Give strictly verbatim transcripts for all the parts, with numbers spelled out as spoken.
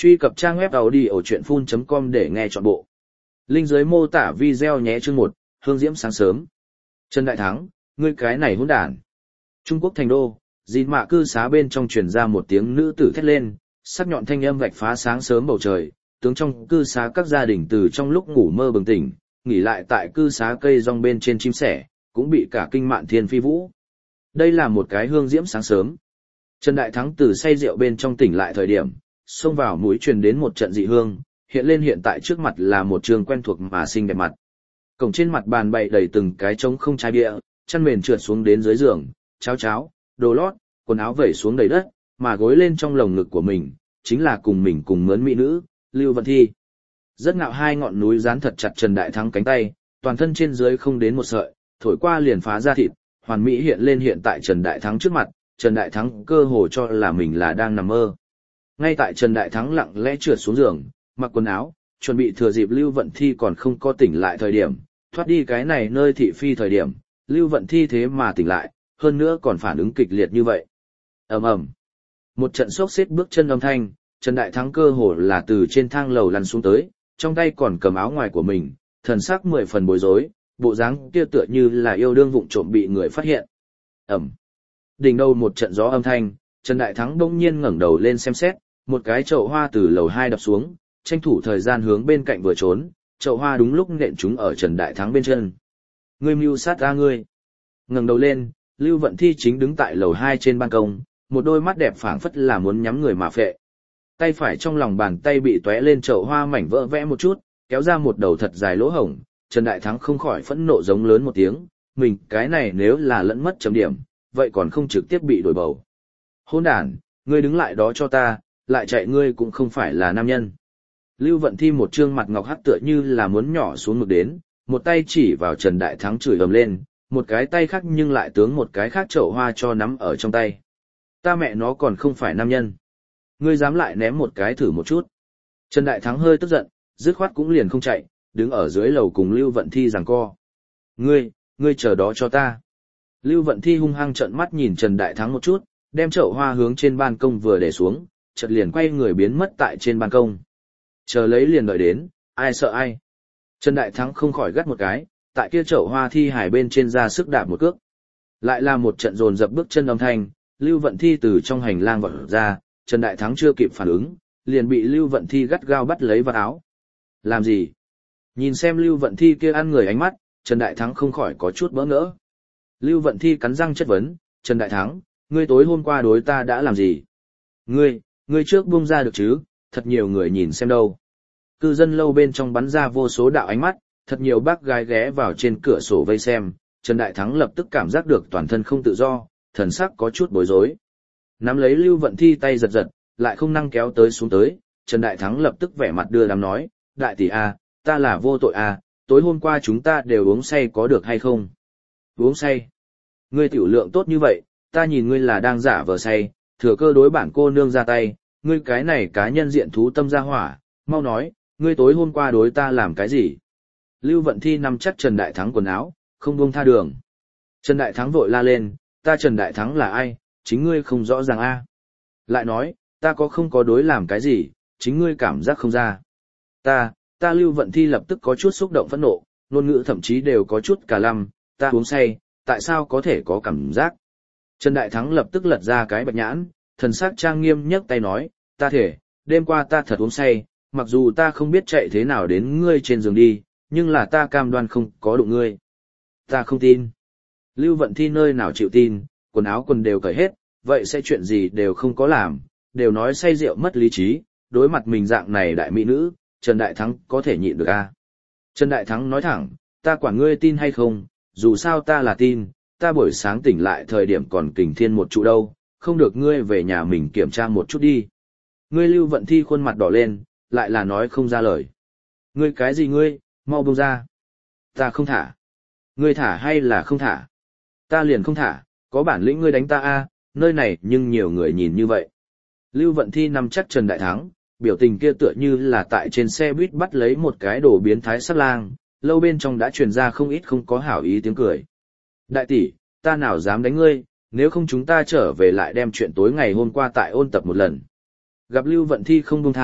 Truy cập trang web audiochuyenphun chấm com để nghe trọn bộ. Link dưới mô tả video nhé. Chương một, Hương Diễm sáng sớm. Trần Đại Thắng, ngươi cái này hỗn đản. Trung Quốc thành đô, dìn mạ cư xá bên trong truyền ra một tiếng nữ tử thét lên, sắc nhọn thanh âm vạch phá sáng sớm bầu trời, tướng trong cư xá các gia đình từ trong lúc ngủ mơ bừng tỉnh, nghỉ lại tại cư xá cây rong bên trên chim sẻ, cũng bị cả kinh mạn thiên phi vũ. Đây là một cái hương diễm sáng sớm. Trần Đại Thắng từ say rượu bên trong tỉnh lại thời điểm, xông vào mũi truyền đến một trận dị hương, hiện lên hiện tại trước mặt là một trường quen thuộc mà xinh đẹp mặt. Cổng trên mặt bàn bày đầy từng cái trống không chai bia, chăn mền trượt xuống đến dưới giường, cháo cháo, đồ lót, quần áo vẩy xuống đầy đất, mà gối lên trong lồng ngực của mình, chính là cùng mình cùng mướn mỹ nữ, Lưu Vận Thi. Rất ngạo hai ngọn núi dán thật chặt Trần Đại Thắng cánh tay, toàn thân trên dưới không đến một sợi, thổi qua liền phá ra thịt, hoàn mỹ hiện lên hiện tại Trần Đại Thắng trước mặt, Trần Đại Thắng cơ hồ cho là mình là đang nằm mơ. Ngay tại Trần Đại Thắng lặng lẽ trượt xuống giường, mặc quần áo, chuẩn bị thừa dịp Lưu Vận Thi còn không có tỉnh lại thời điểm, thoát đi cái này nơi thị phi thời điểm, Lưu Vận Thi thế mà tỉnh lại, hơn nữa còn phản ứng kịch liệt như vậy. Ầm ầm. Một trận xốc xếp bước chân âm thanh, Trần Đại Thắng cơ hồ là từ trên thang lầu lăn xuống tới, trong tay còn cầm áo ngoài của mình, thần sắc mười phần bối rối, bộ dáng kia tựa như là yêu đương vụng trộm bị người phát hiện. Ầm. Đỉnh đầu một trận gió âm thanh, Trần Đại Thắng bỗng nhiên ngẩng đầu lên xem xét, một cái chậu hoa từ lầu hai đập xuống, tranh thủ thời gian hướng bên cạnh vừa trốn, chậu hoa đúng lúc nện trúng ở Trần Đại Thắng bên chân. Ngươi mưu sát ra ngươi. Ngẩng đầu lên, Lưu Vận Thi chính đứng tại lầu hai trên ban công, một đôi mắt đẹp phảng phất là muốn nhắm người mà phệ. Tay phải trong lòng bàn tay bị tóe lên chậu hoa mảnh vỡ vẽ một chút, kéo ra một đầu thật dài lỗ hổng, Trần Đại Thắng không khỏi phẫn nộ giống lớn một tiếng, mình cái này nếu là lẫn mất chấm điểm, vậy còn không trực tiếp bị đổi bầu. Hỗn đản, ngươi đứng lại đó cho ta, lại chạy ngươi cũng không phải là nam nhân. Lưu Vận Thi một trương mặt ngọc hắc tựa như là muốn nhỏ xuống mực đến, một tay chỉ vào Trần Đại Thắng chửi ầm lên, một cái tay khác nhưng lại tướng một cái khác chậu hoa cho nắm ở trong tay. Ta mẹ nó còn không phải nam nhân. Ngươi dám lại ném một cái thử một chút. Trần Đại Thắng hơi tức giận, dứt khoát cũng liền không chạy, đứng ở dưới lầu cùng Lưu Vận Thi giằng co. Ngươi, ngươi chờ đó cho ta. Lưu Vận Thi hung hăng trợn mắt nhìn Trần Đại Thắng một chút, đem chậu hoa hướng trên ban công vừa để xuống, chợt liền quay người biến mất tại trên ban công. Chờ lấy liền đợi đến, ai sợ ai. Trần Đại Thắng không khỏi gắt một cái, tại kia chậu hoa thi hài bên trên ra sức đạp một cước. Lại là một trận dồn dập bước chân âm thanh, Lưu Vận Thi từ trong hành lang vọt ra, Trần Đại Thắng chưa kịp phản ứng, liền bị Lưu Vận Thi gắt gao bắt lấy vào áo. Làm gì? Nhìn xem Lưu Vận Thi kia ăn người ánh mắt, Trần Đại Thắng không khỏi có chút bỡ ngỡ. Lưu Vận Thi cắn răng chất vấn, Trần Đại Thắng, ngươi tối hôm qua đối ta đã làm gì? Ngươi, ngươi trước buông ra được chứ, thật nhiều người nhìn xem đâu. Cư dân lâu bên trong bắn ra vô số đạo ánh mắt, thật nhiều bác gái ghé vào trên cửa sổ vây xem, Trần Đại Thắng lập tức cảm giác được toàn thân không tự do, thần sắc có chút bối rối. Nắm lấy Lưu Vận Thi tay giật giật, lại không năng kéo tới xuống tới, Trần Đại Thắng lập tức vẻ mặt đưa đám nói, đại tỷ a, ta là vô tội a, tối hôm qua chúng ta đều uống say có được hay không? Uống say? Ngươi tiểu lượng tốt như vậy, ta nhìn ngươi là đang giả vờ say, thừa cơ đối bản cô nương ra tay, ngươi cái này cá nhân diện thú tâm ra hỏa, mau nói, ngươi tối hôm qua đối ta làm cái gì? Lưu Vận Thi nắm chắc Trần Đại Thắng quần áo, không buông tha đường. Trần Đại Thắng vội la lên, ta Trần Đại Thắng là ai, chính ngươi không rõ ràng a. Lại nói, ta có không có đối làm cái gì, chính ngươi cảm giác không ra. Ta, ta Lưu Vận Thi lập tức có chút xúc động phẫn nộ, ngôn ngữ thậm chí đều có chút cả lăm, ta uống say, tại sao có thể có cảm giác? Trần Đại Thắng lập tức lật ra cái bạch nhãn, thần sắc trang nghiêm nhấc tay nói, ta thể, đêm qua ta thật uống say, mặc dù ta không biết chạy thế nào đến ngươi trên giường đi, nhưng là ta cam đoan không có đụng ngươi. Ta không tin. Lưu Vận Thi nơi nào chịu tin, quần áo quần đều cởi hết, vậy sẽ chuyện gì đều không có làm, đều nói say rượu mất lý trí, đối mặt mình dạng này đại mỹ nữ, Trần Đại Thắng có thể nhịn được à? Trần Đại Thắng nói thẳng, ta quản ngươi tin hay không, dù sao ta là tin, ta buổi sáng tỉnh lại thời điểm còn kình thiên một trụ đâu, không được ngươi về nhà mình kiểm tra một chút đi. Ngươi Lưu Vận Thi khuôn mặt đỏ lên, lại là nói không ra lời. Ngươi cái gì ngươi, mau buông ra. Ta không thả. Ngươi thả hay là không thả? Ta liền không thả, có bản lĩnh ngươi đánh ta a, nơi này nhưng nhiều người nhìn như vậy. Lưu Vận Thi nắm chắc Trần Đại Thắng, biểu tình kia tựa như là tại trên xe buýt bắt lấy một cái đồ biến thái sát lang, lâu bên trong đã truyền ra không ít không có hảo ý tiếng cười. Đại tỷ, ta nào dám đánh ngươi, nếu không chúng ta trở về lại đem chuyện tối ngày hôm qua tại ôn tập một lần. Gặp Lưu Vận Thi không buông tha,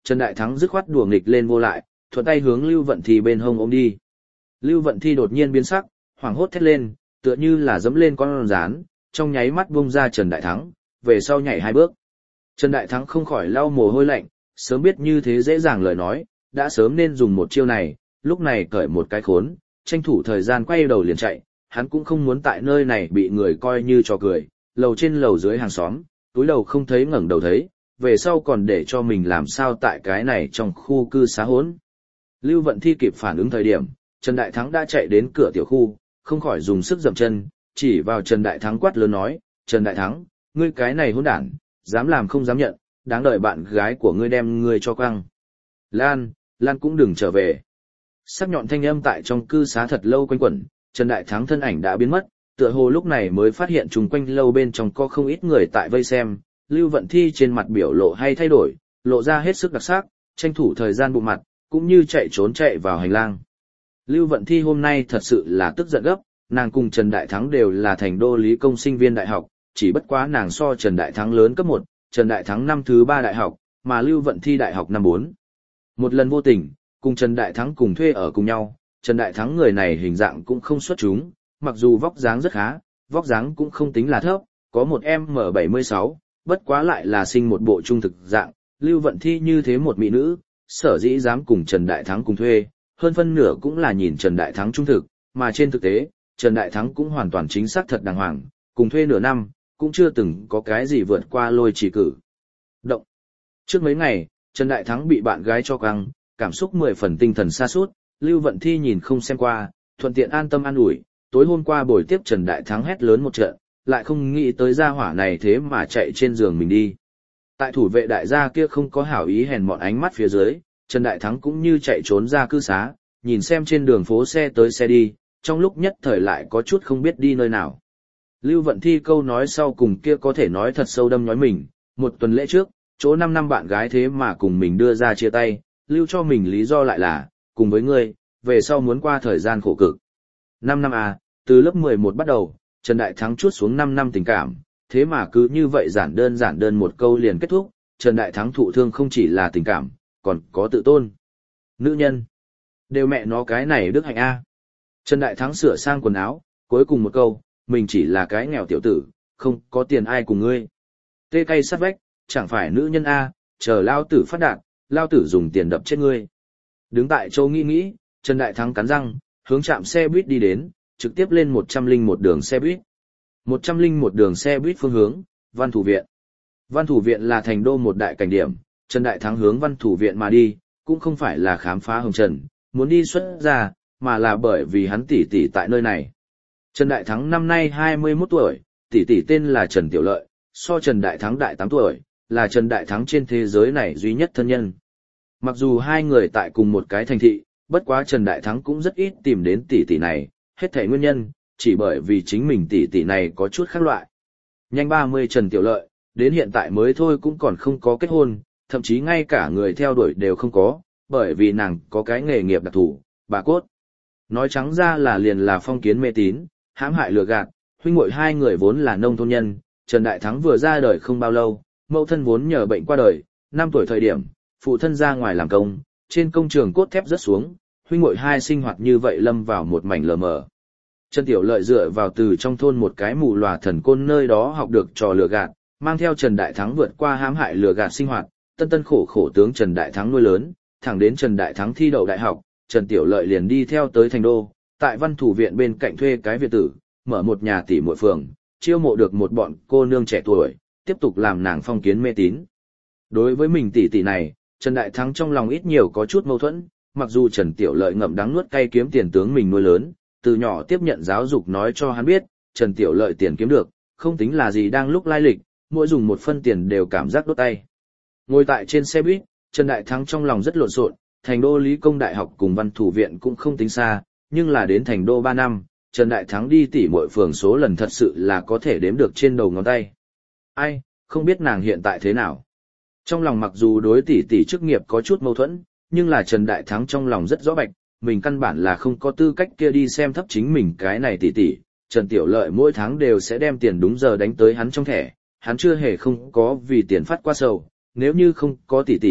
Trần Đại Thắng dứt khoát đùa nghịch lên vô lại, thuận tay hướng Lưu Vận Thi bên hông ôm đi. Lưu Vận Thi đột nhiên biến sắc, hoảng hốt thét lên, tựa như là dẫm lên con rán, trong nháy mắt bung ra Trần Đại Thắng, về sau nhảy hai bước. Trần Đại Thắng không khỏi lau mồ hôi lạnh, sớm biết như thế dễ dàng lời nói, đã sớm nên dùng một chiêu này, lúc này cởi một cái khốn, tranh thủ thời gian quay đầu liền chạy, hắn cũng không muốn tại nơi này bị người coi như trò cười, lầu trên lầu dưới hàng xóm, túi đầu không thấy ngẩng đầu thấy, về sau còn để cho mình làm sao tại cái này trong khu cư xá hỗn. Lưu Vận Thi kịp phản ứng thời điểm, Trần Đại Thắng đã chạy đến cửa tiểu khu, không khỏi dùng sức dậm chân, chỉ vào Trần Đại Thắng quát lớn nói, Trần Đại Thắng, ngươi cái này hỗn đản, dám làm không dám nhận, đáng đợi bạn gái của ngươi đem ngươi cho quăng. Lan, Lan cũng đừng trở về. Sắc nhọn thanh âm tại trong cư xá thật lâu quanh quẩn, Trần Đại Thắng thân ảnh đã biến mất, tựa hồ lúc này mới phát hiện chung quanh lâu bên trong có không ít người tại vây xem, Lưu Vận Thi trên mặt biểu lộ hay thay đổi, lộ ra hết sức đặc sắc, tranh thủ thời gian bụng mặt, cũng như chạy trốn chạy vào hành lang. Lưu Vận Thi hôm nay thật sự là tức giận gấp, nàng cùng Trần Đại Thắng đều là thành đô lý công sinh viên đại học, chỉ bất quá nàng so Trần Đại Thắng lớn cấp một, Trần Đại Thắng năm thứ ba đại học, mà Lưu Vận Thi đại học năm bốn. Một lần vô tình, cùng Trần Đại Thắng cùng thuê ở cùng nhau, Trần Đại Thắng người này hình dạng cũng không xuất chúng, mặc dù vóc dáng rất khá, vóc dáng cũng không tính là thấp, có một em bảy mươi sáu, bất quá lại là sinh một bộ trung thực dạng, Lưu Vận Thi như thế một mỹ nữ, sở dĩ dám cùng Trần Đại Thắng cùng thuê, hơn phân nửa cũng là nhìn Trần Đại Thắng trung thực, mà trên thực tế, Trần Đại Thắng cũng hoàn toàn chính xác thật đàng hoàng, cùng thuê nửa năm, cũng chưa từng có cái gì vượt qua lôi chỉ cử. Động. Trước mấy ngày, Trần Đại Thắng bị bạn gái cho căng, cảm xúc mười phần tinh thần sa sút, Lưu Vận Thi nhìn không xem qua, thuận tiện an tâm an ủi, tối hôm qua buổi tiếp Trần Đại Thắng hét lớn một trận, lại không nghĩ tới gia hỏa này thế mà chạy trên giường mình đi. Tại thủ vệ đại gia kia không có hảo ý hèn mọn ánh mắt phía dưới, Trần Đại Thắng cũng như chạy trốn ra cư xá, nhìn xem trên đường phố xe tới xe đi, trong lúc nhất thời lại có chút không biết đi nơi nào. Lưu Vận Thi câu nói sau cùng kia có thể nói thật sâu đâm nhói mình, một tuần lễ trước, chỗ năm năm bạn gái thế mà cùng mình đưa ra chia tay, lưu cho mình lý do lại là, cùng với ngươi, về sau muốn qua thời gian khổ cực. năm năm à, từ lớp mười một bắt đầu, Trần Đại Thắng chuốt xuống năm năm tình cảm, thế mà cứ như vậy giản đơn giản đơn một câu liền kết thúc, Trần Đại Thắng thụ thương không chỉ là tình cảm, còn có tự tôn. Nữ nhân, đều mẹ nó cái này đức hạnh a. Trần Đại Thắng sửa sang quần áo, cuối cùng một câu, mình chỉ là cái nghèo tiểu tử, không có tiền ai cùng ngươi. Tê cay sát vách, chẳng phải nữ nhân a, chờ lao tử phát đạt, lao tử dùng tiền đập chết ngươi. Đứng tại chỗ nghĩ nghĩ, Trần Đại Thắng cắn răng, hướng trạm xe buýt đi đến, trực tiếp lên một trăm linh một đường xe buýt. một trăm linh một đường xe buýt phương hướng, Văn Thủ Viện. Văn Thủ Viện là thành đô một đại cảnh điểm, Trần Đại Thắng hướng Văn Thủ Viện mà đi, cũng không phải là khám phá hồng trần, muốn đi xuất ra, mà là bởi vì hắn tỷ tỷ tại nơi này. Trần Đại Thắng năm nay hai mươi mốt tuổi, tỷ tỷ tên là Trần Tiểu Lợi, so Trần Đại Thắng đại tám tuổi, là Trần Đại Thắng trên thế giới này duy nhất thân nhân. Mặc dù hai người tại cùng một cái thành thị, bất quá Trần Đại Thắng cũng rất ít tìm đến tỷ tỷ này, hết thảy nguyên nhân, chỉ bởi vì chính mình tỷ tỷ này có chút khác loại. Nhanh ba mươi Trần Tiểu Lợi, đến hiện tại mới thôi cũng còn không có kết hôn, thậm chí ngay cả người theo đuổi đều không có, bởi vì nàng có cái nghề nghiệp đặc thù, bà cốt. Nói trắng ra là liền là phong kiến mê tín, hãm hại lừa gạt, huynh muội hai người vốn là nông thôn nhân, Trần Đại Thắng vừa ra đời không bao lâu, mẫu thân vốn nhờ bệnh qua đời, năm tuổi thời điểm, phụ thân ra ngoài làm công, trên công trường cốt thép rớt xuống, huynh muội hai sinh hoạt như vậy lâm vào một mảnh lờ mờ. Trần Tiểu Lợi dựa vào từ trong thôn một cái mù lòa thần côn nơi đó học được trò lừa gạt, mang theo Trần Đại Thắng vượt qua hãm hại lừa gạt sinh hoạt, tân tân khổ khổ tướng Trần Đại Thắng nuôi lớn, thẳng đến Trần Đại Thắng thi đậu đại học, Trần Tiểu Lợi liền đi theo tới thành đô, tại Văn Thủ Viện bên cạnh thuê cái viện tử, mở một nhà tỷ muội phường, chiêu mộ được một bọn cô nương trẻ tuổi, tiếp tục làm nàng phong kiến mê tín. Đối với mình tỷ tỷ này, Trần Đại Thắng trong lòng ít nhiều có chút mâu thuẫn, mặc dù Trần Tiểu Lợi ngậm đắng nuốt cay kiếm tiền tướng mình nuôi lớn, từ nhỏ tiếp nhận giáo dục nói cho hắn biết, Trần Tiểu Lợi tiền kiếm được, không tính là gì đang lúc lai lịch, mỗi dùng một phân tiền đều cảm giác đốt tay. Ngồi tại trên xe buýt, Trần Đại Thắng trong lòng rất lộn xộn, thành đô Lý Công Đại học cùng Văn Thủ Viện cũng không tính xa, nhưng là đến thành đô ba năm, Trần Đại Thắng đi tỉ muội phường số lần thật sự là có thể đếm được trên đầu ngón tay. Ai, không biết nàng hiện tại thế nào. Trong lòng mặc dù đối tỷ tỷ chức nghiệp có chút mâu thuẫn, nhưng là Trần Đại Thắng trong lòng rất rõ bạch, mình căn bản là không có tư cách kia đi xem thấp chính mình cái này tỷ tỷ. Trần Tiểu Lợi mỗi tháng đều sẽ đem tiền đúng giờ đánh tới hắn trong thẻ, hắn chưa hề không có vì tiền phát qua sầu, nếu như không có tỷ tỷ,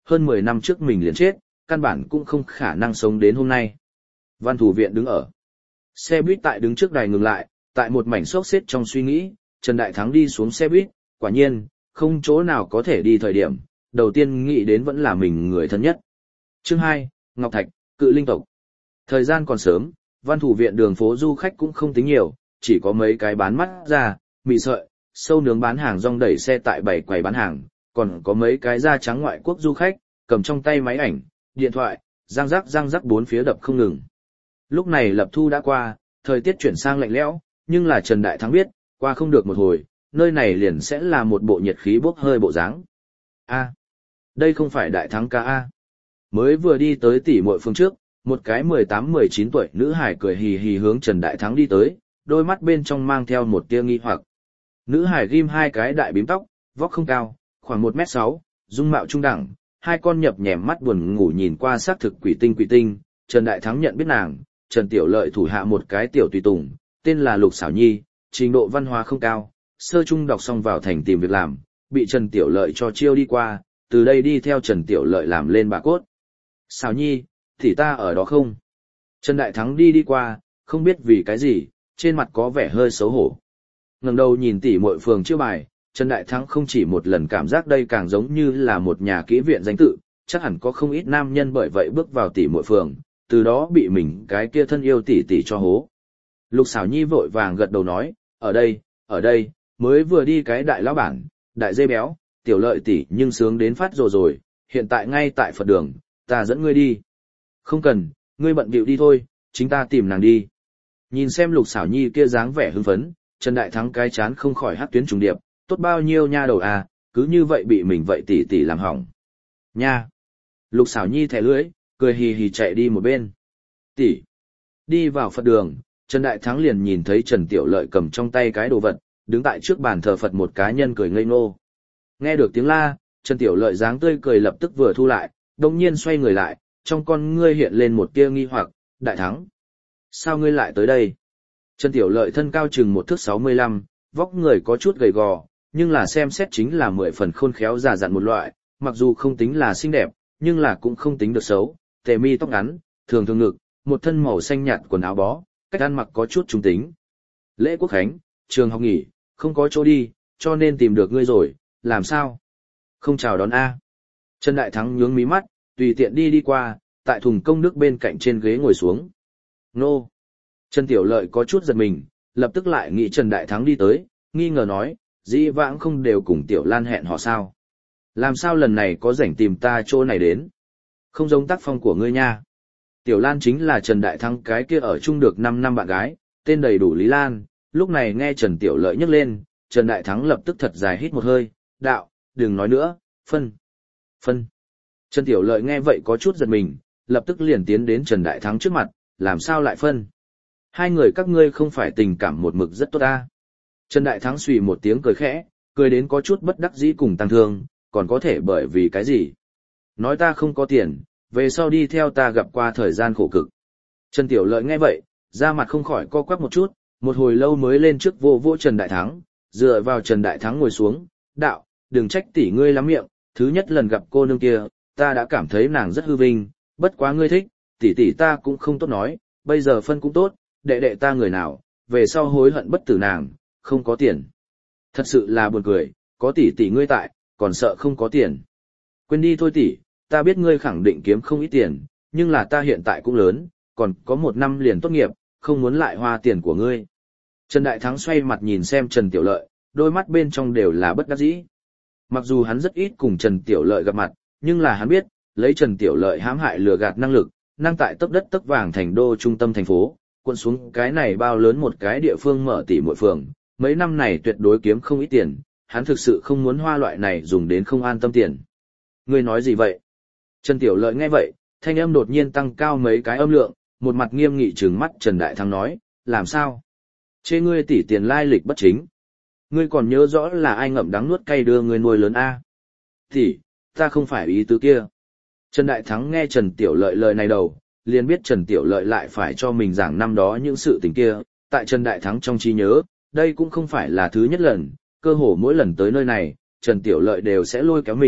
hơn mười năm trước mình liền chết, căn bản cũng không khả năng sống đến hôm nay. Văn thủ viện đứng ở. Xe buýt tại đứng trước đài ngừng lại, tại một mảnh xốc xếp trong suy nghĩ, Trần Đại Thắng đi xuống xe buýt, quả nhiên, không chỗ nào có thể đi thời điểm, đầu tiên nghĩ đến vẫn là mình người thân nhất. Chương hai, Ngọc Thạch, Cự Linh tộc. Thời gian còn sớm, Văn thủ viện đường phố du khách cũng không tính nhiều, chỉ có mấy cái bán mắt ra, mì sợi, sâu nướng bán hàng rong đẩy xe tại bảy quầy bán hàng, còn có mấy cái da trắng ngoại quốc du khách, cầm trong tay máy ảnh, điện thoại, răng rắc răng rắc bốn phía đập không ngừng. Lúc này lập thu đã qua, thời tiết chuyển sang lạnh lẽo, nhưng là Trần Đại Thắng biết, qua không được một hồi, nơi này liền sẽ là một bộ nhiệt khí bốc hơi bộ dáng. A, đây không phải Đại Thắng ca A. Mới vừa đi tới tỷ muội phương trước, một cái mười tám mười chín tuổi nữ hải cười hì hì hướng Trần Đại Thắng đi tới, đôi mắt bên trong mang theo một tia nghi hoặc. Nữ hải ghim hai cái đại bím tóc, vóc không cao, khoảng một mét sáu, dung mạo trung đẳng, hai con nhập nhèm mắt buồn ngủ nhìn qua sát thực quỷ tinh quỷ tinh. Trần Đại Thắng nhận biết nàng, Trần Tiểu Lợi thủ hạ một cái tiểu tùy tùng, tên là Lục Xảo Nhi, trình độ văn hóa không cao, sơ trung đọc xong vào thành tìm việc làm, bị Trần Tiểu Lợi cho chiêu đi qua, từ đây đi theo Trần Tiểu Lợi làm lên bà cốt. Xảo Nhi, thì ta ở đó không? Trần Đại Thắng đi đi qua, không biết vì cái gì, trên mặt có vẻ hơi xấu hổ. Ngẩng đầu nhìn tỷ muội phường chiêu bài, Trần Đại Thắng không chỉ một lần cảm giác đây càng giống như là một nhà kỹ viện danh tự, chắc hẳn có không ít nam nhân bởi vậy bước vào tỷ muội phường, từ đó bị mình cái kia thân yêu tỷ tỷ cho hố. Lục Xảo Nhi vội vàng gật đầu nói, ở đây, ở đây, mới vừa đi cái đại lão bản, đại dê béo, Tiểu Lợi tỷ nhưng sướng đến phát rồi rồi, hiện tại ngay tại Phật đường, ta dẫn ngươi đi. Không cần, ngươi bận bịu đi thôi, chính ta tìm nàng đi. Nhìn xem Lục Xảo Nhi kia dáng vẻ hưng phấn, Trần Đại Thắng cái chán không khỏi hắc tuyến trùng điệp, tốt bao nhiêu nha đầu à, cứ như vậy bị mình vậy tỷ tỷ làm hỏng. Nha. Lục Xảo Nhi thẻ lưỡi, cười hì hì chạy đi một bên. Tỷ. Đi vào Phật đường, Trần Đại Thắng liền nhìn thấy Trần Tiểu Lợi cầm trong tay cái đồ vật, đứng tại trước bàn thờ Phật một cá nhân cười ngây ngô. Nghe được tiếng la, Trần Tiểu Lợi dáng tươi cười lập tức vừa thu lại, đồng nhiên xoay người lại, trong con ngươi hiện lên một tia nghi hoặc, Đại Thắng. Sao ngươi lại tới đây? Trần Tiểu Lợi thân cao chừng một thước sáu mươi lăm, vóc người có chút gầy gò, nhưng là xem xét chính là mười phần khôn khéo già dặn một loại, mặc dù không tính là xinh đẹp, nhưng là cũng không tính được xấu, tề mi tóc ngắn, thường thường ngực, một thân màu xanh nhạt quần áo bó, cách ăn mặc có chút trung tính. Lễ Quốc Khánh, trường học nghỉ, không có chỗ đi, cho nên tìm được ngươi rồi, làm sao? Không chào đón A. Trần Đại Thắng nhướng mí mắt, tùy tiện đi đi qua, tại thùng công đức bên cạnh trên ghế ngồi xuống. Nô. Trần Tiểu Lợi có chút giật mình, lập tức lại nghĩ Trần Đại Thắng đi tới, nghi ngờ nói, dĩ vãng không đều cùng Tiểu Lan hẹn họ sao? Làm sao lần này có rảnh tìm ta chỗ này đến? Không giống tác phong của ngươi nha. Tiểu Lan chính là Trần Đại Thắng cái kia ở chung được năm năm bạn gái, tên đầy đủ Lý Lan, lúc này nghe Trần Tiểu Lợi nhắc lên, Trần Đại Thắng lập tức thật dài hít một hơi, đạo, đừng nói nữa, phân, phân. Trần Tiểu Lợi nghe vậy có chút giật mình, lập tức liền tiến đến Trần Đại Thắng trước mặt, làm sao lại phân? Hai người các ngươi không phải tình cảm một mực rất tốt ta. Trần Đại Thắng xùy một tiếng cười khẽ, cười đến có chút bất đắc dĩ cùng tăng thương, còn có thể bởi vì cái gì? Nói ta không có tiền, về sau đi theo ta gặp qua thời gian khổ cực. Trần Tiểu Lợi nghe vậy, da mặt không khỏi co quắp một chút, một hồi lâu mới lên trước vô vô Trần Đại Thắng, dựa vào Trần Đại Thắng ngồi xuống, đạo, đừng trách tỷ ngươi lắm miệng, thứ nhất lần gặp cô nương kia, ta đã cảm thấy nàng rất hư vinh, bất quá ngươi thích, tỷ tỷ ta cũng không tốt nói, bây giờ phân cũng tốt, đệ đệ ta người nào, về sau hối hận bất tử nàng, không có tiền. Thật sự là buồn cười, có tỷ tỷ ngươi tại, còn sợ không có tiền. Quên đi thôi tỷ, ta biết ngươi khẳng định kiếm không ít tiền, nhưng là ta hiện tại cũng lớn, còn có một năm liền tốt nghiệp, không muốn lại hoa tiền của ngươi. Trần Đại Thắng xoay mặt nhìn xem Trần Tiểu Lợi, đôi mắt bên trong đều là bất đắc dĩ. Mặc dù hắn rất ít cùng Trần Tiểu Lợi gặp mặt, nhưng là hắn biết, lấy Trần Tiểu Lợi hãm hại lừa gạt năng lực, năng tại tấp đất tấp vàng thành đô trung tâm thành phố, cuộn xuống cái này bao lớn một cái địa phương mở tỷ muội phường, mấy năm này tuyệt đối kiếm không ít tiền, hắn thực sự không muốn hoa loại này dùng đến không an tâm tiền. Ngươi nói gì vậy? Trần Tiểu Lợi nghe vậy, thanh âm đột nhiên tăng cao mấy cái âm lượng, một mặt nghiêm nghị trừng mắt Trần Đại Thắng nói, làm sao? Chê ngươi tỷ tiền lai lịch bất chính. Ngươi còn nhớ rõ là ai ngậm đắng nuốt cay đưa ngươi nuôi lớn a? Tỷ, ta không phải ý tứ kia. Trần Đại Thắng nghe Trần Tiểu Lợi lời này đầu, liền biết Trần Tiểu Lợi lại phải cho mình giảng năm đó những sự tình kia, tại Trần Đại Thắng trong trí nhớ, đây cũng không phải là thứ nhất lần, cơ hồ mỗi lần tới nơi này, Trần Tiểu Lợi đều sẽ lôi kéo mình,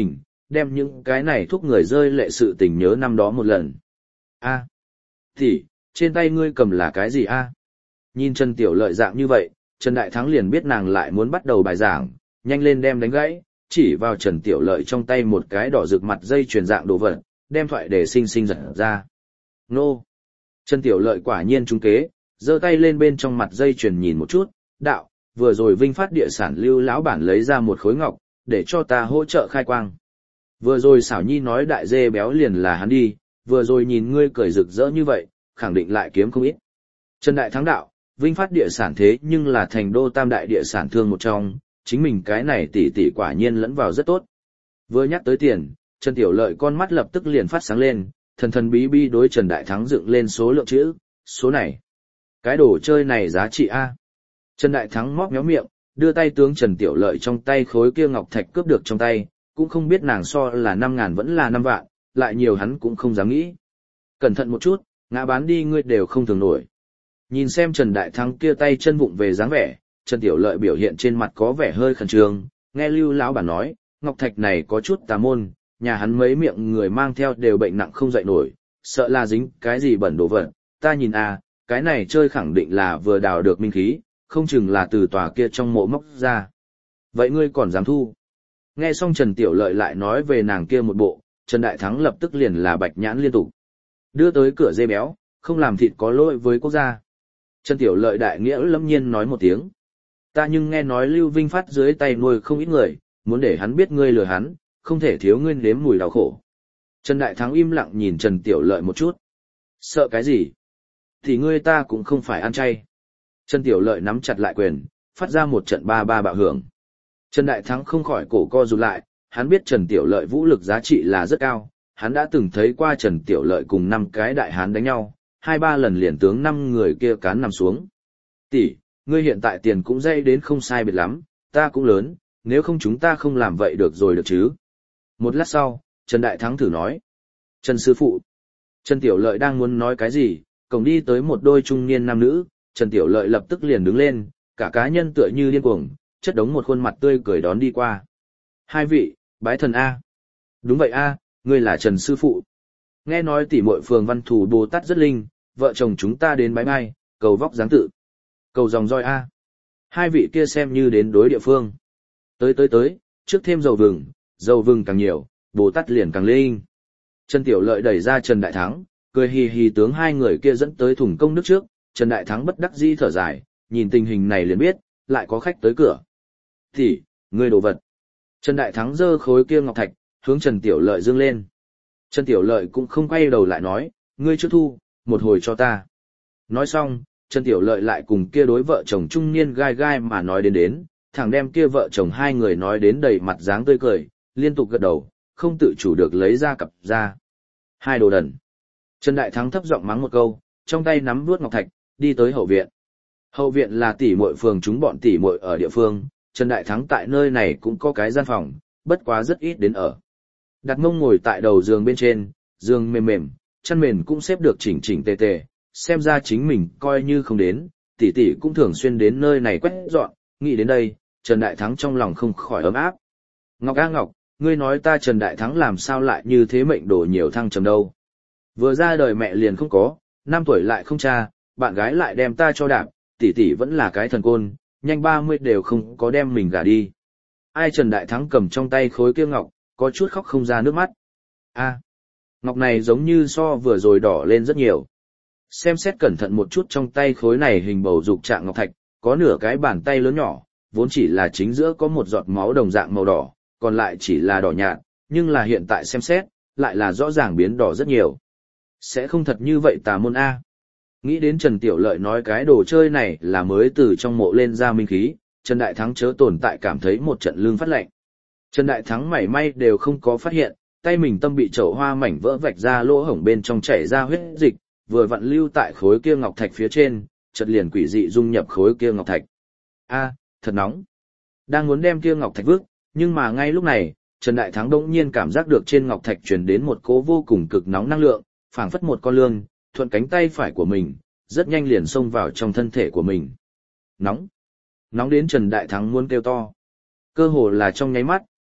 đem những cái này thúc người rơi lệ sự tình nhớ năm đó một lần. A, thì, trên tay ngươi cầm là cái gì a? Nhìn Trần Tiểu Lợi dạng như vậy, Trần Đại Thắng liền biết nàng lại muốn bắt đầu bài giảng, nhanh lên đem đánh gãy, chỉ vào Trần Tiểu Lợi trong tay một cái đỏ rực mặt dây chuyền dạng đồ vật, đem thoại để sinh sinh giật ra. Nô! Trần Tiểu Lợi quả nhiên trúng kế, giơ tay lên bên trong mặt dây chuyền nhìn một chút, đạo, vừa rồi Vinh Phát địa sản Lưu lão bản lấy ra một khối ngọc, để cho ta hỗ trợ khai quang. Vừa rồi xảo nhi nói đại dê béo liền là hắn đi, vừa rồi nhìn ngươi cười rực rỡ như vậy, khẳng định lại kiếm không ít. Trần Đại Thắng đạo, Vinh Phát địa sản thế nhưng là thành đô tam đại địa sản thương một trong, chính mình cái này tỷ tỷ quả nhiên lẫn vào rất tốt. Vừa nhắc tới tiền, Trần Tiểu Lợi con mắt lập tức liền phát sáng lên, thần thần bí bí đối Trần Đại Thắng dựng lên số lượng chữ, số này. Cái đồ chơi này giá trị A. Trần Đại Thắng móc méo miệng, đưa tay tướng Trần Tiểu Lợi trong tay khối kia ngọc thạch cướp được trong tay, cũng không biết nàng so là năm ngàn vẫn là năm vạn, lại nhiều hắn cũng không dám nghĩ. Cẩn thận một chút, ngã bán đi ngươi đều không thường nổi. Nhìn xem Trần Đại Thắng kia tay chân vụng về dáng vẻ, Trần Tiểu Lợi biểu hiện trên mặt có vẻ hơi khẩn trương, nghe Lưu lão bản nói, ngọc thạch này có chút tà môn, nhà hắn mấy miệng người mang theo đều bệnh nặng không dậy nổi, sợ là dính cái gì bẩn đồ vật, ta nhìn a, cái này chơi khẳng định là vừa đào được minh khí, không chừng là từ tòa kia trong mộ móc ra. Vậy ngươi còn dám thu? Nghe xong Trần Tiểu Lợi lại nói về nàng kia một bộ, Trần Đại Thắng lập tức liền là bạch nhãn liên tục. Đưa tới cửa dê béo, không làm thịt có lỗi với quốc gia. Trần Tiểu Lợi đại nghĩa lâm nhiên nói một tiếng. Ta nhưng nghe nói Lưu Vinh Phát dưới tay nuôi không ít người, muốn để hắn biết ngươi lừa hắn, không thể thiếu ngươi nếm mùi đau khổ. Trần Đại Thắng im lặng nhìn Trần Tiểu Lợi một chút. Sợ cái gì? Thì ngươi ta cũng không phải ăn chay. Trần Tiểu Lợi nắm chặt lại quyền, phát ra một trận ba ba bạo hưởng. Trần Đại Thắng không khỏi cổ co rụt lại, hắn biết Trần Tiểu Lợi vũ lực giá trị là rất cao, hắn đã từng thấy qua Trần Tiểu Lợi cùng năm cái đại hán đánh nhau, hai ba lần liền tướng năm người kia cán nằm xuống. Tỷ, ngươi hiện tại tiền cũng dây đến không sai biệt lắm, ta cũng lớn, nếu không chúng ta không làm vậy được rồi được chứ. Một lát sau, Trần Đại Thắng thử nói. Trần sư phụ. Trần Tiểu Lợi đang muốn nói cái gì, cổng đi tới một đôi trung niên nam nữ, Trần Tiểu Lợi lập tức liền đứng lên, cả cá nhân tựa như điên cuồng, chất đống một khuôn mặt tươi cười đón đi qua. Hai vị, bái thần A. Đúng vậy A, ngươi là Trần sư phụ. Nghe nói tỷ muội phường Văn Thù Bồ Tát rất linh, vợ chồng chúng ta đến bái mai, cầu vóc dáng tự. Cầu dòng roi A. Hai vị kia xem như đến đối địa phương. Tới tới tới, trước thêm dầu vừng, dầu vừng càng nhiều, Bồ Tát liền càng linh. Trần Tiểu Lợi đẩy ra Trần Đại Thắng, cười hì hì tướng hai người kia dẫn tới thùng công nước trước, Trần Đại Thắng bất đắc dĩ thở dài, nhìn tình hình này liền biết, lại có khách tới cửa. Thì, ngươi đồ vật. Trần Đại Thắng giơ khối kia ngọc thạch, hướng Trần Tiểu Lợi dương lên. Trần Tiểu Lợi cũng không quay đầu lại nói, ngươi chưa thu, một hồi cho ta. Nói xong, Trần Tiểu Lợi lại cùng kia đối vợ chồng trung niên gai gai mà nói đến đến, thằng đem kia vợ chồng hai người nói đến đầy mặt dáng tươi cười, liên tục gật đầu, không tự chủ được lấy ra cặp ra. Hai đồ đần. Trần Đại Thắng thấp giọng mắng một câu, trong tay nắm vuốt ngọc thạch, đi tới hậu viện. Hậu viện là tỷ muội phường chúng bọn tỷ muội ở địa phương, Trần Đại Thắng tại nơi này cũng có cái gian phòng, bất quá rất ít đến ở. Đặt mông ngồi tại đầu giường bên trên, giường mềm mềm, chăn mền cũng xếp được chỉnh chỉnh tề tề, xem ra chính mình coi như không đến, tỷ tỷ cũng thường xuyên đến nơi này quét dọn, nghĩ đến đây, Trần Đại Thắng trong lòng không khỏi ấm áp. Ngọc A Ngọc, ngươi nói ta Trần Đại Thắng làm sao lại như thế mệnh đổ nhiều thăng trầm đâu. Vừa ra đời mẹ liền không có, năm tuổi lại không cha, bạn gái lại đem ta cho đạp, tỷ tỷ vẫn là cái thần côn, nhanh ba mươi đều không có đem mình gả đi. Ai Trần Đại Thắng cầm trong tay khối kia ngọc, có chút khóc không ra nước mắt. A, ngọc này giống như so vừa rồi đỏ lên rất nhiều. Xem xét cẩn thận một chút trong tay khối này hình bầu dục trạng ngọc thạch, có nửa cái bàn tay lớn nhỏ, vốn chỉ là chính giữa có một giọt máu đồng dạng màu đỏ, còn lại chỉ là đỏ nhạt, nhưng là hiện tại xem xét, lại là rõ ràng biến đỏ rất nhiều. Sẽ không thật như vậy tà môn A. Nghĩ đến Trần Tiểu Lợi nói cái đồ chơi này là mới từ trong mộ lên ra minh khí, Trần Đại Thắng chớ tồn tại cảm thấy một trận lương phát lạnh. Trần Đại Thắng mảy may đều không có phát hiện, tay mình tâm bị chậu hoa mảnh vỡ vạch ra lỗ hổng bên trong chảy ra huyết dịch, vừa vặn lưu tại khối kia ngọc thạch phía trên, chợt liền quỷ dị dung nhập khối kia ngọc thạch. A, thật nóng. Đang muốn đem kia ngọc thạch vứt, nhưng mà ngay lúc này, Trần Đại Thắng đột nhiên cảm giác được trên ngọc thạch truyền đến một cỗ vô cùng cực nóng năng lượng, phảng phất một con lươn, thuận cánh tay phải của mình, rất nhanh liền xông vào trong thân thể của mình. Nóng. Nóng đến Trần Đại Thắng muốn kêu to. Cơ hồ là trong nháy mắt,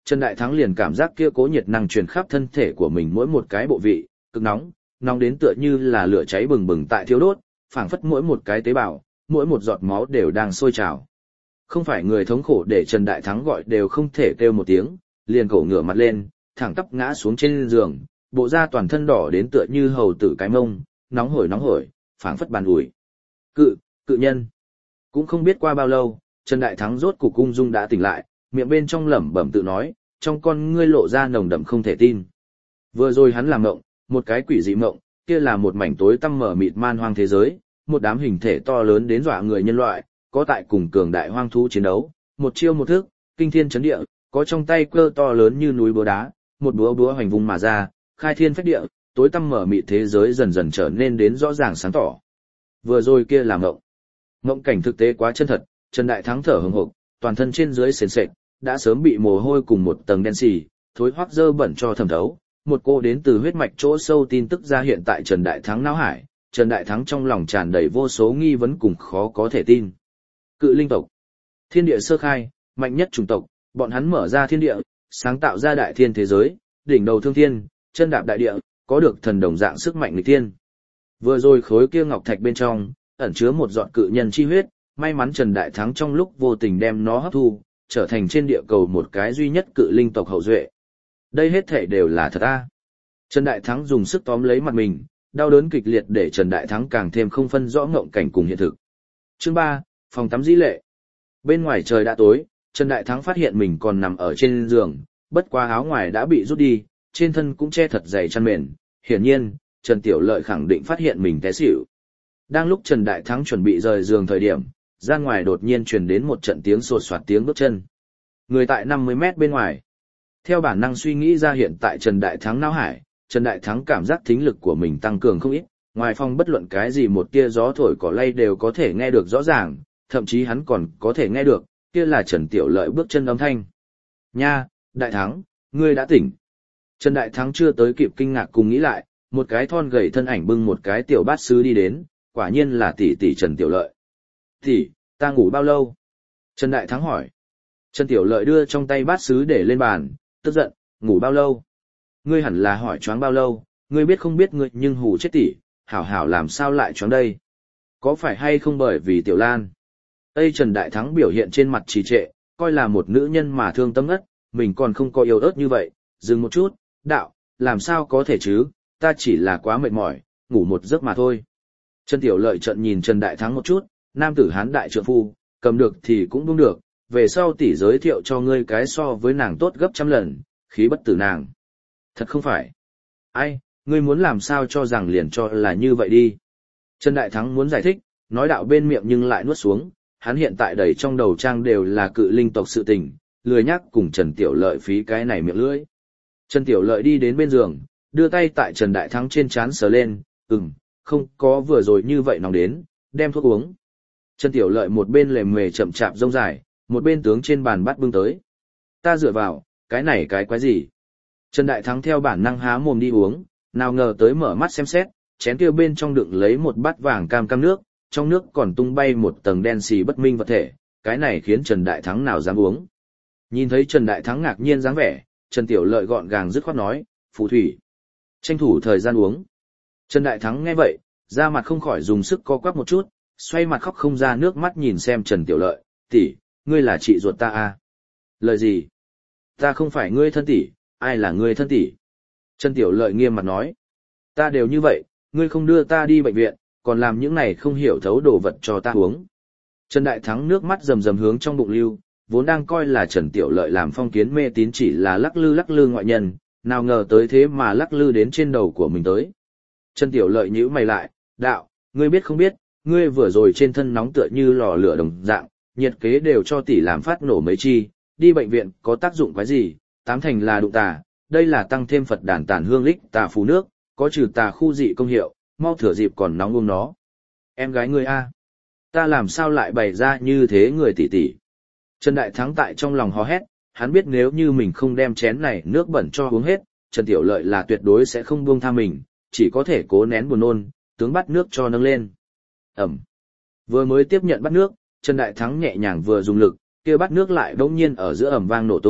Trần Đại Thắng liền cảm giác kia cố nhiệt năng truyền khắp thân thể của mình mỗi một cái bộ vị, cực nóng, nóng đến tựa như là lửa cháy bừng bừng tại thiêu đốt, phảng phất mỗi một cái tế bào, mỗi một giọt máu đều đang sôi trào. Không phải người thống khổ để Trần Đại Thắng gọi đều không thể kêu một tiếng, liền cổ ngửa mặt lên, thẳng tắp ngã xuống trên giường, bộ da toàn thân đỏ đến tựa như hầu tử cái mông, nóng hổi nóng hổi, phảng phất bàn ủi. Cự, cự nhân. Cũng không biết qua bao lâu, Trần Đại Thắng rốt cục ung dung đã tỉnh lại, miệng bên trong lẩm bẩm tự nói, trong con ngươi lộ ra nồng đậm không thể tin. Vừa rồi hắn làm mộng, một cái quỷ dị mộng, kia là một mảnh tối tăm mở mịt man hoang thế giới, một đám hình thể to lớn đến dọa người nhân loại, có tại cùng cường đại hoang thú chiến đấu, một chiêu một thức, kinh thiên chấn địa, có trong tay cơ to lớn như núi búa đá, một búa búa hoành vùng mà ra, khai thiên phách địa, tối tăm mở mịt thế giới dần dần trở nên đến rõ ràng sáng tỏ. Vừa rồi kia là mộng. Mộng cảnh thực tế quá chân thật, Trần Đại Thắng thở hổn hộc, toàn thân trên dưới sền sệt, đã sớm bị mồ hôi cùng một tầng đen xì, thối hoắc dơ bẩn cho thẩm thấu. Một cô đến từ huyết mạch chỗ sâu tin tức ra hiện tại Trần Đại Thắng não hải, Trần Đại Thắng trong lòng tràn đầy vô số nghi vấn cùng khó có thể tin. Cự linh tộc, thiên địa sơ khai, mạnh nhất chủng tộc, bọn hắn mở ra thiên địa, sáng tạo ra đại thiên thế giới, đỉnh đầu thương thiên, chân đạp đại địa, có được thần đồng dạng sức mạnh nghịch thiên. Vừa rồi khối kia ngọc thạch bên trong ẩn chứa một giọt cự nhân chi huyết, may mắn Trần Đại Thắng trong lúc vô tình đem nó hấp thu, trở thành trên địa cầu một cái duy nhất cự linh tộc hậu duệ. Đây hết thể đều là thật a. Trần Đại Thắng dùng sức tóm lấy mặt mình, đau đớn kịch liệt để Trần Đại Thắng càng thêm không phân rõ ngộng cảnh cùng hiện thực. Chương ba, phòng tắm dĩ lệ. Bên ngoài trời đã tối, Trần Đại Thắng phát hiện mình còn nằm ở trên giường, bất quá áo ngoài đã bị rút đi, trên thân cũng che thật dày chăn mền. Hiển nhiên, Trần Tiểu Lợi khẳng định phát hiện mình té xỉu. Đang lúc Trần Đại Thắng chuẩn bị rời giường thời điểm, ra ngoài đột nhiên truyền đến một trận tiếng sột soạt tiếng bước chân. Người tại năm mươi mét bên ngoài. Theo bản năng suy nghĩ ra hiện tại Trần Đại Thắng não hải, Trần Đại Thắng cảm giác thính lực của mình tăng cường không ít, ngoài phòng bất luận cái gì một tia gió thổi cỏ lay đều có thể nghe được rõ ràng, thậm chí hắn còn có thể nghe được, kia là Trần Tiểu Lợi bước chân âm thanh. Nha, Đại Thắng, ngươi đã tỉnh. Trần Đại Thắng chưa tới kịp kinh ngạc cùng nghĩ lại, một cái thon gầy thân ảnh bưng một cái tiểu bát sứ đi đến, quả nhiên là tỷ tỷ Trần Tiểu Lợi. Tỷ, ta ngủ bao lâu? Trần Đại Thắng hỏi. Trần Tiểu Lợi đưa trong tay bát sứ để lên bàn, tức giận, ngủ bao lâu? Ngươi hẳn là hỏi choáng bao lâu, ngươi biết không biết ngươi nhưng hù chết tỷ, hảo hảo làm sao lại choáng đây? Có phải hay không bởi vì Tiểu Lan? Tây Trần Đại Thắng biểu hiện trên mặt trì trệ, coi là một nữ nhân mà thương tâm ngất, mình còn không có yêu ớt như vậy, dừng một chút, đạo, làm sao có thể chứ, ta chỉ là quá mệt mỏi, ngủ một giấc mà thôi. Trần Tiểu Lợi trận nhìn Trần Đại Thắng một chút, nam tử hán đại trượng phu, cầm được thì cũng đúng được, về sau tỷ giới thiệu cho ngươi cái so với nàng tốt gấp trăm lần, khí bất tử nàng. Thật không phải. Ai, ngươi muốn làm sao cho rằng liền cho là như vậy đi. Trần Đại Thắng muốn giải thích, nói đạo bên miệng nhưng lại nuốt xuống, hắn hiện tại đầy trong đầu trang đều là cự linh tộc sự tình, lười nhắc cùng Trần Tiểu Lợi phí cái này miệng lưỡi. Trần Tiểu Lợi đi đến bên giường, đưa tay tại Trần Đại Thắng trên trán sờ lên, ừm, không có vừa rồi như vậy nóng đến, đem thuốc uống. Trần Tiểu Lợi một bên lề mề chậm chạp rông dài, một bên tướng trên bàn bắt bưng tới. Ta dựa vào, cái này cái quái gì? Trần Đại Thắng theo bản năng há mồm đi uống, nào ngờ tới mở mắt xem xét, chén kia bên trong đựng lấy một bát vàng cam cam nước, trong nước còn tung bay một tầng đen xì bất minh vật thể, cái này khiến Trần Đại Thắng nào dám uống. Nhìn thấy Trần Đại Thắng ngạc nhiên dáng vẻ, Trần Tiểu Lợi gọn gàng dứt khoát nói, phù thủy. Tranh thủ thời gian uống. Trần Đại Thắng nghe vậy, da mặt không khỏi dùng sức co quắp một chút, xoay mặt khóc không ra nước mắt nhìn xem Trần Tiểu Lợi, tỷ, ngươi là chị ruột ta à? Lời gì? Ta không phải ngươi thân tỷ, ai là ngươi thân tỷ? Trần Tiểu Lợi nghiêm mặt nói, ta đều như vậy, ngươi không đưa ta đi bệnh viện, còn làm những này không hiểu thấu đồ vật cho ta uống. Trần Đại Thắng nước mắt rầm rầm hướng trong bụng lưu, vốn đang coi là Trần Tiểu Lợi làm phong kiến mê tín chỉ là lắc lư lắc lư ngoại nhân, nào ngờ tới thế mà lắc lư đến trên đầu của mình tới. Trần Tiểu Lợi nhíu mày lại, đạo, ngươi biết không biết, ngươi vừa rồi trên thân nóng tựa như lò lửa đồng dạng, nhiệt kế đều cho tỷ làm phát nổ mấy chi, đi bệnh viện có tác dụng cái gì, tám thành là đụng tà, đây là tăng thêm Phật đàn tàn hương lích tà phù nước, có trừ tà khu dị công hiệu, mau thừa dịp còn nóng uống nó. Em gái ngươi a, ta làm sao lại bày ra như thế người tỷ tỷ. Trần Đại Thắng tại trong lòng hò hét, hắn biết nếu như mình không đem chén này nước bẩn cho uống hết, Trần Tiểu Lợi là tuyệt đối sẽ không buông tha mình, chỉ có thể cố nén buồn nôn, tướng bắt nước cho nâng lên. Ẩm. Vừa mới tiếp nhận bát nước, Trần Đại Thắng nhẹ nhàng vừa dùng lực, kia bát nước lại bỗng nhiên ở giữa ầm vang nổ tung,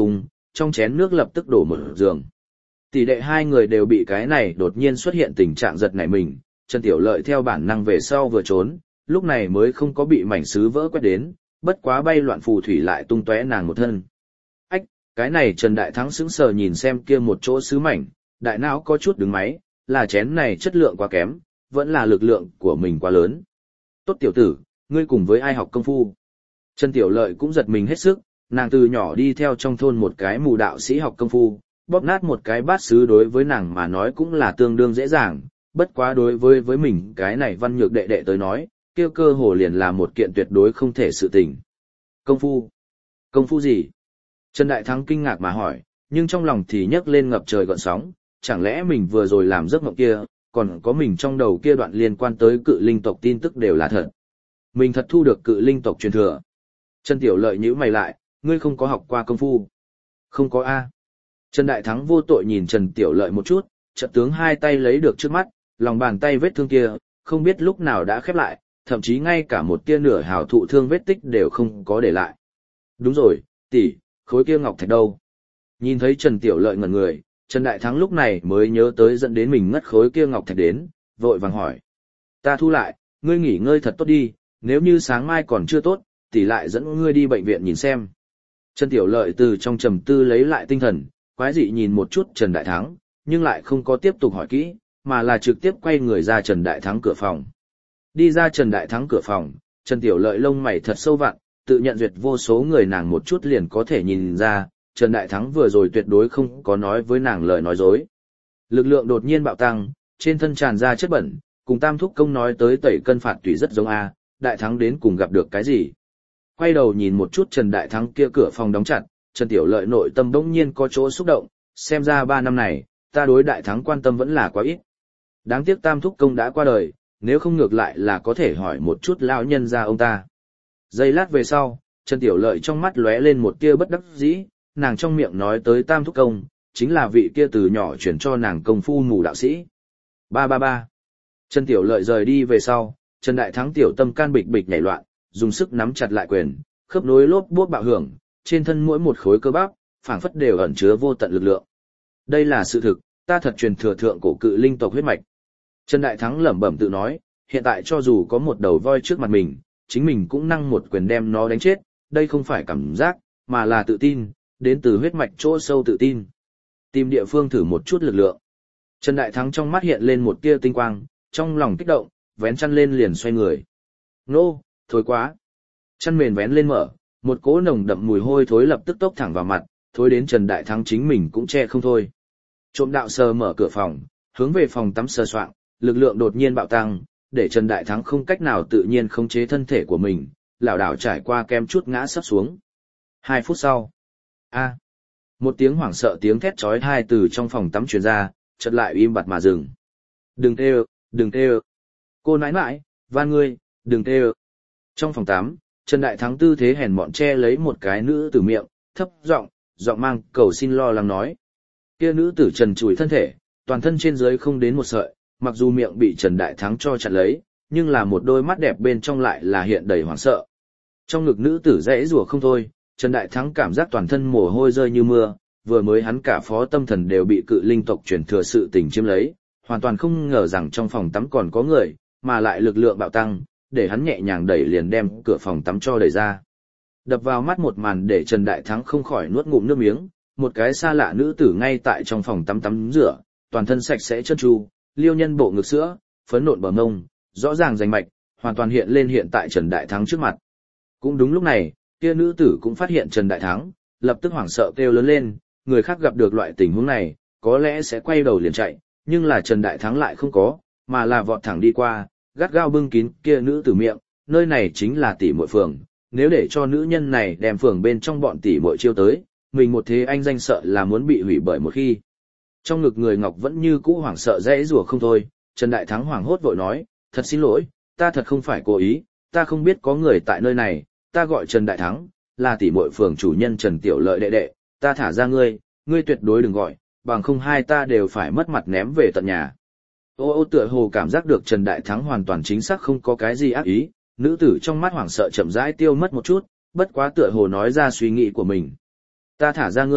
trong chén nước lập tức đổ một giường. Tỷ đệ hai người đều bị cái này đột nhiên xuất hiện tình trạng giật nảy mình, Trần Tiểu Lợi theo bản năng về sau vừa trốn, lúc này mới không có bị mảnh sứ vỡ quét đến, bất quá bay loạn phù thủy lại tung tóe nàng một thân. Ách, cái này Trần Đại Thắng sững sờ nhìn xem kia một chỗ sứ mảnh, đại não có chút đứng máy, là chén này chất lượng quá kém, vẫn là lực lượng của mình quá lớn. Tốt tiểu tử, ngươi cùng với ai học công phu? Trần Tiểu Lợi cũng giật mình hết sức, nàng từ nhỏ đi theo trong thôn một cái mù đạo sĩ học công phu, bóp nát một cái bát sứ đối với nàng mà nói cũng là tương đương dễ dàng, bất quá đối với với mình cái này văn nhược đệ đệ tới nói, kêu cơ hồ liền là một kiện tuyệt đối không thể sự tình. Công phu? Công phu gì? Trần Đại Thắng kinh ngạc mà hỏi, nhưng trong lòng thì nhấc lên ngập trời gợn sóng, chẳng lẽ mình vừa rồi làm giấc mộng kia, còn có mình trong đầu kia đoạn liên quan tới cự linh tộc tin tức đều là thật. Mình thật thu được cự linh tộc truyền thừa. Trần Tiểu Lợi nhíu mày lại, ngươi không có học qua công phu. Không có A. Trần Đại Thắng vô tội nhìn Trần Tiểu Lợi một chút, chợt tướng hai tay lấy được trước mắt, lòng bàn tay vết thương kia, không biết lúc nào đã khép lại, thậm chí ngay cả một tia nửa hào thụ thương vết tích đều không có để lại. Đúng rồi, tỷ, khối kia ngọc thạch đâu? Nhìn thấy Trần Tiểu Lợi ngẩn người, Trần Đại Thắng lúc này mới nhớ tới dẫn đến mình ngất khối kia ngọc thạch đến, vội vàng hỏi. Ta thu lại, ngươi nghỉ ngơi thật tốt đi, nếu như sáng mai còn chưa tốt, tỷ lại dẫn ngươi đi bệnh viện nhìn xem. Trần Tiểu Lợi từ trong trầm tư lấy lại tinh thần, quái dị nhìn một chút Trần Đại Thắng, nhưng lại không có tiếp tục hỏi kỹ, mà là trực tiếp quay người ra Trần Đại Thắng cửa phòng. Đi ra Trần Đại Thắng cửa phòng, Trần Tiểu Lợi lông mày thật sâu vặn, tự nhận duyệt vô số người nàng một chút liền có thể nhìn ra, Trần Đại Thắng vừa rồi tuyệt đối không có nói với nàng lời nói dối. Lực lượng đột nhiên bạo tăng, trên thân tràn ra chất bẩn, cùng Tam Thúc Công nói tới tẩy cân phạt tùy rất giống A, Đại Thắng đến cùng gặp được cái gì. Quay đầu nhìn một chút Trần Đại Thắng kia cửa phòng đóng chặt, Trần Tiểu Lợi nội tâm bỗng nhiên có chỗ xúc động, xem ra ba năm này, ta đối Đại Thắng quan tâm vẫn là quá ít. Đáng tiếc Tam Thúc Công đã qua đời, nếu không ngược lại là có thể hỏi một chút lão nhân ra ông ta. Giây lát về sau, Trần Tiểu Lợi trong mắt lóe lên một tia bất đắc dĩ, nàng trong miệng nói tới Tam Thúc Công, chính là vị kia từ nhỏ chuyển cho nàng công phu mù đạo sĩ. Ba ba ba. Trần Tiểu Lợi rời đi về sau, Trần Đại Thắng tiểu tâm can bịch bịch nhảy loạn, dùng sức nắm chặt lại quyền, khớp nối lốp bút bạo hưởng, trên thân mỗi một khối cơ bắp, phảng phất đều ẩn chứa vô tận lực lượng. Đây là sự thực, ta thật truyền thừa thượng cổ cự linh tộc huyết mạch. Trần Đại Thắng lẩm bẩm tự nói, hiện tại cho dù có một đầu voi trước mặt mình, chính mình cũng năng một quyền đem nó đánh chết, đây không phải cảm giác, mà là tự tin, đến từ huyết mạch chỗ sâu tự tin. Tìm địa phương thử một chút lực lượng. Trần Đại Thắng trong mắt hiện lên một tia tinh quang, trong lòng kích động, vén chăn lên liền xoay người. Nô, thối quá. Chăn mền vén lên mở, một cỗ nồng đậm mùi hôi thối lập tức tốc thẳng vào mặt, thối đến Trần Đại Thắng chính mình cũng che không thôi. Trộm đạo sờ mở cửa phòng, hướng về phòng tắm sờ soạng, lực lượng đột nhiên bạo tăng, để Trần Đại Thắng không cách nào tự nhiên khống chế thân thể của mình, lảo đảo trải qua kem chút ngã sắp xuống. Hai phút sau. A. Một tiếng hoảng sợ tiếng thét chói tai từ trong phòng tắm truyền ra, chợt lại im bặt mà dừng. Đừng tê ơ, đừng tê ơ. Cô nãi nãi, van ngươi, đừng tê ơ. Trong phòng tắm, Trần Đại Thắng tư thế hèn mọn che lấy một cái nữ tử miệng, thấp giọng, giọng mang cầu xin lo lắng nói. Kia nữ tử trần trụi thân thể, toàn thân trên dưới không đến một sợi, mặc dù miệng bị Trần Đại Thắng cho chặt lấy, nhưng là một đôi mắt đẹp bên trong lại là hiện đầy hoảng sợ. Trong ngực nữ tử dãy rủa không thôi, Trần Đại Thắng cảm giác toàn thân mồ hôi rơi như mưa, vừa mới hắn cả phó tâm thần đều bị cự linh tộc truyền thừa sự tình chiếm lấy, hoàn toàn không ngờ rằng trong phòng tắm còn có người, mà lại lực lượng bạo tăng, để hắn nhẹ nhàng đẩy liền đem cửa phòng tắm cho đẩy ra. Đập vào mắt một màn để Trần Đại Thắng không khỏi nuốt ngụm nước miếng, một cái xa lạ nữ tử ngay tại trong phòng tắm tắm rửa, toàn thân sạch sẽ trơn tru, liêu nhân bộ ngực sữa, phấn nộn bờ mông, rõ ràng rành mạch, hoàn toàn hiện lên hiện tại Trần Đại Thắng trước mặt. Cũng đúng lúc này, kia nữ tử cũng phát hiện Trần Đại Thắng, lập tức hoảng sợ kêu lớn lên, người khác gặp được loại tình huống này, có lẽ sẽ quay đầu liền chạy, nhưng là Trần Đại Thắng lại không có, mà là vọt thẳng đi qua, gắt gao bưng kín kia nữ tử miệng, nơi này chính là tỷ muội phường, nếu để cho nữ nhân này đem phường bên trong bọn tỷ muội chiêu tới, mình một thế anh danh sợ là muốn bị hủy bởi một khi. Trong ngực người Ngọc vẫn như cũ hoảng sợ dãy rủa không thôi, Trần Đại Thắng hoảng hốt vội nói, thật xin lỗi, ta thật không phải cố ý, ta không biết có người tại nơi này, ta gọi Trần Đại Thắng, là tỷ muội phường chủ nhân Trần Tiểu Lợi đệ đệ, ta thả ra ngươi, ngươi tuyệt đối đừng gọi, bằng không hai ta đều phải mất mặt ném về tận nhà. Ô ô tựa hồ cảm giác được Trần Đại Thắng hoàn toàn chính xác không có cái gì ác ý, nữ tử trong mắt hoảng sợ chậm rãi tiêu mất một chút, bất quá tựa hồ nói ra suy nghĩ của mình. Ta thả ra ngươi,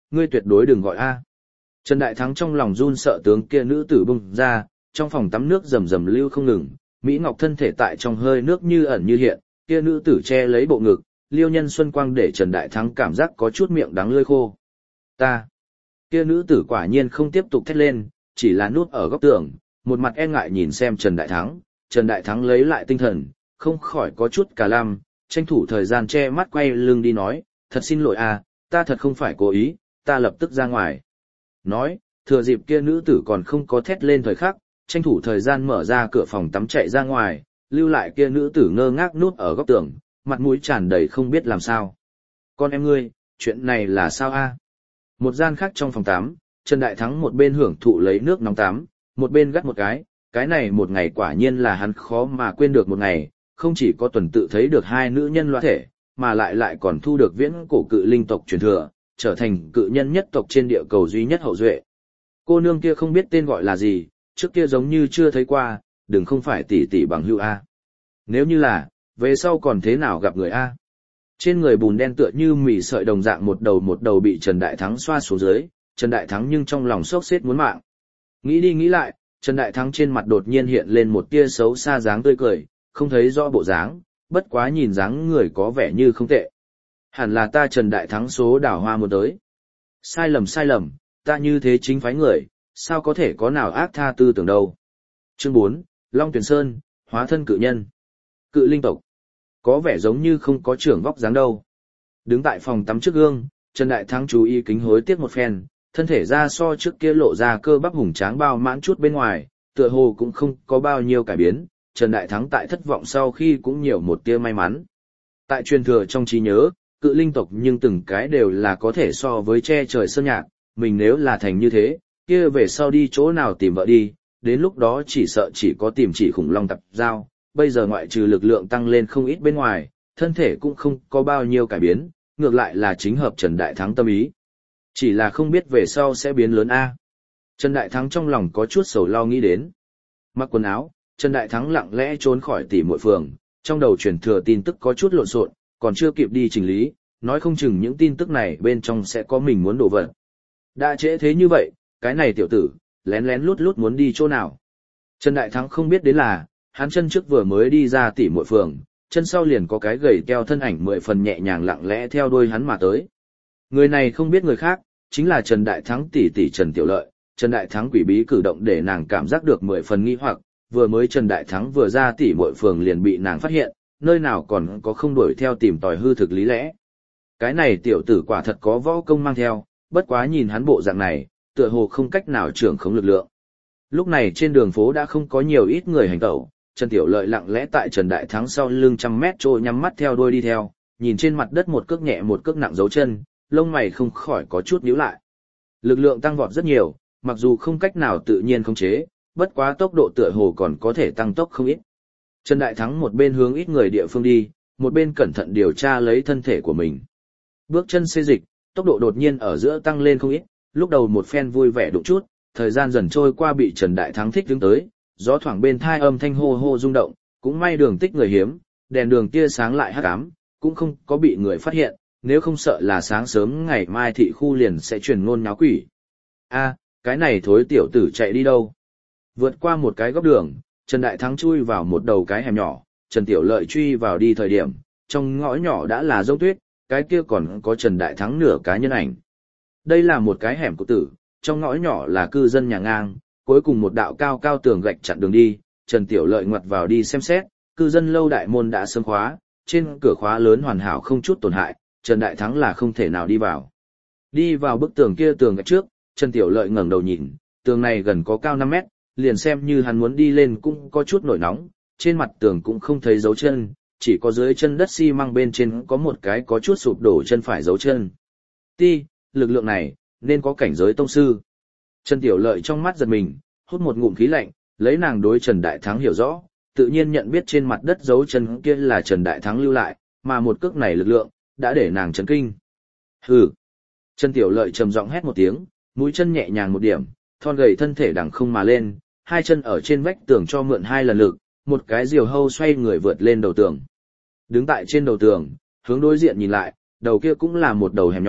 ngươi tuyệt đối đừng gọi A. Trần Đại Thắng trong lòng run sợ tướng kia nữ tử bung ra, trong phòng tắm nước rầm rầm lưu không ngừng, Mỹ Ngọc thân thể tại trong hơi nước như ẩn như hiện, kia nữ tử che lấy bộ ngực, liêu nhân xuân quang để Trần Đại Thắng cảm giác có chút miệng đắng lưỡi khô. Ta. Kia nữ tử quả nhiên không tiếp tục thét lên, chỉ là núp ở góc tường, một mặt e ngại nhìn xem Trần Đại Thắng. Trần Đại Thắng lấy lại tinh thần, không khỏi có chút cả lăm, tranh thủ thời gian che mắt quay lưng đi nói, thật xin lỗi à, ta thật không phải cố ý, ta lập tức ra ngoài. Nói, thừa dịp kia nữ tử còn không có thét lên thời khắc, tranh thủ thời gian mở ra cửa phòng tắm chạy ra ngoài, lưu lại kia nữ tử ngơ ngác núp ở góc tường, mặt mũi tràn đầy không biết làm sao. Con em ngươi, chuyện này là sao a? Một gian khác trong phòng tắm, Trần Đại Thắng một bên hưởng thụ lấy nước nóng tắm, một bên gắt một cái, cái này một ngày quả nhiên là hắn khó mà quên được một ngày, không chỉ có tuần tự thấy được hai nữ nhân loa thể, mà lại lại còn thu được viễn cổ cự linh tộc truyền thừa, trở thành cự nhân nhất tộc trên địa cầu duy nhất hậu duệ. Cô nương kia không biết tên gọi là gì, trước kia giống như chưa thấy qua, đừng không phải tỷ tỷ bằng hữu A. Nếu như là, về sau còn thế nào gặp người A. Trên người bùn đen tựa như mỉ sợi đồng dạng một đầu một đầu bị Trần Đại Thắng xoa xuống dưới, Trần Đại Thắng nhưng trong lòng sốc xếp muốn mạng. Nghĩ đi nghĩ lại, Trần Đại Thắng trên mặt đột nhiên hiện lên một tia xấu xa dáng tươi cười, không thấy rõ bộ dáng, bất quá nhìn dáng người có vẻ như không tệ. Hẳn là ta Trần Đại Thắng số đào hoa muốn tới. Sai lầm sai lầm, ta như thế chính phái người, sao có thể có nào ác tha tư tưởng đâu. Chương bốn, Long Tuyền Sơn, hóa thân cự nhân. Cự linh tộc. Có vẻ giống như không có trưởng vóc dáng đâu. Đứng tại phòng tắm trước gương, Trần Đại Thắng chú ý kính hối tiếc một phen, thân thể ra so trước kia lộ ra cơ bắp hùng tráng bao mãn chút bên ngoài, tựa hồ cũng không có bao nhiêu cải biến, Trần Đại Thắng tại thất vọng sau khi cũng nhiều một tia may mắn. Tại truyền thừa trong trí nhớ, cự linh tộc nhưng từng cái đều là có thể so với che trời sơn nhạc, mình nếu là thành như thế, kia về sau đi chỗ nào tìm vợ đi, đến lúc đó chỉ sợ chỉ có tìm chỉ khủng long tập giao, bây giờ ngoại trừ lực lượng tăng lên không ít bên ngoài, thân thể cũng không có bao nhiêu cải biến, ngược lại là chính hợp Trần Đại Thắng tâm ý. Chỉ là không biết về sau sẽ biến lớn A. Trần Đại Thắng trong lòng có chút sầu lo nghĩ đến. Mặc quần áo, Trần Đại Thắng lặng lẽ trốn khỏi tỉ muội phường, trong đầu truyền thừa tin tức có chút lộn xộn, còn chưa kịp đi chỉnh lý, nói không chừng những tin tức này bên trong sẽ có mình muốn đổ vật. Đã trễ thế như vậy, cái này tiểu tử, lén lén lút lút muốn đi chỗ nào. Trần Đại Thắng không biết đến là, hắn chân trước vừa mới đi ra tỉ muội phường, chân sau liền có cái gầy teo thân ảnh mười phần nhẹ nhàng lặng lẽ theo đuôi hắn mà tới. Người này không biết người khác, chính là Trần Đại Thắng tỷ tỷ Trần Tiểu Lợi. Trần Đại Thắng quỷ bí cử động để nàng cảm giác được mười phần nghi hoặc, vừa mới Trần Đại Thắng vừa ra tỉ muội phường liền bị nàng phát hiện, nơi nào còn có không đuổi theo tìm tòi hư thực lý lẽ. Cái này tiểu tử quả thật có võ công mang theo, bất quá nhìn hắn bộ dạng này, tựa hồ không cách nào trưởng khống lực lượng. Lúc này trên đường phố đã không có nhiều ít người hành tẩu, Trần Tiểu Lợi lặng lẽ tại Trần Đại Thắng sau lưng trăm mét trôi nhắm mắt theo đuôi đi theo, nhìn trên mặt đất một cước nhẹ một cước nặng dấu chân, lông mày không khỏi có chút nhíu lại. Lực lượng tăng vọt rất nhiều, mặc dù không cách nào tự nhiên khống chế, bất quá tốc độ tựa hồ còn có thể tăng tốc không ít. Trần Đại Thắng một bên hướng ít người địa phương đi, một bên cẩn thận điều tra lấy thân thể của mình. Bước chân xê dịch, tốc độ đột nhiên ở giữa tăng lên không ít, lúc đầu một phen vui vẻ đụng chút, thời gian dần trôi qua bị Trần Đại Thắng thích đứng tới, gió thoảng bên thai âm thanh hô hô rung động, cũng may đường tích người hiếm, đèn đường tia sáng lại hắc ám, cũng không có bị người phát hiện, nếu không sợ là sáng sớm ngày mai thị khu liền sẽ truyền ngôn nháo quỷ. A, cái này thối tiểu tử chạy đi đâu? Vượt qua một cái góc đường, Trần Đại Thắng chui vào một đầu cái hẻm nhỏ, Trần Tiểu Lợi truy vào đi thời điểm, trong ngõ nhỏ đã là dông tuyết, cái kia còn có Trần Đại Thắng nửa cá nhân ảnh. Đây là một cái hẻm của tử, trong ngõ nhỏ là cư dân nhà ngang, cuối cùng một đạo cao cao tường gạch chặn đường đi, Trần Tiểu Lợi ngoặt vào đi xem xét, cư dân lâu đại môn đã sớm khóa, trên cửa khóa lớn hoàn hảo không chút tổn hại, Trần Đại Thắng là không thể nào đi vào. Đi vào bức tường kia tường gạch trước, Trần Tiểu Lợi ngẩng đầu nhìn, tường này gần có cao năm mét, liền xem như hắn muốn đi lên cũng có chút nổi nóng, trên mặt tường cũng không thấy dấu chân, chỉ có dưới chân đất xi măng bên trên có một cái có chút sụp đổ chân phải dấu chân. Ti, lực lượng này, nên có cảnh giới tông sư. Trần Tiểu Lợi trong mắt giật mình, hút một ngụm khí lạnh, lấy nàng đối Trần Đại Thắng hiểu rõ, tự nhiên nhận biết trên mặt đất dấu chân kia là Trần Đại Thắng lưu lại, mà một cước này lực lượng, đã để nàng chấn kinh. Hừ. Trần Tiểu Lợi trầm giọng hét một tiếng, mũi chân nhẹ nhàng một điểm, thon gầy thân thể đằng không mà lên, hai chân ở trên vách tường cho mượn hai lần lực, một cái diều hâu xoay người vượt lên đầu tường. Đứng tại trên đầu tường, hướng đối diện nhìn lại, đầu kia cũng là một đầu hẻm nhỏ,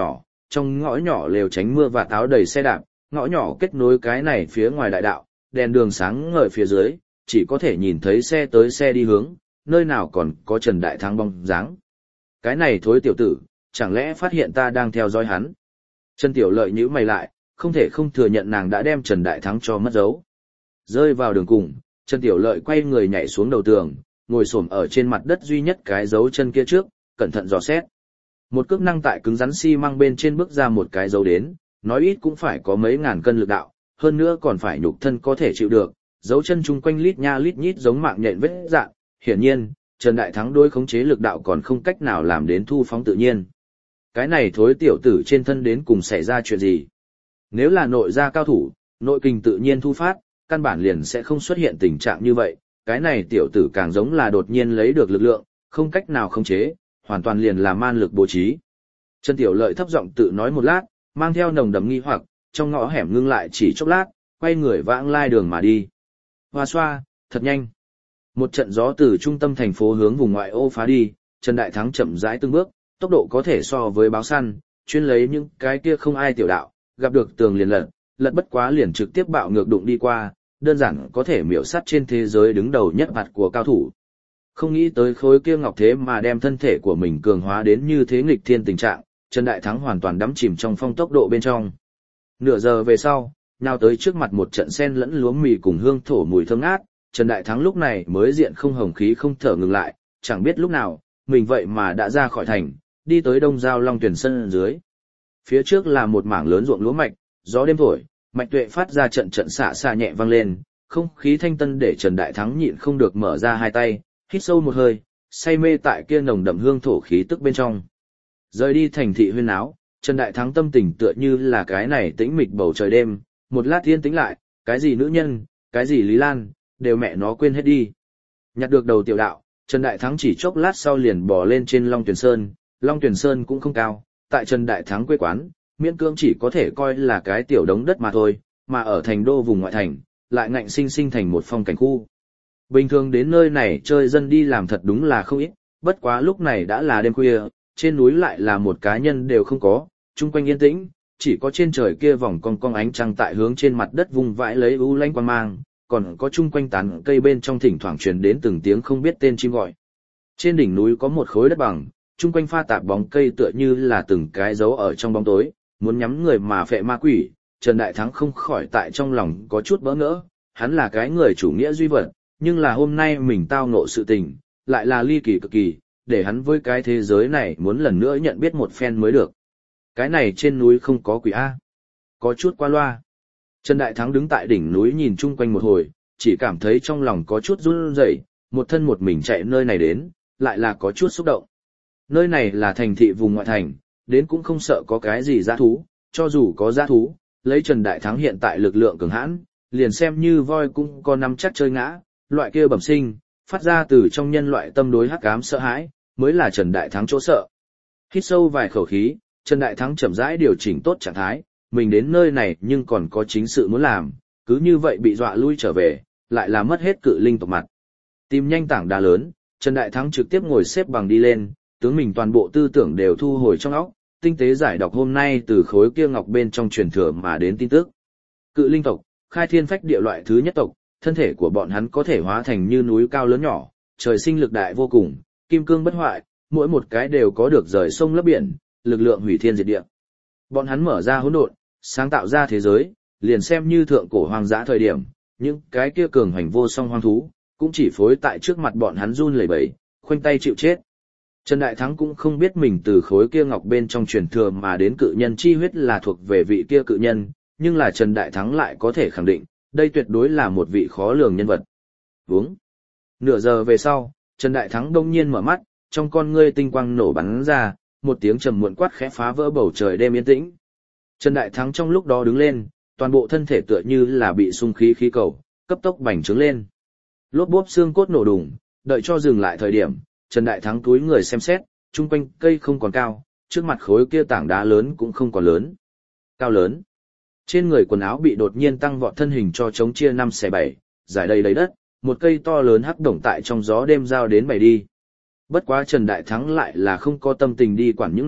trong ngõ nhỏ lều tránh mưa và táo đầy xe đạp, ngõ nhỏ kết nối cái này phía ngoài đại đạo, đèn đường sáng ngời phía dưới, chỉ có thể nhìn thấy xe tới xe đi hướng, nơi nào còn có Trần Đại Thắng bóng dáng. Cái này thối tiểu tử, chẳng lẽ phát hiện ta đang theo dõi hắn? Trần Tiểu Lợi nhíu mày lại, không thể không thừa nhận nàng đã đem Trần Đại Thắng cho mất dấu. Rơi vào đường cùng, Trần Tiểu Lợi quay người nhảy xuống đầu tường, ngồi xổm ở trên mặt đất duy nhất cái dấu chân kia trước, cẩn thận dò xét. Một cước năng tại cứng rắn xi măng bên trên bước ra một cái dấu đến, nói ít cũng phải có mấy ngàn cân lực đạo, hơn nữa còn phải nhục thân có thể chịu được, dấu chân chung quanh lít nha lít nhít giống mạng nhện vết dạn, hiển nhiên, Trần Đại Thắng đối khống chế lực đạo còn không cách nào làm đến thu phóng tự nhiên. Cái này thối tiểu tử trên thân đến cùng xảy ra chuyện gì? Nếu là nội gia cao thủ, nội kình tự nhiên thu phát, căn bản liền sẽ không xuất hiện tình trạng như vậy, cái này tiểu tử càng giống là đột nhiên lấy được lực lượng, không cách nào khống chế, hoàn toàn liền là man lực bố trí. Trần Tiểu Lợi thấp giọng tự nói một lát, mang theo nồng đậm nghi hoặc, trong ngõ hẻm ngưng lại chỉ chốc lát, quay người vãng lai đường mà đi. Hoa xoa, thật nhanh. Một trận gió từ trung tâm thành phố hướng vùng ngoại ô phá đi, Trần Đại Thắng chậm rãi từng bước, tốc độ có thể so với báo săn, chuyên lấy những cái kia không ai tiểu đạo, gặp được tường liền lật, lật bất quá liền trực tiếp bạo ngược đụng đi qua, đơn giản có thể miểu sát trên thế giới đứng đầu nhất mặt của cao thủ. Không nghĩ tới khối kia ngọc thế mà đem thân thể của mình cường hóa đến như thế nghịch thiên tình trạng, Trần Đại Thắng hoàn toàn đắm chìm trong phong tốc độ bên trong. Nửa giờ về sau, nhào tới trước mặt một trận sen lẫn lúa mì cùng hương thổ mùi thơm ngát, Trần Đại Thắng lúc này mới diện không hồng khí không thở ngừng lại, chẳng biết lúc nào, mình vậy mà đã ra khỏi thành, đi tới đông giao Long Tuyển sân dưới. Phía trước là một mảng lớn ruộng lúa mạch, gió đêm thổi, mạch tuệ phát ra trận trận xạ xạ nhẹ vang lên, không khí thanh tân để Trần Đại Thắng nhịn không được mở ra hai tay, hít sâu một hơi, say mê tại kia nồng đậm hương thổ khí tức bên trong. Rời đi thành thị huyên áo, Trần Đại Thắng tâm tình tựa như là cái này tĩnh mịch bầu trời đêm, một lát thiên tĩnh lại, cái gì nữ nhân, cái gì Lý Lan, đều mẹ nó quên hết đi. Nhặt được đầu tiểu đạo, Trần Đại Thắng chỉ chốc lát sau liền bò lên trên Long Tuyển Sơn, Long Tuyển Sơn cũng không cao, tại Trần Đại Thắng quê quán, miễn cưỡng chỉ có thể coi là cái tiểu đống đất mà thôi, mà ở thành đô vùng ngoại thành, lại ngạnh sinh sinh thành một phong cảnh khu. Bình thường đến nơi này chơi dân đi làm thật đúng là không ít, bất quá lúc này đã là đêm khuya, trên núi lại là một cá nhân đều không có, chung quanh yên tĩnh, chỉ có trên trời kia vòng cong cong ánh trăng tại hướng trên mặt đất vùng vãi lấy u lanh quang mang, còn có chung quanh tán cây bên trong thỉnh thoảng truyền đến từng tiếng không biết tên chim gọi. Trên đỉnh núi có một khối đất bằng, chung quanh pha tạp bóng cây tựa như là từng cái dấu ở trong bóng tối, muốn nhắm người mà phệ ma quỷ, Trần Đại Thắng không khỏi tại trong lòng có chút bỡ ngỡ, hắn là cái người chủ nghĩa duy vật, nhưng là hôm nay mình tao ngộ sự tình, lại là ly kỳ cực kỳ, để hắn với cái thế giới này muốn lần nữa nhận biết một phen mới được. Cái này trên núi không có quỷ A. Có chút qua loa. Trần Đại Thắng đứng tại đỉnh núi nhìn chung quanh một hồi, chỉ cảm thấy trong lòng có chút run rẩy, một thân một mình chạy nơi này đến, lại là có chút xúc động. Nơi này là thành thị vùng ngoại thành, đến cũng không sợ có cái gì dã thú, cho dù có dã thú, lấy Trần Đại Thắng hiện tại lực lượng cường hãn, liền xem như voi cũng có nắm chắc chơi ngã, loại kia bẩm sinh, phát ra từ trong nhân loại tâm đối hắc ám sợ hãi, mới là Trần Đại Thắng chỗ sợ. Hít sâu vài khẩu khí, Trần Đại Thắng chậm rãi điều chỉnh tốt trạng thái, mình đến nơi này nhưng còn có chính sự muốn làm, cứ như vậy bị dọa lui trở về, lại là mất hết cự linh tộc mặt. Tìm nhanh tảng đá lớn, Trần Đại Thắng trực tiếp ngồi xếp bằng đi lên, tướng mình toàn bộ tư tưởng đều thu hồi trong óc, tinh tế giải đọc hôm nay từ khối kia ngọc bên trong truyền thừa mà đến tin tức. Cự linh tộc, khai thiên phách địa loại thứ nhất tộc, thân thể của bọn hắn có thể hóa thành như núi cao lớn nhỏ, trời sinh lực đại vô cùng, kim cương bất hoại, mỗi một cái đều có được rời sông lấp biển, lực lượng hủy thiên diệt địa. Bọn hắn mở ra hỗn độn, sáng tạo ra thế giới, liền xem như thượng cổ hoang dã thời điểm, những cái kia cường hành vô song hoang thú, cũng chỉ phối tại trước mặt bọn hắn run lẩy bẩy, khoanh tay chịu chết. Trần Đại Thắng cũng không biết mình từ khối kia ngọc bên trong truyền thừa mà đến cự nhân chi huyết là thuộc về vị kia cự nhân, nhưng là Trần Đại Thắng lại có thể khẳng định, đây tuyệt đối là một vị khó lường nhân vật. Uống. Nửa giờ về sau, Trần Đại Thắng đông nhiên mở mắt, trong con ngươi tinh quang nổ bắn ra, một tiếng trầm muộn quát khẽ phá vỡ bầu trời đêm yên tĩnh. Trần Đại Thắng trong lúc đó đứng lên, toàn bộ thân thể tựa như là bị xung khí khí cầu, cấp tốc bành trướng lên. Lốp bốp xương cốt nổ đùng, đợi cho dừng lại thời điểm, Trần Đại Thắng túi người xem xét, chung quanh cây không còn cao, trước mặt khối kia tảng đá lớn cũng không còn lớn. Cao lớn. Trên người quần áo bị đột nhiên tăng vọt thân hình cho chống chia năm xẻ bảy, giải đầy đầy đất, một cây to lớn hắc đồng tại trong gió đêm giao đến bảy đi. Bất quá Trần Đại Thắng lại là không có tâm tình đi quản những này,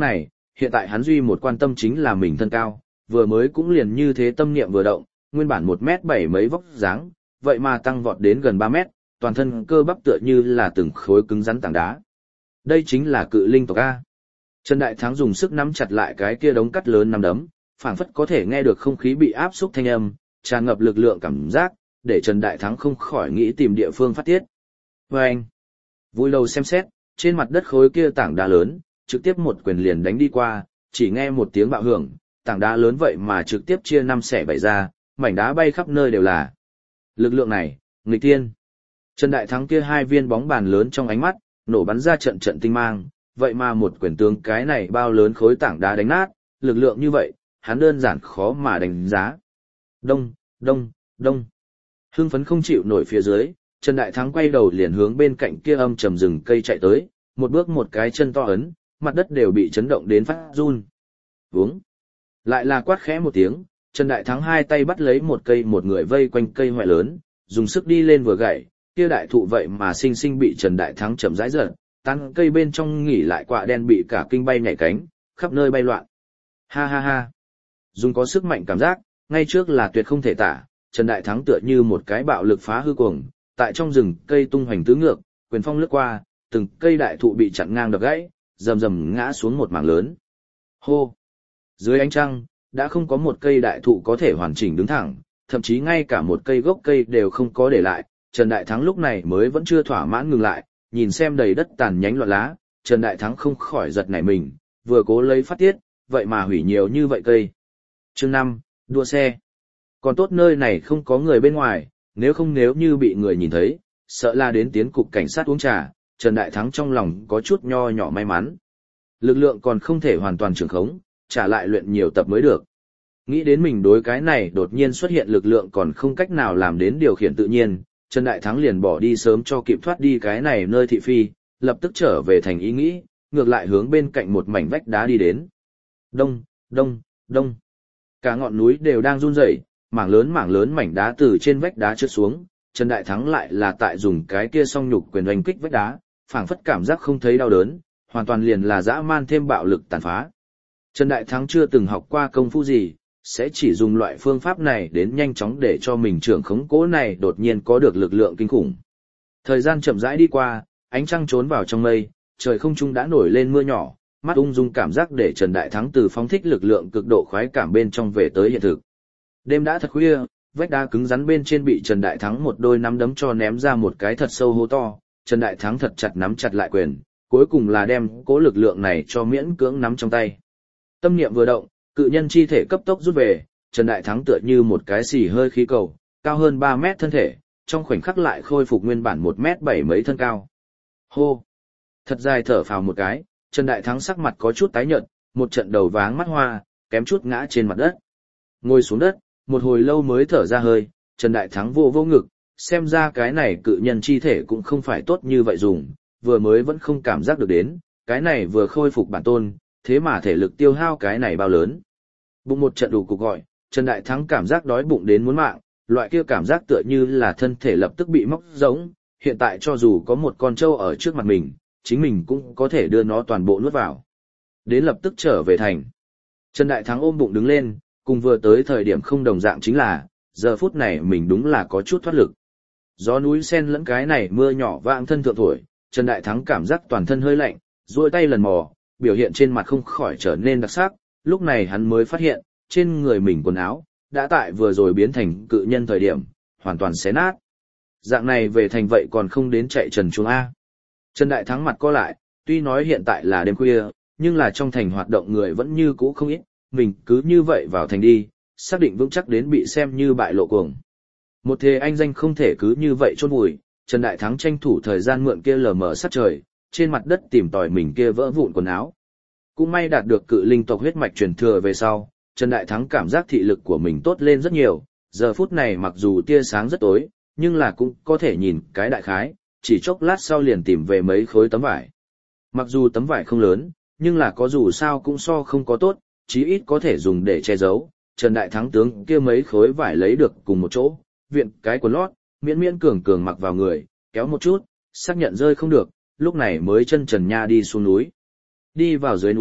hiện tại hắn duy một quan tâm chính là mình thân cao, vừa mới cũng liền như thế tâm niệm vừa động, nguyên bản một mét bảy mấy vóc dáng, vậy mà tăng vọt đến gần ba mét, toàn thân cơ bắp tựa như là từng khối cứng rắn tảng đá. Đây chính là cự linh tộc A. Trần Đại Thắng dùng sức nắm chặt lại cái kia đống cắt lớn nắm đấm, phảng phất có thể nghe được không khí bị áp xúc thanh âm, tràn ngập lực lượng cảm giác, để Trần Đại Thắng không khỏi nghĩ tìm địa phương phát tiết. Và anh, vui đầu xem xét, trên mặt đất khối kia tảng đá lớn, trực tiếp một quyền liền đánh đi qua, chỉ nghe một tiếng bạo hưởng, tảng đá lớn vậy mà trực tiếp chia năm xẻ bảy ra, mảnh đá bay khắp nơi đều là. Lực lượng này, nghịch tiên. Trần Đại Thắng kia hai viên bóng bàn lớn trong ánh mắt, nổ bắn ra trận trận tinh mang, vậy mà một quyền tướng cái này bao lớn khối tảng đá đánh nát, lực lượng như vậy, hắn đơn giản khó mà đánh giá. Đông, đông, đông. Hưng phấn không chịu nổi phía dưới, Trần Đại Thắng quay đầu liền hướng bên cạnh kia âm trầm rừng cây chạy tới, một bước một cái chân to ấn, mặt đất đều bị chấn động đến phát run. Vướng. Lại là quát khẽ một tiếng, Trần Đại Thắng hai tay bắt lấy một cây một người vây quanh cây hoại lớn, dùng sức đi lên vừa gậy, kia đại thụ vậy mà sinh sinh bị Trần Đại Thắng chậm rãi giật, tán cây bên trong nghỉ lại quạ đen bị cả kinh bay nhảy cánh, khắp nơi bay loạn. Ha ha ha. Dùng có sức mạnh cảm giác, ngay trước là tuyệt không thể tả, Trần Đại Thắng tựa như một cái bạo lực phá hư cuồng, tại trong rừng cây tung hoành tứ ngược, quyền phong lướt qua, từng cây đại thụ bị chặn ngang đập gãy, rầm rầm ngã xuống một mảng lớn. Hô. Dưới ánh trăng, đã không có một cây đại thụ có thể hoàn chỉnh đứng thẳng, thậm chí ngay cả một cây gốc cây đều không có để lại, Trần Đại Thắng lúc này mới vẫn chưa thỏa mãn ngừng lại, nhìn xem đầy đất tàn nhánh loạn lá, Trần Đại Thắng không khỏi giật nảy mình, vừa cố lấy phát tiết, vậy mà hủy nhiều như vậy cây. Chương năm, đua xe. Còn tốt nơi này không có người bên ngoài, nếu không nếu như bị người nhìn thấy, sợ là đến tiến cục cảnh sát uống trà, Trần Đại Thắng trong lòng có chút nho nhỏ may mắn. Lực lượng còn không thể hoàn toàn trường khống, trả lại luyện nhiều tập mới được. Nghĩ đến mình đối cái này đột nhiên xuất hiện lực lượng còn không cách nào làm đến điều khiển tự nhiên, Trần Đại Thắng liền bỏ đi sớm cho kịp thoát đi cái này nơi thị phi, lập tức trở về thành ý nghĩ, ngược lại hướng bên cạnh một mảnh vách đá đi đến. Đông, đông, đông. Cả ngọn núi đều đang run rẩy, mảng lớn mảng lớn mảnh đá từ trên vách đá trượt xuống, Trần Đại Thắng lại là tại dùng cái kia song nhục quyền oanh kích vách đá, phảng phất cảm giác không thấy đau đớn, hoàn toàn liền là dã man thêm bạo lực tàn phá. Trần Đại Thắng chưa từng học qua công phu gì, sẽ chỉ dùng loại phương pháp này đến nhanh chóng để cho mình trưởng khống cố này đột nhiên có được lực lượng kinh khủng. Thời gian chậm rãi đi qua, ánh trăng trốn vào trong mây, trời không trung đã nổi lên mưa nhỏ, mắt ung dung cảm giác để Trần Đại Thắng từ phóng thích lực lượng cực độ khoái cảm bên trong về tới hiện thực. Đêm đã thật khuya, vách đá cứng rắn bên trên bị Trần Đại Thắng một đôi nắm đấm cho ném ra một cái thật sâu hố to, Trần Đại Thắng thật chặt nắm chặt lại quyền, cuối cùng là đem cố lực lượng này cho miễn cưỡng nắm trong tay. Tâm niệm vừa động, cự nhân chi thể cấp tốc rút về, Trần Đại Thắng tựa như một cái xì hơi khí cầu, cao hơn ba mét thân thể, trong khoảnh khắc lại khôi phục nguyên bản một mét bảy mấy thân cao. Hô! Thật dài thở phào một cái, Trần Đại Thắng sắc mặt có chút tái nhợt, một trận đầu váng mắt hoa, kém chút ngã trên mặt đất. Ngồi xuống đất, một hồi lâu mới thở ra hơi, Trần Đại Thắng vô vô ngực, xem ra cái này cự nhân chi thể cũng không phải tốt như vậy dùng, vừa mới vẫn không cảm giác được đến, cái này vừa khôi phục bản tôn, thế mà thể lực tiêu hao cái này bao lớn. Bụng một trận đủ cục gọi, Trần Đại Thắng cảm giác đói bụng đến muốn mạng, loại kia cảm giác tựa như là thân thể lập tức bị móc giống, hiện tại cho dù có một con trâu ở trước mặt mình, chính mình cũng có thể đưa nó toàn bộ nuốt vào. Đến lập tức trở về thành. Trần Đại Thắng ôm bụng đứng lên, cùng vừa tới thời điểm không đồng dạng chính là, giờ phút này mình đúng là có chút thoát lực. Gió núi sen lẫn cái này mưa nhỏ vạng thân thượng thổi, Trần Đại Thắng cảm giác toàn thân hơi lạnh, duỗi tay lần mò, biểu hiện trên mặt không khỏi trở nên đặc sắc, lúc này hắn mới phát hiện, trên người mình quần áo, đã tại vừa rồi biến thành cự nhân thời điểm, hoàn toàn xé nát. Dạng này về thành vậy còn không đến chạy trần chuồng A. Trần Đại Thắng mặt co lại, tuy nói hiện tại là đêm khuya, nhưng là trong thành hoạt động người vẫn như cũ không ít, mình cứ như vậy vào thành đi, xác định vững chắc đến bị xem như bại lộ cuồng. Một thế anh danh không thể cứ như vậy chôn vùi, Trần Đại Thắng tranh thủ thời gian mượn kia lờ mờ sát trời, trên mặt đất tìm tòi mình kia vỡ vụn quần áo. Cũng may đạt được cự linh tộc huyết mạch truyền thừa về sau, Trần Đại Thắng cảm giác thị lực của mình tốt lên rất nhiều, giờ phút này mặc dù tia sáng rất tối, nhưng là cũng có thể nhìn cái đại khái, chỉ chốc lát sau liền tìm về mấy khối tấm vải. Mặc dù tấm vải không lớn, nhưng là có dù sao cũng so không có tốt, chí ít có thể dùng để che giấu. Trần Đại Thắng tướng kia mấy khối vải lấy được cùng một chỗ, viện cái quần lót, miễn miễn cường cường mặc vào người, kéo một chút, xác nhận rơi không được, lúc này mới chân trần nha đi xuống núi. Đi vào dưới núi,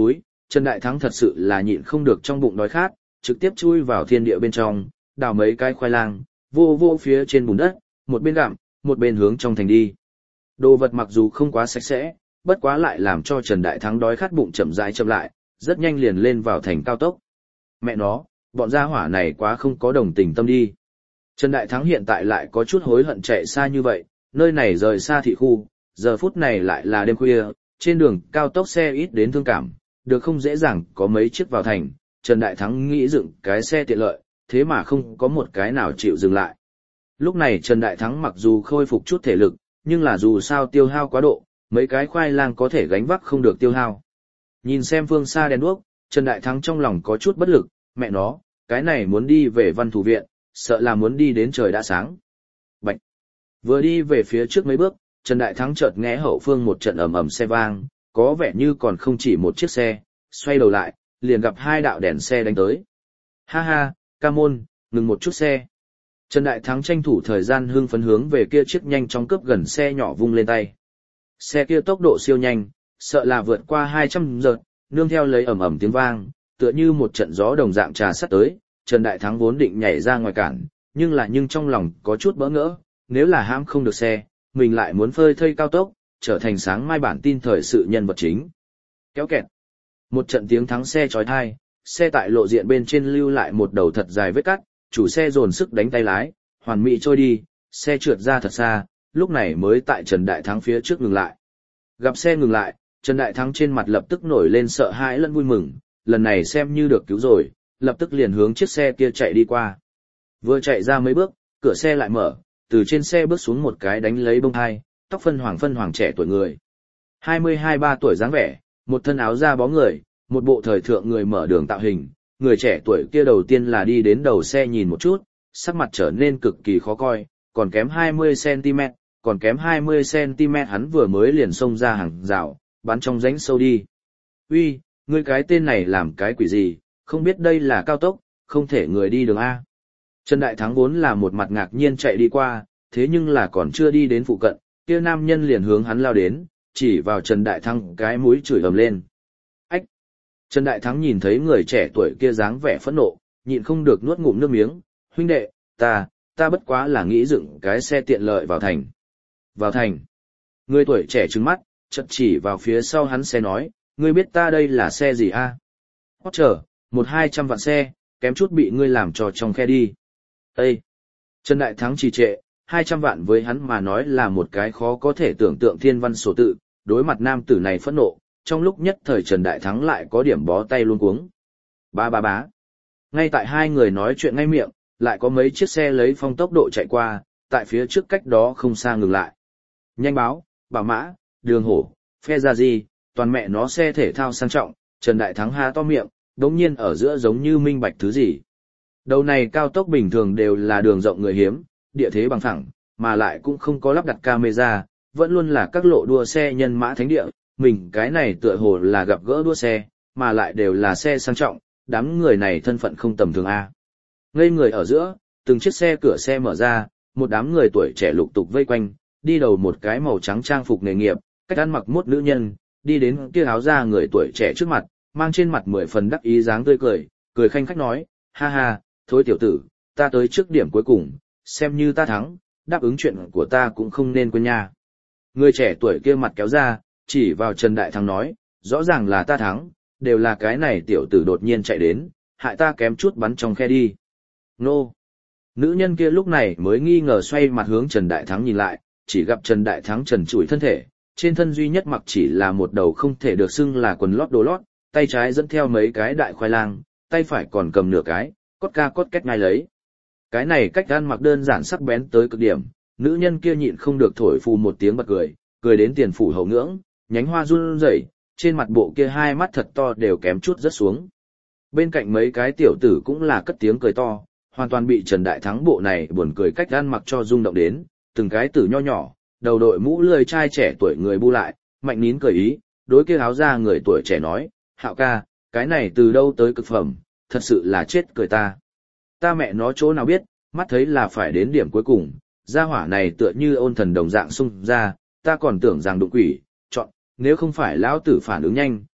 Trần Đại Thắng thật sự là nhịn không được trong bụng đói khát, trực tiếp chui vào thiên địa bên trong, đào mấy cái khoai lang, vô vô phía trên bùn đất, một bên gặm, một bên hướng trong thành đi. Đồ vật mặc dù không quá sạch sẽ, bất quá lại làm cho Trần Đại Thắng đói khát bụng chậm rãi chậm lại, rất nhanh liền lên vào thành cao tốc. Mẹ nó, bọn gia hỏa này quá không có đồng tình tâm đi. Trần Đại Thắng hiện tại lại có chút hối hận chạy xa như vậy, nơi này rời xa thị khu, giờ phút này lại là đêm khuya, trên đường cao tốc xe ít đến thương cảm, được không dễ dàng có mấy chiếc vào thành, Trần Đại Thắng nghĩ dựng cái xe tiện lợi, thế mà không có một cái nào chịu dừng lại. Lúc này Trần Đại Thắng mặc dù khôi phục chút thể lực, nhưng là dù sao tiêu hao quá độ, mấy cái khoai lang có thể gánh vác không được tiêu hao. Nhìn xem phương xa đèn đuốc, Trần Đại Thắng trong lòng có chút bất lực, mẹ nó, cái này muốn đi về văn thủ viện, sợ là muốn đi đến trời đã sáng. Bạch! Vừa đi về phía trước mấy bước, Trần Đại Thắng chợt nghe hậu phương một trận ầm ầm xe vang, có vẻ như còn không chỉ một chiếc xe, xoay đầu lại, liền gặp hai đạo đèn xe đánh tới. Ha ha, ca môn, ngừng một chút xe. Trần Đại Thắng tranh thủ thời gian hưng phấn hướng về kia chiếc nhanh chóng cướp gần xe nhỏ vung lên tay. Xe kia tốc độ siêu nhanh, sợ là vượt qua hai trăm giờ, nương theo lấy ầm ầm tiếng vang, tựa như một trận gió đồng dạng trà sắt tới, Trần Đại Thắng vốn định nhảy ra ngoài cản, nhưng là nhưng trong lòng có chút bỡ ngỡ, nếu là hãm không được xe, mình lại muốn phơi thây cao tốc, trở thành sáng mai bản tin thời sự nhân vật chính. Kéo kẹt. Một trận tiếng thắng xe chói tai, xe tại lộ diện bên trên lưu lại một đầu thật dài vết cắt, chủ xe dồn sức đánh tay lái, hoàn mỹ trôi đi, xe trượt ra thật xa, lúc này mới tại Trần Đại Thắng phía trước ngừng lại. Gặp xe ngừng lại, Trần Đại Thắng trên mặt lập tức nổi lên sợ hãi lẫn vui mừng, lần này xem như được cứu rồi, lập tức liền hướng chiếc xe kia chạy đi qua. Vừa chạy ra mấy bước, cửa xe lại mở, từ trên xe bước xuống một cái đánh lấy bông hai, tóc phân hoàng phân hoàng trẻ tuổi người. hai mươi hai ba tuổi dáng vẻ, một thân áo da bó người, một bộ thời thượng người mở đường tạo hình, người trẻ tuổi kia đầu tiên là đi đến đầu xe nhìn một chút, sắc mặt trở nên cực kỳ khó coi, còn kém hai mươi xăng ti mét, còn kém hai mươi xăng ti mét hắn vừa mới liền xông ra hàng rào, bắn trong rãnh sâu đi. Uy, ngươi cái tên này làm cái quỷ gì, không biết đây là cao tốc, không thể người đi đường A. Trần Đại Thắng vốn là một mặt ngạc nhiên chạy đi qua, thế nhưng là còn chưa đi đến phụ cận, kia nam nhân liền hướng hắn lao đến, chỉ vào Trần Đại Thắng cái mũi chửi ầm lên. Ách! Trần Đại Thắng nhìn thấy người trẻ tuổi kia dáng vẻ phẫn nộ, nhịn không được nuốt ngụm nước miếng, huynh đệ, ta, ta bất quá là nghĩ dựng cái xe tiện lợi vào thành. Vào thành. Người tuổi trẻ trừng mắt, chợt chỉ vào phía sau hắn xe nói, ngươi biết ta đây là xe gì a? Hót trở, một hai trăm vạn xe, kém chút bị ngươi làm cho trong khe đi. Ê! Trần Đại Thắng trì trệ, hai trăm vạn với hắn mà nói là một cái khó có thể tưởng tượng thiên văn số tự, đối mặt nam tử này phẫn nộ, trong lúc nhất thời Trần Đại Thắng lại có điểm bó tay luôn cuống. Ba ba bá. Ngay tại hai người nói chuyện ngay miệng, lại có mấy chiếc xe lấy phong tốc độ chạy qua, tại phía trước cách đó không xa ngừng lại. Nhanh báo, bảo mã, đường hổ, phe ra gì, toàn mẹ nó xe thể thao sang trọng, Trần Đại Thắng há to miệng, đống nhiên ở giữa giống như minh bạch thứ gì. Đầu này cao tốc bình thường đều là đường rộng người hiếm, địa thế bằng phẳng, mà lại cũng không có lắp đặt camera, vẫn luôn là các lộ đua xe nhân mã thánh địa, mình cái này tựa hồ là gặp gỡ đua xe, mà lại đều là xe sang trọng, đám người này thân phận không tầm thường a. Ngây người ở giữa, từng chiếc xe cửa xe mở ra, một đám người tuổi trẻ lục tục vây quanh, đi đầu một cái màu trắng trang phục nghề nghiệp, cách ăn mặc mốt nữ nhân, đi đến kia áo da người tuổi trẻ trước mặt, mang trên mặt mười phần đắc ý dáng tươi cười, cười khanh khách nói, ha ha, thôi tiểu tử, ta tới trước điểm cuối cùng, xem như ta thắng, đáp ứng chuyện của ta cũng không nên quên nha. Người trẻ tuổi kia mặt kéo ra, chỉ vào Trần Đại Thắng nói, rõ ràng là ta thắng, đều là cái này tiểu tử đột nhiên chạy đến, hại ta kém chút bắn trong khe đi. Nô! Nữ nhân kia lúc này mới nghi ngờ xoay mặt hướng Trần Đại Thắng nhìn lại, chỉ gặp Trần Đại Thắng trần trụi thân thể, trên thân duy nhất mặc chỉ là một đầu không thể được xưng là quần lót đồ lót, tay trái dẫn theo mấy cái đại khoai lang, tay phải còn cầm nửa cái, cốt ca cốt két ngay lấy. Cái này cách ăn mặc đơn giản sắc bén tới cực điểm, nữ nhân kia nhịn không được thổi phù một tiếng bật cười, cười đến tiền phủ hậu ngưỡng, nhánh hoa run rẩy, trên mặt bộ kia hai mắt thật to đều kém chút rớt xuống. Bên cạnh mấy cái tiểu tử cũng là cất tiếng cười to, hoàn toàn bị Trần Đại Thắng bộ này buồn cười cách ăn mặc cho rung động đến, từng cái tử nho nhỏ, đầu đội mũ lười trai trẻ tuổi người bu lại, mạnh nín cười ý, đối kia áo ra người tuổi trẻ nói, Hạo ca, cái này từ đâu tới cực phẩm, thật sự là chết cười ta. Ta mẹ nó chỗ nào biết, mắt thấy là phải đến điểm cuối cùng, gia hỏa này tựa như ôn thần đồng dạng xung ra, ta còn tưởng rằng đụng quỷ, chọn, nếu không phải lão tử phản ứng nhanh,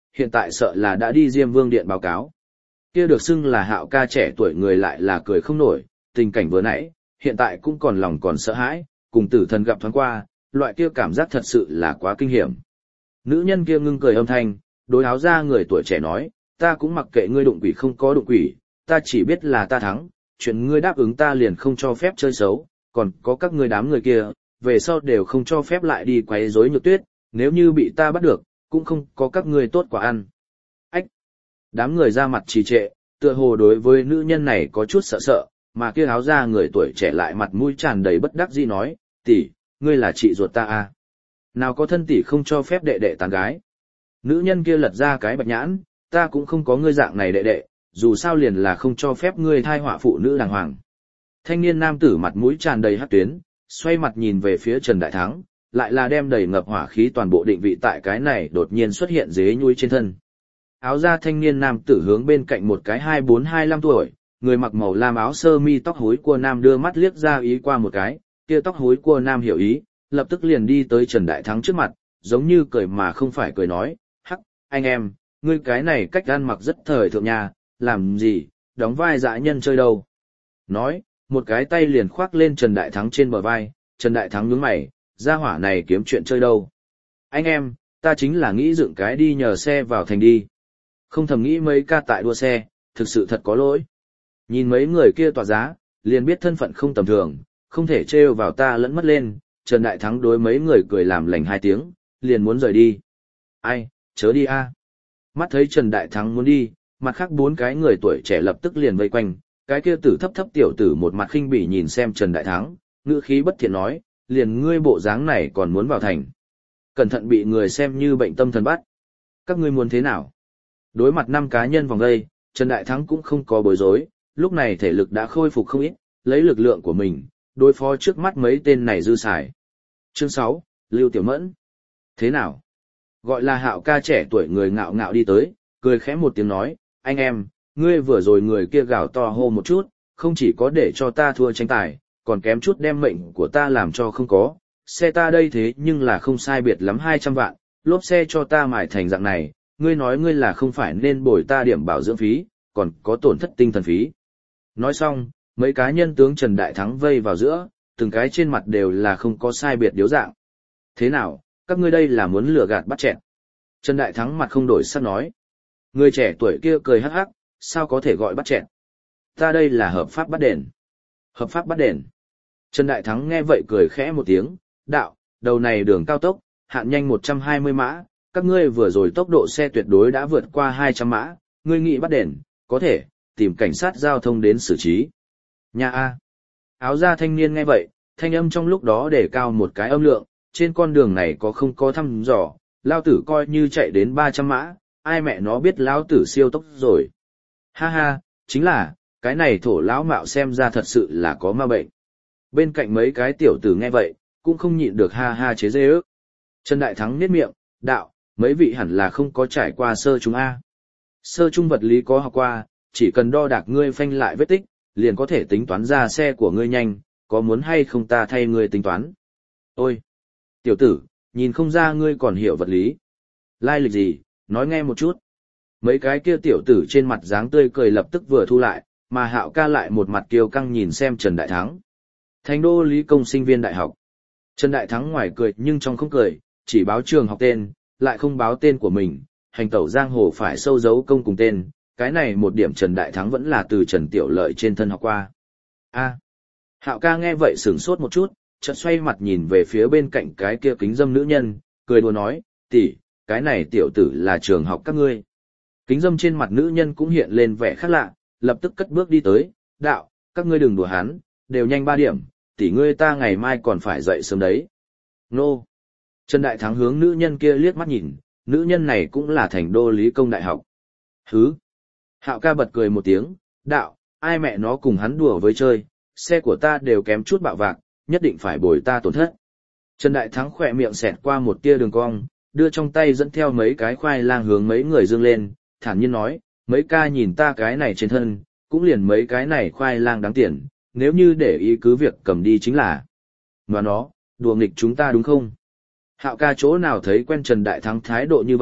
hiện tại sợ là đã đi Diêm Vương Điện báo cáo. Kia được xưng là Hạo ca trẻ tuổi người lại là cười không nổi, tình cảnh vừa nãy, hiện tại cũng còn lòng còn sợ hãi, cùng tử thần gặp thoáng qua, loại kia cảm giác thật sự là quá kinh hiểm. Nữ nhân kia ngưng cười âm thanh, đối áo ra người tuổi trẻ nói, ta cũng mặc kệ ngươi đụng quỷ không có đụng quỷ, ta chỉ biết là ta thắng, chuyện ngươi đáp ứng ta liền không cho phép chơi xấu, còn có các ngươi đám người kia, về sau đều không cho phép lại đi quấy rối Nhược Tuyết, nếu như bị ta bắt được, cũng không có các ngươi tốt quả ăn. Ách! Đám người ra mặt trì trệ, tựa hồ đối với nữ nhân này có chút sợ sợ, mà kia áo ra người tuổi trẻ lại mặt mũi tràn đầy bất đắc dĩ nói, tỷ, ngươi là chị ruột ta à? Nào có thân tỷ không cho phép đệ đệ tán gái? Nữ nhân kia lật ra cái bạch nhãn, ta cũng không có ngươi dạng này đệ đệ, dù sao liền là không cho phép ngươi thai họa phụ nữ đàng hoàng. Thanh niên nam tử mặt mũi tràn đầy hắc tuyến, xoay mặt nhìn về phía Trần Đại Thắng, lại là đem đầy ngập hỏa khí toàn bộ định vị tại cái này đột nhiên xuất hiện dế nhui trên thân. Áo da thanh niên nam tử hướng bên cạnh một cái hai bốn hai lăm tuổi, người mặc màu lam áo sơ mi tóc hối cua nam đưa mắt liếc ra ý qua một cái, kia tóc hối cua nam hiểu ý, lập tức liền đi tới Trần Đại Thắng trước mặt, giống như cười mà không phải cười nói, hắc, anh em, ngươi cái này cách ăn mặc rất thời thượng nhà, làm gì, đóng vai dã nhân chơi đâu. Nói, một cái tay liền khoác lên Trần Đại Thắng trên bờ vai, Trần Đại Thắng nhướng mày, gia hỏa này kiếm chuyện chơi đâu. Anh em, ta chính là nghĩ dựng cái đi nhờ xe vào thành đi. Không thầm nghĩ mấy ca tại đua xe, thực sự thật có lỗi. Nhìn mấy người kia tỏa giá, liền biết thân phận không tầm thường, không thể trêu vào ta lẫn mất lên, Trần Đại Thắng đối mấy người cười làm lành hai tiếng, liền muốn rời đi. Ai, chớ đi a. Mắt thấy Trần Đại Thắng muốn đi, mặt khác bốn cái người tuổi trẻ lập tức liền vây quanh, cái kia tử thấp thấp tiểu tử một mặt khinh bỉ nhìn xem Trần Đại Thắng, ngữ khí bất thiện nói, liền ngươi bộ dáng này còn muốn vào thành. Cẩn thận bị người xem như bệnh tâm thần bắt. Các ngươi muốn thế nào? Đối mặt năm cá nhân vòng đây, Trần Đại Thắng cũng không có bối rối, lúc này thể lực đã khôi phục không ít, lấy lực lượng của mình, đối phó trước mắt mấy tên này dư xài. Chương sáu, Lưu Tiểu Mẫn. Thế nào? Gọi là Hạo ca trẻ tuổi người ngạo ngạo đi tới, cười khẽ một tiếng nói, anh em, ngươi vừa rồi người kia gào to hô một chút, không chỉ có để cho ta thua tranh tài, còn kém chút đem mệnh của ta làm cho không có, xe ta đây thế nhưng là không sai biệt lắm hai trăm vạn, lốp xe cho ta mài thành dạng này, ngươi nói ngươi là không phải nên bồi ta điểm bảo dưỡng phí, còn có tổn thất tinh thần phí. Nói xong, mấy cá nhân tướng Trần Đại Thắng vây vào giữa, từng cái trên mặt đều là không có sai biệt điếu dạng. Thế nào, các ngươi đây là muốn lừa gạt bắt chẹn? Trần Đại Thắng mặt không đổi sắc nói. Người trẻ tuổi kia cười hắc hắc, sao có thể gọi bắt chẹn? Ta đây là hợp pháp bắt đền. Hợp pháp bắt đền. Trần Đại Thắng nghe vậy cười khẽ một tiếng, đạo, đầu này đường cao tốc, hạn nhanh một trăm hai mươi mã, các ngươi vừa rồi tốc độ xe tuyệt đối đã vượt qua hai trăm mã, ngươi nghĩ bắt đền, có thể, tìm cảnh sát giao thông đến xử trí. Nhà A. Áo da thanh niên nghe vậy, thanh âm trong lúc đó để cao một cái âm lượng, trên con đường này có không có thăm dò, lao tử coi như chạy đến ba trăm mã, ai mẹ nó biết lao tử siêu tốc rồi. Ha ha, chính là, cái này thổ lão mạo xem ra thật sự là có ma bệnh. Bên cạnh mấy cái tiểu tử nghe vậy, cũng không nhịn được ha ha chế dê ước. Trần Đại Thắng niết miệng, đạo, mấy vị hẳn là không có trải qua sơ trung A. Sơ trung vật lý có học qua, chỉ cần đo đạc ngươi phanh lại vết tích, liền có thể tính toán ra xe của ngươi nhanh, có muốn hay không ta thay ngươi tính toán. Ôi! Tiểu tử, nhìn không ra ngươi còn hiểu vật lý. Lai lịch gì, nói nghe một chút. Mấy cái kia tiểu tử trên mặt dáng tươi cười lập tức vừa thu lại, mà Hạo ca lại một mặt kiêu căng nhìn xem Trần Đại Thắng. Thành đô lý công sinh viên đại học. Trần Đại Thắng ngoài cười nhưng trong không cười, chỉ báo trường học tên, lại không báo tên của mình, hành tẩu giang hồ phải sâu dấu công cùng tên, cái này một điểm Trần Đại Thắng vẫn là từ Trần Tiểu Lợi trên thân học qua. A. Hạo ca nghe vậy sửng sốt một chút, chợt xoay mặt nhìn về phía bên cạnh cái kia kính dâm nữ nhân, cười đùa nói, tỷ, cái này tiểu tử là trường học các ngươi. Kính dâm trên mặt nữ nhân cũng hiện lên vẻ khác lạ, lập tức cất bước đi tới, đạo, các ngươi đừng đùa hắn, đều nhanh ba điểm, tỷ ngươi ta ngày mai còn phải dậy sớm đấy. Nô. Trần Đại Thắng hướng nữ nhân kia liếc mắt nhìn, nữ nhân này cũng là thành đô lý công đại học. Hứ. Hạo ca bật cười một tiếng, đạo, ai mẹ nó cùng hắn đùa với chơi, xe của ta đều kém chút bạo vạc, nhất định phải bồi ta tổn thất. Trần Đại Thắng khỏe miệng xẹt qua một tia đường cong, đưa trong tay dẫn theo mấy cái khoai lang hướng mấy người dương lên, thản nhiên nói, mấy ca nhìn ta cái này trên thân, cũng liền mấy cái này khoai lang đáng tiền, nếu như để ý cứ việc cầm đi chính là. Mà nó, đùa nghịch chúng ta đúng không? Hạo ca chỗ nào thấy quen Trần Đại Thắng thái độ như vậy,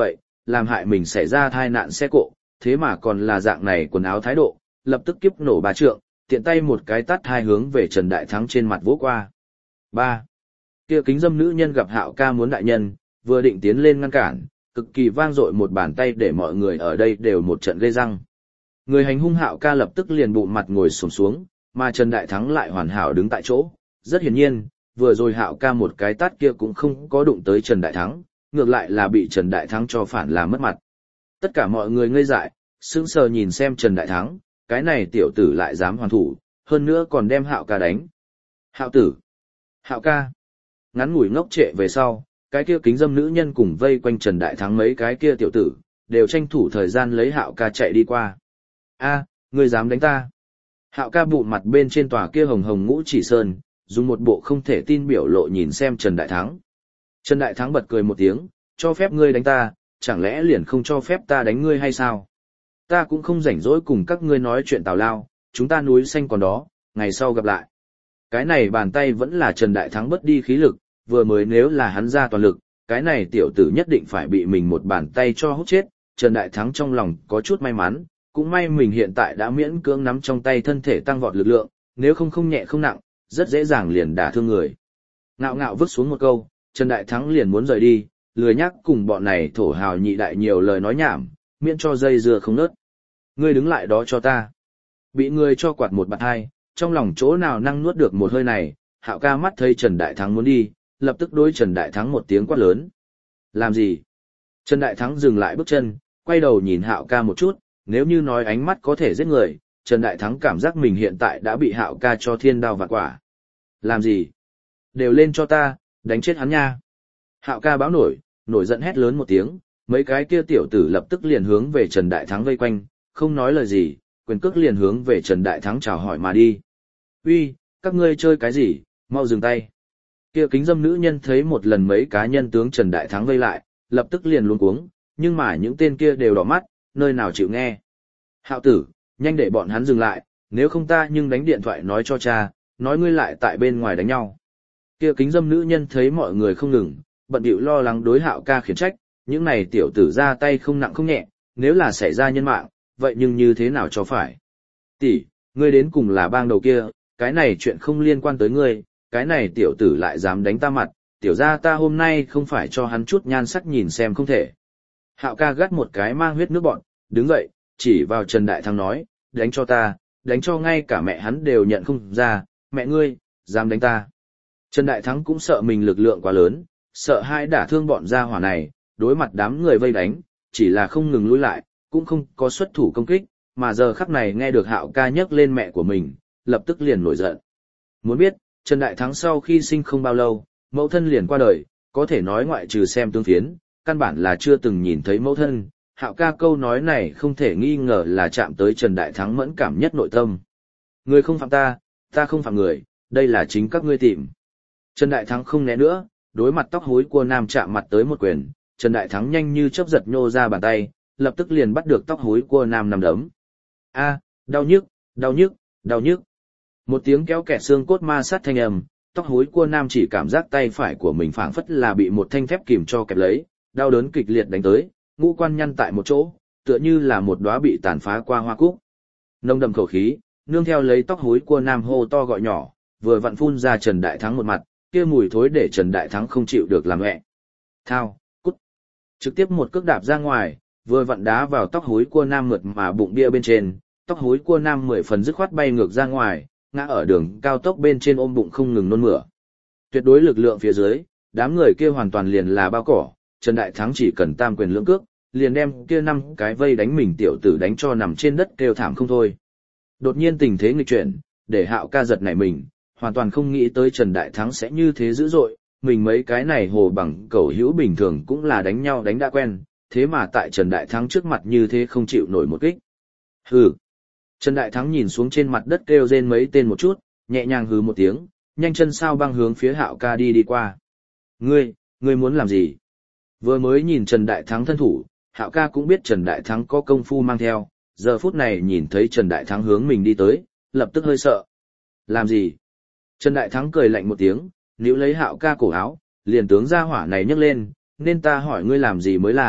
làm hại mình xảy ra tai nạn xe cộ, thế mà còn là dạng này quần áo thái độ, lập tức kiếp nổ bà trượng, tiện tay một cái tát hai hướng về Trần Đại Thắng trên mặt vỗ qua. ba. Kia kính dâm nữ nhân gặp Hạo ca muốn đại nhân, vừa định tiến lên ngăn cản, cực kỳ vang dội một bàn tay để mọi người ở đây đều một trận gây răng. Người hành hung Hạo ca lập tức liền bụng mặt ngồi xổm xuống, mà Trần Đại Thắng lại hoàn hảo đứng tại chỗ. Rất hiển nhiên, vừa rồi Hạo ca một cái tát kia cũng không có đụng tới Trần Đại Thắng, ngược lại là bị Trần Đại Thắng cho phản làm mất mặt. Tất cả mọi người ngây dại, sững sờ nhìn xem Trần Đại Thắng, cái này tiểu tử lại dám hoàn thủ, hơn nữa còn đem Hạo ca đánh. Hạo tử! Hạo ca! Ngắn ngủi ngốc trệ về sau, cái kia kính dâm nữ nhân cùng vây quanh Trần Đại Thắng mấy cái kia tiểu tử, đều tranh thủ thời gian lấy Hạo ca chạy đi qua. A, ngươi dám đánh ta? Hạo ca bụng mặt bên trên tòa kia hồng hồng ngũ chỉ sơn, dùng một bộ không thể tin biểu lộ nhìn xem Trần Đại Thắng. Trần Đại Thắng bật cười một tiếng, cho phép ngươi đánh ta, chẳng lẽ liền không cho phép ta đánh ngươi hay sao? Ta cũng không rảnh rỗi cùng các ngươi nói chuyện tào lao, chúng ta núi xanh còn đó, ngày sau gặp lại. Cái này bàn tay vẫn là Trần Đại Thắng bớt đi khí lực, vừa mới nếu là hắn ra toàn lực, cái này tiểu tử nhất định phải bị mình một bàn tay cho hút chết. Trần Đại Thắng trong lòng có chút may mắn, cũng may mình hiện tại đã miễn cưỡng nắm trong tay thân thể tăng vọt lực lượng, nếu không không nhẹ không nặng, rất dễ dàng liền đả thương người. Ngạo ngạo vứt xuống một câu, Trần Đại Thắng liền muốn rời đi, lười nhắc cùng bọn này thổ hào nhị đại nhiều lời nói nhảm, miễn cho dây dưa không nớt. Ngươi đứng lại đó cho ta. Bị người cho quạt một bạt hai, trong lòng chỗ nào năng nuốt được một hơi này, Hạo ca mắt thấy Trần Đại Thắng muốn đi, lập tức đối Trần Đại Thắng một tiếng quát lớn. Làm gì? Trần Đại Thắng dừng lại bước chân, quay đầu nhìn Hạo ca một chút, nếu như nói ánh mắt có thể giết người, Trần Đại Thắng cảm giác mình hiện tại đã bị Hạo ca cho thiên đao vạn quả. Làm gì? Đều lên cho ta, đánh chết hắn nha. Hạo ca báo nổi, nổi giận hét lớn một tiếng, mấy cái kia tiểu tử lập tức liền hướng về Trần Đại Thắng vây quanh, không nói lời gì, quyền cước liền hướng về Trần Đại Thắng chào hỏi mà đi. Uy, các ngươi chơi cái gì, mau dừng tay. Kia kính dâm nữ nhân thấy một lần mấy cá nhân tướng Trần Đại Thắng vây lại, lập tức liền luống cuống, nhưng mà những tên kia đều đỏ mắt, nơi nào chịu nghe. Hạo tử, nhanh để bọn hắn dừng lại, nếu không ta nhưng đánh điện thoại nói cho cha, nói ngươi lại tại bên ngoài đánh nhau. Kia kính dâm nữ nhân thấy mọi người không ngừng, bận bịu lo lắng đối Hạo ca khiển trách, những này tiểu tử ra tay không nặng không nhẹ, nếu là xảy ra nhân mạng, vậy nhưng như thế nào cho phải. Tỷ, ngươi đến cùng là bang đầu kia, cái này chuyện không liên quan tới ngươi, cái này tiểu tử lại dám đánh ta mặt, tiểu ra ta hôm nay không phải cho hắn chút nhan sắc nhìn xem không thể. Hạo ca gắt một cái mang huyết nước bọn, đứng dậy, chỉ vào Trần Đại Thắng nói, đánh cho ta, đánh cho ngay cả mẹ hắn đều nhận không ra, mẹ ngươi, dám đánh ta. Trần Đại Thắng cũng sợ mình lực lượng quá lớn, sợ hai đả thương bọn gia hỏa này, đối mặt đám người vây đánh, chỉ là không ngừng lùi lại, cũng không có xuất thủ công kích, mà giờ khắc này nghe được Hạo ca nhắc lên mẹ của mình, lập tức liền nổi giận. Muốn biết, Trần Đại Thắng sau khi sinh không bao lâu, mẫu thân liền qua đời, có thể nói ngoại trừ xem tương phiến, căn bản là chưa từng nhìn thấy mẫu thân. Hạo ca câu nói này không thể nghi ngờ là chạm tới Trần Đại Thắng mẫn cảm nhất nội tâm. Người không phạm ta, ta không phạm người, đây là chính các ngươi tìm. Trần Đại Thắng không né nữa, đối mặt tóc hối của nam chạm mặt tới một quyền, Trần Đại Thắng nhanh như chớp giật nhô ra bàn tay, lập tức liền bắt được tóc hối của nam nằm đấm. A, đau nhức, đau nhức, đau nhức. Một tiếng kéo kẹt xương cốt ma sát thanh âm, tóc hối của nam chỉ cảm giác tay phải của mình phảng phất là bị một thanh thép kìm cho kẹp lấy, đau đớn kịch liệt đánh tới, ngũ quan nhăn tại một chỗ, tựa như là một đóa bị tàn phá qua hoa cúc. Nông đậm khẩu khí, nương theo lấy tóc hối của nam hô to gọi nhỏ, vừa vặn phun ra Trần Đại Thắng một mặt, kia mùi thối để Trần Đại Thắng không chịu được làm mẹ. Thao, cút. Trực tiếp một cước đạp ra ngoài, vừa vặn đá vào tóc hối của nam mượt mà bụng bia bên trên, tóc hối của nam mười phần dứt khoát bay ngược ra ngoài, ngã ở đường cao tốc bên trên ôm bụng không ngừng nôn mửa. Tuyệt đối lực lượng phía dưới, đám người kia hoàn toàn liền là bao cỏ, Trần Đại Thắng chỉ cần tam quyền lưỡng cước, liền đem kia năm cái vây đánh mình tiểu tử đánh cho nằm trên đất kêu thảm không thôi. Đột nhiên tình thế nghịch chuyển, để Hạo ca giật nảy mình, hoàn toàn không nghĩ tới Trần Đại Thắng sẽ như thế dữ dội, mình mấy cái này hồ bằng cẩu hữu bình thường cũng là đánh nhau đánh đã quen, thế mà tại Trần Đại Thắng trước mặt như thế không chịu nổi một kích. Hừ. Trần Đại Thắng nhìn xuống trên mặt đất kêu rên mấy tên một chút, nhẹ nhàng hừ một tiếng, nhanh chân sao băng hướng phía Hạo ca đi đi qua. Ngươi, ngươi muốn làm gì? Vừa mới nhìn Trần Đại Thắng thân thủ, Hạo ca cũng biết Trần Đại Thắng có công phu mang theo, giờ phút này nhìn thấy Trần Đại Thắng hướng mình đi tới, lập tức hơi sợ. Làm gì? Trần Đại Thắng cười lạnh một tiếng, níu lấy Hạo ca cổ áo, liền tướng ra hỏa này nhấc lên, nên ta hỏi ngươi làm gì mới là,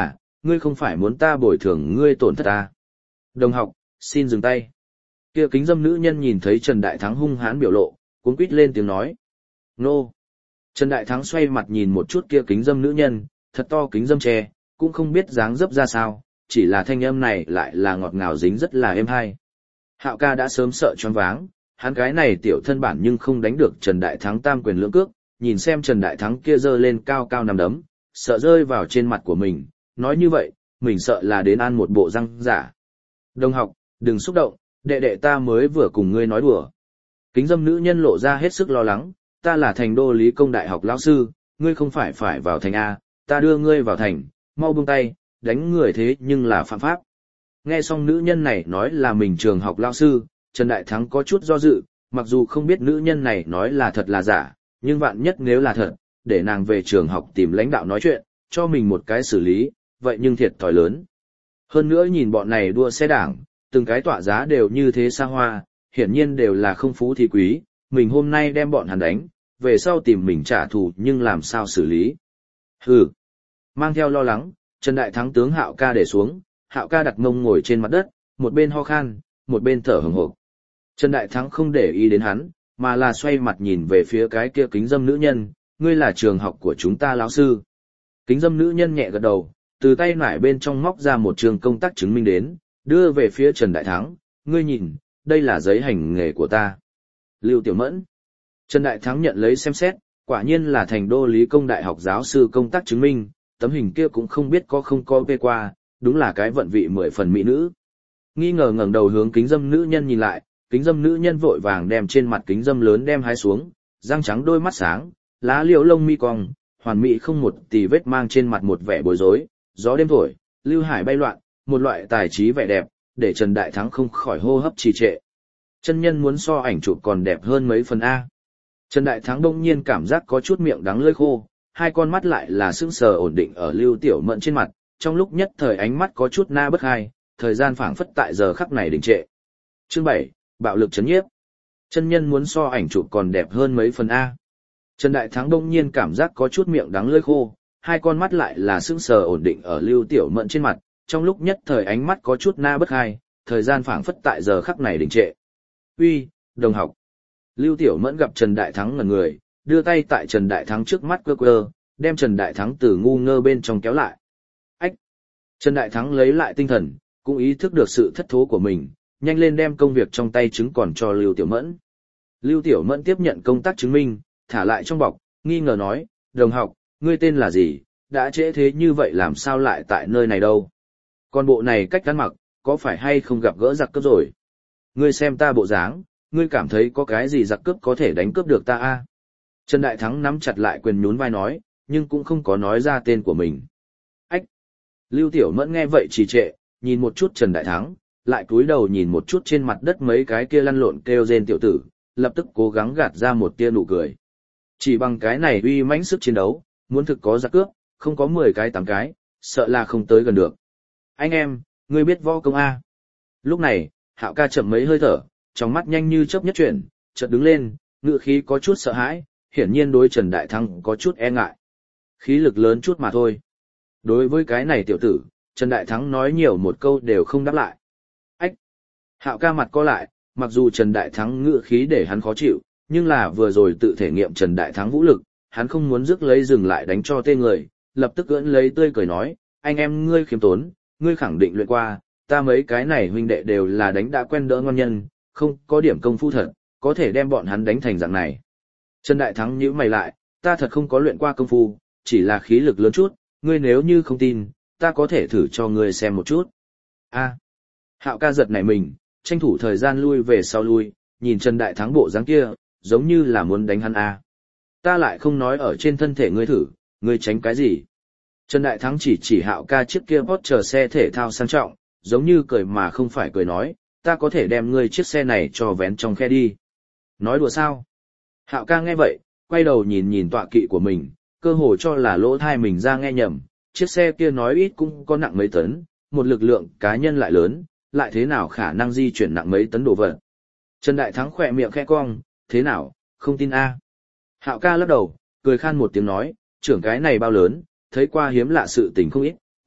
ngươi không phải muốn ta bồi thường ngươi tổn thất ta. Đồng học, xin dừng tay. Kia kính dâm nữ nhân nhìn thấy Trần Đại Thắng hung hãn biểu lộ, cuống quýt lên tiếng nói. Nô. Trần Đại Thắng xoay mặt nhìn một chút kia kính dâm nữ nhân, thật to kính dâm che, cũng không biết dáng dấp ra sao, chỉ là thanh âm này lại là ngọt ngào dính rất là êm hay. Hạo ca đã sớm sợ choáng váng, hắn cái này tiểu thân bản nhưng không đánh được Trần Đại Thắng tam quyền lưỡng cước, nhìn xem Trần Đại Thắng kia giơ lên cao cao nằm đấm, sợ rơi vào trên mặt của mình, nói như vậy, mình sợ là đến ăn một bộ răng giả. Đồng học, đừng xúc động, đệ đệ ta mới vừa cùng ngươi nói đùa. Kính dâm nữ nhân lộ ra hết sức lo lắng, ta là thành đô lý công đại học lão sư, ngươi không phải phải vào thành A, ta đưa ngươi vào thành, mau buông tay, đánh người thế nhưng là phạm pháp. Nghe xong nữ nhân này nói là mình trường học lão sư, Trần Đại Thắng có chút do dự, mặc dù không biết nữ nhân này nói là thật là giả, nhưng vạn nhất nếu là thật, để nàng về trường học tìm lãnh đạo nói chuyện, cho mình một cái xử lý, vậy nhưng thiệt thòi lớn. Hơn nữa nhìn bọn này đua xe đảng, từng cái tọa giá đều như thế xa hoa, hiển nhiên đều là không phú thì quý, mình hôm nay đem bọn hắn đánh, về sau tìm mình trả thù nhưng làm sao xử lý. Hừ. Mang theo lo lắng, Trần Đại Thắng tướng Hạo ca để xuống, Hạo ca đặt mông ngồi trên mặt đất, một bên ho khan, một bên thở hổn hộc. Trần Đại Thắng không để ý đến hắn, mà là xoay mặt nhìn về phía cái kia kính dâm nữ nhân, ngươi là trường học của chúng ta lão sư. Kính dâm nữ nhân nhẹ gật đầu, từ tay nải bên trong móc ra một trường công tác chứng minh đến, đưa về phía Trần Đại Thắng, ngươi nhìn, đây là giấy hành nghề của ta. Lưu Tiểu Mẫn. Trần Đại Thắng nhận lấy xem xét, quả nhiên là thành đô lý công đại học giáo sư công tác chứng minh, tấm hình kia cũng không biết có không có vê qua, đúng là cái vận vị mười phần mỹ nữ. Nghi ngờ ngẩng đầu hướng kính dâm nữ nhân nhìn lại, kính dâm nữ nhân vội vàng đem trên mặt kính dâm lớn đem hái xuống, răng trắng đôi mắt sáng, lá liễu lông mi cong, hoàn mỹ không một tì vết mang trên mặt một vẻ bối rối, gió đêm thổi, lưu hải bay loạn, một loại tài trí vẻ đẹp, để Trần Đại Thắng không khỏi hô hấp trì trệ. Chân nhân muốn so ảnh chụp còn đẹp hơn mấy phần A. Trần Đại Thắng đông nhiên cảm giác có chút miệng đắng lưỡi khô, hai con mắt lại là sững sờ ổn định ở Lưu Tiểu Mẫn trên mặt, trong lúc nhất thời ánh mắt có chút na bất hai, thời gian phảng phất tại giờ khắc này đình trệ. Chương bảy, bạo lực chấn nhiếp. Chân nhân muốn so ảnh chụp còn đẹp hơn mấy phần A. Trần Đại Thắng đông nhiên cảm giác có chút miệng đắng lưỡi khô, hai con mắt lại là sững sờ ổn định ở Lưu Tiểu Mẫn trên mặt, trong lúc nhất thời ánh mắt có chút na bất hai, thời gian phảng phất tại giờ khắc này đình trệ. Uy, đồng học. Lưu Tiểu Mẫn gặp Trần Đại Thắng ngẩn người, đưa tay tại Trần Đại Thắng trước mắt quơ quơ, đem Trần Đại Thắng từ ngu ngơ bên trong kéo lại. Ách! Trần Đại Thắng lấy lại tinh thần, cũng ý thức được sự thất thố của mình, nhanh lên đem công việc trong tay chứng còn cho Lưu Tiểu Mẫn. Lưu Tiểu Mẫn tiếp nhận công tác chứng minh, thả lại trong bọc, nghi ngờ nói, đồng học, ngươi tên là gì, đã trễ thế như vậy làm sao lại tại nơi này đâu? Còn bộ này cách ăn mặc, có phải hay không gặp gỡ giặc cướp rồi? Ngươi xem ta bộ dáng, ngươi cảm thấy có cái gì giặc cướp có thể đánh cướp được ta a? À? Trần Đại Thắng nắm chặt lại quyền nhún vai nói, nhưng cũng không có nói ra tên của mình. Ách! Lưu Tiểu Mẫn nghe vậy trì trệ, nhìn một chút Trần Đại Thắng, lại cúi đầu nhìn một chút trên mặt đất mấy cái kia lăn lộn kêu rên tiểu tử, lập tức cố gắng gạt ra một tia nụ cười. Chỉ bằng cái này uy mãnh sức chiến đấu, muốn thực có giặc cướp, không có mười cái tám cái, sợ là không tới gần được. Anh em, ngươi biết võ công A. Lúc này, Hạo ca chậm mấy hơi thở, trong mắt nhanh như chớp nhất chuyển, chợt đứng lên, ngựa khí có chút sợ hãi, hiển nhiên đối Trần Đại Thắng có chút e ngại. Khí lực lớn chút mà thôi. Đối với cái này tiểu tử, Trần Đại Thắng nói nhiều một câu đều không đáp lại. Ách! Hạo ca mặt co lại, mặc dù Trần Đại Thắng ngựa khí để hắn khó chịu, nhưng là vừa rồi tự thể nghiệm Trần Đại Thắng vũ lực, hắn không muốn rước lấy dừng lại đánh cho tên người, lập tức ưỡn lấy tươi cười nói, anh em ngươi khiêm tốn, ngươi khẳng định luyện qua, ta mấy cái này huynh đệ đều là đánh đã quen đỡ ngon nhân, không có điểm công phu thật, có thể đem bọn hắn đánh thành dạng này. Trần Đại Thắng nhíu mày lại, ta thật không có luyện qua công phu, chỉ là khí lực lớn chút, ngươi nếu như không tin, ta có thể thử cho ngươi xem một chút. A. Hạo ca giật nảy mình, tranh thủ thời gian lui về sau lui, nhìn Trần Đại Thắng bộ dáng kia, giống như là muốn đánh hắn A. Ta lại không nói ở trên thân thể ngươi thử, ngươi tránh cái gì? Trần Đại Thắng chỉ chỉ Hạo ca chiếc kia Porsche xe thể thao sang trọng, giống như cười mà không phải cười nói, ta có thể đem ngươi chiếc xe này cho vén trong khe đi. Nói đùa sao? Hạo ca nghe vậy, quay đầu nhìn nhìn tọa kỵ của mình, cơ hồ cho là lỗ thai mình ra nghe nhầm, chiếc xe kia nói ít cũng có nặng mấy tấn, một lực lượng cá nhân lại lớn, lại thế nào khả năng di chuyển nặng mấy tấn đồ vật. Trần Đại Thắng khỏe miệng khẽ cong, thế nào, không tin a? Hạo ca lắc đầu, cười khan một tiếng nói, trưởng cái này bao lớn, thấy qua hiếm lạ sự tình không ít,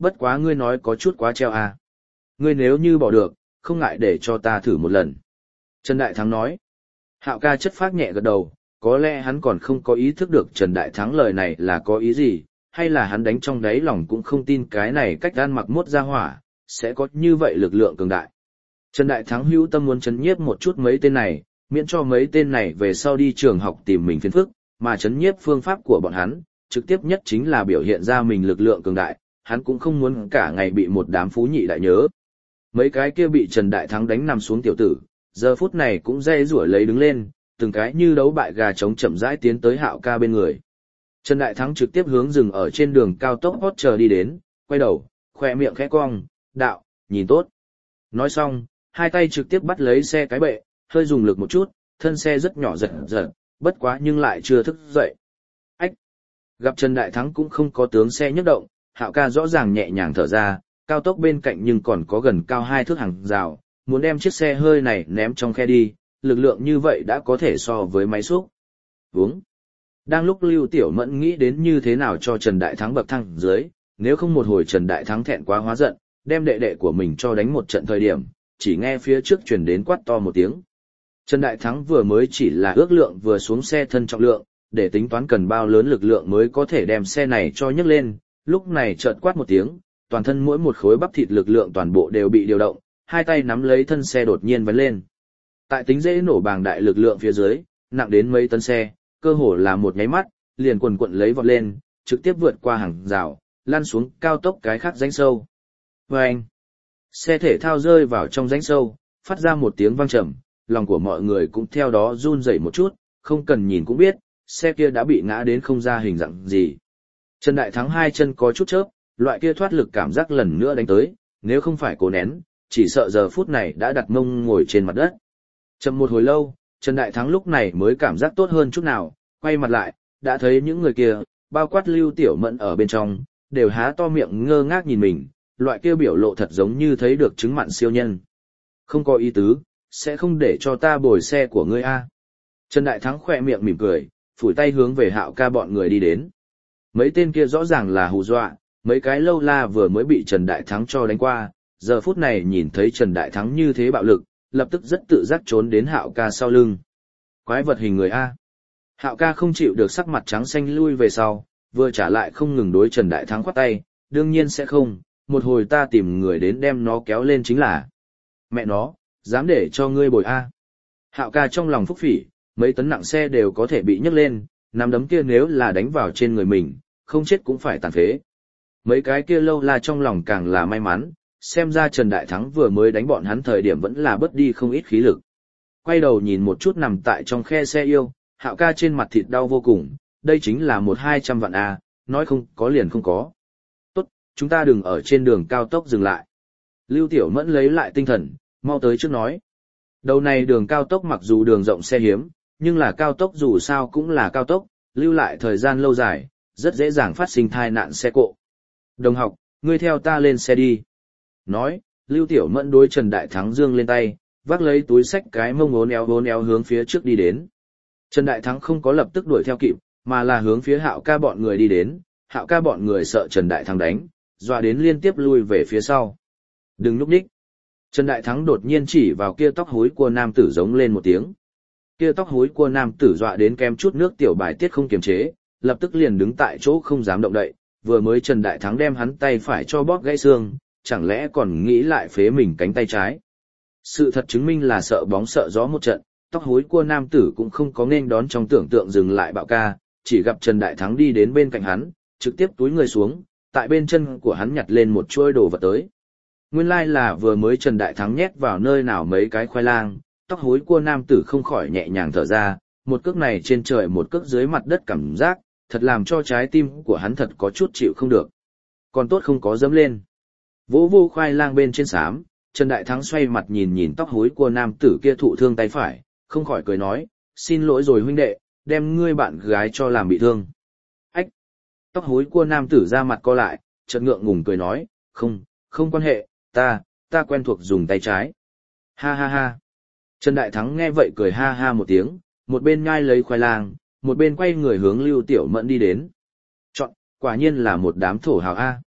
bất quá ngươi nói có chút quá treo à. Ngươi nếu như bỏ được, không ngại để cho ta thử một lần. Trần Đại Thắng nói. Hạo ca chất phác nhẹ gật đầu, có lẽ hắn còn không có ý thức được Trần Đại Thắng lời này là có ý gì, hay là hắn đánh trong đáy lòng cũng không tin cái này cách gan mặc mốt ra hỏa, sẽ có như vậy lực lượng cường đại. Trần Đại Thắng hữu tâm muốn chấn nhiếp một chút mấy tên này, miễn cho mấy tên này về sau đi trường học tìm mình phiền phức, mà chấn nhiếp phương pháp của bọn hắn, trực tiếp nhất chính là biểu hiện ra mình lực lượng cường đại, hắn cũng không muốn cả ngày bị một đám phú nhị đại nhớ. Mấy cái kia bị Trần Đại Thắng đánh nằm xuống tiểu tử, giờ phút này cũng dây rủa lấy đứng lên, từng cái như đấu bại gà trống chậm rãi tiến tới Hạo ca bên người. Trần Đại Thắng trực tiếp hướng dừng ở trên đường cao tốc hot chờ đi đến, quay đầu, khoe miệng khẽ cong, đạo, nhìn tốt. Nói xong, hai tay trực tiếp bắt lấy xe cái bệ, hơi dùng lực một chút, thân xe rất nhỏ giật giật, bất quá nhưng lại chưa thức dậy. Ách! Gặp Trần Đại Thắng cũng không có tướng xe nhấc động, Hạo ca rõ ràng nhẹ nhàng thở ra, cao tốc bên cạnh nhưng còn có gần cao hai thước hàng rào, muốn đem chiếc xe hơi này ném trong khe đi, lực lượng như vậy đã có thể so với máy xúc. Vướng! Đang lúc Lưu Tiểu Mẫn nghĩ đến như thế nào cho Trần Đại Thắng bậc thang dưới, nếu không một hồi Trần Đại Thắng thẹn quá hóa giận, đem đệ đệ của mình cho đánh một trận thời điểm, chỉ nghe phía trước truyền đến quát to một tiếng. Trần Đại Thắng vừa mới chỉ là ước lượng vừa xuống xe thân trọng lượng, để tính toán cần bao lớn lực lượng mới có thể đem xe này cho nhấc lên, lúc này chợt quát một tiếng, toàn thân mỗi một khối bắp thịt lực lượng toàn bộ đều bị điều động, hai tay nắm lấy thân xe đột nhiên vấn lên. Tại tính dễ nổ bàng đại lực lượng phía dưới, nặng đến mấy tấn xe, cơ hồ là một nháy mắt, liền quần quận lấy vọt lên, trực tiếp vượt qua hàng rào, lăn xuống cao tốc cái khác rãnh sâu. Vâng! Xe thể thao rơi vào trong rãnh sâu, phát ra một tiếng vang trầm, lòng của mọi người cũng theo đó run rẩy một chút, không cần nhìn cũng biết, xe kia đã bị ngã đến không ra hình dạng gì. Trần Đại Thắng hai chân có chút chớp, loại kia thoát lực cảm giác lần nữa đánh tới, nếu không phải cố nén, chỉ sợ giờ phút này đã đặt mông ngồi trên mặt đất. Chậm một hồi lâu, Trần Đại Thắng lúc này mới cảm giác tốt hơn chút nào, quay mặt lại, đã thấy những người kia, bao quát Lưu Tiểu Mẫn ở bên trong, đều há to miệng ngơ ngác nhìn mình, loại kia biểu lộ thật giống như thấy được chứng mặn siêu nhân. Không có ý tứ, sẽ không để cho ta bồi xe của ngươi a. Trần Đại Thắng khỏe miệng mỉm cười, phủi tay hướng về Hạo ca bọn người đi đến. Mấy tên kia rõ ràng là hù dọa, mấy cái lâu la vừa mới bị Trần Đại Thắng cho đánh qua, giờ phút này nhìn thấy Trần Đại Thắng như thế bạo lực, lập tức rất tự giác trốn đến Hạo ca sau lưng. Quái vật hình người a. Hạo ca không chịu được sắc mặt trắng xanh lui về sau, vừa trả lại không ngừng đối Trần Đại Thắng khoát tay, đương nhiên sẽ không, một hồi ta tìm người đến đem nó kéo lên chính là. Mẹ nó, dám để cho ngươi bồi a. Hạo ca trong lòng phúc phỉ, mấy tấn nặng xe đều có thể bị nhấc lên, nắm đấm kia nếu là đánh vào trên người mình, không chết cũng phải tàn phế. Mấy cái kia lâu la trong lòng càng là may mắn, xem ra Trần Đại Thắng vừa mới đánh bọn hắn thời điểm vẫn là bớt đi không ít khí lực. Quay đầu nhìn một chút nằm tại trong khe xe yêu, Hạo ca trên mặt thịt đau vô cùng, đây chính là một hai trăm vạn a, nói không có liền không có. Tốt, chúng ta đừng ở trên đường cao tốc dừng lại. Lưu Tiểu Mẫn lấy lại tinh thần, mau tới trước nói. Đầu này đường cao tốc mặc dù đường rộng xe hiếm, nhưng là cao tốc dù sao cũng là cao tốc, lưu lại thời gian lâu dài, rất dễ dàng phát sinh tai nạn xe cộ. Đồng học, ngươi theo ta lên xe đi. Nói, Lưu Tiểu Mẫn đối Trần Đại Thắng giương lên tay, vác lấy túi xách cái mông ốn éo ốn éo hướng phía trước đi đến. Trần Đại Thắng không có lập tức đuổi theo kịp, mà là hướng phía Hạo ca bọn người đi đến, Hạo ca bọn người sợ Trần Đại Thắng đánh, dọa đến liên tiếp lui về phía sau. Đừng núp đích. Trần Đại Thắng đột nhiên chỉ vào kia tóc hối của nam tử giống lên một tiếng. Kia tóc hối của nam tử dọa đến kem chút nước tiểu bài tiết không kiềm chế, lập tức liền đứng tại chỗ không dám động đậy, vừa mới Trần Đại Thắng đem hắn tay phải cho bóp gãy xương, chẳng lẽ còn nghĩ lại phế mình cánh tay trái. Sự thật chứng minh là sợ bóng sợ gió một trận, tóc hối của nam tử cũng không có nên đón trong tưởng tượng dừng lại bạo ca, chỉ gặp Trần Đại Thắng đi đến bên cạnh hắn, trực tiếp túi người xuống, tại bên chân của hắn nhặt lên một chuôi đồ vật tới. Nguyên lai like là vừa mới Trần Đại Thắng nhét vào nơi nào mấy cái khoai lang, tóc hối của nam tử không khỏi nhẹ nhàng thở ra, một cước này trên trời một cước dưới mặt đất cảm giác, thật làm cho trái tim của hắn thật có chút chịu không được. Còn tốt không có dẫm lên. Vỗ vô khoai lang bên trên xám, Trần Đại Thắng xoay mặt nhìn nhìn tóc hối của nam tử kia thụ thương tay phải, không khỏi cười nói, xin lỗi rồi huynh đệ, đem ngươi bạn gái cho làm bị thương. Ách! Tóc hối của nam tử ra mặt co lại, chợt ngượng ngùng cười nói, không, không quan hệ, ta, ta quen thuộc dùng tay trái. Ha ha ha! Trần Đại Thắng nghe vậy cười ha ha một tiếng, một bên nhai lấy khoai lang, một bên quay người hướng Lưu Tiểu Mẫn đi đến. Chọn, quả nhiên là một đám thổ hào A.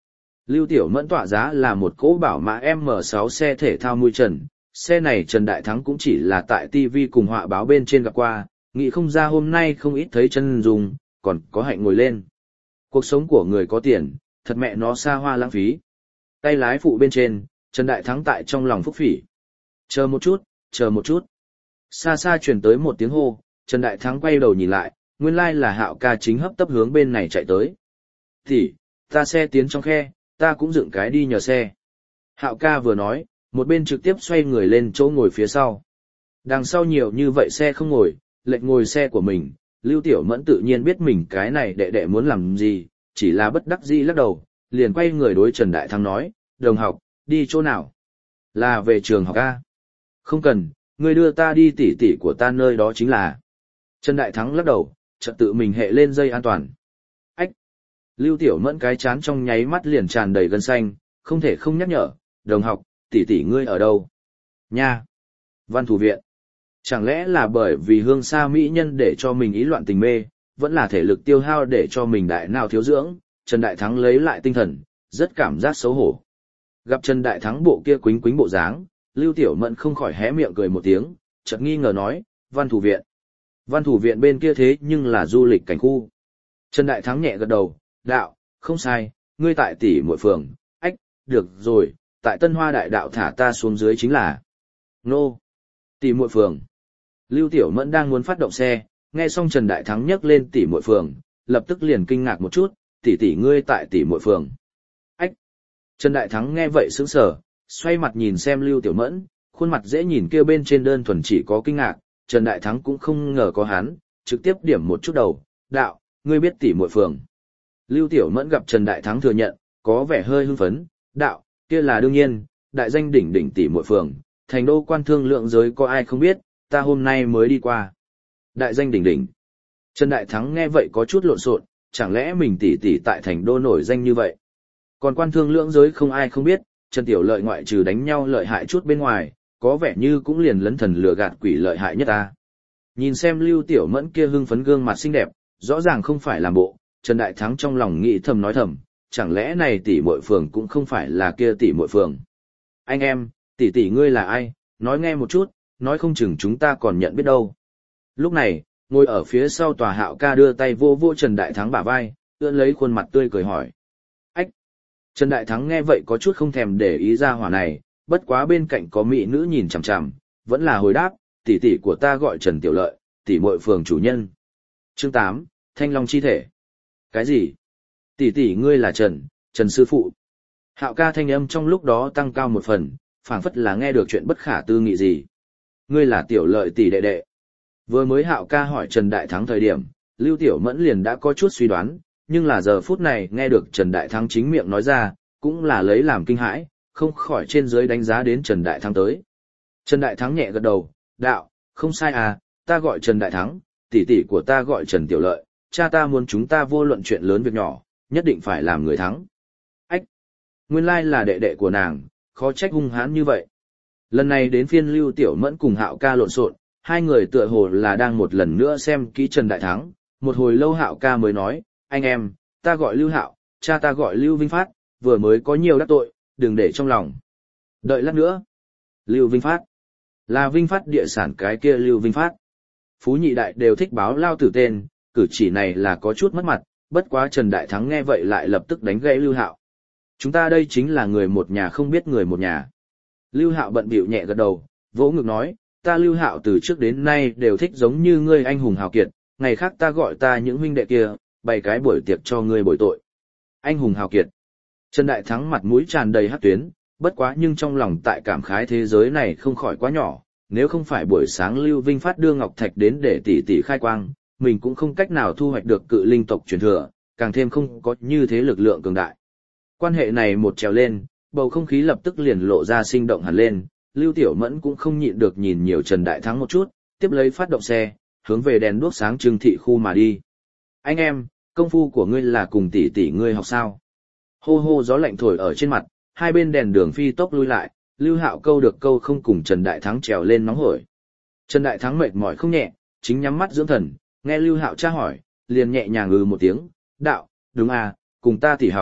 Lưu Tiểu Mẫn tỏa giá là một cỗ bảo mã M sáu xe thể thao mui trần, xe này Trần Đại Thắng cũng chỉ là tại ti vi cùng họa báo bên trên gặp qua, nghĩ không ra hôm nay không ít thấy chân dùng, còn có hạnh ngồi lên. Cuộc sống của người có tiền, thật mẹ nó xa hoa lãng phí. Tay lái phụ bên trên, Trần Đại Thắng tại trong lòng phúc phỉ. Chờ một chút, chờ một chút. Xa xa truyền tới một tiếng hô, Trần Đại Thắng quay đầu nhìn lại, nguyên lai là Hạo ca chính hấp tấp hướng bên này chạy tới. Thì, ta xe tiến trong khe, ta cũng dựng cái đi nhờ xe. Hạo ca vừa nói, một bên trực tiếp xoay người lên chỗ ngồi phía sau. Đằng sau nhiều như vậy xe không ngồi, lệnh ngồi xe của mình, Lưu Tiểu Mẫn tự nhiên biết mình cái này đệ đệ muốn làm gì, chỉ là bất đắc dĩ lắc đầu, liền quay người đối Trần Đại Thắng nói, đồng học, đi chỗ nào? Là về trường học A. Không cần, ngươi đưa ta đi tỉ tỉ của ta nơi đó chính là. Trần Đại Thắng lắc đầu, chợt tự mình hệ lên dây an toàn. Ách! Lưu Tiểu Mẫn cái chán trong nháy mắt liền tràn đầy gân xanh, không thể không nhắc nhở, đồng học, tỉ tỉ ngươi ở đâu? Nha! Văn thủ viện. Chẳng lẽ là bởi vì hương xa mỹ nhân để cho mình ý loạn tình mê, vẫn là thể lực tiêu hao để cho mình đại nào thiếu dưỡng, Trần Đại Thắng lấy lại tinh thần, rất cảm giác xấu hổ. Gặp Trần Đại Thắng bộ kia quính quính bộ dáng, Lưu Tiểu Mẫn không khỏi hé miệng cười một tiếng, chợt nghi ngờ nói, văn thủ viện. Văn thủ viện bên kia thế nhưng là du lịch cảnh khu. Trần Đại Thắng nhẹ gật đầu, đạo, không sai, ngươi tại tỷ muội phường, ách, được rồi, tại Tân Hoa đại đạo thả ta xuống dưới chính là. Nô, tỷ muội phường. Lưu Tiểu Mẫn đang muốn phát động xe, nghe xong Trần Đại Thắng nhắc lên tỷ muội phường, lập tức liền kinh ngạc một chút, tỷ tỷ ngươi tại tỷ muội phường. Ách. Trần Đại Thắng nghe vậy sững sờ, xoay mặt nhìn xem Lưu Tiểu Mẫn, khuôn mặt dễ nhìn kia bên trên đơn thuần chỉ có kinh ngạc, Trần Đại Thắng cũng không ngờ có hắn, trực tiếp điểm một chút đầu, đạo, ngươi biết tỷ muội phường. Lưu Tiểu Mẫn gặp Trần Đại Thắng thừa nhận, có vẻ hơi hưng phấn, đạo, kia là đương nhiên, đại danh đỉnh đỉnh tỷ muội phường, thành đô quan thương lượng giới có ai không biết, ta hôm nay mới đi qua. Đại danh đỉnh đỉnh. Trần Đại Thắng nghe vậy có chút lộn xộn, chẳng lẽ mình tỷ tỷ tại thành đô nổi danh như vậy? Còn quan thương lượng giới không ai không biết, Trần Tiểu Lợi ngoại trừ đánh nhau lợi hại chút bên ngoài, có vẻ như cũng liền lấn thần lừa gạt quỷ lợi hại nhất ta. Nhìn xem Lưu Tiểu Mẫn kia hưng phấn gương mặt xinh đẹp, rõ ràng không phải làm bộ, Trần Đại Thắng trong lòng nghĩ thầm nói thầm, chẳng lẽ này tỷ muội phường cũng không phải là kia tỷ muội phường. Anh em, tỷ tỷ ngươi là ai, nói nghe một chút, nói không chừng chúng ta còn nhận biết đâu. Lúc này, ngồi ở phía sau tòa Hạo ca đưa tay vô vô Trần Đại Thắng bả vai, ưỡn lấy khuôn mặt tươi cười hỏi. Ách! Trần Đại Thắng nghe vậy có chút không thèm để ý ra hỏa này, bất quá bên cạnh có mỹ nữ nhìn chằm chằm, vẫn là hồi đáp, tỷ tỷ của ta gọi Trần Tiểu Lợi, tỷ muội phường chủ nhân. Chương tám, Thanh Long chi thể. Cái gì? Tỷ tỷ ngươi là Trần, Trần sư phụ. Hạo ca thanh âm trong lúc đó tăng cao một phần, phảng phất là nghe được chuyện bất khả tư nghị gì. Ngươi là Tiểu Lợi tỷ đệ đệ. Vừa mới Hạo ca hỏi Trần Đại Thắng thời điểm, Lưu Tiểu Mẫn liền đã có chút suy đoán, nhưng là giờ phút này nghe được Trần Đại Thắng chính miệng nói ra, cũng là lấy làm kinh hãi, không khỏi trên dưới đánh giá đến Trần Đại Thắng tới. Trần Đại Thắng nhẹ gật đầu, đạo, không sai à, ta gọi Trần Đại Thắng, tỷ tỷ của ta gọi Trần Tiểu Lợi, cha ta muốn chúng ta vô luận chuyện lớn việc nhỏ, nhất định phải làm người thắng. Ách! Nguyên lai là đệ đệ của nàng, khó trách hung hãn như vậy. Lần này đến phiên Lưu Tiểu Mẫn cùng Hạo ca lộn xộn, hai người tựa hồ là đang một lần nữa xem kỹ Trần Đại Thắng, một hồi lâu Hạo ca mới nói, anh em, ta gọi Lưu Hạo, cha ta gọi Lưu Vinh Phát, vừa mới có nhiều đắc tội, đừng để trong lòng. Đợi lát nữa. Lưu Vinh Phát. Là Vinh Phát địa sản cái kia Lưu Vinh Phát. Phú nhị đại đều thích báo lao tử tên, cử chỉ này là có chút mất mặt, bất quá Trần Đại Thắng nghe vậy lại lập tức đánh gãy Lưu Hạo. Chúng ta đây chính là người một nhà không biết người một nhà. Lưu Hạo bận bịu nhẹ gật đầu, vỗ ngực nói, ta Lưu Hạo từ trước đến nay đều thích giống như ngươi anh hùng hào kiệt, ngày khác ta gọi ta những huynh đệ kia, bày cái buổi tiệc cho ngươi bồi tội. Anh hùng hào kiệt. Trần Đại Thắng mặt mũi tràn đầy hắc tuyến, bất quá nhưng trong lòng tại cảm khái thế giới này không khỏi quá nhỏ, nếu không phải buổi sáng Lưu Vinh Phát đưa Ngọc Thạch đến để tỷ tỷ khai quang, mình cũng không cách nào thu hoạch được cự linh tộc truyền thừa, càng thêm không có như thế lực lượng cường đại. Quan hệ này một trèo lên, bầu không khí lập tức liền lộ ra sinh động hẳn lên, Lưu Tiểu Mẫn cũng không nhịn được nhìn nhiều Trần Đại Thắng một chút, tiếp lấy phát động xe, hướng về đèn đuốc sáng trưng thị khu mà đi. Anh em, công phu của ngươi là cùng tỷ tỷ ngươi học sao? Hô hô gió lạnh thổi ở trên mặt, hai bên đèn đường phi tốc lui lại, Lưu Hạo câu được câu không cùng Trần Đại Thắng trèo lên nóng hổi. Trần Đại Thắng mệt mỏi không nhẹ, chính nhắm mắt dưỡng thần, nghe Lưu Hạo tra hỏi, liền nhẹ nhàng ừ một tiếng, đạo, đúng à, cùng ta tỷ học,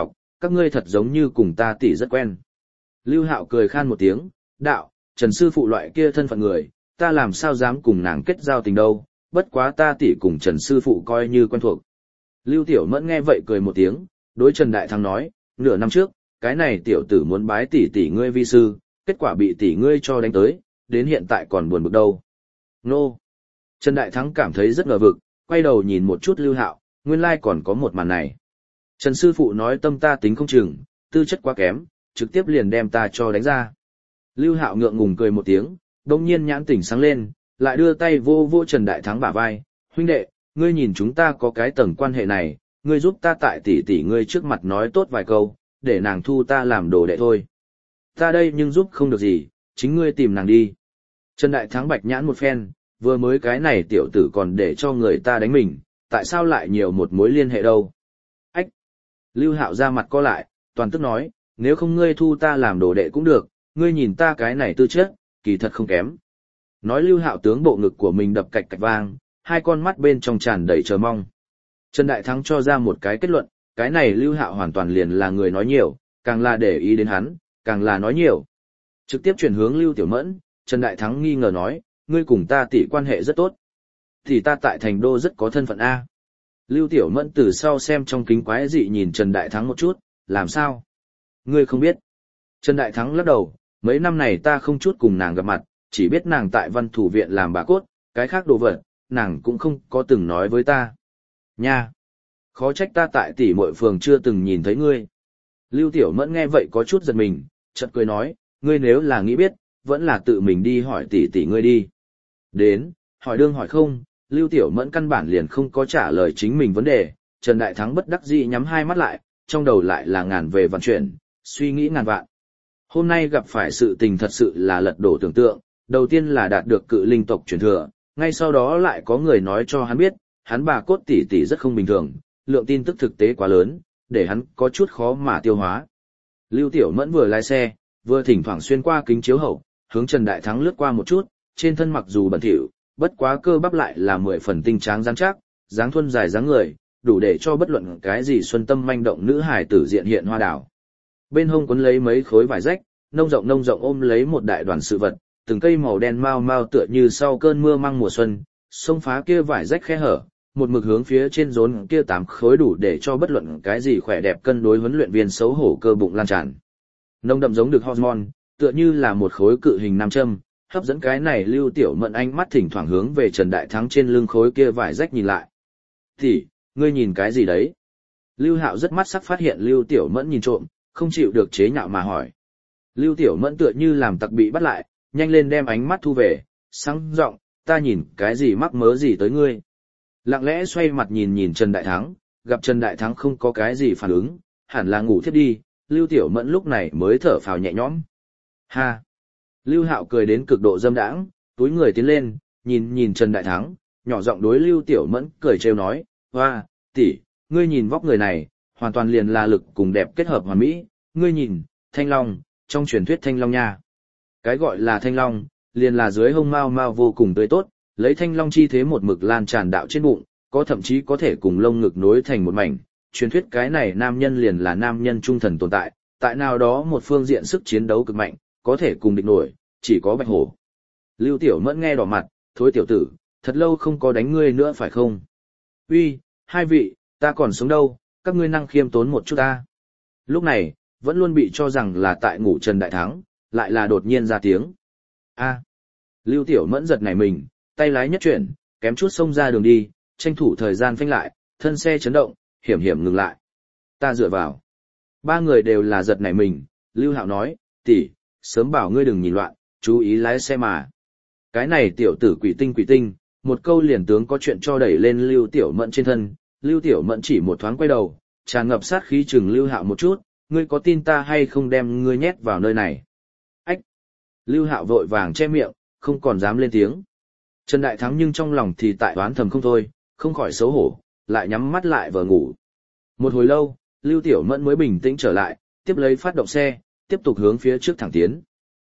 các ngươi thật giống như cùng ta tỷ rất quen. Lưu Hạo cười khan một tiếng, đạo, Trần sư phụ loại kia thân phận người, ta làm sao dám cùng nàng kết giao tình đâu, bất quá ta tỷ cùng Trần sư phụ coi như quen thuộc. Lưu Tiểu Mẫn nghe vậy cười một tiếng, đối Trần Đại Thắng nói, nửa năm trước, cái này tiểu tử muốn bái tỷ tỷ ngươi vi sư, kết quả bị tỷ ngươi cho đánh tới, đến hiện tại còn buồn bực đâu. Nô! Trần Đại Thắng cảm thấy rất ngờ vực, quay đầu nhìn một chút Lưu Hạo, nguyên lai còn có một màn này. Trần sư phụ nói tâm ta tính không chừng, tư chất quá kém, trực tiếp liền đem ta cho đánh ra. Lưu Hạo ngượng ngùng cười một tiếng, đồng nhiên nhãn tỉnh sáng lên, lại đưa tay vô vô Trần Đại Thắng bả vai, huynh đệ, ngươi nhìn chúng ta có cái tầng quan hệ này, ngươi giúp ta tại tỷ tỷ ngươi trước mặt nói tốt vài câu, để nàng thu ta làm đồ đệ thôi. Ta đây nhưng giúp không được gì, chính ngươi tìm nàng đi. Trần Đại Thắng bạch nhãn một phen, vừa mới cái này tiểu tử còn để cho người ta đánh mình, tại sao lại nhiều một mối liên hệ đâu? Ách! Lưu Hạo ra mặt co lại, toàn tức nói, nếu không ngươi thu ta làm đồ đệ cũng được, ngươi nhìn ta cái này tư chất, kỳ thật không kém. Nói Lưu Hạo tướng bộ ngực của mình đập cạch cạch vang, hai con mắt bên trong tràn đầy chờ mong. Trần Đại Thắng cho ra một cái kết luận, cái này Lưu Hạo hoàn toàn liền là người nói nhiều, càng là để ý đến hắn, càng là nói nhiều. Trực tiếp chuyển hướng Lưu Tiểu Mẫn, Trần Đại Thắng nghi ngờ nói, ngươi cùng ta tỷ quan hệ rất tốt. Thì ta tại thành đô rất có thân phận A. Lưu Tiểu Mẫn từ sau xem trong kính quái dị nhìn Trần Đại Thắng một chút, làm sao? Ngươi không biết. Trần Đại Thắng lắc đầu, mấy năm này ta không chút cùng nàng gặp mặt, chỉ biết nàng tại văn thủ viện làm bà cốt, cái khác đồ vật, nàng cũng không có từng nói với ta. Nha! Khó trách ta tại tỷ muội phường chưa từng nhìn thấy ngươi. Lưu Tiểu Mẫn nghe vậy có chút giật mình, chợt cười nói, ngươi nếu là nghĩ biết, vẫn là tự mình đi hỏi tỷ tỷ ngươi đi. Đến, hỏi đương hỏi không, Lưu Tiểu Mẫn căn bản liền không có trả lời chính mình vấn đề, Trần Đại Thắng bất đắc dĩ nhắm hai mắt lại, trong đầu lại là ngàn về vạn chuyển, suy nghĩ ngàn vạn. Hôm nay gặp phải sự tình thật sự là lật đổ tưởng tượng, đầu tiên là đạt được cự linh tộc truyền thừa, ngay sau đó lại có người nói cho hắn biết, hắn bà cốt tỷ tỷ rất không bình thường, lượng tin tức thực tế quá lớn, để hắn có chút khó mà tiêu hóa. Lưu Tiểu Mẫn vừa lái xe, vừa thỉnh thoảng xuyên qua kính chiếu hậu, hướng Trần Đại Thắng lướt qua một chút, trên thân mặc dù bẩn thỉu, bất quá cơ bắp lại là mười phần tinh tráng rắn chắc, dáng thuần dài dáng người, đủ để cho bất luận cái gì xuân tâm manh động nữ hài tử diện hiện hoa đảo. Bên hông quấn lấy mấy khối vải rách, nông rộng nông rộng ôm lấy một đại đoàn sự vật, từng cây màu đen mau mau tựa như sau cơn mưa măng mùa xuân, xông phá kia vải rách khe hở, một mực hướng phía trên rốn kia tám khối đủ để cho bất luận cái gì khỏe đẹp cân đối huấn luyện viên xấu hổ cơ bụng lan tràn. Nông đậm giống được hormone, tựa như là một khối cự hình nam châm, hấp dẫn cái này Lưu Tiểu Mẫn ánh mắt thỉnh thoảng hướng về Trần Đại Thắng trên lưng khối kia vải rách nhìn lại. Thì, ngươi nhìn cái gì đấy? Lưu Hạo rất mắt sắc phát hiện Lưu Tiểu Mẫn nhìn trộm, không chịu được chế nhạo mà hỏi. Lưu Tiểu Mẫn tựa như làm tặc bị bắt lại, nhanh lên đem ánh mắt thu về, sáng giọng, ta nhìn cái gì mắc mớ gì tới ngươi. Lặng lẽ xoay mặt nhìn nhìn Trần Đại Thắng, gặp Trần Đại Thắng không có cái gì phản ứng, hẳn là ngủ thiếp đi, Lưu Tiểu Mẫn lúc này mới thở phào nhẹ nhõm. Ha! Lưu Hạo cười đến cực độ dâm đãng, túi người tiến lên, nhìn nhìn Trần Đại Thắng, nhỏ giọng đối Lưu Tiểu Mẫn cười trêu nói, hoa, tỷ, ngươi nhìn vóc người này, hoàn toàn liền là lực cùng đẹp kết hợp hoàn mỹ, ngươi nhìn, Thanh Long, trong truyền thuyết Thanh Long nha. Cái gọi là Thanh Long, liền là dưới hông mao mao vô cùng tươi tốt, lấy Thanh Long chi thế một mực lan tràn đạo trên bụng, có thậm chí có thể cùng lông ngực nối thành một mảnh, truyền thuyết cái này nam nhân liền là nam nhân trung thần tồn tại, tại nào đó một phương diện sức chiến đấu cực mạnh, có thể cùng địch nổi, chỉ có Bạch Hổ. Lưu Tiểu Mẫn nghe đỏ mặt, thối tiểu tử, thật lâu không có đánh ngươi nữa phải không? Uy, hai vị, ta còn sống đâu, các ngươi năng khiêm tốn một chút ta. Lúc này, vẫn luôn bị cho rằng là tại ngủ Trần Đại Thắng, lại là đột nhiên ra tiếng. A. Lưu Tiểu Mẫn giật nảy mình, tay lái nhất chuyển, kém chút xông ra đường đi, tranh thủ thời gian phanh lại, thân xe chấn động, hiểm hiểm ngừng lại. Ta dựa vào. Ba người đều là giật nảy mình, Lưu Hạo nói, tỷ, sớm bảo ngươi đừng nhìn loạn, chú ý lái xe mà. Cái này tiểu tử quỷ tinh quỷ tinh, một câu liền tướng có chuyện cho đẩy lên Lưu Tiểu Mẫn trên thân, Lưu Tiểu Mẫn chỉ một thoáng quay đầu, tràn ngập sát khí chừng Lưu Hạo một chút, ngươi có tin ta hay không đem ngươi nhét vào nơi này. Ách! Lưu Hạo vội vàng che miệng, không còn dám lên tiếng. Trần Đại Thắng nhưng trong lòng thì tại đoán thầm không thôi, không khỏi xấu hổ, lại nhắm mắt lại vờ ngủ. Một hồi lâu, Lưu Tiểu Mẫn mới bình tĩnh trở lại, tiếp lấy phát động xe, tiếp tục hướng phía trước thẳng tiến.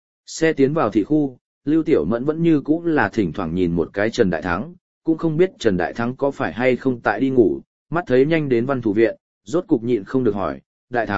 Xe tiến vào thị khu, Lưu Tiểu Mẫn vẫn như cũ là thỉnh thoảng nhìn một cái Trần Đại Thắng, cũng không biết Trần Đại Thắng có phải hay không tại đi ngủ, mắt thấy nhanh đến văn thủ viện, rốt cục nhịn không được hỏi, Đại Thắng,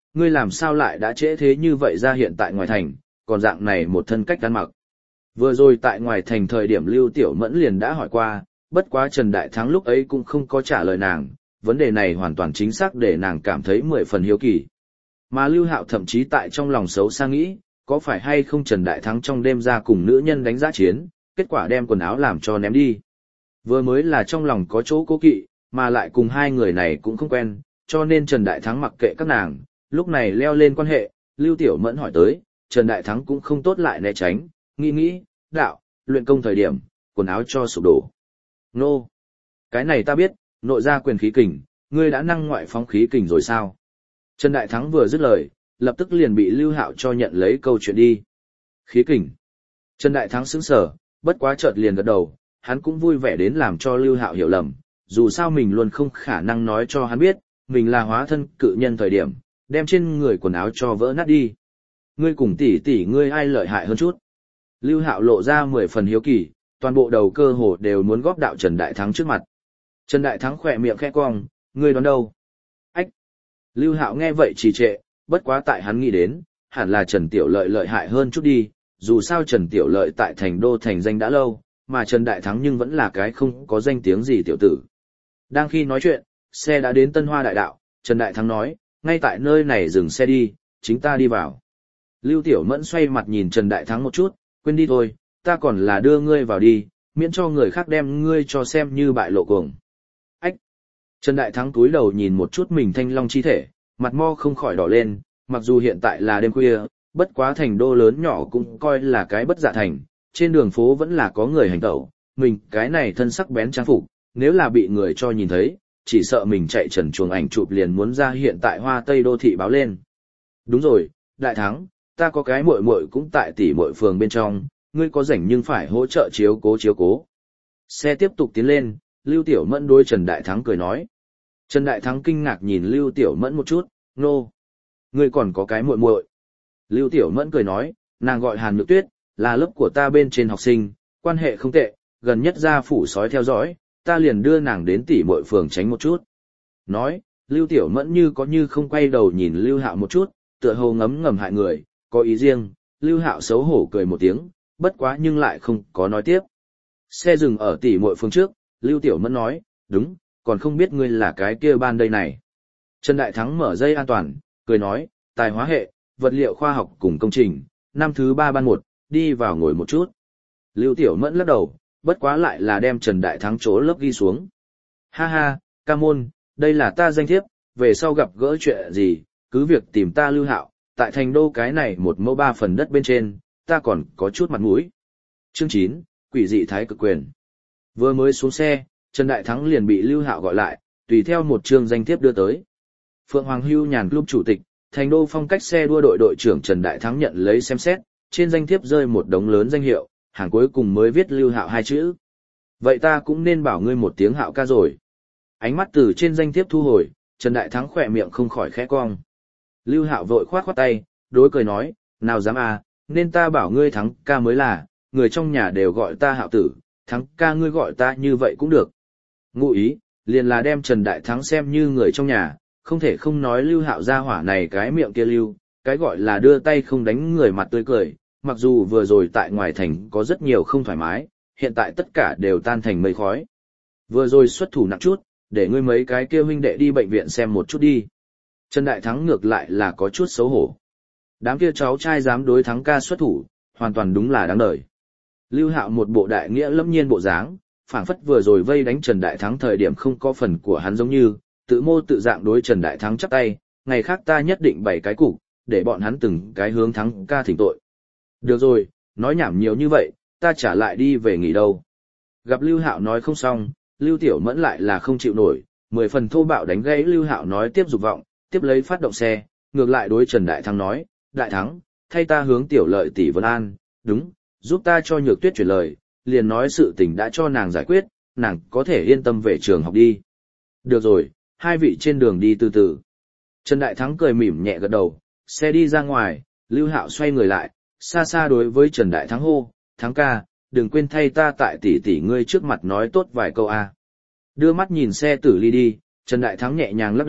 ngươi làm sao lại đã trễ thế như vậy ra hiện tại ngoài thành, còn dạng này một thân cách ăn mặc. Vừa rồi tại ngoài thành thời điểm Lưu Tiểu Mẫn liền đã hỏi qua, bất quá Trần Đại Thắng lúc ấy cũng không có trả lời nàng, vấn đề này hoàn toàn chính xác để nàng cảm thấy mười phần hiếu kỳ. Mà Lưu Hạo thậm chí tại trong lòng xấu xa nghĩ, có phải hay không Trần Đại Thắng trong đêm ra cùng nữ nhân đánh giá chiến, kết quả đem quần áo làm cho ném đi. Vừa mới là trong lòng có chỗ cố kỵ, mà lại cùng hai người này cũng không quen, cho nên Trần Đại Thắng mặc kệ các nàng, lúc này leo lên quan hệ, Lưu Tiểu Mẫn hỏi tới, Trần Đại Thắng cũng không tốt lại né tránh, nghĩ nghĩ, đạo, luyện công thời điểm, quần áo cho sụp đổ. Nô! Cái này ta biết, nội gia quyền khí kình, ngươi đã năng ngoại phóng khí kình rồi sao? Trần Đại Thắng vừa dứt lời, lập tức liền bị Lưu Hạo cho nhận lấy câu chuyện đi. Khí kình. Trần Đại Thắng sững sờ, bất quá chợt liền gật đầu, hắn cũng vui vẻ đến làm cho Lưu Hạo hiểu lầm, dù sao mình luôn không khả năng nói cho hắn biết, mình là hóa thân cự nhân thời điểm, đem trên người quần áo cho vỡ nát đi. Ngươi cùng tỷ tỷ ngươi ai lợi hại hơn chút? Lưu Hạo lộ ra mười phần hiếu kỳ, toàn bộ đầu cơ hồ đều muốn góp đạo Trần Đại Thắng trước mặt. Trần Đại Thắng khỏe miệng khẽ cong, ngươi đoán đâu? Ách! Lưu Hạo nghe vậy trì trệ, bất quá tại hắn nghĩ đến, hẳn là Trần Tiểu Lợi lợi hại hơn chút đi, dù sao Trần Tiểu Lợi tại thành đô thành danh đã lâu, mà Trần Đại Thắng nhưng vẫn là cái không có danh tiếng gì tiểu tử. Đang khi nói chuyện, xe đã đến Tân Hoa Đại Đạo, Trần Đại Thắng nói, ngay tại nơi này dừng xe đi, chính ta đi vào. Lưu Tiểu Mẫn xoay mặt nhìn Trần Đại Thắng một chút, quên đi thôi, ta còn là đưa ngươi vào đi, miễn cho người khác đem ngươi cho xem như bại lộ cuồng. Ách! Trần Đại Thắng túi đầu nhìn một chút mình thanh long chi thể, mặt mo không khỏi đỏ lên, mặc dù hiện tại là đêm khuya, bất quá thành đô lớn nhỏ cũng coi là cái bất dạ thành, trên đường phố vẫn là có người hành tẩu, mình cái này thân sắc bén trang phục, nếu là bị người cho nhìn thấy, chỉ sợ mình chạy trần chuồng ảnh chụp liền muốn ra hiện tại Hoa Tây đô thị báo lên. Đúng rồi, Đại Thắng, ta có cái muội muội cũng tại tỷ muội phường bên trong, ngươi có rảnh nhưng phải hỗ trợ chiếu cố chiếu cố. Xe tiếp tục tiến lên, Lưu Tiểu Mẫn đối Trần Đại Thắng cười nói. Trần Đại Thắng kinh ngạc nhìn Lưu Tiểu Mẫn một chút, nô, ngươi còn có cái muội muội. Lưu Tiểu Mẫn cười nói, nàng gọi Hàn Nhược Tuyết, là lớp của ta bên trên học sinh, quan hệ không tệ, gần nhất ra phủ sói theo dõi, ta liền đưa nàng đến tỷ muội phường tránh một chút. Nói, Lưu Tiểu Mẫn như có như không quay đầu nhìn Lưu Hạo một chút, tựa hồ ngấm ngầm hại người, có ý riêng, Lưu Hạo xấu hổ cười một tiếng, bất quá nhưng lại không có nói tiếp. Xe dừng ở tỷ muội phường trước, Lưu Tiểu Mẫn nói, đúng, còn không biết ngươi là cái kia ban đây này. Trần Đại Thắng mở dây an toàn, cười nói, tài hóa hệ, vật liệu khoa học cùng công trình, năm thứ ba ban một, đi vào ngồi một chút. Lưu Tiểu Mẫn lắc đầu, bất quá lại là đem Trần Đại Thắng chỗ lớp ghi xuống. Ha ha, ca môn, đây là ta danh thiếp, về sau gặp gỡ chuyện gì, cứ việc tìm ta Lưu Hạo, tại thành đô cái này một mẫu ba phần đất bên trên, ta còn có chút mặt mũi. Chương chín, quỷ dị thái cực quyền. Vừa mới xuống xe, Trần Đại Thắng liền bị Lưu Hạo gọi lại, tùy theo một chương danh thiếp đưa tới. Phượng Hoàng Hưu Nhàn Club chủ tịch, thành đô phong cách xe đua đội đội trưởng Trần Đại Thắng nhận lấy xem xét, trên danh thiếp rơi một đống lớn danh hiệu, hàng cuối cùng mới viết Lưu Hạo hai chữ. Vậy ta cũng nên bảo ngươi một tiếng Hạo ca rồi. Ánh mắt từ trên danh thiếp thu hồi, Trần Đại Thắng khỏe miệng không khỏi khẽ cong. Lưu Hạo vội khoát khoát tay, đối cười nói, nào dám à, nên ta bảo ngươi Thắng ca mới là, người trong nhà đều gọi ta Hạo tử, Thắng ca ngươi gọi ta như vậy cũng được. Ngụ ý, liền là đem Trần Đại Thắng xem như người trong nhà, không thể không nói Lưu Hạo gia hỏa này cái miệng kia lưu, cái gọi là đưa tay không đánh người mặt tươi cười, mặc dù vừa rồi tại ngoài thành có rất nhiều không thoải mái, hiện tại tất cả đều tan thành mây khói. Vừa rồi xuất thủ nặng chút, để ngươi mấy cái kia huynh đệ đi bệnh viện xem một chút đi. Trần Đại Thắng ngược lại là có chút xấu hổ. Đám kia cháu trai dám đối Thắng ca xuất thủ, hoàn toàn đúng là đáng đời. Lưu Hạo một bộ đại nghĩa lâm nhiên bộ dáng, phảng phất vừa rồi vây đánh Trần Đại Thắng thời điểm không có phần của hắn giống như, tự mô tự dạng đối Trần Đại Thắng chắp tay, ngày khác ta nhất định bày cái cục, để bọn hắn từng cái hướng Thắng ca thỉnh tội. Được rồi, nói nhảm nhiều như vậy, ta trả lại đi về nghỉ đâu. Gặp Lưu Hạo nói không xong, Lưu Tiểu Mẫn lại là không chịu nổi, mười phần thô bạo đánh gãy Lưu Hạo nói tiếp dục vọng, tiếp lấy phát động xe, ngược lại đối Trần Đại Thắng nói, Đại Thắng, thay ta hướng Tiểu Lợi tỷ Vân An, đúng, giúp ta cho Nhược Tuyết chuyển lời, liền nói sự tình đã cho nàng giải quyết, nàng có thể yên tâm về trường học đi. Được rồi, hai vị trên đường đi từ từ. Trần Đại Thắng cười mỉm nhẹ gật đầu, xe đi ra ngoài, Lưu Hạo xoay người lại, xa xa đối với Trần Đại Thắng hô, Thắng ca, đừng quên thay ta tại tỷ tỷ ngươi trước mặt nói tốt vài câu a. Đưa mắt nhìn xe tử ly đi, Trần Đại Thắng nhẹ nhàng lắc đầu,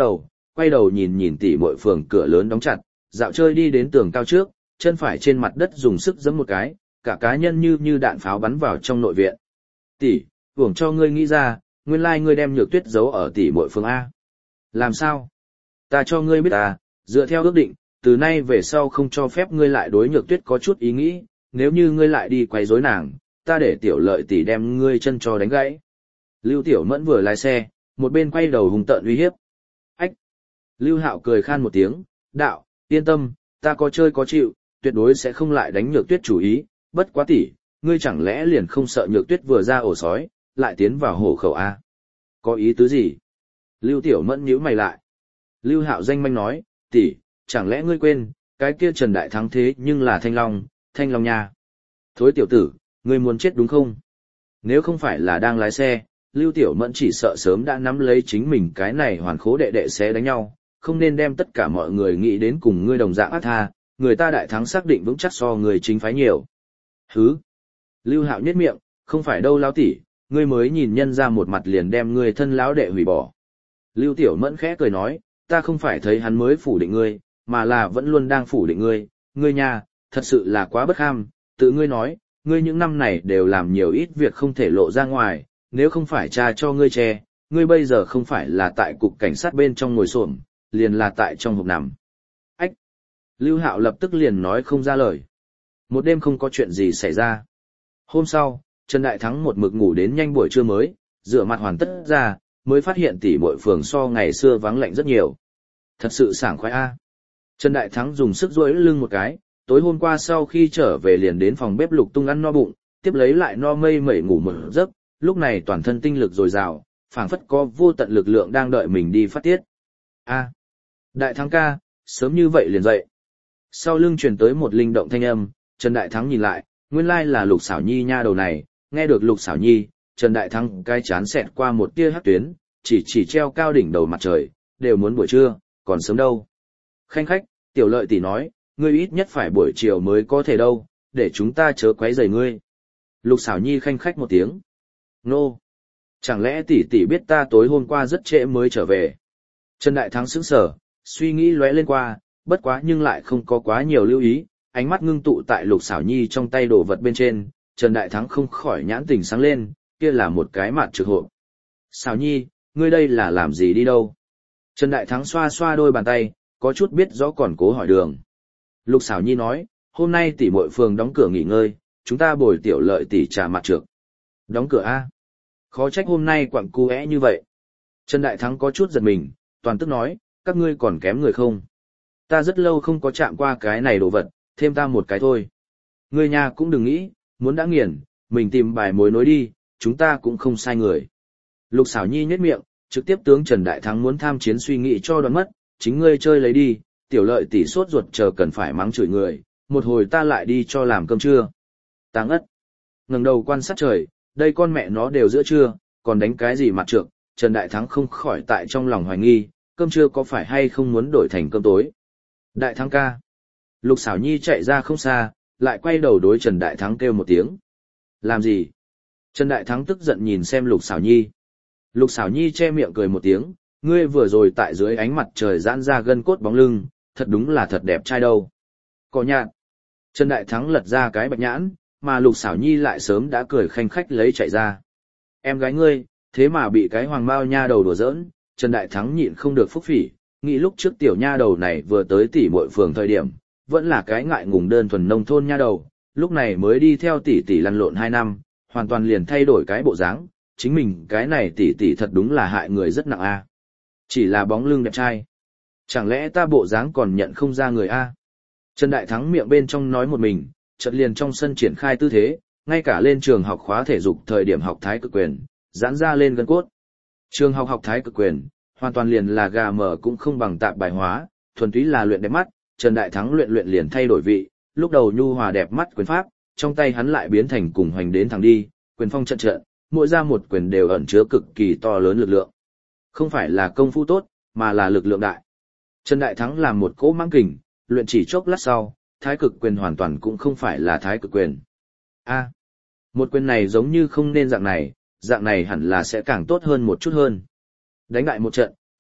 quay đầu nhìn nhìn tỷ muội phường cửa lớn đóng chặt, dạo chơi đi đến tường cao trước, chân phải trên mặt đất dùng sức giẫm một cái, cả cá nhân như như đạn pháo bắn vào trong nội viện. Tỷ, hưởng cho ngươi nghĩ ra, nguyên lai ngươi đem Nhược Tuyết giấu ở tỷ muội phường A. Làm sao? Ta cho ngươi biết ta, dựa theo ước định, từ nay về sau không cho phép ngươi lại đối Nhược Tuyết có chút ý nghĩ, nếu như ngươi lại đi quấy rối nàng, ta để Tiểu Lợi tỷ đem ngươi chân cho đánh gãy. Lưu Tiểu Mẫn vừa lái xe, một bên quay đầu hùng tợn uy hiếp. Ách! Lưu Hạo cười khan một tiếng, đạo, yên tâm, ta có chơi có chịu, tuyệt đối sẽ không lại đánh Nhược Tuyết chủ ý, bất quá tỷ, ngươi chẳng lẽ liền không sợ Nhược Tuyết vừa ra ổ sói, lại tiến vào hổ khẩu A? Có ý tứ gì? Lưu Tiểu Mẫn nhíu mày lại. Lưu Hạo danh manh nói, tỷ, chẳng lẽ ngươi quên, cái kia Trần Đại Thắng thế nhưng là Thanh Long, Thanh Long nha. Thối tiểu tử, ngươi muốn chết đúng không? Nếu không phải là đang lái xe, Lưu Tiểu Mẫn chỉ sợ sớm đã nắm lấy chính mình cái này hoàn khố đệ đệ sẽ đánh nhau, không nên đem tất cả mọi người nghĩ đến cùng ngươi đồng dạng ác tha, người ta Đại Thắng xác định vững chắc so người chính phái nhiều. Hứ! Lưu Hạo nhếch miệng, không phải đâu lão tỷ, ngươi mới nhìn nhân ra một mặt liền đem ngươi thân lão đệ hủy bỏ. Lưu Tiểu Mẫn khẽ cười nói, ta không phải thấy hắn mới phủ định ngươi, mà là vẫn luôn đang phủ định ngươi, ngươi nha, thật sự là quá bất kham, tự ngươi nói, ngươi những năm này đều làm nhiều ít việc không thể lộ ra ngoài, nếu không phải cha cho ngươi che, ngươi bây giờ không phải là tại cục cảnh sát bên trong ngồi xổm, liền là tại trong hộp nằm. Ách! Lưu Hạo lập tức liền nói không ra lời. Một đêm không có chuyện gì xảy ra. Hôm sau, Trần Đại Thắng một mực ngủ đến nhanh buổi trưa mới, rửa mặt hoàn tất ra, mới phát hiện tỷ muội phường so ngày xưa vắng lạnh rất nhiều. Thật sự sảng khoái a. Trần Đại Thắng dùng sức duỗi lưng một cái, tối hôm qua sau khi trở về liền đến phòng bếp lục tung ăn no bụng, tiếp lấy lại no mây mẩy ngủ một giấc, lúc này toàn thân tinh lực dồi dào, phảng phất có vô tận lực lượng đang đợi mình đi phát tiết. A, Đại Thắng ca, sớm như vậy liền dậy. Sau lưng truyền tới một linh động thanh âm, Trần Đại Thắng nhìn lại, nguyên lai là Lục Xảo Nhi nha đầu này, nghe được Lục Xảo Nhi, Trần Đại Thắng cái chán xẹt qua một tia hắc tuyến, chỉ chỉ treo cao đỉnh đầu mặt trời, đều muốn buổi trưa, còn sớm đâu. Khanh khách, Tiểu Lợi tỷ nói, ngươi ít nhất phải buổi chiều mới có thể đâu, để chúng ta chớ quấy rầy ngươi. Lục Xảo Nhi khanh khách một tiếng. Nô! Chẳng lẽ tỷ tỷ biết ta tối hôm qua rất trễ mới trở về? Trần Đại Thắng sững sờ, suy nghĩ lóe lên qua, bất quá nhưng lại không có quá nhiều lưu ý, ánh mắt ngưng tụ tại Lục Xảo Nhi trong tay đồ vật bên trên, Trần Đại Thắng không khỏi nhãn tình sáng lên, kia là một cái mạt trực hộp. Xảo Nhi, ngươi đây là làm gì đi đâu? Trần Đại Thắng xoa xoa đôi bàn tay, có chút biết rõ còn cố hỏi đường. Lục Xảo Nhi nói, hôm nay tỷ muội phường đóng cửa nghỉ ngơi, chúng ta bồi Tiểu Lợi tỷ trà mặt trược. Đóng cửa a? Khó trách hôm nay quặng cu é như vậy. Trần Đại Thắng có chút giật mình, toàn tức nói, các ngươi còn kém người không? Ta rất lâu không có chạm qua cái này đồ vật, thêm ta một cái thôi. Ngươi nhà cũng đừng nghĩ, muốn đã nghiền, mình tìm bài mối nối đi, chúng ta cũng không sai người. Lục Xảo Nhi nhếch miệng, trực tiếp tướng Trần Đại Thắng muốn tham chiến suy nghĩ cho đoán mất, chính ngươi chơi lấy đi, Tiểu Lợi tỷ sốt ruột chờ cần phải mắng chửi người, một hồi ta lại đi cho làm cơm trưa. Táng ất. Ngẩng đầu quan sát trời, đây con mẹ nó đều giữa trưa, còn đánh cái gì mặt trược, Trần Đại Thắng không khỏi tại trong lòng hoài nghi, cơm trưa có phải hay không muốn đổi thành cơm tối. Đại Thắng ca. Lục Xảo Nhi chạy ra không xa, lại quay đầu đối Trần Đại Thắng kêu một tiếng. Làm gì? Trần Đại Thắng tức giận nhìn xem Lục Xảo Nhi. Lục Xảo Nhi che miệng cười một tiếng, ngươi vừa rồi tại dưới ánh mặt trời giãn ra gân cốt bóng lưng, thật đúng là thật đẹp trai đâu. Cỏ nhạt. Trần Đại Thắng lật ra cái bạch nhãn, mà Lục Xảo Nhi lại sớm đã cười khanh khách lấy chạy ra. Em gái ngươi, thế mà bị cái hoàng bao nha đầu đùa giỡn, Trần Đại Thắng nhịn không được phúc phỉ, nghĩ lúc trước tiểu nha đầu này vừa tới tỷ muội phường thời điểm, vẫn là cái ngại ngùng đơn thuần nông thôn nha đầu, lúc này mới đi theo tỷ tỷ lăn lộn hai năm, hoàn toàn liền thay đổi cái bộ dáng, chính mình cái này tỷ tỷ thật đúng là hại người rất nặng a. Chỉ là bóng lưng đẹp trai. Chẳng lẽ ta bộ dáng còn nhận không ra người a? Trần Đại Thắng miệng bên trong nói một mình, chợt liền trong sân triển khai tư thế, ngay cả lên trường học khóa thể dục thời điểm học thái cực quyền, giãn ra lên gân cốt. Trường học học thái cực quyền, hoàn toàn liền là gà mở cũng không bằng tạp bài hóa, thuần túy là luyện đẹp mắt, Trần Đại Thắng luyện luyện liền thay đổi vị, lúc đầu nhu hòa đẹp mắt quyền pháp, trong tay hắn lại biến thành cùng hoành đến thẳng đi, quyền phong trận trận, mỗi ra một quyền đều ẩn chứa cực kỳ to lớn lực lượng. Không phải là công phu tốt, mà là lực lượng đại. Trần Đại Thắng làm một cỗ mãng kình, luyện chỉ chốc lát sau, thái cực quyền hoàn toàn cũng không phải là thái cực quyền. A, một quyền này giống như không nên dạng này, dạng này hẳn là sẽ càng tốt hơn một chút hơn. Đánh đại một trận,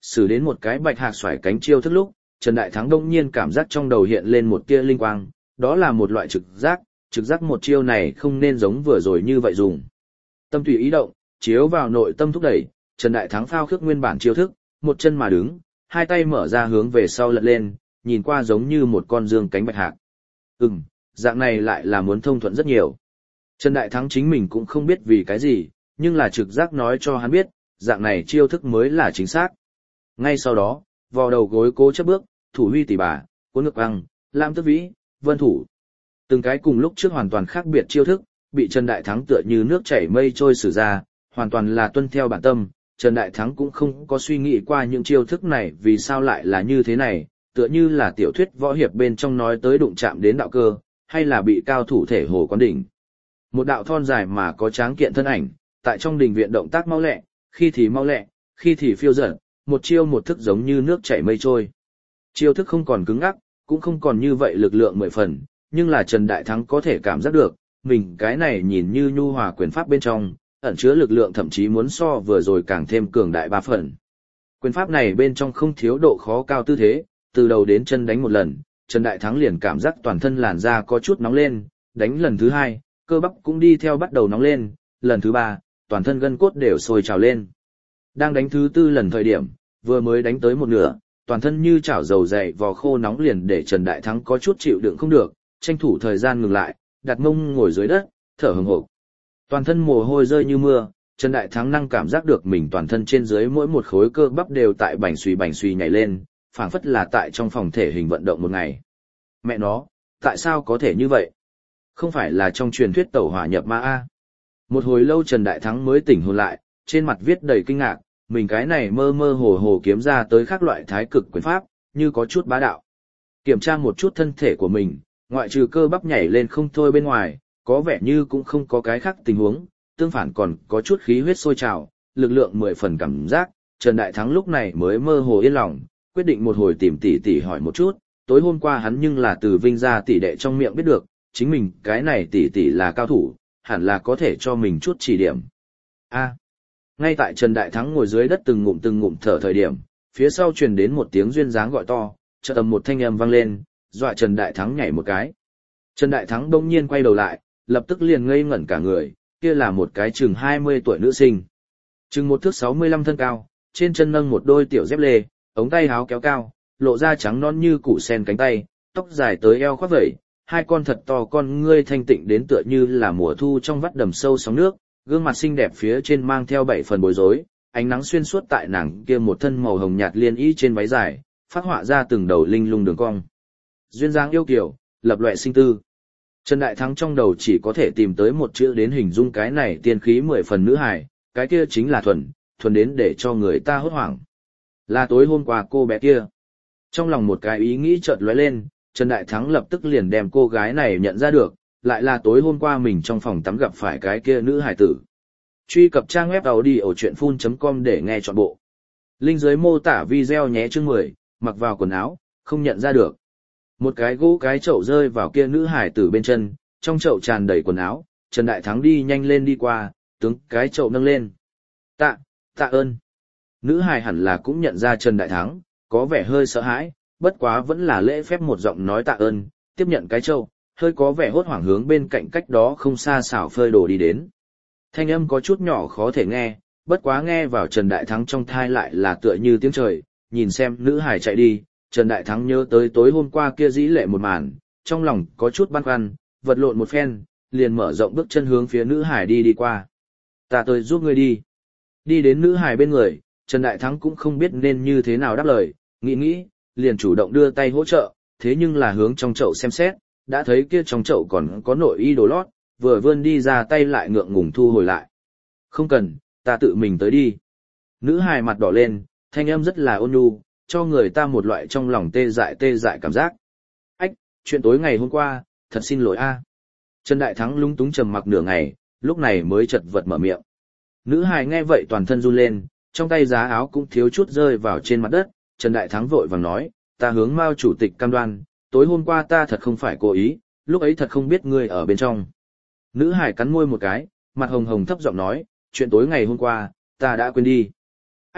Xử đến một cái bạch hạc xoải cánh chiêu thức lúc, Trần Đại Thắng đông nhiên cảm giác trong đầu hiện lên một tia linh quang, đó là một loại trực giác, trực giác một chiêu này không nên giống vừa rồi như vậy dùng. Tâm tùy ý động, chiếu vào nội tâm thúc đẩy, Trần Đại Thắng phao khước nguyên bản chiêu thức, một chân mà đứng, hai tay mở ra hướng về sau lật lên, nhìn qua giống như một con dương cánh bạch hạc. Ừm, dạng này lại là muốn thông thuận rất nhiều. Trần Đại Thắng chính mình cũng không biết vì cái gì, nhưng là trực giác nói cho hắn biết, dạng này chiêu thức mới là chính xác. Ngay sau đó, vò đầu gối cố chấp bước, thủ huy tỷ bà, cuốn ngực băng, lam tức vĩ, vân thủ. Từng cái cùng lúc trước hoàn toàn khác biệt chiêu thức, bị Trần Đại Thắng tựa như nước chảy mây trôi sử ra, hoàn toàn là tuân theo bản tâm. Trần Đại Thắng cũng không có suy nghĩ qua những chiêu thức này vì sao lại là như thế này, tựa như là tiểu thuyết võ hiệp bên trong nói tới đụng chạm đến đạo cơ, hay là bị cao thủ thể hồ quán đỉnh. Một đạo thon dài mà có tráng kiện thân ảnh, tại trong đình viện động tác mau lẹ, khi thì mau lẹ, khi thì phiêu dở, một chiêu một thức giống như nước chảy mây trôi. Chiêu thức không còn cứng ngắc, cũng không còn như vậy lực lượng mười phần, nhưng là Trần Đại Thắng có thể cảm giác được, mình cái này nhìn như nhu hòa quyền pháp bên trong, ẩn chứa lực lượng thậm chí muốn so vừa rồi càng thêm cường đại ba phần. Quyền pháp này bên trong không thiếu độ khó cao tư thế, từ đầu đến chân đánh một lần, Trần Đại Thắng liền cảm giác toàn thân làn da có chút nóng lên, đánh lần thứ hai, cơ bắp cũng đi theo bắt đầu nóng lên, lần thứ ba, toàn thân gân cốt đều sôi trào lên. Đang đánh thứ tư lần thời điểm, vừa mới đánh tới một nửa, toàn thân như chảo dầu dày vò khô nóng liền để Trần Đại Thắng có chút chịu đựng không được, tranh thủ thời gian ngừng lại, đặt mông ngồi dưới đất, thở hừng hực. Toàn thân mồ hôi rơi như mưa, Trần Đại Thắng năng cảm giác được mình toàn thân trên dưới mỗi một khối cơ bắp đều tại bành xùy bành xùy nhảy lên, phảng phất là tại trong phòng thể hình vận động một ngày. Mẹ nó, tại sao có thể như vậy? Không phải là trong truyền thuyết tẩu hỏa nhập ma a? Một hồi lâu Trần Đại Thắng mới tỉnh hồn lại, trên mặt viết đầy kinh ngạc, mình cái này mơ mơ hồ hồ kiếm ra tới các loại thái cực quyền pháp, như có chút bá đạo. Kiểm tra một chút thân thể của mình, ngoại trừ cơ bắp nhảy lên không thôi bên ngoài, có vẻ như cũng không có cái khác tình huống, tương phản còn có chút khí huyết sôi trào, lực lượng mười phần cảm giác, Trần Đại Thắng lúc này mới mơ hồ yên lòng, quyết định một hồi tìm tỷ tỷ hỏi một chút, tối hôm qua hắn nhưng là từ Vinh gia tỷ đệ trong miệng biết được, chính mình cái này tỷ tỷ là cao thủ, hẳn là có thể cho mình chút chỉ điểm. A. Ngay tại Trần Đại Thắng ngồi dưới đất từng ngụm từng ngụm thở thời điểm, phía sau truyền đến một tiếng duyên dáng gọi to, chợt tầm một thanh âm vang lên, dọa Trần Đại Thắng nhảy một cái. Trần Đại Thắng đông nhiên quay đầu lại, lập tức liền ngây ngẩn cả người, kia là một cái chừng hai mươi tuổi nữ sinh. Chừng một thước sáu mươi lăm thân cao, trên chân nâng một đôi tiểu dép lê, ống tay áo kéo cao, lộ ra trắng non như củ sen cánh tay, tóc dài tới eo khoác vẩy, hai con thật to con ngươi thanh tịnh đến tựa như là mùa thu trong vắt đầm sâu sóng nước, gương mặt xinh đẹp phía trên mang theo bảy phần bối rối, ánh nắng xuyên suốt tại nàng kia một thân màu hồng nhạt liên y trên váy dài, phát họa ra từng đầu linh lung đường cong. Duyên dáng yêu kiều, lập loè sinh tư. Trần Đại Thắng trong đầu chỉ có thể tìm tới một chữ đến hình dung cái này tiên khí mười phần nữ hài, cái kia chính là thuần, thuần đến để cho người ta hốt hoảng. Là tối hôm qua cô bé kia. Trong lòng một cái ý nghĩ chợt lóe lên, Trần Đại Thắng lập tức liền đem cô gái này nhận ra được, lại là tối hôm qua mình trong phòng tắm gặp phải cái kia nữ hài tử. Truy cập trang web audiochuyenphun chấm com để nghe trọn bộ. Link dưới mô tả video nhé chương mười, mặc vào quần áo, không nhận ra được. Một cái gỗ cái chậu rơi vào kia nữ hài tử bên chân, trong chậu tràn đầy quần áo, Trần Đại Thắng đi nhanh lên đi qua, tướng cái chậu nâng lên. Tạ, tạ ơn. Nữ hài hẳn là cũng nhận ra Trần Đại Thắng, có vẻ hơi sợ hãi, bất quá vẫn là lễ phép một giọng nói tạ ơn, tiếp nhận cái chậu, hơi có vẻ hốt hoảng hướng bên cạnh cách đó không xa xảo phơi đồ đi đến. Thanh âm có chút nhỏ khó thể nghe, bất quá nghe vào Trần Đại Thắng trong thai lại là tựa như tiếng trời, nhìn xem nữ hài chạy đi, Trần Đại Thắng nhớ tới tối hôm qua kia dĩ lệ một màn, trong lòng có chút băn khoăn, vật lộn một phen, liền mở rộng bước chân hướng phía nữ hài đi đi qua. Ta tới giúp ngươi đi. Đi đến nữ hài bên người, Trần Đại Thắng cũng không biết nên như thế nào đáp lời, nghĩ nghĩ, liền chủ động đưa tay hỗ trợ, thế nhưng là hướng trong chậu xem xét, đã thấy kia trong chậu còn có nội y đồ lót, vừa vươn đi ra tay lại ngượng ngùng thu hồi lại. Không cần, ta tự mình tới đi. Nữ hài mặt đỏ lên, thanh âm rất là ôn nhu, cho người ta một loại trong lòng tê dại tê dại cảm giác. Ách, chuyện tối ngày hôm qua, thật xin lỗi a. Trần Đại Thắng lúng túng trầm mặc nửa ngày, lúc này mới chật vật mở miệng. Nữ hài nghe vậy toàn thân run lên, trong tay giá áo cũng thiếu chút rơi vào trên mặt đất, Trần Đại Thắng vội vàng nói, ta hướng Mao chủ tịch cam đoan, tối hôm qua ta thật không phải cố ý, lúc ấy thật không biết ngươi ở bên trong. Nữ hài cắn môi một cái, mặt hồng hồng thấp giọng nói, chuyện tối ngày hôm qua, ta đã quên đi. Ách,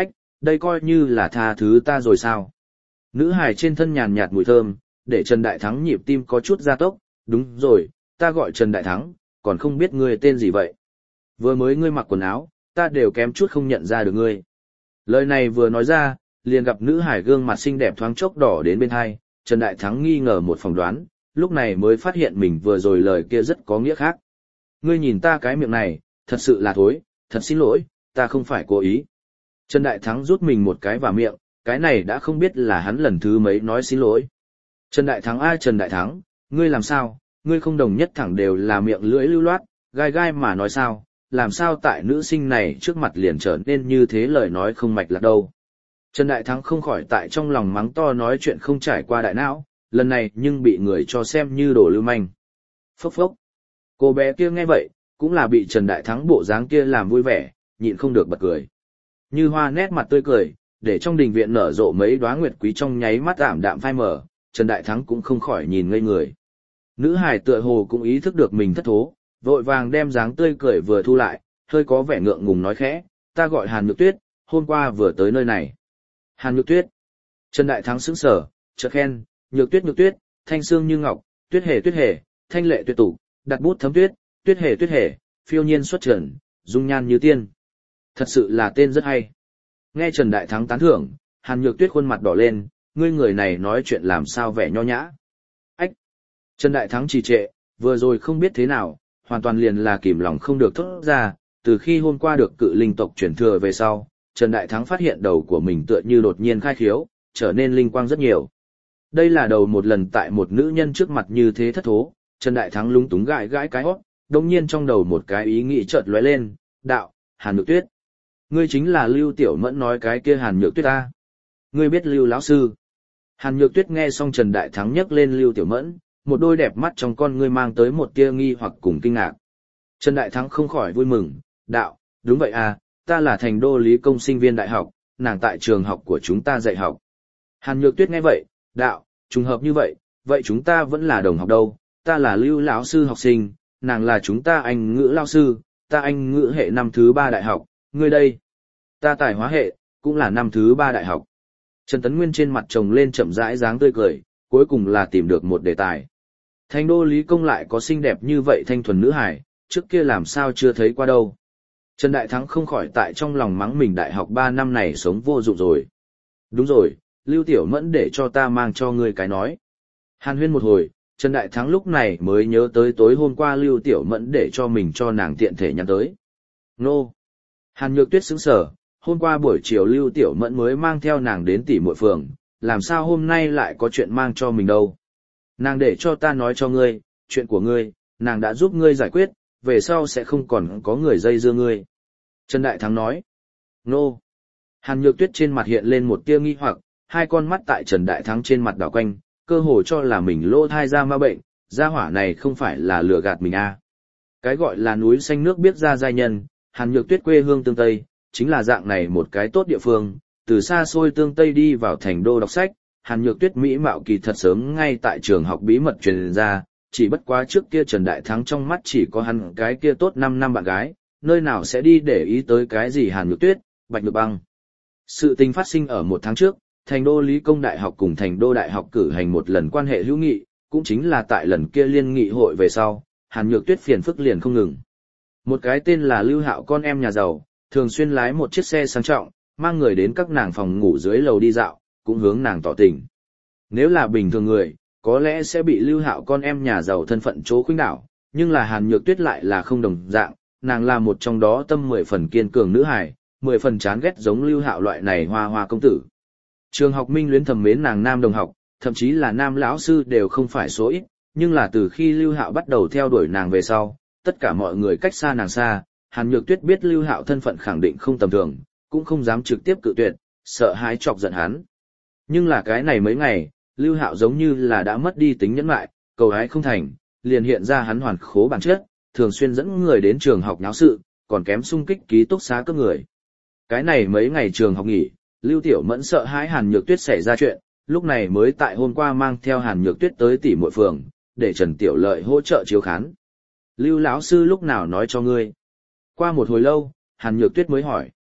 đây coi như là tha thứ ta rồi sao? Nữ hài trên thân nhàn nhạt mùi thơm, để Trần Đại Thắng nhịp tim có chút gia tốc, đúng rồi, ta gọi Trần Đại Thắng, còn không biết ngươi tên gì vậy? Vừa mới ngươi mặc quần áo, ta đều kém chút không nhận ra được ngươi. Lời này vừa nói ra, liền gặp nữ hải gương mặt xinh đẹp thoáng chốc đỏ đến bên hai, Trần Đại Thắng nghi ngờ một phỏng đoán, lúc này mới phát hiện mình vừa rồi lời kia rất có nghĩa khác. Ngươi nhìn ta cái miệng này, thật sự là thối, thật xin lỗi, ta không phải cố ý. Trần Đại Thắng rút mình một cái vào miệng, cái này đã không biết là hắn lần thứ mấy nói xin lỗi. Trần Đại Thắng ai Trần Đại Thắng, ngươi làm sao, ngươi không đồng nhất thẳng đều là miệng lưỡi lưu loát, gai gai mà nói sao, làm sao tại nữ sinh này trước mặt liền trở nên như thế lời nói không mạch lạc đâu. Trần Đại Thắng không khỏi tại trong lòng mắng to nói chuyện không trải qua đại não, lần này nhưng bị người cho xem như đồ lưu manh. Phốc phốc. Cô bé kia nghe vậy, cũng là bị Trần Đại Thắng bộ dáng kia làm vui vẻ, nhịn không được bật cười. Như hoa nét mặt tươi cười, để trong đình viện nở rộ mấy đóa nguyệt quý trong nháy mắt ảm đạm phai mờ, Trần Đại Thắng cũng không khỏi nhìn ngây người. Nữ hải tựa hồ cũng ý thức được mình thất thố, vội vàng đem dáng tươi cười vừa thu lại, hơi có vẻ ngượng ngùng nói khẽ, ta gọi Hàn Nhược Tuyết, hôm qua vừa tới nơi này. Hàn Nhược Tuyết. Trần Đại Thắng sững sờ, chợt khen, Nhược Tuyết Nhược Tuyết, thanh xương như ngọc, tuyết hề tuyết hề, thanh lệ tuyệt tục, đặt bút thấm tuyết, tuyết hề tuyết hề, phiêu nhiên xuất trần, dung nhan như tiên. Thật sự là tên rất hay. Nghe Trần Đại Thắng tán thưởng, Hàn Nhược Tuyết khuôn mặt đỏ lên, ngươi người này nói chuyện làm sao vẻ nho nhã. Ách! Trần Đại Thắng trì trệ, vừa rồi không biết thế nào, hoàn toàn liền là kìm lòng không được thốt ra, từ khi hôm qua được cự linh tộc chuyển thừa về sau, Trần Đại Thắng phát hiện đầu của mình tựa như đột nhiên khai khiếu, trở nên linh quang rất nhiều. Đây là đầu một lần tại một nữ nhân trước mặt như thế thất thố, Trần Đại Thắng lúng túng gãi gãi cái hót, đồng nhiên trong đầu một cái ý nghĩ chợt lóe lên, đạo, Hàn Nhược Tuyết. Ngươi chính là Lưu Tiểu Mẫn nói cái kia Hàn Nhược Tuyết ta. Ngươi biết Lưu lão sư. Hàn Nhược Tuyết nghe xong Trần Đại Thắng nhắc lên Lưu Tiểu Mẫn, một đôi đẹp mắt trong con ngươi mang tới một tia nghi hoặc cùng kinh ngạc. Trần Đại Thắng không khỏi vui mừng, đạo, đúng vậy à, ta là thành đô lý công sinh viên đại học, nàng tại trường học của chúng ta dạy học. Hàn Nhược Tuyết nghe vậy, đạo, trùng hợp như vậy, vậy chúng ta vẫn là đồng học đâu, ta là Lưu lão sư học sinh, nàng là chúng ta Anh ngữ lão sư, ta Anh ngữ hệ năm thứ ba đại học, ngươi đây, ta tài hóa hệ, cũng là năm thứ ba đại học. Trần Tấn Nguyên trên mặt chồng lên chậm rãi dáng tươi cười, cuối cùng là tìm được một đề tài. Thành đô lý công lại có xinh đẹp như vậy thanh thuần nữ hải, trước kia làm sao chưa thấy qua đâu. Trần Đại Thắng không khỏi tại trong lòng mắng mình đại học ba năm này sống vô dụng rồi. Đúng rồi, Lưu Tiểu Mẫn để cho ta mang cho ngươi cái nói. Hàn huyên một hồi, Trần Đại Thắng lúc này mới nhớ tới tối hôm qua Lưu Tiểu Mẫn để cho mình cho nàng tiện thể nhắn tới. Nô! Hàn Nhược Tuyết sững sờ, hôm qua buổi chiều Lưu Tiểu Mẫn mới mang theo nàng đến tỷ muội phường, làm sao hôm nay lại có chuyện mang cho mình đâu. Nàng để cho ta nói cho ngươi, chuyện của ngươi, nàng đã giúp ngươi giải quyết, về sau sẽ không còn có người dây dưa ngươi. Trần Đại Thắng nói. Nô. Hàn Nhược Tuyết trên mặt hiện lên một tia nghi hoặc, hai con mắt tại Trần Đại Thắng trên mặt đảo quanh, cơ hồ cho là mình lỗ thai ra ma bệnh, gia hỏa này không phải là lừa gạt mình à. Cái gọi là núi xanh nước biết ra giai nhân, Hàn Nhược Tuyết quê hương Tương Tây, chính là dạng này một cái tốt địa phương, từ xa xôi Tương Tây đi vào thành đô đọc sách, Hàn Nhược Tuyết mỹ mạo kỳ thật sớm ngay tại trường học bí mật truyền ra, chỉ bất quá trước kia Trần Đại Thắng trong mắt chỉ có hắn cái kia tốt năm năm bạn gái, nơi nào sẽ đi để ý tới cái gì Hàn Nhược Tuyết, Bạch Nhược Băng. Sự tình phát sinh ở một tháng trước, thành đô lý công đại học cùng thành đô đại học cử hành một lần quan hệ hữu nghị, cũng chính là tại lần kia liên nghị hội về sau, Hàn Nhược Tuyết phiền phức liền không ngừng. Một cái tên là Lưu Hạo con em nhà giàu, thường xuyên lái một chiếc xe sang trọng, mang người đến các nàng phòng ngủ dưới lầu đi dạo, cũng hướng nàng tỏ tình. Nếu là bình thường người, có lẽ sẽ bị Lưu Hạo con em nhà giàu thân phận chỗ khuynh đảo, nhưng là Hàn Nhược Tuyết lại là không đồng dạng, nàng là một trong đó tâm mười phần kiên cường nữ hài, mười phần chán ghét giống Lưu Hạo loại này hoa hoa công tử. Trường học Minh luyến thầm mến nàng nam đồng học, thậm chí là nam lão sư đều không phải số ít, nhưng là từ khi Lưu Hạo bắt đầu theo đuổi nàng về sau, tất cả mọi người cách xa nàng xa, Hàn Nhược Tuyết biết Lưu Hạo thân phận khẳng định không tầm thường, cũng không dám trực tiếp cự tuyệt, sợ hãi chọc giận hắn. Nhưng là cái này mấy ngày, Lưu Hạo giống như là đã mất đi tính nhẫn nại, cầu hái không thành, liền hiện ra hắn hoàn khố bản chất, thường xuyên dẫn người đến trường học nháo sự, còn kém xung kích ký túc xá cấp người. Cái này mấy ngày trường học nghỉ, Lưu Tiểu Mẫn sợ hãi Hàn Nhược Tuyết xảy ra chuyện, lúc này mới tại hôm qua mang theo Hàn Nhược Tuyết tới tỷ muội phường, để Trần Tiểu Lợi hỗ trợ chiếu khán. Lưu lão sư lúc nào nói cho ngươi? Qua một hồi lâu, Hàn Nhược Tuyết mới hỏi.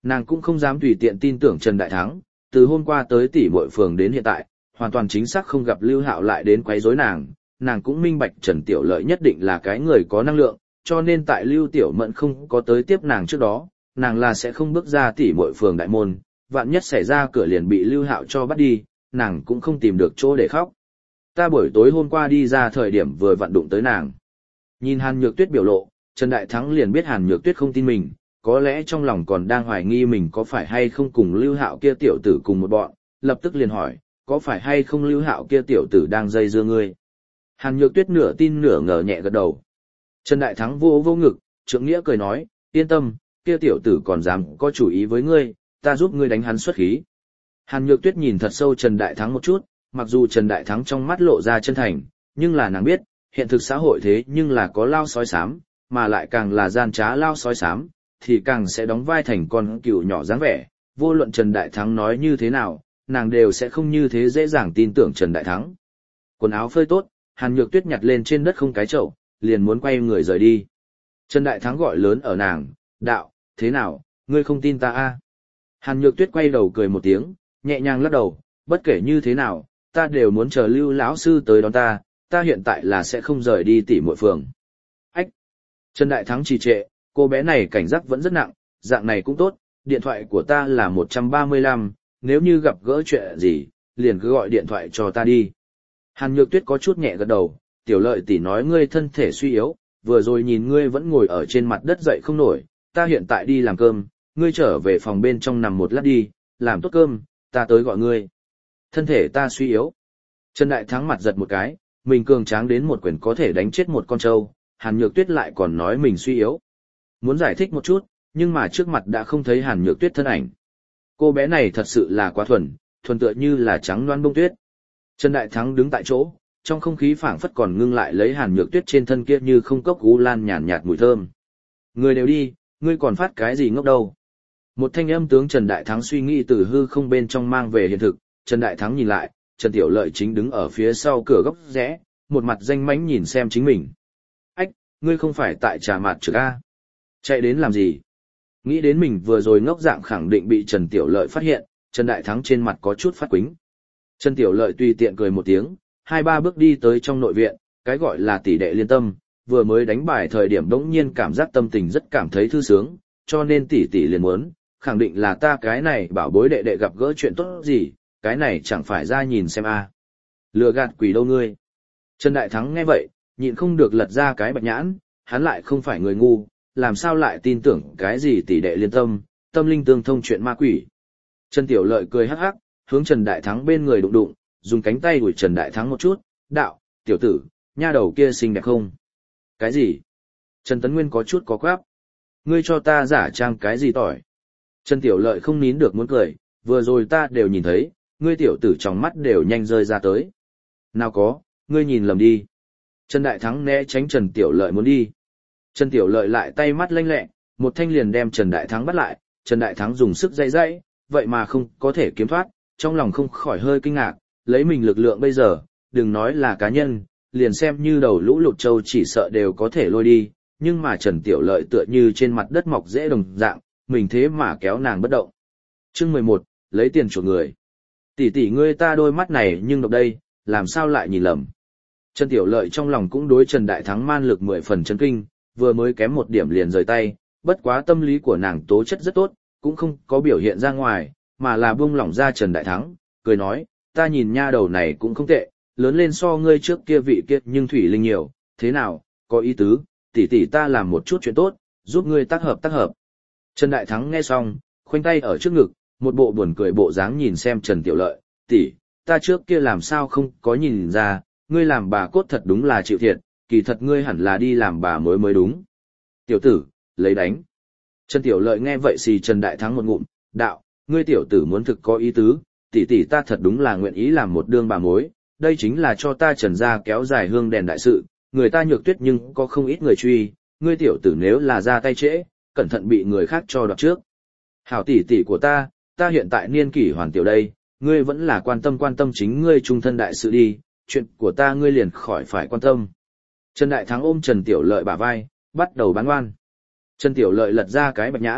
Nàng cũng không dám tùy tiện tin tưởng Trần Đại Thắng, từ hôm qua tới tỷ muội phường đến hiện tại, hoàn toàn chính xác không gặp Lưu Hạo lại đến quấy rối nàng, nàng cũng minh bạch Trần Tiểu Lợi nhất định là cái người có năng lượng, cho nên tại Lưu Tiểu Mẫn không có tới tiếp nàng trước đó, nàng là sẽ không bước ra tỷ muội phường đại môn, vạn nhất xảy ra cửa liền bị Lưu Hạo cho bắt đi, nàng cũng không tìm được chỗ để khóc. Ta buổi tối hôm qua đi ra thời điểm vừa vặn đụng tới nàng. Nhìn Hàn Nhược Tuyết biểu lộ, Trần Đại Thắng liền biết Hàn Nhược Tuyết không tin mình, có lẽ trong lòng còn đang hoài nghi mình có phải hay không cùng Lưu Hạo kia tiểu tử cùng một bọn, lập tức liền hỏi, có phải hay không Lưu Hạo kia tiểu tử đang dây dưa ngươi? Hàn Nhược Tuyết nửa tin nửa ngờ nhẹ gật đầu. Trần Đại Thắng vô vô ngực, trượng nghĩa cười nói, yên tâm, kia tiểu tử còn dám có chủ ý với ngươi, ta giúp ngươi đánh hắn xuất khí. Hàn Nhược Tuyết nhìn thật sâu Trần Đại Thắng một chút, mặc dù Trần Đại Thắng trong mắt lộ ra chân thành, nhưng là nàng biết, hiện thực xã hội thế nhưng là có lao sói xám, mà lại càng là gian trá lao sói xám, thì càng sẽ đóng vai thành con cừu nhỏ dáng vẻ, vô luận Trần Đại Thắng nói như thế nào, nàng đều sẽ không như thế dễ dàng tin tưởng Trần Đại Thắng. Quần áo phơi tốt, Hàn Nhược Tuyết nhặt lên trên đất không cái chậu, liền muốn quay người rời đi. Trần Đại Thắng gọi lớn ở nàng, đạo, thế nào, ngươi không tin ta a? À? Hàn Nhược Tuyết quay đầu cười một tiếng, nhẹ nhàng lắc đầu, bất kể như thế nào, ta đều muốn chờ Lưu lão sư tới đón ta, ta hiện tại là sẽ không rời đi tỷ muội phường. Ách! Trần Đại Thắng trì trệ, cô bé này cảnh giác vẫn rất nặng, dạng này cũng tốt, điện thoại của ta là một trăm ba mươi lăm, nếu như gặp gỡ chuyện gì, liền cứ gọi điện thoại cho ta đi. Hàn Nhược Tuyết có chút nhẹ gật đầu, Tiểu Lợi tỷ nói ngươi thân thể suy yếu, vừa rồi nhìn ngươi vẫn ngồi ở trên mặt đất dậy không nổi, ta hiện tại đi làm cơm, ngươi trở về phòng bên trong nằm một lát đi, làm tốt cơm, ta tới gọi ngươi. Thân thể ta suy yếu. Trần Đại Thắng mặt giật một cái, mình cường tráng đến một quyền có thể đánh chết một con trâu, Hàn Nhược Tuyết lại còn nói mình suy yếu. Muốn giải thích một chút, nhưng mà trước mặt đã không thấy Hàn Nhược Tuyết thân ảnh. Cô bé này thật sự là quá thuần, thuần tựa như là trắng loan bông tuyết. Trần Đại Thắng đứng tại chỗ, trong không khí phảng phất còn ngưng lại lấy Hàn Nhược Tuyết trên thân kia như không cốc u lan nhàn nhạt mùi thơm. Người đều đi, ngươi còn phát cái gì ngốc đâu? Một thanh âm tướng Trần Đại Thắng suy nghĩ từ hư không bên trong mang về hiện thực, Trần Đại Thắng nhìn lại, Trần Tiểu Lợi chính đứng ở phía sau cửa góc rẽ, một mặt danh mãnh nhìn xem chính mình. Ách, ngươi không phải tại trà mặt trực a? Chạy đến làm gì? Nghĩ đến mình vừa rồi ngốc dạng khẳng định bị Trần Tiểu Lợi phát hiện, Trần Đại Thắng trên mặt có chút phát quính. Trần Tiểu Lợi tùy tiện cười một tiếng, hai ba bước đi tới trong nội viện, cái gọi là tỷ đệ liên tâm, vừa mới đánh bài thời điểm đống nhiên cảm giác tâm tình rất cảm thấy thư sướng, cho nên tỷ tỷ liền muốn, khẳng định là ta cái này bảo bối đệ đệ gặp gỡ chuyện tốt gì, cái này chẳng phải ra nhìn xem a. Lừa gạt quỷ đâu ngươi. Trần Đại Thắng nghe vậy, nhịn không được lật ra cái bạch nhãn, hắn lại không phải người ngu, làm sao lại tin tưởng cái gì tỷ đệ liên tâm, tâm linh tương thông chuyện ma quỷ. Trần Tiểu Lợi cười hắc hắc, hướng Trần Đại Thắng bên người đụng đụng, dùng cánh tay đuổi Trần Đại Thắng một chút, đạo, tiểu tử, nha đầu kia xinh đẹp không? Cái gì? Trần Tấn Nguyên có chút có quáp. Ngươi cho ta giả trang cái gì tỏi? Trần Tiểu Lợi không nín được muốn cười, vừa rồi ta đều nhìn thấy, ngươi tiểu tử trong mắt đều nhanh rơi ra tới. Nào có, ngươi nhìn lầm đi. Trần Đại Thắng né tránh Trần Tiểu Lợi muốn đi. Trần Tiểu Lợi lại tay mắt lanh lẹ, một thanh liền đem Trần Đại Thắng bắt lại, Trần Đại Thắng dùng sức dây dây, vậy mà không có thể kiếm thoát, trong lòng không khỏi hơi kinh ngạc, lấy mình lực lượng bây giờ, đừng nói là cá nhân, liền xem như đầu lũ lụt châu chỉ sợ đều có thể lôi đi, nhưng mà Trần Tiểu Lợi tựa như trên mặt đất mọc dễ đồng dạng, mình thế mà kéo nàng bất động. Chương mười một, lấy tiền chuộc người. Tỷ tỷ ngươi ta đôi mắt này nhưng độc đây, làm sao lại nhìn lầm. Trần Tiểu Lợi trong lòng cũng đối Trần Đại Thắng man lực mười phần chấn kinh, vừa mới kém một điểm liền rời tay, bất quá tâm lý của nàng tố chất rất tốt, cũng không có biểu hiện ra ngoài, mà là buông lỏng ra Trần Đại Thắng, cười nói, ta nhìn nha đầu này cũng không tệ, lớn lên so ngươi trước kia vị kia nhưng thủy linh nhiều, thế nào, có ý tứ, tỷ tỷ ta làm một chút chuyện tốt, giúp ngươi tác hợp tác hợp. Trần Đại Thắng nghe xong, khoanh tay ở trước ngực, một bộ buồn cười bộ dáng nhìn xem Trần Tiểu Lợi, tỷ, ta trước kia làm sao không có nhìn ra, ngươi làm bà cốt thật đúng là chịu thiệt, kỳ thật ngươi hẳn là đi làm bà mới mới đúng. Tiểu tử, lấy đánh. Trần Tiểu Lợi nghe vậy xì Trần Đại Thắng một ngụm, đạo, ngươi tiểu tử muốn thực có ý tứ, tỷ tỷ ta thật đúng là nguyện ý làm một đương bà mối, đây chính là cho ta Trần gia kéo dài hương đèn đại sự, người ta Nhược Tuyết nhưng có không ít người truy, ngươi tiểu tử nếu là ra tay trễ, cẩn thận bị người khác cho đoạt trước. Hảo tỷ tỷ của ta, ta hiện tại niên kỷ hoàn tiểu đây, ngươi vẫn là quan tâm quan tâm chính ngươi trung thân đại sự đi, chuyện của ta ngươi liền khỏi phải quan tâm. Trần Đại Thắng ôm Trần Tiểu Lợi bả vai, bắt đầu bán oan. Trần Tiểu Lợi lật ra cái bạch nhãn,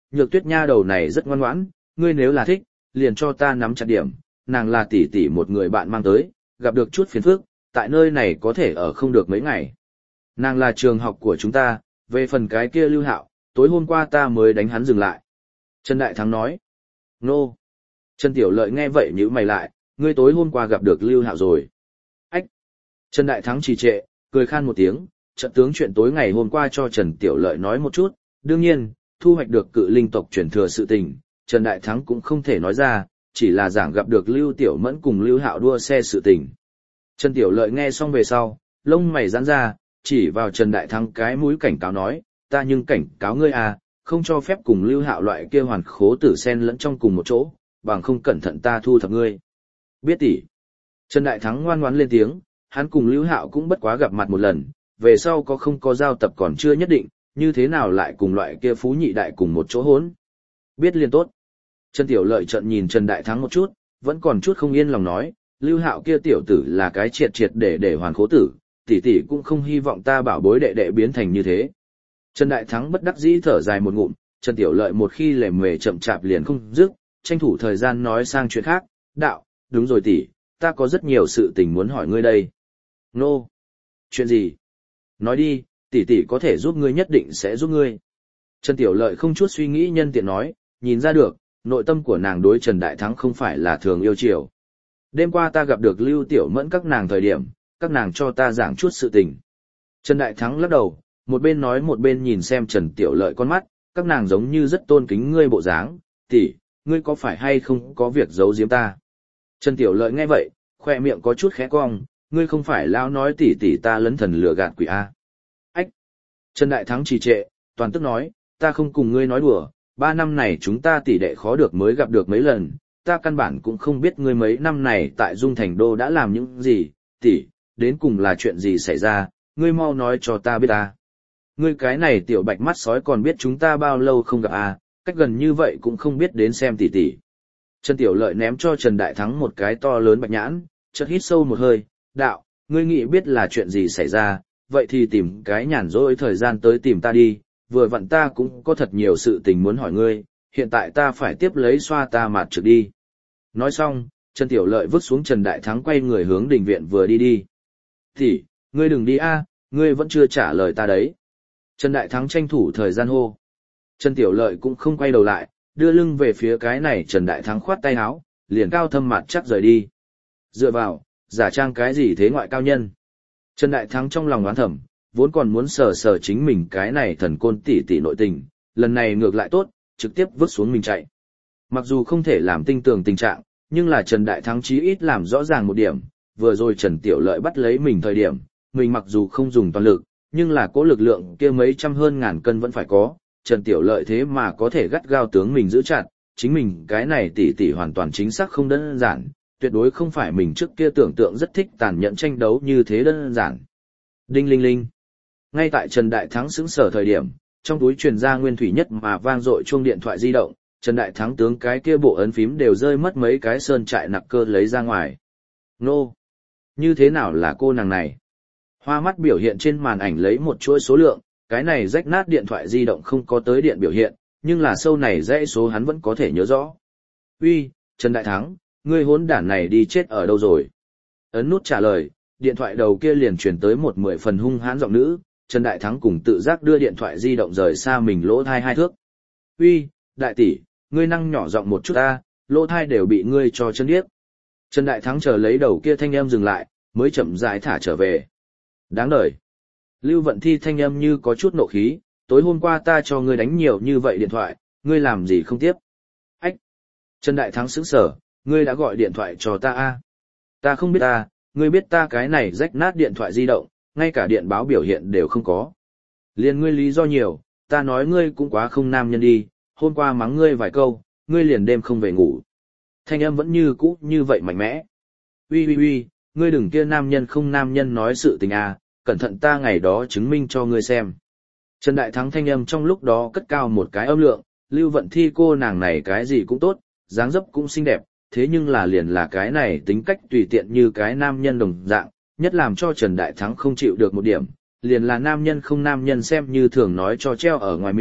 Nhược Tuyết nha đầu này rất ngoan ngoãn, ngươi nếu là thích, liền cho ta nắm chặt điểm, nàng là tỷ tỷ một người bạn mang tới, gặp được chút phiền phức, tại nơi này có thể ở không được mấy ngày. Nàng là trường học của chúng ta, về phần cái kia Lưu Hạo, tối hôm qua ta mới đánh hắn dừng lại. Trần Đại Thắng nói. Nô. Trần Tiểu Lợi nghe vậy nhíu mày lại, ngươi tối hôm qua gặp được Lưu Hạo rồi. Ách. Trần Đại Thắng trì trệ, cười khan một tiếng, trận tướng chuyện tối ngày hôm qua cho Trần Tiểu Lợi nói một chút, đương nhiên, thu hoạch được cự linh tộc truyền thừa sự tình, Trần Đại Thắng cũng không thể nói ra, chỉ là giảng gặp được Lưu Tiểu Mẫn cùng Lưu Hạo đua xe sự tình. Trần Tiểu Lợi nghe xong về sau, lông mày giãn ra, chỉ vào Trần Đại Thắng cái mũi cảnh cáo nói, ta nhưng cảnh cáo ngươi à, không cho phép cùng Lưu Hạo loại kia hoàn khố tử sen lẫn trong cùng một chỗ, bằng không cẩn thận ta thu thập ngươi. Biết tỷ. Trần Đại Thắng ngoan ngoãn lên tiếng, hắn cùng Lưu Hạo cũng bất quá gặp mặt một lần, về sau có không có giao tập còn chưa nhất định, như thế nào lại cùng loại kia phú nhị đại cùng một chỗ hỗn. Biết liền tốt. Trần Tiểu Lợi trợn nhìn Trần Đại Thắng một chút, vẫn còn chút không yên lòng nói, Lưu Hạo kia tiểu tử là cái triệt triệt để để hoàn khố tử, tỷ tỷ cũng không hy vọng ta bảo bối đệ đệ biến thành như thế. Trần Đại Thắng bất đắc dĩ thở dài một ngụm, Trần Tiểu Lợi một khi lề mề chậm chạp liền không dứt, tranh thủ thời gian nói sang chuyện khác, đạo, đúng rồi tỷ, ta có rất nhiều sự tình muốn hỏi ngươi đây. Nô, chuyện gì? Nói đi, tỷ tỷ có thể giúp ngươi nhất định sẽ giúp ngươi. Trần Tiểu Lợi không chút suy nghĩ nhân tiện nói, nhìn ra được, nội tâm của nàng đối Trần Đại Thắng không phải là thường yêu chiều. Đêm qua ta gặp được Lưu Tiểu Mẫn các nàng thời điểm, các nàng cho ta giảng chút sự tình. Trần Đại Thắng lắc đầu, một bên nói một bên nhìn xem Trần Tiểu Lợi con mắt, các nàng giống như rất tôn kính ngươi bộ dáng, tỷ, ngươi có phải hay không có việc giấu giếm ta? Trần Tiểu Lợi nghe vậy, khoe miệng có chút khẽ cong, ngươi không phải lão nói tỷ tỷ ta lấn thần lừa gạt quỷ a? Ách! Trần Đại Thắng trì trệ, toàn tức nói, ta không cùng ngươi nói đùa, ba năm này chúng ta tỷ đệ khó được mới gặp được mấy lần, ta căn bản cũng không biết ngươi mấy năm này tại Dung Thành Đô đã làm những gì, tỷ, đến cùng là chuyện gì xảy ra, ngươi mau nói cho ta biết ta. Ngươi cái này tiểu bạch mắt sói còn biết chúng ta bao lâu không gặp à, cách gần như vậy cũng không biết đến xem tỷ tỷ. Trần Tiểu Lợi ném cho Trần Đại Thắng một cái to lớn bạch nhãn, chợt hít sâu một hơi, đạo, ngươi nghĩ biết là chuyện gì xảy ra, vậy thì tìm cái nhàn rỗi thời gian tới tìm ta đi, vừa vặn ta cũng có thật nhiều sự tình muốn hỏi ngươi, hiện tại ta phải tiếp lấy xoa ta mặt trực đi. Nói xong, Trần Tiểu Lợi vứt xuống Trần Đại Thắng quay người hướng đình viện vừa đi đi. Tỷ, ngươi đừng đi a, ngươi vẫn chưa trả lời ta đấy. Trần Đại Thắng tranh thủ thời gian hô. Trần Tiểu Lợi cũng không quay đầu lại, đưa lưng về phía cái này Trần Đại Thắng khoát tay áo, liền cao thâm mặt chắc rời đi. Dựa vào, giả trang cái gì thế ngoại cao nhân. Trần Đại Thắng trong lòng đoán thầm, vốn còn muốn sờ sờ chính mình cái này thần côn tỷ tỷ nội tình, lần này ngược lại tốt, trực tiếp vứt xuống mình chạy. Mặc dù không thể làm tinh tường tình trạng, nhưng là Trần Đại Thắng chí ít làm rõ ràng một điểm, vừa rồi Trần Tiểu Lợi bắt lấy mình thời điểm, mình mặc dù không dùng toàn lực, nhưng là cố lực lượng kia mấy trăm hơn ngàn cân vẫn phải có, Trần Tiểu Lợi thế mà có thể gắt gao tướng mình giữ chặt, chính mình cái này tỷ tỷ hoàn toàn chính xác không đơn giản, tuyệt đối không phải mình trước kia tưởng tượng rất thích tàn nhẫn tranh đấu như thế đơn giản. Đinh linh linh. Ngay tại Trần Đại Thắng sững sờ thời điểm, trong túi truyền ra nguyên thủy nhất mà vang dội chuông điện thoại di động, Trần Đại Thắng tướng cái kia bộ ấn phím đều rơi mất mấy cái sơn trại nặc cơ lấy ra ngoài. Nô! Như thế nào là cô nàng này? Hoa mắt biểu hiện trên màn ảnh lấy một chuỗi số lượng, cái này rách nát điện thoại di động không có tới điện biểu hiện, nhưng là sâu này dãy số hắn vẫn có thể nhớ rõ. Uy, Trần Đại Thắng, ngươi hỗn đản này đi chết ở đâu rồi? Ấn nút trả lời, điện thoại đầu kia liền truyền tới một mười phần hung hãn giọng nữ, Trần Đại Thắng cùng tự giác đưa điện thoại di động rời xa mình lỗ thai hai thước. Uy, đại tỷ, ngươi năng nhỏ giọng một chút ta, lỗ thai đều bị ngươi cho chân điếc. Trần Đại Thắng chờ lấy đầu kia thanh âm dừng lại, mới chậm rãi thả trở về. Đáng đời. Lưu Vận Thi thanh âm như có chút nộ khí, tối hôm qua ta cho ngươi đánh nhiều như vậy điện thoại, ngươi làm gì không tiếp? Ách! Trần Đại Thắng sững sờ, ngươi đã gọi điện thoại cho ta a? Ta không biết ta, ngươi biết ta cái này rách nát điện thoại di động, ngay cả điện báo biểu hiện đều không có. Liền ngươi lý do nhiều, ta nói ngươi cũng quá không nam nhân đi, hôm qua mắng ngươi vài câu, ngươi liền đêm không về ngủ. Thanh âm vẫn như cũ như vậy mạnh mẽ. Uy uy uy, ngươi đừng kia nam nhân không nam nhân nói sự tình à, cẩn thận ta ngày đó chứng minh cho ngươi xem. Trần Đại Thắng thanh âm trong lúc đó cất cao một cái âm lượng, Lưu Vận Thi cô nàng này cái gì cũng tốt, dáng dấp cũng xinh đẹp, thế nhưng là liền là cái này tính cách tùy tiện như cái nam nhân đồng dạng, nhất làm cho Trần Đại Thắng không chịu được một điểm, liền là nam nhân không nam nhân xem như thường nói cho treo ở ngoài miệng,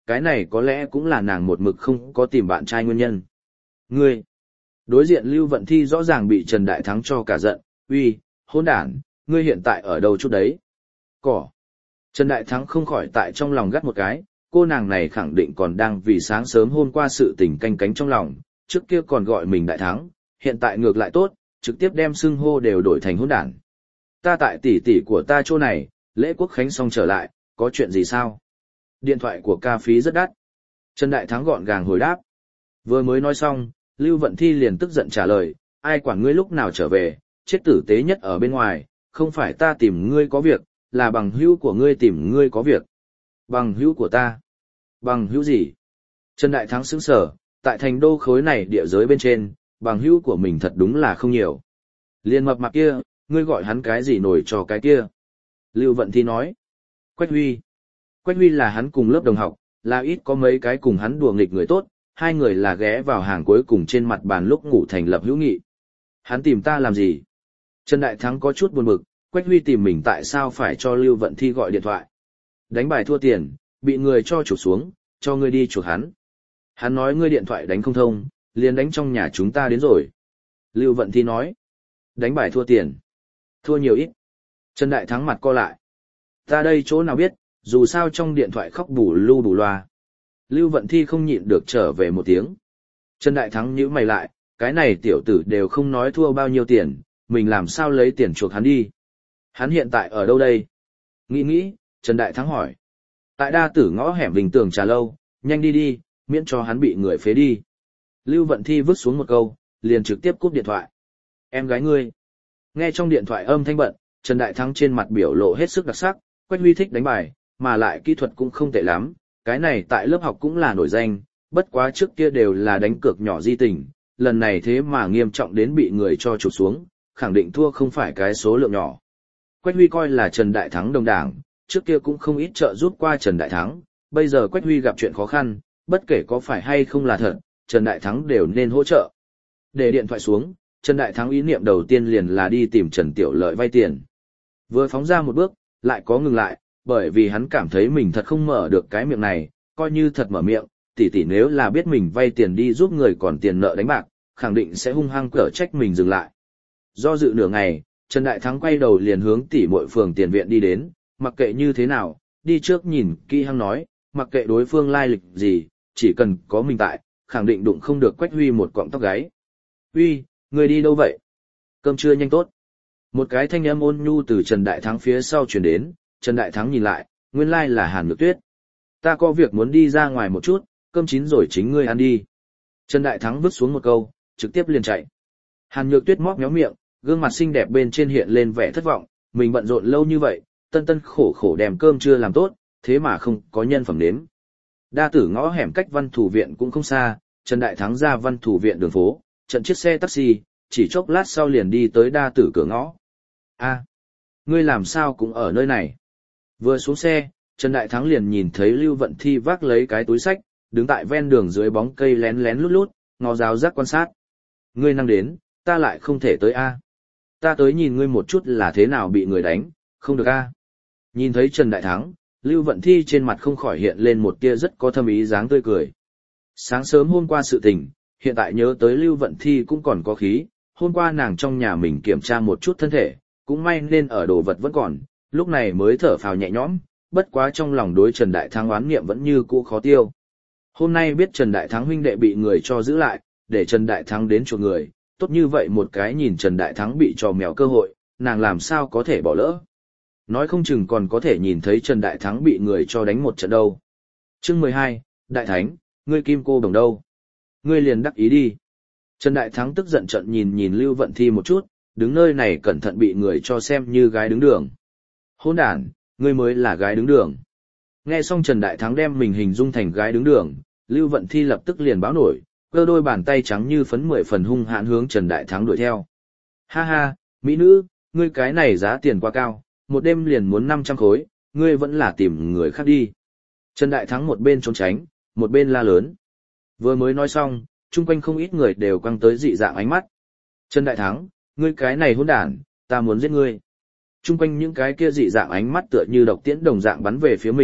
cái này có lẽ cũng là nàng một mực không có tìm bạn trai nguyên nhân. Ngươi! Đối diện Lưu Vận Thi rõ ràng bị Trần Đại Thắng cho cả giận, uy, hỗn đản, ngươi hiện tại ở đâu chút đấy? Cỏ! Trần Đại Thắng không khỏi tại trong lòng gắt một cái, cô nàng này khẳng định còn đang vì sáng sớm hôm qua sự tình canh cánh trong lòng, trước kia còn gọi mình Đại Thắng, hiện tại ngược lại tốt, trực tiếp đem xưng hô đều đổi thành hỗn đản. Ta tại tỷ tỷ của ta chỗ này, lễ quốc khánh xong trở lại, có chuyện gì sao? Điện thoại của ca phí rất đắt. Trần Đại Thắng gọn gàng hồi đáp. Vừa mới nói xong, Lưu Vận Thi liền tức giận trả lời, ai quản ngươi lúc nào trở về, chết tử tế nhất ở bên ngoài, không phải ta tìm ngươi có việc, là bằng hữu của ngươi tìm ngươi có việc. Bằng hữu của ta? Bằng hữu gì? Trần Đại Thắng sững sờ, tại thành đô khối này địa giới bên trên, bằng hữu của mình thật đúng là không nhiều. Liên mập mạp kia, ngươi gọi hắn cái gì nổi cho cái kia? Lưu Vận Thi nói. Quách Huy. Quách Huy là hắn cùng lớp đồng học, là ít có mấy cái cùng hắn đùa nghịch người tốt, hai người là ghé vào hàng cuối cùng trên mặt bàn lúc ngủ thành lập hữu nghị. Hắn tìm ta làm gì? Trần Đại Thắng có chút buồn bực, Quách Huy tìm mình tại sao phải cho Lưu Vận Thi gọi điện thoại? Đánh bài thua tiền, bị người cho chuộc xuống, cho ngươi đi chuộc hắn. Hắn nói ngươi điện thoại đánh không thông, liền đánh trong nhà chúng ta đến rồi. Lưu Vận Thi nói. Đánh bài thua tiền. Thua nhiều ít. Trần Đại Thắng mặt co lại. Ta đây chỗ nào biết, dù sao trong điện thoại khóc bù lu bù loa. Lưu Vận Thi không nhịn được trở về một tiếng. Trần Đại Thắng nhíu mày lại, cái này tiểu tử đều không nói thua bao nhiêu tiền, mình làm sao lấy tiền chuộc hắn đi. Hắn hiện tại ở đâu đây? Nghĩ nghĩ, Trần Đại Thắng hỏi. Tại đa tử ngõ hẻm Vinh Tường Trà Lâu, nhanh đi đi, miễn cho hắn bị người phế đi. Lưu Vận Thi vứt xuống một câu, liền trực tiếp cúp điện thoại. Em gái ngươi. Nghe trong điện thoại âm thanh bận, Trần Đại Thắng trên mặt biểu lộ hết sức đặc sắc, Quách Huy thích đánh bài, mà lại kỹ thuật cũng không tệ lắm, cái này tại lớp học cũng là nổi danh, bất quá trước kia đều là đánh cược nhỏ di tình, lần này thế mà nghiêm trọng đến bị người cho chụp xuống, khẳng định thua không phải cái số lượng nhỏ. Quách Huy coi là Trần Đại Thắng đồng đảng, trước kia cũng không ít trợ giúp qua Trần Đại Thắng, bây giờ Quách Huy gặp chuyện khó khăn, bất kể có phải hay không là thật, Trần Đại Thắng đều nên hỗ trợ. Để điện thoại xuống, Trần Đại Thắng ý niệm đầu tiên liền là đi tìm Trần Tiểu Lợi vay tiền. Vừa phóng ra một bước, lại có ngừng lại, bởi vì hắn cảm thấy mình thật không mở được cái miệng này, coi như thật mở miệng, tỷ tỷ nếu là biết mình vay tiền đi giúp người còn tiền nợ đánh bạc, khẳng định sẽ hung hăng cở trách mình dừng lại. Do dự nửa ngày, Trần Đại Thắng quay đầu liền hướng tỷ muội phường tiền viện đi đến, mặc kệ như thế nào, đi trước nhìn kỹ hăng nói, mặc kệ đối phương lai lịch gì, chỉ cần có mình tại, khẳng định đụng không được Quách Huy một cọng tóc gáy. Huy, người đi đâu vậy? Cơm trưa nhanh tốt. Một cái thanh âm ôn nhu từ Trần Đại Thắng phía sau truyền đến, Trần Đại Thắng nhìn lại, nguyên lai là Hàn Nhược Tuyết. Ta có việc muốn đi ra ngoài một chút, cơm chín rồi chính ngươi ăn đi. Trần Đại Thắng vứt xuống một câu, trực tiếp liền chạy. Hàn Nhược Tuyết móc méo miệng, gương mặt xinh đẹp bên trên hiện lên vẻ thất vọng, mình bận rộn lâu như vậy, tân tân khổ khổ đem cơm trưa làm tốt, thế mà không có nhân phẩm nếm. Đa tử ngõ hẻm cách Văn Thủ Viện cũng không xa, Trần Đại Thắng ra Văn Thủ Viện đường phố, trận chiếc xe taxi, chỉ chốc lát sau liền đi tới đa tử cửa ngõ. A, ngươi làm sao cũng ở nơi này? Vừa xuống xe, Trần Đại Thắng liền nhìn thấy Lưu Vận Thi vác lấy cái túi sách, đứng tại ven đường dưới bóng cây lén lén lút lút, ngó giáo giác quan sát. Ngươi năng đến, ta lại không thể tới a. Ta tới nhìn ngươi một chút là thế nào bị người đánh, không được a. Nhìn thấy Trần Đại Thắng, Lưu Vận Thi trên mặt không khỏi hiện lên một tia rất có thâm ý dáng tươi cười. Sáng sớm hôm qua sự tình, hiện tại nhớ tới Lưu Vận Thi cũng còn có khí, hôm qua nàng trong nhà mình kiểm tra một chút thân thể, cũng may nên ở đồ vật vẫn còn, lúc này mới thở phào nhẹ nhõm, bất quá trong lòng đối Trần Đại Thắng oán niệm vẫn như cũ khó tiêu. Hôm nay biết Trần Đại Thắng huynh đệ bị người cho giữ lại, để Trần Đại Thắng đến chuộc người, tốt như vậy một cái nhìn Trần Đại Thắng bị trò mèo cơ hội, nàng làm sao có thể bỏ lỡ. Nói không chừng còn có thể nhìn thấy Trần Đại Thắng bị người cho đánh một trận đâu. Chương mười hai, Đại Thánh, ngươi kim cô đồng đâu? Ngươi liền đắc ý đi. Trần Đại Thắng tức giận trận nhìn nhìn Lưu Vận Thi một chút, đứng nơi này cẩn thận bị người cho xem như gái đứng đường. Hỗn đản, ngươi mới là gái đứng đường. Nghe xong Trần Đại Thắng đem mình hình dung thành gái đứng đường, Lưu Vận Thi lập tức liền báo nổi, cơ đôi bàn tay trắng như phấn mười phần hung hãn hướng Trần Đại Thắng đuổi theo. Ha ha, mỹ nữ, ngươi cái này giá tiền quá cao, một đêm liền muốn năm trăm khối, ngươi vẫn là tìm người khác đi. Trần Đại Thắng một bên trốn tránh, một bên la lớn. Vừa mới nói xong, chung quanh không ít người đều quăng tới dị dạng ánh mắt. Trần Đại Thắng, ngươi cái này hỗn đản, ta muốn giết ngươi. Chung quanh những cái kia dị dạng ánh mắt tựa như độc tiễn đồng dạng bắn về phía mình,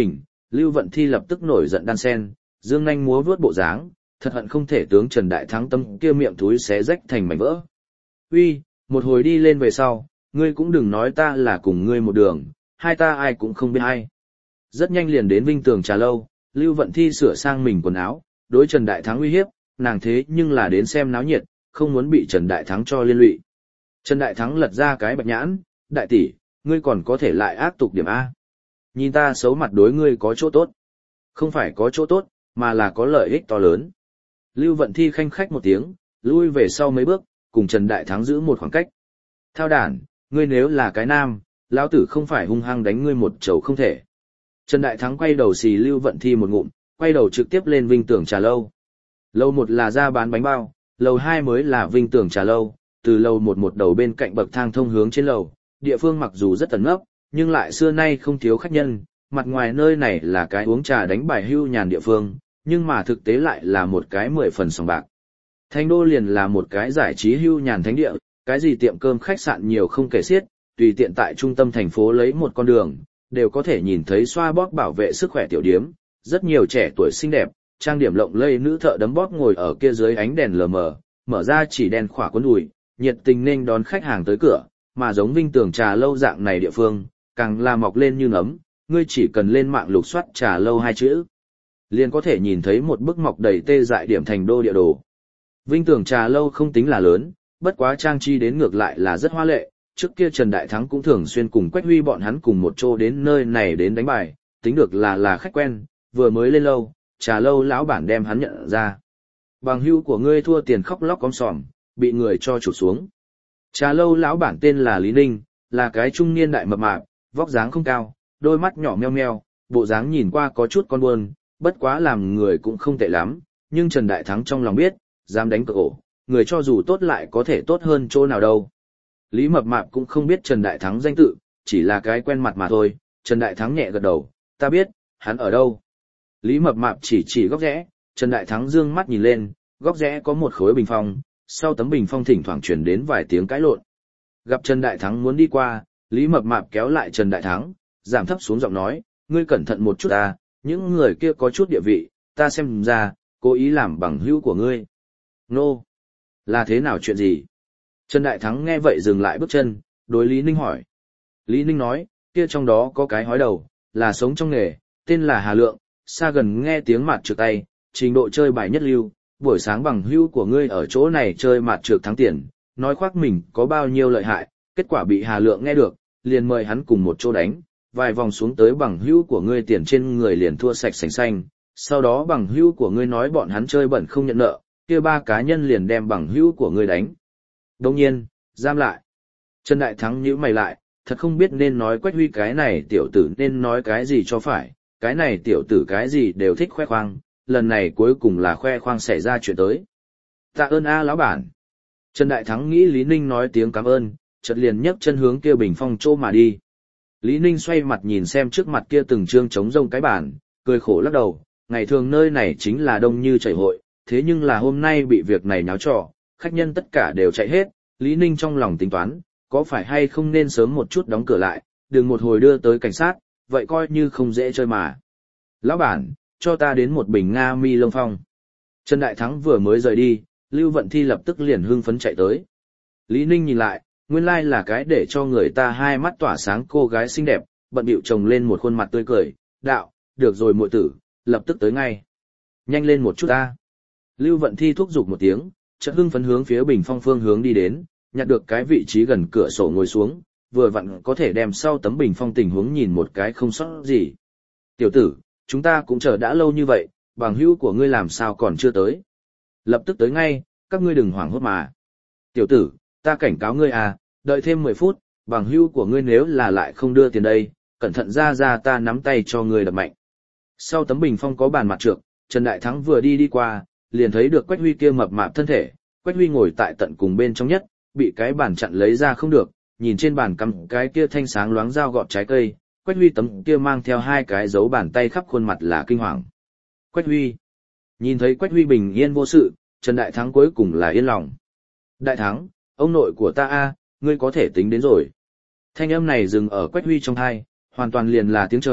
Lưu Vận Thi lập tức nổi giận đan sen, dương nhanh múa vuốt bộ dáng, thật hận không thể tướng Trần Đại Thắng tâm kia miệng thúi xé rách thành mảnh vỡ. Uy, một hồi đi lên về sau, ngươi cũng đừng nói ta là cùng ngươi một đường, hai ta ai cũng không biết ai. Rất nhanh liền đến Vinh Tường Trà Lâu, Lưu Vận Thi sửa sang mình quần áo, đối Trần Đại Thắng uy hiếp, nàng thế nhưng là đến xem náo nhiệt, không muốn bị Trần Đại Thắng cho liên lụy. Trần Đại Thắng lật ra cái bạch nhãn, đại tỷ, ngươi còn có thể lại ác tục điểm A. Nhìn ta xấu mặt đối ngươi có chỗ tốt. Không phải có chỗ tốt, mà là có lợi ích to lớn. Lưu Vận Thi khanh khách một tiếng, lui về sau mấy bước, cùng Trần Đại Thắng giữ một khoảng cách. Thao đản, ngươi nếu là cái nam, lão tử không phải hung hăng đánh ngươi một chầu không thể. Trần Đại Thắng quay đầu xì Lưu Vận Thi một ngụm, quay đầu trực tiếp lên Vinh Tường Trà Lâu. Lầu một là ra bán bánh bao, lầu hai mới là Vinh Tường Trà Lâu, từ lầu một một đầu bên cạnh bậc thang thông hướng trên lầu, địa phương mặc dù rất ẩn nấp, nhưng lại xưa nay không thiếu khách nhân, mặt ngoài nơi này là cái uống trà đánh bài hưu nhàn địa phương, nhưng mà thực tế lại là một cái mười phần sòng bạc. Thành đô liền là một cái giải trí hưu nhàn thánh địa, cái gì tiệm cơm khách sạn nhiều không kể xiết, tùy tiện tại trung tâm thành phố lấy một con đường, đều có thể nhìn thấy xoa bóp bảo vệ sức khỏe tiểu điếm, rất nhiều trẻ tuổi xinh đẹp, trang điểm lộng lẫy nữ thợ đấm bóp ngồi ở kia dưới ánh đèn lờ mờ, mở ra chỉ đèn khỏa cuốn đùi, nhiệt tình nên đón khách hàng tới cửa, mà giống Vinh Tường Trà Lâu dạng này địa phương, càng là mọc lên như nấm, ngươi chỉ cần lên mạng lục soát Trà Lâu hai chữ, liền có thể nhìn thấy một bức mọc đầy tê dại điểm thành đô địa đồ. Vinh Tường Trà Lâu không tính là lớn, bất quá trang trí đến ngược lại là rất hoa lệ, trước kia Trần Đại Thắng cũng thường xuyên cùng Quách Huy bọn hắn cùng một chỗ đến nơi này đến đánh bài, tính được là là khách quen, vừa mới lên lâu, Trà Lâu lão bản đem hắn nhận ra. Bằng hữu của ngươi thua tiền khóc lóc om sòm, bị người cho chủ xuống. Trà Lâu lão bản tên là Lý Ninh, là cái trung niên đại mập mạp, vóc dáng không cao, đôi mắt nhỏ meo meo, bộ dáng nhìn qua có chút con buồn, bất quá làm người cũng không tệ lắm, nhưng Trần Đại Thắng trong lòng biết, dám đánh cược ổ, người cho dù tốt lại có thể tốt hơn chỗ nào đâu. Lý mập mạp cũng không biết Trần Đại Thắng danh tự, chỉ là cái quen mặt mà thôi. Trần Đại Thắng nhẹ gật đầu, ta biết, hắn ở đâu. Lý mập mạp chỉ chỉ góc rẽ, Trần Đại Thắng dương mắt nhìn lên, góc rẽ có một khối bình phong, sau tấm bình phong thỉnh thoảng truyền đến vài tiếng cãi lộn. Gặp Trần Đại Thắng muốn đi qua, Lý mập mạp kéo lại Trần Đại Thắng, giảm thấp xuống giọng nói, ngươi cẩn thận một chút ta, những người kia có chút địa vị, ta xem ra, cố ý làm bằng hữu của ngươi. Nô, là thế nào chuyện gì? Trần Đại Thắng nghe vậy dừng lại bước chân, đối Lý Ninh hỏi. Lý Ninh nói, kia trong đó có cái hói đầu, là sống trong nghề, tên là Hà Lượng, xa gần nghe tiếng mạt trược tay, trình độ chơi bài nhất lưu, buổi sáng bằng hữu của ngươi ở chỗ này chơi mạt trược thắng tiền, nói khoác mình có bao nhiêu lợi hại, kết quả bị Hà Lượng nghe được, liền mời hắn cùng một chỗ đánh, vài vòng xuống tới bằng hữu của ngươi tiền trên người liền thua sạch sành xanh, sau đó bằng hữu của ngươi nói bọn hắn chơi bẩn không nhận nợ, kia ba cá nhân liền đem bằng hữu của ngươi đánh. Đồng nhiên, giam lại. Trần Đại Thắng nhíu mày lại, thật không biết nên nói Quách Huy cái này tiểu tử nên nói cái gì cho phải, cái này tiểu tử cái gì đều thích khoe khoang, lần này cuối cùng là khoe khoang xảy ra chuyện tới. Tạ ơn a lão bản. Trần Đại Thắng nghĩ Lý Ninh nói tiếng cảm ơn, chợt liền nhấc chân hướng kia bình phong chỗ mà đi. Lý Ninh xoay mặt nhìn xem trước mặt kia từng trương trống rông cái bàn, cười khổ lắc đầu, ngày thường nơi này chính là đông như chảy hội, thế nhưng là hôm nay bị việc này nháo trò, khách nhân tất cả đều chạy hết, Lý Ninh trong lòng tính toán, có phải hay không nên sớm một chút đóng cửa lại, đừng một hồi đưa tới cảnh sát, vậy coi như không dễ chơi mà. Lão bản, cho ta đến một bình Nga mi lông phong. Trần Đại Thắng vừa mới rời đi, Lưu Vận Thi lập tức liền hưng phấn chạy tới. Lý Ninh nhìn lại, nguyên lai là cái để cho người ta hai mắt tỏa sáng cô gái xinh đẹp, bận bịu chồng lên một khuôn mặt tươi cười, đạo, được rồi muội tử, lập tức tới ngay. Nhanh lên một chút ta. Lưu Vận Thi thúc giục một tiếng, chợt hưng phấn hướng phía bình phong phương hướng đi đến, nhặt được cái vị trí gần cửa sổ ngồi xuống, vừa vặn có thể đem sau tấm bình phong tình huống nhìn một cái không sót gì. Tiểu tử, chúng ta cũng chờ đã lâu như vậy, bằng hữu của ngươi làm sao còn chưa tới. Lập tức tới ngay, các ngươi đừng hoảng hốt mà. Tiểu tử, ta cảnh cáo ngươi à, đợi thêm mười phút, bằng hữu của ngươi nếu là lại không đưa tiền đây, cẩn thận ra ra ta nắm tay cho ngươi đập mạnh. Sau tấm bình phong có bàn mặt trược, Trần Đại Thắng vừa đi đi qua, liền thấy được Quách Huy kia mập mạp thân thể, Quách Huy ngồi tại tận cùng bên trong nhất, bị cái bàn chặn lấy ra không được, nhìn trên bàn cầm cái kia thanh sáng loáng dao gọt trái cây, Quách Huy tấm kia mang theo hai cái dấu bàn tay khắp khuôn mặt là kinh hoàng. Quách Huy. Nhìn thấy Quách Huy bình yên vô sự, Trần Đại Thắng cuối cùng là yên lòng. Đại Thắng, ông nội của ta a, ngươi có thể tính đến rồi. Thanh âm này dừng ở Quách Huy trong tai, hoàn toàn liền là tiếng trời,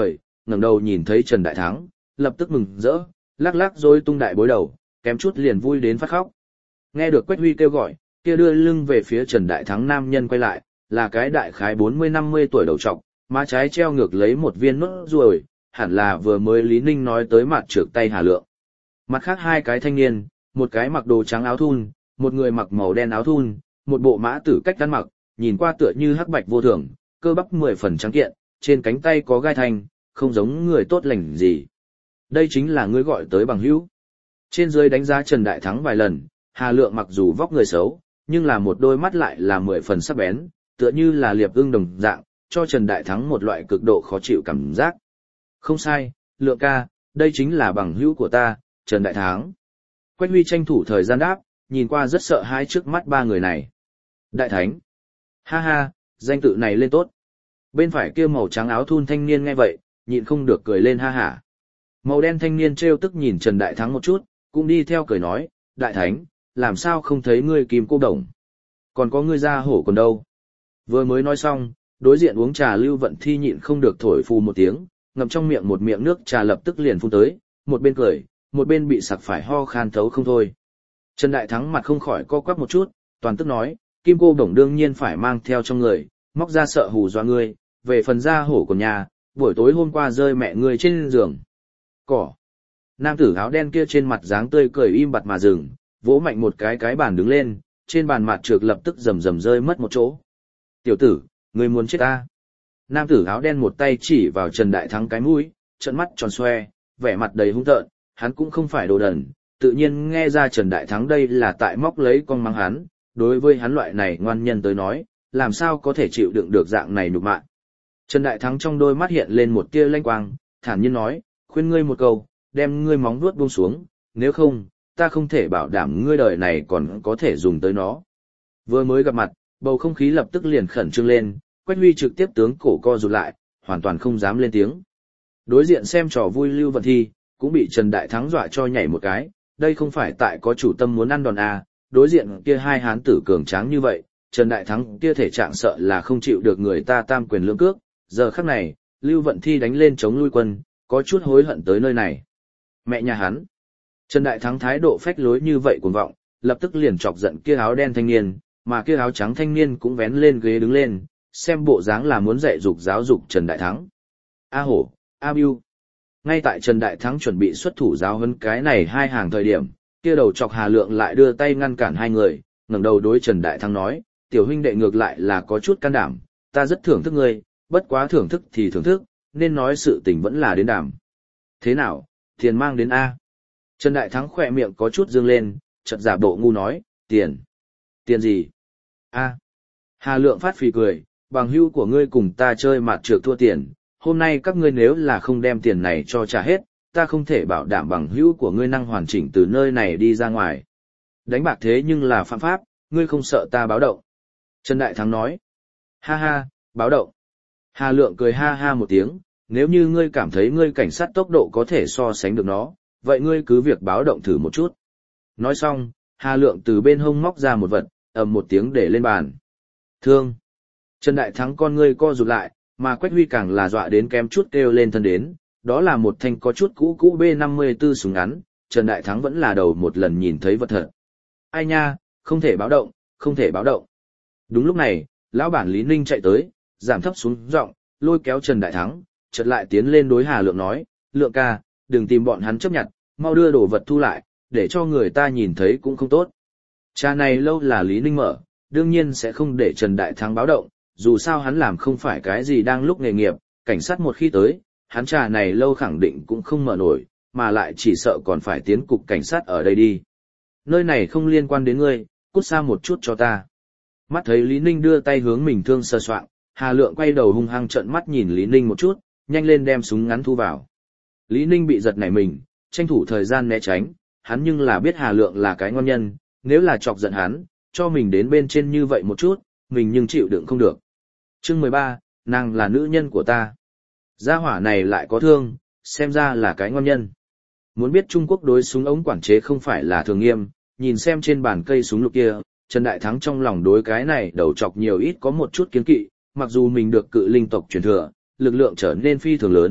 ngẩng đầu nhìn thấy Trần Đại Thắng, lập tức mừng rỡ, lắc lắc rồi tung đại bối đầu, kém chút liền vui đến phát khóc. Nghe được Quách Huy kêu gọi, kia đưa lưng về phía Trần Đại Thắng nam nhân quay lại, là cái đại khái bốn mươi năm mươi tuổi đầu trọc, má trái treo ngược lấy một viên nốt ruồi, hẳn là vừa mới Lý Ninh nói tới mặt trược tay Hà Lượng. Mặt khác hai cái thanh niên, một cái mặc đồ trắng áo thun, một người mặc màu đen áo thun, một bộ mã tử cách ăn mặc, nhìn qua tựa như hắc bạch vô thường, cơ bắp mười phần trắng kiện, trên cánh tay có gai thanh, không giống người tốt lành gì. Đây chính là ngươi gọi tới bằng hữu. Trên dưới đánh giá Trần Đại Thắng vài lần, Hà Lượng mặc dù vóc người xấu, nhưng là một đôi mắt lại là mười phần sắc bén, tựa như là liệp ưng đồng dạng, cho Trần Đại Thắng một loại cực độ khó chịu cảm giác. Không sai, Lượng ca, đây chính là bằng hữu của ta, Trần Đại Thắng. Quách Huy tranh thủ thời gian đáp, nhìn qua rất sợ hãi trước mắt ba người này. Đại Thánh. Ha ha, danh tự này lên tốt. Bên phải kia màu trắng áo thun thanh niên nghe vậy, nhịn không được cười lên ha hả. Màu đen thanh niên trêu tức nhìn Trần Đại Thắng một chút, cũng đi theo cười nói, Đại Thánh, làm sao không thấy ngươi kim cô đồng? Còn có ngươi ra hổ còn đâu? Vừa mới nói xong, đối diện uống trà Lưu Vận Thi nhịn không được thổi phù một tiếng, ngậm trong miệng một miệng nước trà lập tức liền phun tới, một bên cười, một bên bị sặc phải ho khan thấu không thôi. Trần Đại Thắng mặt không khỏi co quắp một chút, toàn tức nói, kim cô đồng đương nhiên phải mang theo trong người, móc ra sợ hù dọa ngươi, về phần ra hổ của nhà, buổi tối hôm qua rơi mẹ ngươi trên giường. Cỏ. Nam tử áo đen kia trên mặt dáng tươi cười im bặt mà dừng, vỗ mạnh một cái cái bàn đứng lên, trên bàn mặt trược lập tức rầm rầm rơi mất một chỗ. Tiểu tử, ngươi muốn chết ta. Nam tử áo đen một tay chỉ vào Trần Đại Thắng cái mũi, trợn mắt tròn xoe, vẻ mặt đầy hung tợn, hắn cũng không phải đồ đần, tự nhiên nghe ra Trần Đại Thắng đây là tại móc lấy con mắng hắn, đối với hắn loại này ngoan nhân tới nói, làm sao có thể chịu đựng được dạng này nhục mạ. Trần Đại Thắng trong đôi mắt hiện lên một tia lanh quang, thản nhiên nói, khuyên ngươi một câu, đem ngươi móng vuốt buông xuống, nếu không, ta không thể bảo đảm ngươi đời này còn có thể dùng tới nó. Vừa mới gặp mặt, bầu không khí lập tức liền khẩn trương lên, Quách Huy trực tiếp tướng cổ co rụt lại, hoàn toàn không dám lên tiếng. Đối diện xem trò vui Lưu Vận Thi, cũng bị Trần Đại Thắng dọa cho nhảy một cái, đây không phải tại có chủ tâm muốn ăn đòn à, đối diện kia hai hán tử cường tráng như vậy, Trần Đại Thắng kia thể trạng sợ là không chịu được người ta tam quyền lưỡng cước, giờ khắc này, Lưu Vận Thi đánh lên chống lui quân, có chút hối hận tới nơi này. Mẹ nhà hắn. Trần Đại Thắng thái độ phách lối như vậy cuồng vọng, lập tức liền chọc giận kia áo đen thanh niên, mà kia áo trắng thanh niên cũng vén lên ghế đứng lên, xem bộ dáng là muốn dạy dục giáo dục Trần Đại Thắng. A hổ, A Bưu. Ngay tại Trần Đại Thắng chuẩn bị xuất thủ giáo huấn cái này hai hàng thời điểm, kia đầu chọc Hà Lượng lại đưa tay ngăn cản hai người, ngẩng đầu đối Trần Đại Thắng nói, tiểu huynh đệ ngược lại là có chút can đảm, ta rất thưởng thức ngươi, bất quá thưởng thức thì thưởng thức, nên nói sự tình vẫn là đến đảm. Thế nào, tiền mang đến A. Trần Đại Thắng khỏe miệng có chút dương lên, chợt giả bộ ngu nói, tiền. Tiền gì? A. Hà Lượng phát phì cười, bằng hữu của ngươi cùng ta chơi mặt trược thua tiền, hôm nay các ngươi nếu là không đem tiền này cho trả hết, ta không thể bảo đảm bằng hữu của ngươi năng hoàn chỉnh từ nơi này đi ra ngoài. Đánh bạc thế nhưng là phạm pháp, ngươi không sợ ta báo động. Trần Đại Thắng nói, ha ha, báo động. Hà Lượng cười ha ha một tiếng, nếu như ngươi cảm thấy ngươi cảnh sát tốc độ có thể so sánh được nó, vậy ngươi cứ việc báo động thử một chút. Nói xong, Hà Lượng từ bên hông móc ra một vật, ầm một tiếng để lên bàn. Thương. Trần Đại Thắng con ngươi co rụt lại, mà Quách Huy càng là dọa đến kém chút kêu lên thân đến, đó là một thanh có chút cũ cũ B năm mươi tư súng ngắn, Trần Đại Thắng vẫn là đầu một lần nhìn thấy vật thật. Ai nha, không thể báo động, không thể báo động. Đúng lúc này, lão bản Lý Ninh chạy tới, giảm thấp xuống giọng, lôi kéo Trần Đại Thắng, chợt lại tiến lên đối Hà Lượng nói, Lượng ca, đừng tìm bọn hắn chấp nhận, mau đưa đồ vật thu lại, để cho người ta nhìn thấy cũng không tốt. Trà này lâu là Lý Ninh mở, đương nhiên sẽ không để Trần Đại Thắng báo động, dù sao hắn làm không phải cái gì đang lúc nghề nghiệp, cảnh sát một khi tới, hắn trà này lâu khẳng định cũng không mở nổi, mà lại chỉ sợ còn phải tiến cục cảnh sát ở đây đi. Nơi này không liên quan đến ngươi, cút xa một chút cho ta. Mắt thấy Lý Ninh đưa tay hướng mình thương sơ soạn, Hà Lượng quay đầu hung hăng trợn mắt nhìn Lý Ninh một chút, nhanh lên đem súng ngắn thu vào. Lý Ninh bị giật nảy mình, tranh thủ thời gian né tránh, hắn nhưng là biết Hà Lượng là cái ngon nhân, nếu là chọc giận hắn, cho mình đến bên trên như vậy một chút, mình nhưng chịu đựng không được. Chương mười ba, nàng là nữ nhân của ta. Gia hỏa này lại có thương, xem ra là cái ngon nhân. Muốn biết Trung Quốc đối súng ống quản chế không phải là thường nghiêm, nhìn xem trên bàn cây súng lục kia, Trần Đại Thắng trong lòng đối cái này đầu chọc nhiều ít có một chút kiến kỵ, mặc dù mình được cự linh tộc truyền thừa, lực lượng trở nên phi thường lớn,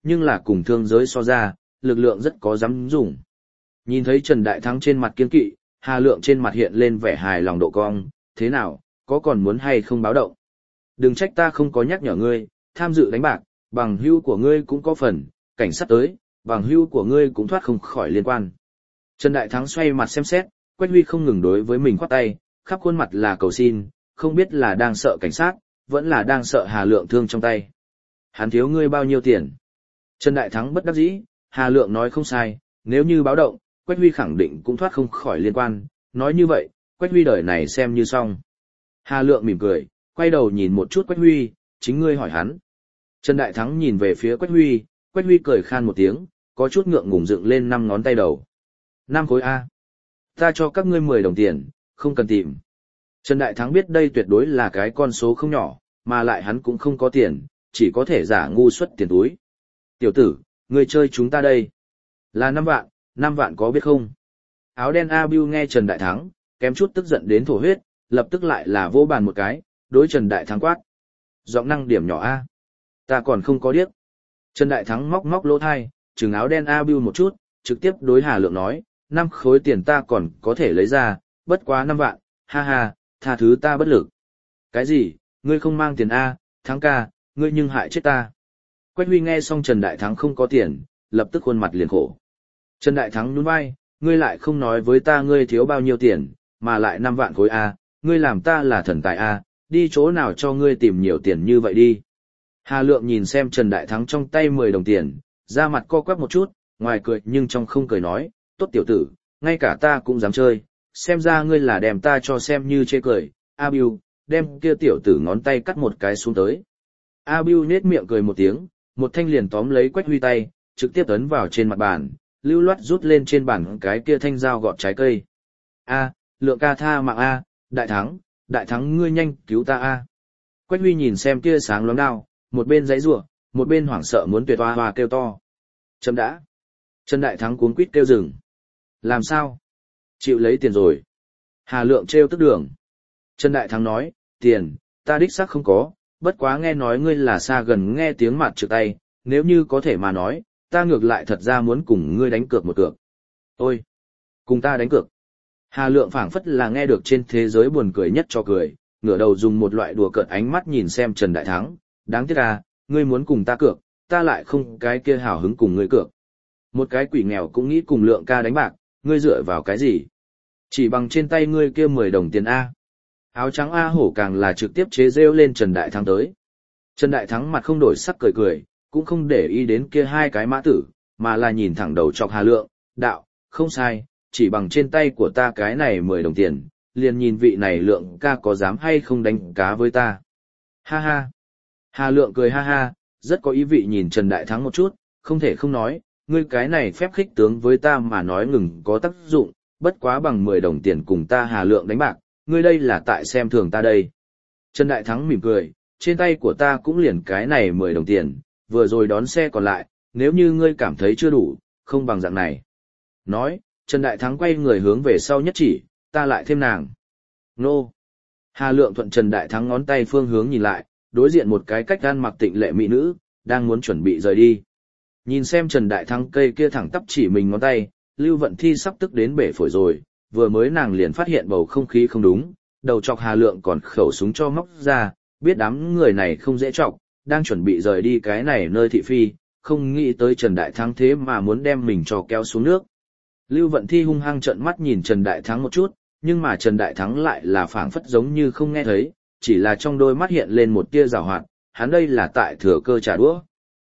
nhưng là cùng thương giới so ra, lực lượng rất có dám dùng. Nhìn thấy Trần Đại Thắng trên mặt kiên kỵ, Hà Lượng trên mặt hiện lên vẻ hài lòng độ cong, thế nào, có còn muốn hay không báo động? Đừng trách ta không có nhắc nhở ngươi, tham dự đánh bạc, bằng hữu của ngươi cũng có phần, cảnh sát tới, bằng hữu của ngươi cũng thoát không khỏi liên quan. Trần Đại Thắng xoay mặt xem xét, Quách Huy không ngừng đối với mình khoát tay, khắp khuôn mặt là cầu xin, không biết là đang sợ cảnh sát, vẫn là đang sợ Hà Lượng thương trong tay. Hắn thiếu ngươi bao nhiêu tiền? Trần Đại Thắng bất đắc dĩ, Hà Lượng nói không sai, nếu như báo động, Quách Huy khẳng định cũng thoát không khỏi liên quan, nói như vậy, Quách Huy đời này xem như xong. Hà Lượng mỉm cười, quay đầu nhìn một chút Quách Huy, chính ngươi hỏi hắn. Trần Đại Thắng nhìn về phía Quách Huy, Quách Huy cười khan một tiếng, có chút ngượng ngùng dựng lên năm ngón tay đầu. Năm khối A. Ta cho các ngươi mười đồng tiền, không cần tìm. Trần Đại Thắng biết đây tuyệt đối là cái con số không nhỏ, mà lại hắn cũng không có tiền, chỉ có thể giả ngu xuất tiền túi. Tiểu tử, ngươi chơi chúng ta đây. Là năm vạn, năm vạn có biết không? Áo đen A Bưu nghe Trần Đại Thắng, kém chút tức giận đến thổ huyết, lập tức lại là vô bàn một cái, đối Trần Đại Thắng quát. Giọng năng điểm nhỏ A. Ta còn không có điếc. Trần Đại Thắng móc móc lỗ thai, trừng áo đen A Bưu một chút, trực tiếp đối Hà Lượng nói, năm khối tiền ta còn có thể lấy ra, bất quá năm vạn, ha ha, tha thứ ta bất lực. Cái gì, ngươi không mang tiền A, Thắng ca, ngươi nhưng hại chết ta. Quách Huy nghe xong Trần Đại Thắng không có tiền, lập tức khuôn mặt liền khổ. Trần Đại Thắng nhún vai, ngươi lại không nói với ta ngươi thiếu bao nhiêu tiền, mà lại năm vạn khối A, ngươi làm ta là thần tài A, đi chỗ nào cho ngươi tìm nhiều tiền như vậy đi. Hà Lượng nhìn xem Trần Đại Thắng trong tay mười đồng tiền, ra mặt co quắp một chút, ngoài cười nhưng trong không cười nói, tốt tiểu tử, ngay cả ta cũng dám chơi, xem ra ngươi là đem ta cho xem như chê cười, A Bưu, đem kia tiểu tử ngón tay cắt một cái xuống tới. A Bưu nhếch miệng cười một tiếng, một thanh liền tóm lấy Quách Huy tay, trực tiếp ấn vào trên mặt bàn, lưu loát rút lên trên bàn cái kia thanh dao gọt trái cây. A, Lượng ca tha mạng A, Đại Thắng, Đại Thắng ngươi nhanh cứu ta A. Quách Huy nhìn xem kia sáng loáng đao, một bên giãy giụa, một bên hoảng sợ muốn tuyệt hoa hoa kêu to. Chấm đã. Trần Đại Thắng cuống quýt kêu dừng. Làm sao? Chịu lấy tiền rồi. Hà Lượng trêu tức đường. Trần Đại Thắng nói, tiền, ta đích xác không có, bất quá nghe nói ngươi là xa gần nghe tiếng mặt trượt tay, nếu như có thể mà nói, ta ngược lại thật ra muốn cùng ngươi đánh cược một cược. Ôi! Cùng ta đánh cược. Hà Lượng phảng phất là nghe được trên thế giới buồn cười nhất cho cười, ngửa đầu dùng một loại đùa cợt ánh mắt nhìn xem Trần Đại Thắng, đáng tiếc à, ngươi muốn cùng ta cược, ta lại không cái kia hào hứng cùng ngươi cược. Một cái quỷ nghèo cũng nghĩ cùng Lượng ca đánh bạc, ngươi dựa vào cái gì? Chỉ bằng trên tay ngươi kia mười đồng tiền A. Áo trắng A Hổ càng là trực tiếp chế rêu lên Trần Đại Thắng tới. Trần Đại Thắng mặt không đổi sắc cười cười, cũng không để ý đến kia hai cái mã tử, mà là nhìn thẳng đầu chọc Hà Lượng, đạo, không sai, chỉ bằng trên tay của ta cái này mười đồng tiền, liền nhìn vị này Lượng ca có dám hay không đánh cá với ta. Ha ha. Hà Lượng cười ha ha, rất có ý vị nhìn Trần Đại Thắng một chút, không thể không nói, ngươi cái này phép khích tướng với ta mà nói ngừng có tác dụng, bất quá bằng mười đồng tiền cùng ta Hà Lượng đánh bạc, ngươi đây là tại xem thường ta đây. Trần Đại Thắng mỉm cười, trên tay của ta cũng liền cái này mười đồng tiền, vừa rồi đón xe còn lại, nếu như ngươi cảm thấy chưa đủ, không bằng dạng này. Nói, Trần Đại Thắng quay người hướng về sau nhất chỉ, ta lại thêm nàng. Nô! Hà Lượng thuận Trần Đại Thắng ngón tay phương hướng nhìn lại, đối diện một cái cách gan mặc tịnh lệ mỹ nữ, đang muốn chuẩn bị rời đi. Nhìn xem Trần Đại Thắng cây kia thẳng tắp chỉ mình ngón tay, Lưu Vận Thi sắp tức đến bể phổi rồi, vừa mới nàng liền phát hiện bầu không khí không đúng, đầu chọc Hà Lượng còn khẩu súng cho móc ra, biết đám người này không dễ chọc, đang chuẩn bị rời đi cái này nơi thị phi, không nghĩ tới Trần Đại Thắng thế mà muốn đem mình cho kéo xuống nước. Lưu Vận Thi hung hăng trợn mắt nhìn Trần Đại Thắng một chút, nhưng mà Trần Đại Thắng lại là phảng phất giống như không nghe thấy, chỉ là trong đôi mắt hiện lên một tia giảo hoạt, hắn đây là tại thừa cơ trả đũa.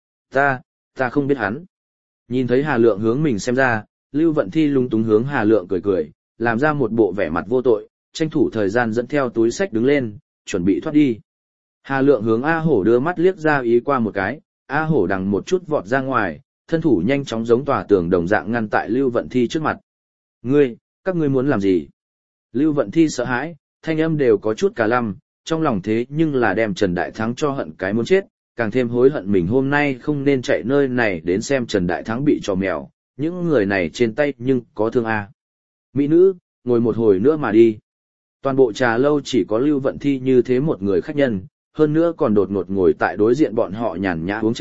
Ta, ta không biết hắn. Nhìn thấy Hà Lượng hướng mình xem ra, Lưu Vận Thi lung túng hướng Hà Lượng cười cười, làm ra một bộ vẻ mặt vô tội, tranh thủ thời gian dẫn theo túi sách đứng lên, chuẩn bị thoát đi. Hà Lượng hướng A Hổ đưa mắt liếc ra ý qua một cái, A Hổ đằng một chút vọt ra ngoài, thân thủ nhanh chóng giống tòa tường đồng dạng ngăn tại Lưu Vận Thi trước mặt. Ngươi, các ngươi muốn làm gì? Lưu Vận Thi sợ hãi, thanh âm đều có chút cả lăm, trong lòng thế nhưng là đem Trần Đại Thắng cho hận cái muốn chết, càng thêm hối hận mình hôm nay không nên chạy nơi này đến xem Trần Đại Thắng bị trò mèo, những người này trên tay nhưng có thương A. Mỹ nữ, ngồi một hồi nữa mà đi. Toàn bộ trà lâu chỉ có Lưu Vận Thi như thế một người khách nhân, hơn nữa còn đột ngột ngồi tại đối diện bọn họ nhàn nhã uống trà,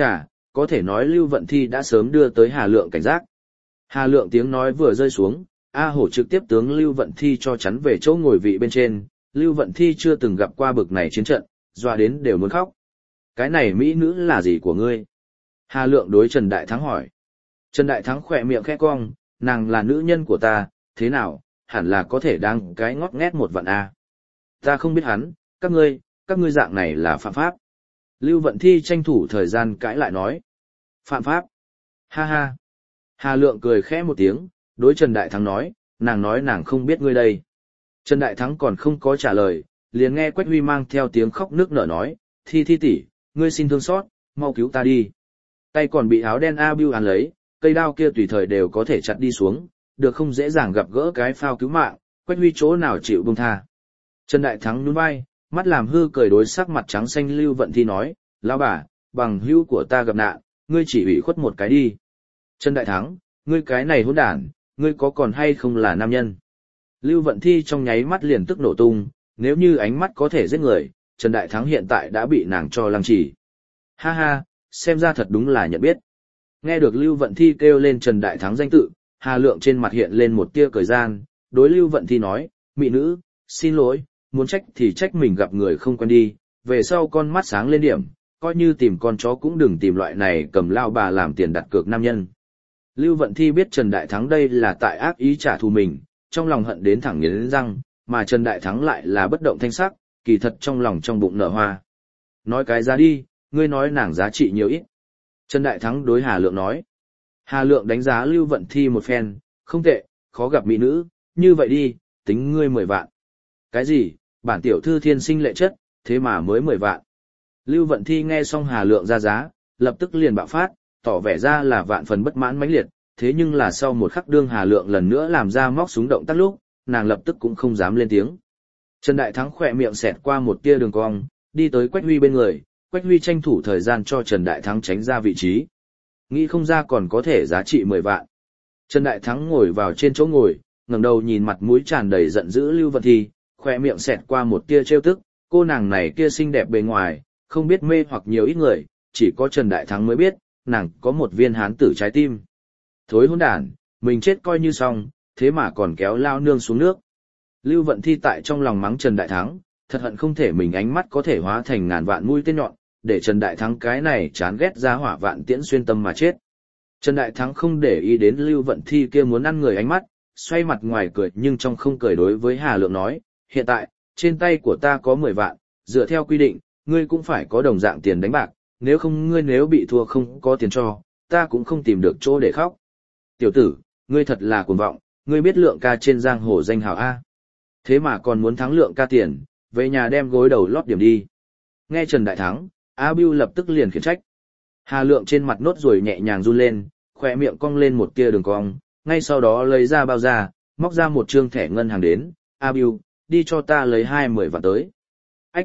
có thể nói Lưu Vận Thi đã sớm đưa tới Hà Lượng cảnh giác. Hà Lượng tiếng nói vừa rơi xuống, A Hổ trực tiếp tướng Lưu Vận Thi cho chắn về chỗ ngồi vị bên trên, Lưu Vận Thi chưa từng gặp qua bực này chiến trận, dọa đến đều muốn khóc. Cái này mỹ nữ là gì của ngươi? Hà Lượng đối Trần Đại Thắng hỏi. Trần Đại Thắng khỏe miệng khẽ cong, nàng là nữ nhân của ta, thế nào, hẳn là có thể đáng cái ngót nghét một vạn A. Ta không biết hắn, các ngươi, các ngươi dạng này là phạm pháp. Lưu Vận Thi tranh thủ thời gian cãi lại nói. Phạm pháp? Ha ha. Hà Lượng cười khẽ một tiếng, đối Trần Đại Thắng nói, nàng nói nàng không biết ngươi đây. Trần Đại Thắng còn không có trả lời, liền nghe Quách Huy mang theo tiếng khóc nước nở nói, Thi Thi tỷ, ngươi xin thương xót, mau cứu ta đi. Tay còn bị áo đen A Bưu án lấy, cây đao kia tùy thời đều có thể chặt đi xuống, được không dễ dàng gặp gỡ cái phao cứu mạng, Quách Huy chỗ nào chịu buông tha. Trần Đại Thắng nhún vai, mắt làm hư cười đối sắc mặt trắng xanh Lưu Vận Thi nói, lão bà, bằng hữu của ta gặp nạn, ngươi chỉ ủy khuất một cái đi. Trần Đại Thắng, ngươi cái này hỗn đản, ngươi có còn hay không là nam nhân? Lưu Vận Thi trong nháy mắt liền tức nổ tung, nếu như ánh mắt có thể giết người, Trần Đại Thắng hiện tại đã bị nàng cho lăng trì. Ha ha, xem ra thật đúng là nhận biết. Nghe được Lưu Vận Thi kêu lên Trần Đại Thắng danh tự, Hà Lượng trên mặt hiện lên một tia cười gian, đối Lưu Vận Thi nói, mỹ nữ, xin lỗi, muốn trách thì trách mình gặp người không quen đi, về sau con mắt sáng lên điểm, coi như tìm con chó cũng đừng tìm loại này cầm lao bà làm tiền đặt cược nam nhân. Lưu Vận Thi biết Trần Đại Thắng đây là tại ác ý trả thù mình, trong lòng hận đến thẳng nghiến răng, mà Trần Đại Thắng lại là bất động thanh sắc, kỳ thật trong lòng trong bụng nở hoa. Nói cái giá đi, ngươi nói nàng giá trị nhiều ít. Trần Đại Thắng đối Hà Lượng nói. Hà Lượng đánh giá Lưu Vận Thi một phen, không tệ, khó gặp mỹ nữ, như vậy đi, tính ngươi mười vạn. Cái gì, bản tiểu thư thiên sinh lệ chất, thế mà mới mười vạn. Lưu Vận Thi nghe xong Hà Lượng ra giá, lập tức liền bạo phát, tỏ vẻ ra là vạn phần bất mãn mãnh liệt, thế nhưng là sau một khắc đương Hà Lượng lần nữa làm ra móc súng động tác lúc, nàng lập tức cũng không dám lên tiếng. Trần Đại Thắng khỏe miệng xẹt qua một tia đường cong, đi tới Quách Huy bên người, Quách Huy tranh thủ thời gian cho Trần Đại Thắng tránh ra vị trí. Nghĩ không ra còn có thể giá trị mười vạn. Trần Đại Thắng ngồi vào trên chỗ ngồi, ngẩng đầu nhìn mặt mũi tràn đầy giận dữ Lưu Vận Thi, khỏe miệng xẹt qua một tia trêu tức, cô nàng này kia xinh đẹp bề ngoài, không biết mê hoặc nhiều ít người, chỉ có Trần Đại Thắng mới biết, nàng có một viên hán tử trái tim. Thối hỗn đản, mình chết coi như xong, thế mà còn kéo lao nương xuống nước. Lưu Vận Thi tại trong lòng mắng Trần Đại Thắng, thật hận không thể mình ánh mắt có thể hóa thành ngàn vạn mũi tên nhọn, để Trần Đại Thắng cái này chán ghét ra hỏa vạn tiễn xuyên tâm mà chết. Trần Đại Thắng không để ý đến Lưu Vận Thi kia muốn ăn người ánh mắt, xoay mặt ngoài cười nhưng trong không cười đối với Hà Lượng nói, hiện tại, trên tay của ta có mười vạn, dựa theo quy định, ngươi cũng phải có đồng dạng tiền đánh bạc, nếu không ngươi nếu bị thua không có tiền cho, ta cũng không tìm được chỗ để khóc. Tiểu tử, ngươi thật là cuồng vọng, ngươi biết Lượng ca trên giang hồ danh hào A. Thế mà còn muốn thắng Lượng ca tiền, về nhà đem gối đầu lót điểm đi. Nghe Trần Đại Thắng, A Bưu lập tức liền khiển trách. Hà Lượng trên mặt nốt ruồi nhẹ nhàng run lên, khỏe miệng cong lên một tia đường cong, ngay sau đó lấy ra bao da, móc ra một trương thẻ ngân hàng đến, A Bưu, đi cho ta lấy hai mươi vạn tới. Ách!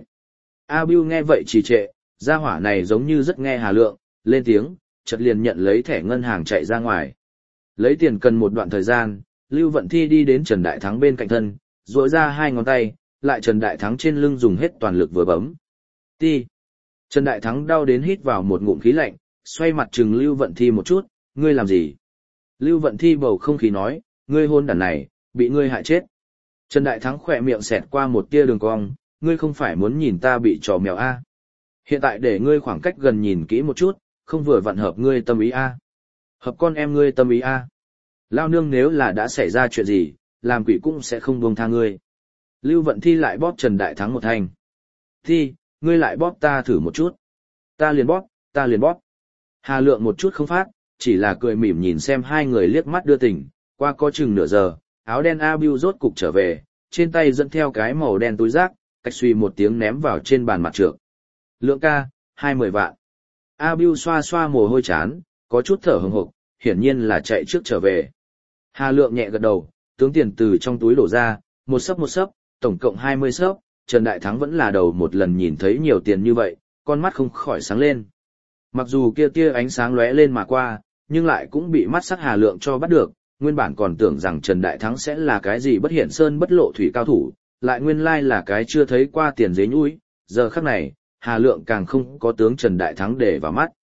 A Bưu nghe vậy trì trệ, gia hỏa này giống như rất nghe Hà Lượng, lên tiếng, chợt liền nhận lấy thẻ ngân hàng chạy ra ngoài. Lấy tiền cần một đoạn thời gian, Lưu Vận Thi đi đến Trần Đại Thắng bên cạnh thân, duỗi ra hai ngón tay, lại Trần Đại Thắng trên lưng dùng hết toàn lực vừa bấm. Ti! Trần Đại Thắng đau đến hít vào một ngụm khí lạnh, xoay mặt trừng Lưu Vận Thi một chút, ngươi làm gì? Lưu Vận Thi bầu không khí nói, ngươi hôn đản này, bị ngươi hại chết. Trần Đại Thắng khỏe miệng xẹt qua một tia đường cong, ngươi không phải muốn nhìn ta bị trò mèo a? Hiện tại để ngươi khoảng cách gần nhìn kỹ một chút, không vừa vặn hợp ngươi tâm ý a? Hợp con em ngươi tâm ý a? Lao nương nếu là đã xảy ra chuyện gì, làm quỷ cũng sẽ không buông tha ngươi. Lưu Vận Thi lại bóp Trần Đại Thắng một thanh. Thi, ngươi lại bóp ta thử một chút. Ta liền bóp, ta liền bóp. Hà Lượng một chút không phát, chỉ là cười mỉm nhìn xem hai người liếc mắt đưa tình, qua có chừng nửa giờ, áo đen A Bưu rốt cục trở về, trên tay dẫn theo cái màu đen túi rác, cách suy một tiếng ném vào trên bàn mặt trược. Lượng ca, hai mươi vạn. A Bưu xoa xoa mồ hôi chán, có chút thở hừng hực, hiển nhiên là chạy trước trở về. Hà Lượng nhẹ gật đầu, tướng tiền từ trong túi đổ ra, một sấp một sấp, tổng cộng hai mươi sấp, Trần Đại Thắng vẫn là đầu một lần nhìn thấy nhiều tiền như vậy, con mắt không khỏi sáng lên. Mặc dù kia tia ánh sáng lóe lên mà qua, nhưng lại cũng bị mắt sắc Hà Lượng cho bắt được, nguyên bản còn tưởng rằng Trần Đại Thắng sẽ là cái gì bất hiển sơn bất lộ thủy cao thủ, lại nguyên lai là cái chưa thấy qua tiền dế nhũi, giờ khắc này, Hà Lượng càng không có tướng Trần Đại Thắng để vào mắt.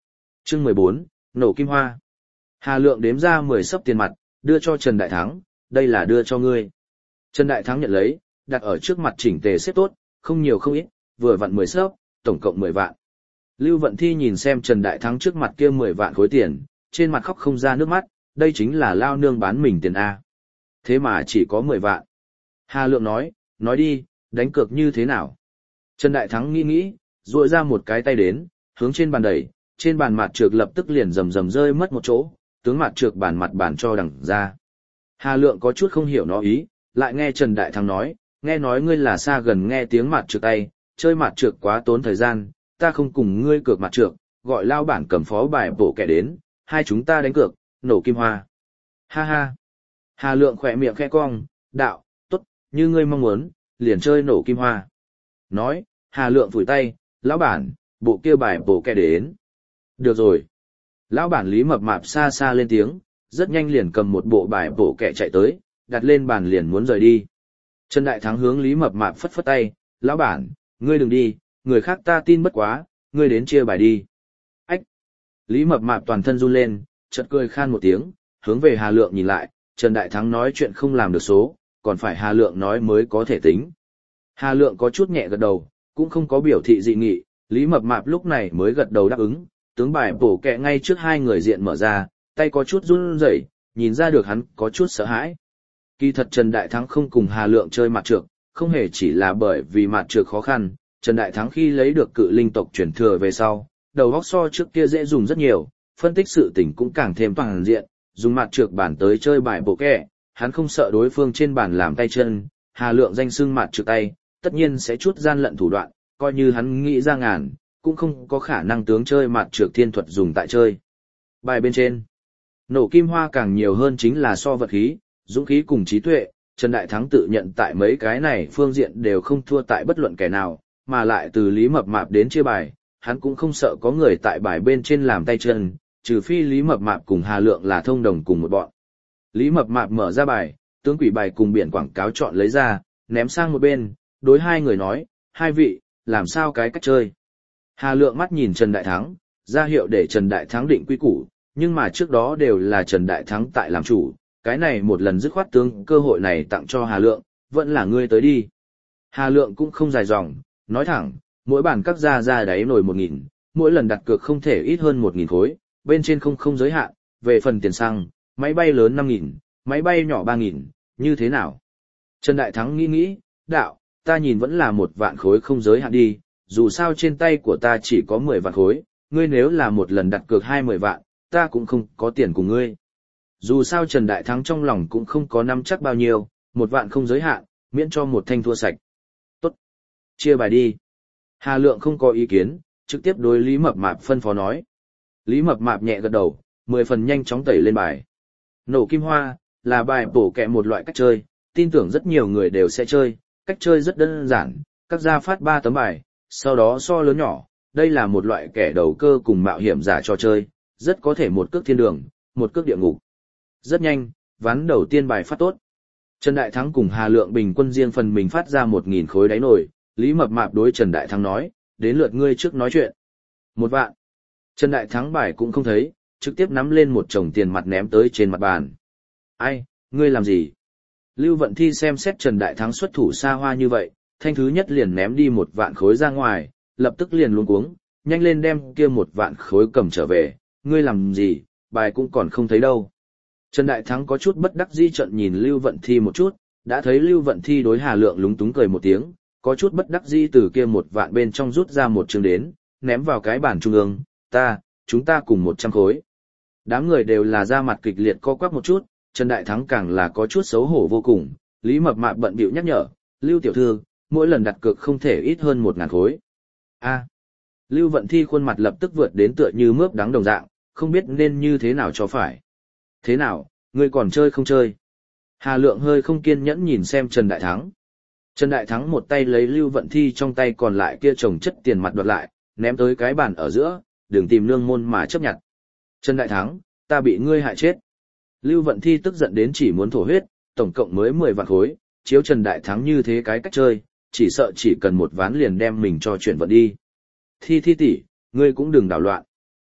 Chương mười bốn, nổ kim hoa. Hà Lượng đếm ra mười xấp tiền mặt, đưa cho Trần Đại Thắng, đây là đưa cho ngươi. Trần Đại Thắng nhận lấy, đặt ở trước mặt chỉnh tề xếp tốt, không nhiều không ít, vừa vặn mười xấp, tổng cộng mười vạn. Lưu Vận Thi nhìn xem Trần Đại Thắng trước mặt kia mười vạn khối tiền, trên mặt khóc không ra nước mắt, đây chính là lao nương bán mình tiền A. Thế mà chỉ có mười vạn. Hà Lượng nói, nói đi, đánh cược như thế nào? Trần Đại Thắng nghĩ nghĩ, duỗi ra một cái tay đến, hướng trên bàn đẩy, trên bàn mặt trược lập tức liền rầm rầm rơi mất một chỗ, tướng mặt trược bàn mặt bàn cho đằng ra. Hà Lượng có chút không hiểu nó ý, lại nghe Trần Đại Thắng nói, nghe nói ngươi là xa gần nghe tiếng mặt trược tay, chơi mặt trược quá tốn thời gian, ta không cùng ngươi cược mặt trược, gọi lao bản cầm phó bài bổ kẻ đến, hai chúng ta đánh cược, nổ kim hoa. Ha ha. Hà Lượng khỏe miệng khẽ cong, đạo, tốt, như ngươi mong muốn, liền chơi nổ kim hoa. Nói, Hà Lượng phủi tay, lão bản, bộ kia bài bổ kẻ đến. Được rồi. Lão bản Lý Mập Mạp xa xa lên tiếng, rất nhanh liền cầm một bộ bài bổ kẻ chạy tới, đặt lên bàn liền muốn rời đi. Trần Đại Thắng hướng Lý Mập Mạp phất phất tay, lão bản, ngươi đừng đi, người khác ta tin bất quá, ngươi đến chia bài đi. Ách! Lý Mập Mạp toàn thân run lên, chợt cười khan một tiếng, hướng về Hà Lượng nhìn lại, Trần Đại Thắng nói chuyện không làm được số, còn phải Hà Lượng nói mới có thể tính. Hà Lượng có chút nhẹ gật đầu, cũng không có biểu thị dị nghị, Lý Mập Mạp lúc này mới gật đầu đáp ứng, tướng bài bổ kẹ ngay trước hai người diện mở ra, tay có chút run rẩy, nhìn ra được hắn có chút sợ hãi. Kỳ thật Trần Đại Thắng không cùng Hà Lượng chơi mặt trược, không hề chỉ là bởi vì mặt trược khó khăn, Trần Đại Thắng khi lấy được cự linh tộc chuyển thừa về sau, đầu óc so trước kia dễ dùng rất nhiều, phân tích sự tình cũng càng thêm toàn diện, dùng mặt trược bản tới chơi bài bộ kẹ, hắn không sợ đối phương trên bàn làm tay chân, Hà Lượng danh xưng mặt trược tay, tất nhiên sẽ chút gian lận thủ đoạn, coi như hắn nghĩ ra ngàn, cũng không có khả năng tướng chơi mặt trược thiên thuật dùng tại chơi. Bài bên trên, nổ kim hoa càng nhiều hơn chính là so vật khí, dũng khí cùng trí tuệ, Trần Đại Thắng tự nhận tại mấy cái này phương diện đều không thua tại bất luận kẻ nào, mà lại từ Lý Mập Mạp đến chia bài, hắn cũng không sợ có người tại bài bên trên làm tay chân, trừ phi Lý Mập Mạp cùng Hà Lượng là thông đồng cùng một bọn. Lý Mập Mạp mở ra bài, tướng quỷ bài cùng biển quảng cáo chọn lấy ra, ném sang một bên, đối hai người nói, hai vị, làm sao cái cách chơi. Hà Lượng mắt nhìn Trần Đại Thắng, ra hiệu để Trần Đại Thắng định quy củ, nhưng mà trước đó đều là Trần Đại Thắng tại làm chủ, cái này một lần dứt khoát tướng cơ hội này tặng cho Hà Lượng, vẫn là ngươi tới đi. Hà Lượng cũng không dài dòng, nói thẳng, mỗi bản các ra ra đáy nổi một nghìn, mỗi lần đặt cược không thể ít hơn một nghìn khối, bên trên không không giới hạn, về phần tiền xăng, máy bay lớn năm nghìn, máy bay nhỏ ba nghìn, như thế nào? Trần Đại Thắng nghĩ nghĩ, đạo, ta nhìn vẫn là một vạn khối không giới hạn đi, dù sao trên tay của ta chỉ có mười vạn khối, ngươi nếu là một lần đặt cược hai mươi vạn, ta cũng không có tiền cùng ngươi. Dù sao Trần Đại Thắng trong lòng cũng không có nắm chắc bao nhiêu, một vạn không giới hạn, miễn cho một thanh thua sạch. Tốt. Chia bài đi. Hà Lượng không có ý kiến, trực tiếp đối Lý Mập Mạp phân phó nói. Lý Mập Mạp nhẹ gật đầu, mười phần nhanh chóng tẩy lên bài. Nổ kim hoa, là bài bổ kẹ một loại cách chơi, tin tưởng rất nhiều người đều sẽ chơi, cách chơi rất đơn giản, các gia phát ba tấm bài, sau đó so lớn nhỏ, đây là một loại kẻ đầu cơ cùng mạo hiểm giả trò chơi, rất có thể một cước thiên đường, một cước địa ngục. Rất nhanh, ván đầu tiên bài phát tốt. Trần Đại Thắng cùng Hà Lượng bình quân riêng phần mình phát ra một nghìn khối đáy nổi, Lý Mập Mạp đối Trần Đại Thắng nói, đến lượt ngươi trước nói chuyện. Một vạn. Trần Đại Thắng bài cũng không thấy, trực tiếp nắm lên một chồng tiền mặt ném tới trên mặt bàn. Ai, ngươi làm gì? Lưu Vận Thi xem xét Trần Đại Thắng xuất thủ xa hoa như vậy, thanh thứ nhất liền ném đi một vạn khối ra ngoài, lập tức liền luống cuống, nhanh lên đem kia một vạn khối cầm trở về, ngươi làm gì, bài cũng còn không thấy đâu. Trần Đại Thắng có chút bất đắc dĩ trợn nhìn Lưu Vận Thi một chút, đã thấy Lưu Vận Thi đối Hà Lượng lúng túng cười một tiếng, có chút bất đắc dĩ từ kia một vạn bên trong rút ra một trường đến, ném vào cái bàn trung ương, ta, chúng ta cùng một trăm khối. Đám người đều là ra mặt kịch liệt co quắp một chút, Trần Đại Thắng càng là có chút xấu hổ vô cùng, Lý Mập Mạp bận bịu nhắc nhở, Lưu tiểu thư, mỗi lần đặt cược không thể ít hơn một ngàn khối. A. Lưu Vận Thi khuôn mặt lập tức vượt đến tựa như mướp đắng đồng dạng, không biết nên như thế nào cho phải. Thế nào, ngươi còn chơi không chơi? Hà Lượng hơi không kiên nhẫn nhìn xem Trần Đại Thắng. Trần Đại Thắng một tay lấy Lưu Vận Thi trong tay còn lại kia chồng chất tiền mặt đoạt lại, ném tới cái bàn ở giữa, đừng tìm nương môn mà chấp nhận. Trần Đại Thắng, ta bị ngươi hại chết. Lưu Vận Thi tức giận đến chỉ muốn thổ huyết, tổng cộng mới mười vạn khối, chiếu Trần Đại Thắng như thế cái cách chơi, chỉ sợ chỉ cần một ván liền đem mình cho chuyển vận đi. Thi Thi tỷ, ngươi cũng đừng đảo loạn.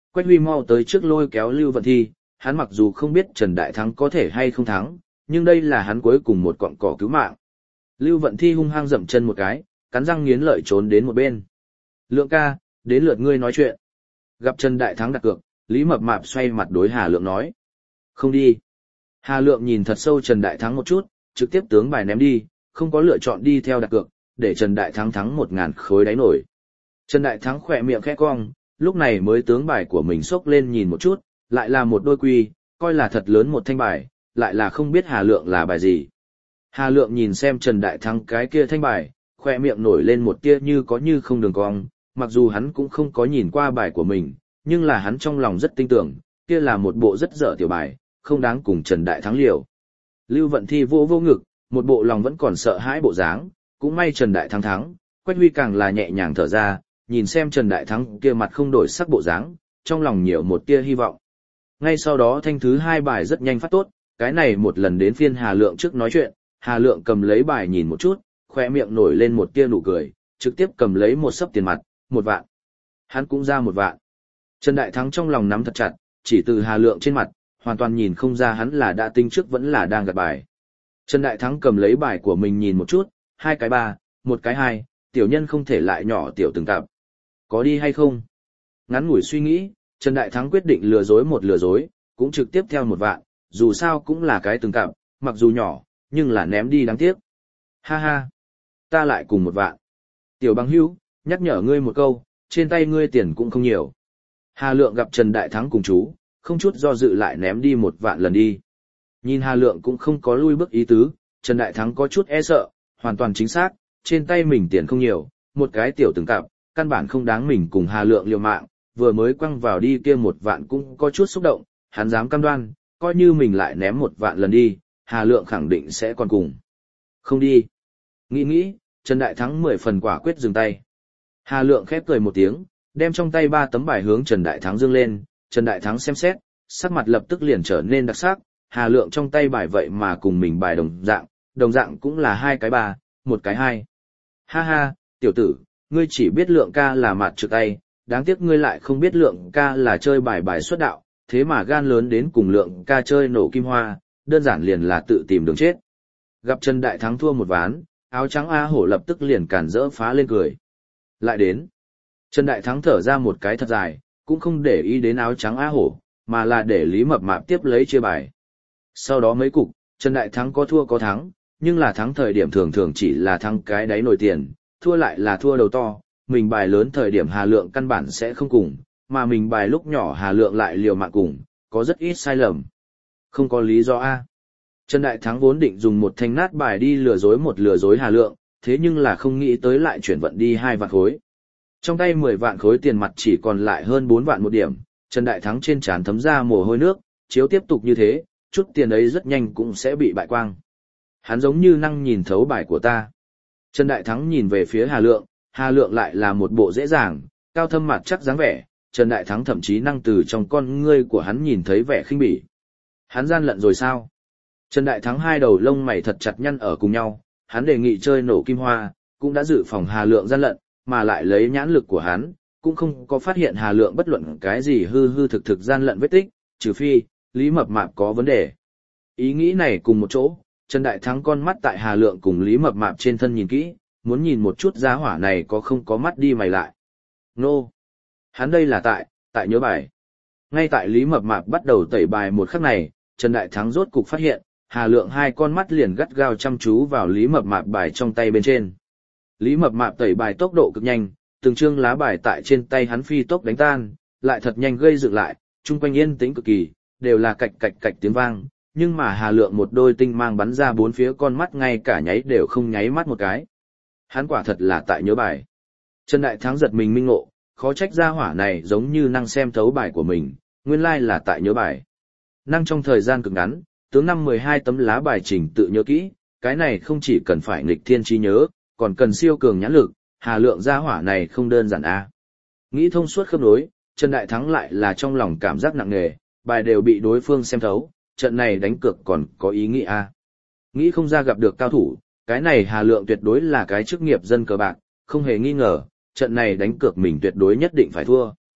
Quách Huy mau tới trước lôi kéo Lưu Vận Thi, hắn mặc dù không biết Trần Đại Thắng có thể hay không thắng, nhưng đây là hắn cuối cùng một cọng cỏ cứu mạng. Lưu Vận Thi hung hăng dậm chân một cái, cắn răng nghiến lợi trốn đến một bên. Lượng ca, đến lượt ngươi nói chuyện. Gặp Trần Đại Thắng đặt cược, Lý Mập Mạp xoay mặt đối Hà Lượng nói. Không đi. Hà Lượng nhìn thật sâu Trần Đại Thắng một chút, trực tiếp tướng bài ném đi, không có lựa chọn đi theo đặt cược, để Trần Đại Thắng thắng một ngàn khối đáy nổi. Trần Đại Thắng khỏe miệng khẽ cong, lúc này mới tướng bài của mình xốc lên nhìn một chút, lại là một đôi quy, coi là thật lớn một thanh bài, lại là không biết Hà Lượng là bài gì. Hà Lượng nhìn xem Trần Đại Thắng cái kia thanh bài, khỏe miệng nổi lên một tia như có như không đường cong, mặc dù hắn cũng không có nhìn qua bài của mình, nhưng là hắn trong lòng rất tin tưởng, kia là một bộ rất dở tiểu bài, không đáng cùng Trần Đại Thắng liều. Lưu Vận Thi vô vô ngực, một bộ lòng vẫn còn sợ hãi bộ dáng, cũng may Trần Đại Thắng thắng, Quách Huy càng là nhẹ nhàng thở ra, nhìn xem Trần Đại Thắng kia mặt không đổi sắc bộ dáng, trong lòng nhiều một tia hy vọng. Ngay sau đó thanh thứ hai bài rất nhanh phát tốt, cái này một lần đến phiên Hà Lượng trước nói chuyện, Hà Lượng cầm lấy bài nhìn một chút, khóe miệng nổi lên một tia nụ cười, trực tiếp cầm lấy một xấp tiền mặt, một vạn. Hắn cũng ra một vạn. Trần Đại Thắng trong lòng nắm thật chặt, chỉ từ Hà Lượng trên mặt, hoàn toàn nhìn không ra hắn là đã tính trước vẫn là đang gạt bài. Trần Đại Thắng cầm lấy bài của mình nhìn một chút, hai cái ba, một cái hai, tiểu nhân không thể lại nhỏ tiểu từng cặp. Có đi hay không? Ngắn ngủi suy nghĩ, Trần Đại Thắng quyết định lừa dối một lừa dối, cũng trực tiếp theo một vạn, dù sao cũng là cái từng cặp, mặc dù nhỏ, nhưng là ném đi đáng tiếc. Ha ha, ta lại cùng một vạn. Tiểu bằng hữu, nhắc nhở ngươi một câu, trên tay ngươi tiền cũng không nhiều. Hà Lượng gặp Trần Đại Thắng cùng chú, không chút do dự lại ném đi một vạn lần đi. Nhìn Hà Lượng cũng không có lui bước ý tứ, Trần Đại Thắng có chút e sợ, hoàn toàn chính xác, trên tay mình tiền không nhiều, một cái tiểu từng cặp, căn bản không đáng mình cùng Hà Lượng liều mạng, vừa mới quăng vào đi kia một vạn cũng có chút xúc động, hắn dám cam đoan, coi như mình lại ném một vạn lần đi, Hà Lượng khẳng định sẽ còn cùng. Không đi. Nghĩ nghĩ, Trần Đại Thắng mười phần quả quyết dừng tay. Hà Lượng khép cười một tiếng, đem trong tay ba tấm bài hướng Trần Đại Thắng dương lên, Trần Đại Thắng xem xét, sắc mặt lập tức liền trở nên đặc sắc, Hà Lượng trong tay bài vậy mà cùng mình bài đồng dạng, đồng dạng cũng là hai cái ba, một cái hai. Ha ha, tiểu tử, ngươi chỉ biết Lượng ca là mặt trượt tay, đáng tiếc ngươi lại không biết Lượng ca là chơi bài bài xuất đạo, thế mà gan lớn đến cùng Lượng ca chơi nổ kim hoa, đơn giản liền là tự tìm đường chết. Gặp Trần Đại Thắng thua một ván, áo trắng A Hổ lập tức liền cản rỡ phá lên cười. Lại đến. Trần Đại Thắng thở ra một cái thật dài, cũng không để ý đến áo trắng A Hổ, mà là để Lý Mập Mạp tiếp lấy chia bài. Sau đó mấy cục, Trần Đại Thắng có thua có thắng, nhưng là thắng thời điểm thường thường chỉ là thắng cái đáy nổi tiền, thua lại là thua đầu to, mình bài lớn thời điểm Hà Lượng căn bản sẽ không cùng, mà mình bài lúc nhỏ Hà Lượng lại liều mạng cùng, có rất ít sai lầm. Không có lý do A. Trần Đại Thắng vốn định dùng một thanh nát bài đi lừa dối một lừa dối Hà Lượng, thế nhưng là không nghĩ tới lại chuyển vận đi hai vạn khối. Trong tay mười vạn khối tiền mặt chỉ còn lại hơn bốn vạn một điểm, Trần Đại Thắng trên trán thấm ra mồ hôi nước, chiếu tiếp tục như thế, chút tiền ấy rất nhanh cũng sẽ bị bại quang. Hắn giống như năng nhìn thấu bài của ta. Trần Đại Thắng nhìn về phía Hà Lượng, Hà Lượng lại là một bộ dễ dàng, cao thâm mặt chắc dáng vẻ, Trần Đại Thắng thậm chí năng từ trong con ngươi của hắn nhìn thấy vẻ khinh bỉ. Hắn gian lận rồi sao? Trần Đại Thắng hai đầu lông mày thật chặt nhăn ở cùng nhau, hắn đề nghị chơi nổ kim hoa, cũng đã dự phòng Hà Lượng gian lận, mà lại lấy nhãn lực của hắn, cũng không có phát hiện Hà Lượng bất luận cái gì hư hư thực thực gian lận vết tích, trừ phi, Lý Mập Mạp có vấn đề. Ý nghĩ này cùng một chỗ, Trần Đại Thắng con mắt tại Hà Lượng cùng Lý Mập Mạp trên thân nhìn kỹ, muốn nhìn một chút giá hỏa này có không có mắt đi mày lại. Nô! No. Hắn đây là tại, tại nhớ bài. Ngay tại Lý Mập Mạp bắt đầu tẩy bài một khắc này, Trần Đại Thắng rốt cục phát hiện, Hà Lượng hai con mắt liền gắt gao chăm chú vào Lý Mập Mạp bài trong tay bên trên. Lý Mập Mạp tẩy bài tốc độ cực nhanh, từng chương lá bài tại trên tay hắn phi tốc đánh tan, lại thật nhanh gây dựng lại, chung quanh yên tĩnh cực kỳ, đều là cạch cạch cạch tiếng vang, nhưng mà Hà Lượng một đôi tinh mang bắn ra bốn phía con mắt ngay cả nháy đều không nháy mắt một cái. Hắn quả thật là tại nhớ bài. Trần Đại Thắng giật mình minh ngộ, khó trách ra hỏa này giống như năng xem thấu bài của mình, nguyên lai là tại nhớ bài. Năng trong thời gian cực ngắn, tướng năm mười hai tấm lá bài trình tự nhớ kỹ, cái này không chỉ cần phải nghịch thiên trí nhớ, còn cần siêu cường nhãn lực, Hà Lượng gia hỏa này không đơn giản a. Nghĩ thông suốt khớp nối, Trần Đại Thắng lại là trong lòng cảm giác nặng nề, bài đều bị đối phương xem thấu, trận này đánh cược còn có ý nghĩa a. Nghĩ không ra gặp được cao thủ, cái này Hà Lượng tuyệt đối là cái chức nghiệp dân cờ bạc, không hề nghi ngờ, trận này đánh cược mình tuyệt đối nhất định phải thua.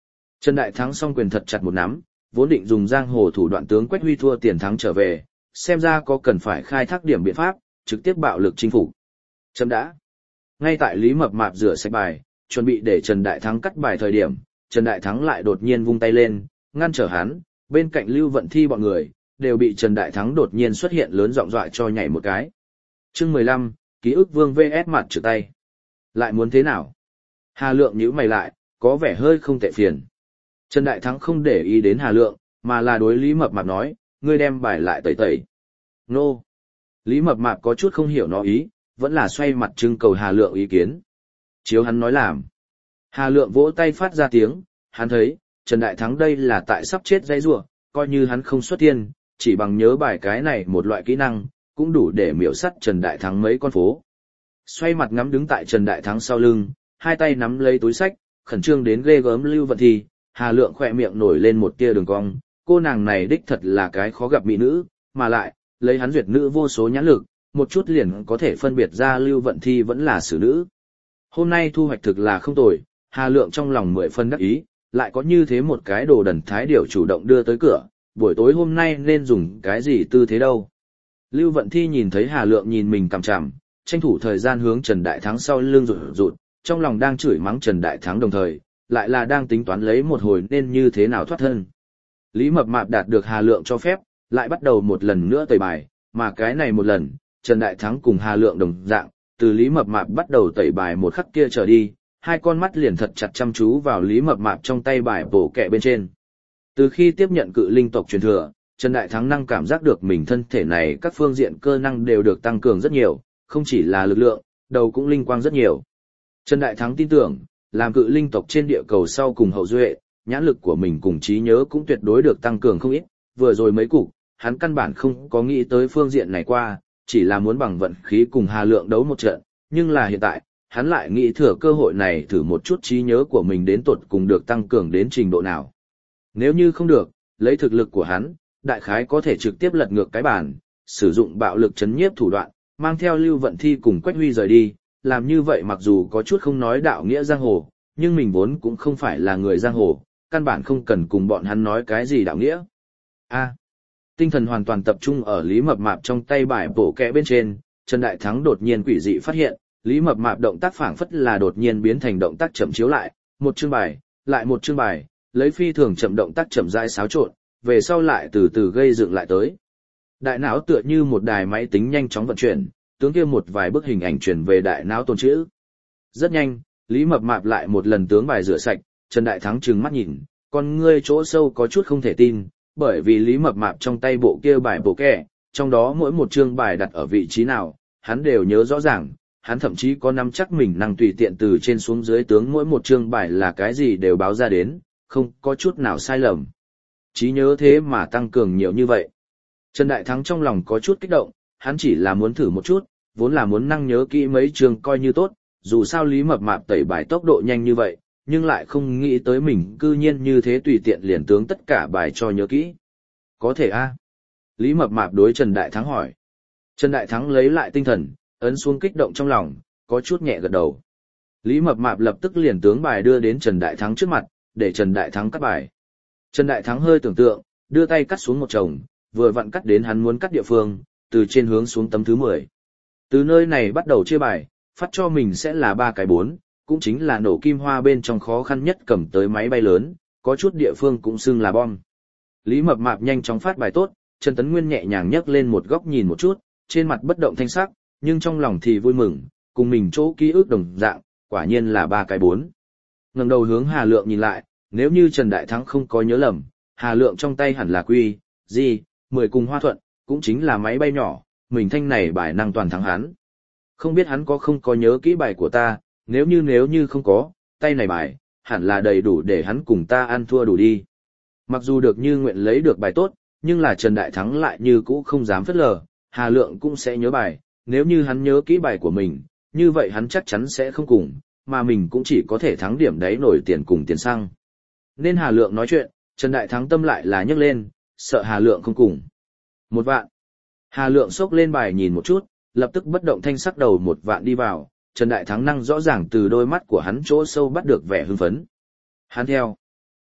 Trần Đại Thắng song quyền thật chặt một nắm, vốn định dùng giang hồ thủ đoạn tướng Quách Huy thua tiền thắng trở về, xem ra có cần phải khai thác điểm biện pháp, trực tiếp bạo lực chinh phục. Chấm đã. Ngay tại Lý Mập Mạp rửa sạch bài, chuẩn bị để Trần Đại Thắng cắt bài thời điểm, Trần Đại Thắng lại đột nhiên vung tay lên, ngăn trở hắn, bên cạnh Lưu Vận Thi bọn người, đều bị Trần Đại Thắng đột nhiên xuất hiện lớn giọng dọa cho nhảy một cái. Chương mười lăm, ký ức vương vê ét mặt trừ tay. Lại muốn thế nào? Hà Lượng nhíu mày lại, có vẻ hơi không tệ phiền. Trần Đại Thắng không để ý đến Hà Lượng, mà là đối Lý Mập Mạp nói, ngươi đem bài lại tẩy tẩy. Nô. Lý Mập Mạp có chút không hiểu nó ý, vẫn là xoay mặt trưng cầu Hà Lượng ý kiến. Chiếu hắn nói làm. Hà Lượng vỗ tay phát ra tiếng, hắn thấy, Trần Đại Thắng đây là tại sắp chết dãy rủa, coi như hắn không xuất tiên, chỉ bằng nhớ bài cái này một loại kỹ năng, cũng đủ để miểu sắt Trần Đại Thắng mấy con phố. Xoay mặt ngắm đứng tại Trần Đại Thắng sau lưng, hai tay nắm lấy túi sách, khẩn trương đến ghê gớm Lưu Vận Thi, Hà Lượng khỏe miệng nổi lên một tia đường cong, cô nàng này đích thật là cái khó gặp mỹ nữ, mà lại, lấy hắn duyệt nữ vô số nhãn lực, một chút liền có thể phân biệt ra Lưu Vận Thi vẫn là xử nữ. Hôm nay thu hoạch thực là không tồi, Hà Lượng trong lòng mười phân đắc ý, lại có như thế một cái đồ đần thái điểu chủ động đưa tới cửa, buổi tối hôm nay nên dùng cái gì tư thế đâu. Lưu Vận Thi nhìn thấy Hà Lượng nhìn mình cằm chằm, tranh thủ thời gian hướng Trần Đại Thắng sau lưng rụt rụt, trong lòng đang chửi mắng Trần Đại Thắng đồng thời, lại là đang tính toán lấy một hồi nên như thế nào thoát thân. Lý Mập Mạp đạt được Hà Lượng cho phép, lại bắt đầu một lần nữa tẩy bài, mà cái này một lần, Trần Đại Thắng cùng Hà Lượng đồng dạng, từ Lý Mập Mạp bắt đầu tẩy bài một khắc kia trở đi, hai con mắt liền thật chặt chăm chú vào Lý Mập Mạp trong tay bài bổ kẹ bên trên. Từ khi tiếp nhận cự linh tộc truyền thừa, Trần Đại Thắng năng cảm giác được mình thân thể này các phương diện cơ năng đều được tăng cường rất nhiều, không chỉ là lực lượng, đầu cũng linh quang rất nhiều. Trần Đại Thắng tin tưởng, làm cự linh tộc trên địa cầu sau cùng hậu duệ, nhãn lực của mình cùng trí nhớ cũng tuyệt đối được tăng cường không ít, vừa rồi mấy cục, hắn căn bản không có nghĩ tới phương diện này qua, chỉ là muốn bằng vận khí cùng Hà Lượng đấu một trận, nhưng là hiện tại, hắn lại nghĩ thừa cơ hội này thử một chút trí nhớ của mình đến tột cùng được tăng cường đến trình độ nào. Nếu như không được, lấy thực lực của hắn, đại khái có thể trực tiếp lật ngược cái bàn, sử dụng bạo lực chấn nhiếp thủ đoạn, mang theo Lưu Vận Thi cùng Quách Huy rời đi, làm như vậy mặc dù có chút không nói đạo nghĩa giang hồ, nhưng mình vốn cũng không phải là người giang hồ, căn bản không cần cùng bọn hắn nói cái gì đạo nghĩa. A. Tinh thần hoàn toàn tập trung ở Lý Mập Mạp trong tay bài bổ kẹ bên trên, Trần Đại Thắng đột nhiên quỷ dị phát hiện, Lý Mập Mạp động tác phảng phất là đột nhiên biến thành động tác chậm chiếu lại, một chương bài, lại một chương bài, lấy phi thường chậm động tác chậm rãi xáo trộn, về sau lại từ từ gây dựng lại tới. Đại não tựa như một đài máy tính nhanh chóng vận chuyển, tướng kia một vài bức hình ảnh truyền về đại não tồn trữ. Rất nhanh, Lý Mập Mạp lại một lần tướng bài rửa sạch, Trần Đại Thắng trừng mắt nhìn, con ngươi chỗ sâu có chút không thể tin, bởi vì Lý Mập Mạp trong tay bộ kia bài bộ kẹ, trong đó mỗi một chương bài đặt ở vị trí nào, hắn đều nhớ rõ ràng, hắn thậm chí có nắm chắc mình năng tùy tiện từ trên xuống dưới tướng mỗi một chương bài là cái gì đều báo ra đến, không có chút nào sai lầm. Trí nhớ thế mà tăng cường nhiều như vậy. Trần Đại Thắng trong lòng có chút kích động, hắn chỉ là muốn thử một chút, vốn là muốn năng nhớ kỹ mấy chương coi như tốt, dù sao Lý Mập Mạp tẩy bài tốc độ nhanh như vậy, nhưng lại không nghĩ tới mình cư nhiên như thế tùy tiện liền tướng tất cả bài cho nhớ kỹ. Có thể a? Lý Mập Mạp đối Trần Đại Thắng hỏi. Trần Đại Thắng lấy lại tinh thần, ấn xuống kích động trong lòng, có chút nhẹ gật đầu. Lý Mập Mạp lập tức liền tướng bài đưa đến Trần Đại Thắng trước mặt, để Trần Đại Thắng cắt bài. Trần Đại Thắng hơi tưởng tượng, đưa tay cắt xuống một chồng, vừa vặn cắt đến hắn muốn cắt địa phương, từ trên hướng xuống tấm thứ mười. Từ nơi này bắt đầu chia bài, phát cho mình sẽ là ba cái bốn, cũng chính là nổ kim hoa bên trong khó khăn nhất cầm tới máy bay lớn, có chút địa phương cũng xưng là bom. Lý Mập Mạp nhanh chóng phát bài tốt, Trần Tấn Nguyên nhẹ nhàng nhấc lên một góc nhìn một chút, trên mặt bất động thanh sắc, nhưng trong lòng thì vui mừng, cùng mình chỗ ký ức đồng dạng, quả nhiên là ba cái bốn. Ngẩng đầu hướng Hà Lượng nhìn lại, nếu như Trần Đại Thắng không có nhớ lầm, Hà Lượng trong tay hẳn là quy, gì, mười cùng Hoa Thuận, cũng chính là máy bay nhỏ, mình thanh này bài năng toàn thắng hắn. Không biết hắn có không có nhớ kỹ bài của ta, nếu như nếu như không có, tay này bài, hẳn là đầy đủ để hắn cùng ta ăn thua đủ đi. Mặc dù được như nguyện lấy được bài tốt, nhưng là Trần Đại Thắng lại như cũ không dám phớt lờ, Hà Lượng cũng sẽ nhớ bài, nếu như hắn nhớ kỹ bài của mình, như vậy hắn chắc chắn sẽ không cùng, mà mình cũng chỉ có thể thắng điểm đấy nổi tiền cùng tiền xăng. Nên Hà Lượng nói chuyện, Trần Đại Thắng tâm lại là nhấc lên, sợ Hà Lượng không cùng. Một vạn. Hà Lượng xốc lên bài nhìn một chút, lập tức bất động thanh sắc đầu một vạn đi vào, Trần Đại Thắng năng rõ ràng từ đôi mắt của hắn chỗ sâu bắt được vẻ hưng phấn. Hắn theo.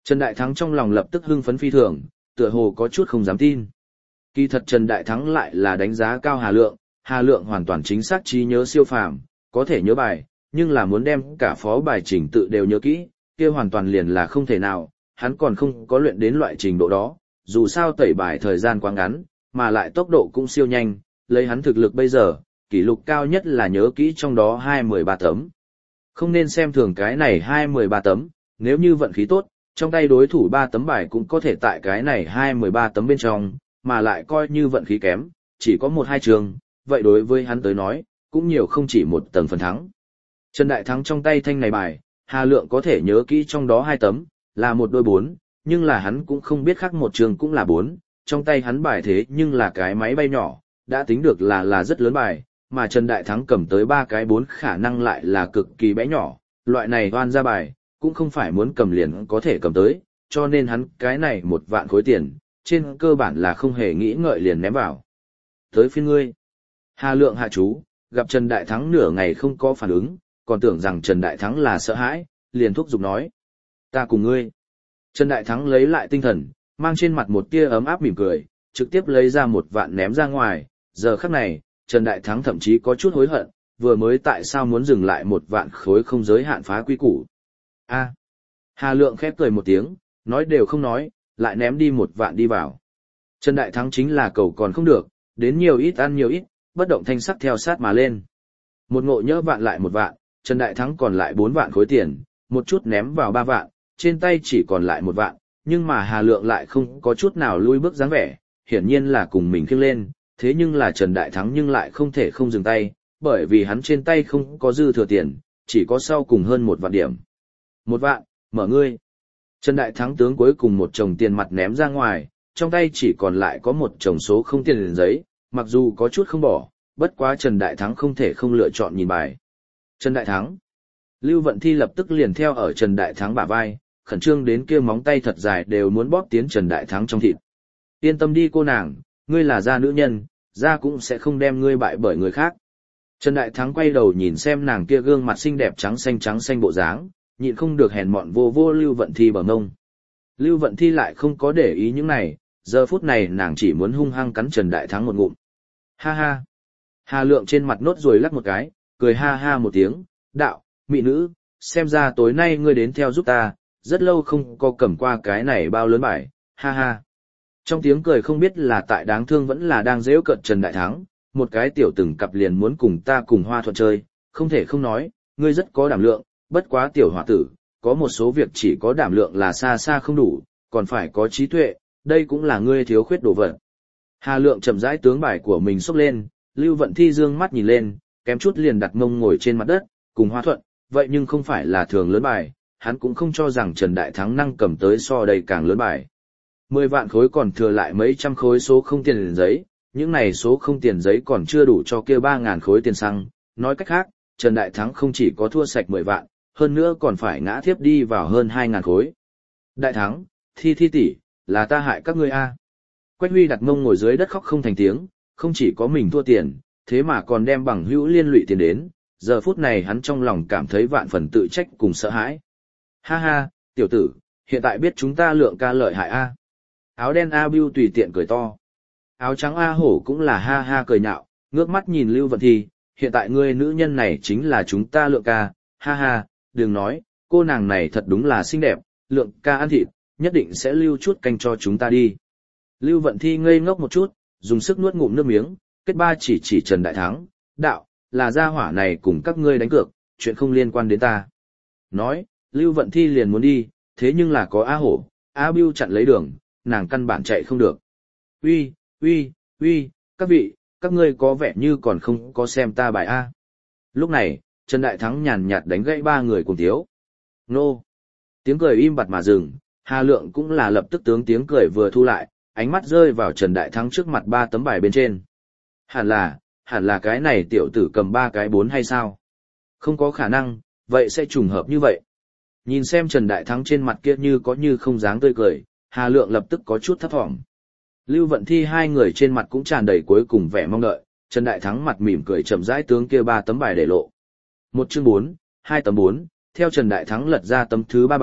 Trần Đại Thắng trong lòng lập tức hưng phấn phi thường, tựa hồ có chút không dám tin. Kỳ thật Trần Đại Thắng lại là đánh giá cao Hà Lượng, Hà Lượng hoàn toàn chính xác trí nhớ siêu phàm, có thể nhớ bài, nhưng là muốn đem cả phó bài trình tự đều nhớ kỹ, kia hoàn toàn liền là không thể nào, hắn còn không có luyện đến loại trình độ đó, dù sao tẩy bài thời gian quá ngắn, mà lại tốc độ cũng siêu nhanh, lấy hắn thực lực bây giờ, kỷ lục cao nhất là nhớ kỹ trong đó hai mười ba tấm. Không nên xem thường cái này hai mười ba tấm, nếu như vận khí tốt, trong tay đối thủ ba tấm bài cũng có thể tại cái này hai mười ba tấm bên trong, mà lại coi như vận khí kém, chỉ có một hai trường, vậy đối với hắn tới nói, cũng nhiều không chỉ một tầng phần thắng. Trần Đại Thắng trong tay thanh này bài, Hà Lượng có thể nhớ kỹ trong đó hai tấm, là một đôi bốn, nhưng là hắn cũng không biết khác một trường cũng là bốn, trong tay hắn bài thế nhưng là cái máy bay nhỏ, đã tính được là là rất lớn bài, mà Trần Đại Thắng cầm tới ba cái bốn khả năng lại là cực kỳ bé nhỏ, loại này oan ra bài, cũng không phải muốn cầm liền có thể cầm tới, cho nên hắn cái này một vạn khối tiền, trên cơ bản là không hề nghĩ ngợi liền ném vào. Tới phiên ngươi. Hà Lượng hạ chú, gặp Trần Đại Thắng nửa ngày không có phản ứng, còn tưởng rằng Trần Đại Thắng là sợ hãi, liền thúc giục nói. Ta cùng ngươi. Trần Đại Thắng lấy lại tinh thần, mang trên mặt một tia ấm áp mỉm cười, trực tiếp lấy ra một vạn ném ra ngoài, giờ khắc này, Trần Đại Thắng thậm chí có chút hối hận, vừa mới tại sao muốn dừng lại một vạn khối không giới hạn phá quy củ. A. Hà Lượng khép cười một tiếng, nói đều không nói, lại ném đi một vạn đi vào. Trần Đại Thắng chính là cầu còn không được, đến nhiều ít ăn nhiều ít, bất động thanh sắc theo sát mà lên. Một ngộ nhỡ vạn lại một vạn, Trần Đại Thắng còn lại bốn vạn khối tiền, một chút ném vào ba vạn, trên tay chỉ còn lại một vạn, nhưng mà Hà Lượng lại không có chút nào lui bước dáng vẻ, hiển nhiên là cùng mình khiêng lên, thế nhưng là Trần Đại Thắng nhưng lại không thể không dừng tay, bởi vì hắn trên tay không có dư thừa tiền, chỉ có sau cùng hơn một vạn điểm. Một vạn, mở ngươi. Trần Đại Thắng tướng cuối cùng một chồng tiền mặt ném ra ngoài, trong tay chỉ còn lại có một chồng số không tiền giấy, mặc dù có chút không bỏ, bất quá Trần Đại Thắng không thể không lựa chọn nhìn bài. Trần Đại Thắng. Lưu Vận Thi lập tức liền theo ở Trần Đại Thắng bả vai, khẩn trương đến kia móng tay thật dài đều muốn bóp tiến Trần Đại Thắng trong thịt. Yên tâm đi cô nàng, ngươi là gia nữ nhân, gia cũng sẽ không đem ngươi bại bởi người khác. Trần Đại Thắng quay đầu nhìn xem nàng kia gương mặt xinh đẹp trắng xanh trắng xanh bộ dáng, nhịn không được hèn mọn vô vô Lưu Vận Thi bờ ngông. Lưu Vận Thi lại không có để ý những này, giờ phút này nàng chỉ muốn hung hăng cắn Trần Đại Thắng một ngụm. Ha ha. Hà Lượng trên mặt nốt ruồi lắc một cái, cười ha ha một tiếng, đạo, mị nữ, xem ra tối nay ngươi đến theo giúp ta, rất lâu không có cầm qua cái này bao lớn bài, ha ha. Trong tiếng cười không biết là tại đáng thương vẫn là đang giễu cợt Trần Đại Thắng, một cái tiểu từng cặp liền muốn cùng ta cùng Hoa Thuận chơi, không thể không nói, ngươi rất có đảm lượng, bất quá tiểu hòa tử, có một số việc chỉ có đảm lượng là xa xa không đủ, còn phải có trí tuệ, đây cũng là ngươi thiếu khuyết đồ vật. Hà Lượng chậm rãi tướng bài của mình xốc lên, Lưu Vận Thi dương mắt nhìn lên, kém chút liền đặt mông ngồi trên mặt đất, cùng Hoa Thuận, vậy nhưng không phải là thường lớn bài, hắn cũng không cho rằng Trần Đại Thắng năng cầm tới so đây càng lớn bài. Mười vạn khối còn thừa lại mấy trăm khối số không tiền giấy, những này số không tiền giấy còn chưa đủ cho kia ba ngàn khối tiền xăng, nói cách khác, Trần Đại Thắng không chỉ có thua sạch mười vạn, hơn nữa còn phải ngã thiếp đi vào hơn hai ngàn khối. Đại Thắng, Thi Thi tỷ, là ta hại các ngươi a. Quách Huy đặt mông ngồi dưới đất khóc không thành tiếng, không chỉ có mình thua tiền, thế mà còn đem bằng hữu liên lụy tiền đến, giờ phút này hắn trong lòng cảm thấy vạn phần tự trách cùng sợ hãi. Ha ha, tiểu tử, hiện tại biết chúng ta Lượng ca lợi hại a. Áo đen A Bưu tùy tiện cười to. Áo trắng A Hổ cũng là ha ha cười nhạo, ngước mắt nhìn Lưu Vận Thi, hiện tại ngươi nữ nhân này chính là chúng ta Lượng ca, ha ha, đừng nói, cô nàng này thật đúng là xinh đẹp, Lượng ca ăn thịt, nhất định sẽ lưu chút canh cho chúng ta đi. Lưu Vận Thi ngây ngốc một chút, dùng sức nuốt ngụm nước miếng, kết ba chỉ chỉ Trần Đại Thắng, đạo, là gia hỏa này cùng các ngươi đánh cược, chuyện không liên quan đến ta. Nói, Lưu Vận Thi liền muốn đi, thế nhưng là có A Hổ, A Bưu chặn lấy đường, nàng căn bản chạy không được. Uy, uy, uy, các vị, các ngươi có vẻ như còn không có xem ta bài A. Lúc này, Trần Đại Thắng nhàn nhạt đánh gãy ba người cùng thiếu. Nô! Tiếng cười im bặt mà dừng, Hà Lượng cũng là lập tức tướng tiếng cười vừa thu lại, ánh mắt rơi vào Trần Đại Thắng trước mặt ba tấm bài bên trên. Hẳn là, hẳn là cái này tiểu tử cầm ba cái bốn hay sao? Không có khả năng, vậy sẽ trùng hợp như vậy. Nhìn xem Trần Đại Thắng trên mặt kia như có như không dáng tươi cười, Hà Lượng lập tức có chút thấp thỏm. Lưu Vận Thi hai người trên mặt cũng tràn đầy cuối cùng vẻ mong đợi, Trần Đại Thắng mặt mỉm cười chậm rãi tướng kia ba tấm bài để lộ. Một chương bốn, hai tấm bốn, theo Trần Đại Thắng lật ra tấm thứ ba bài,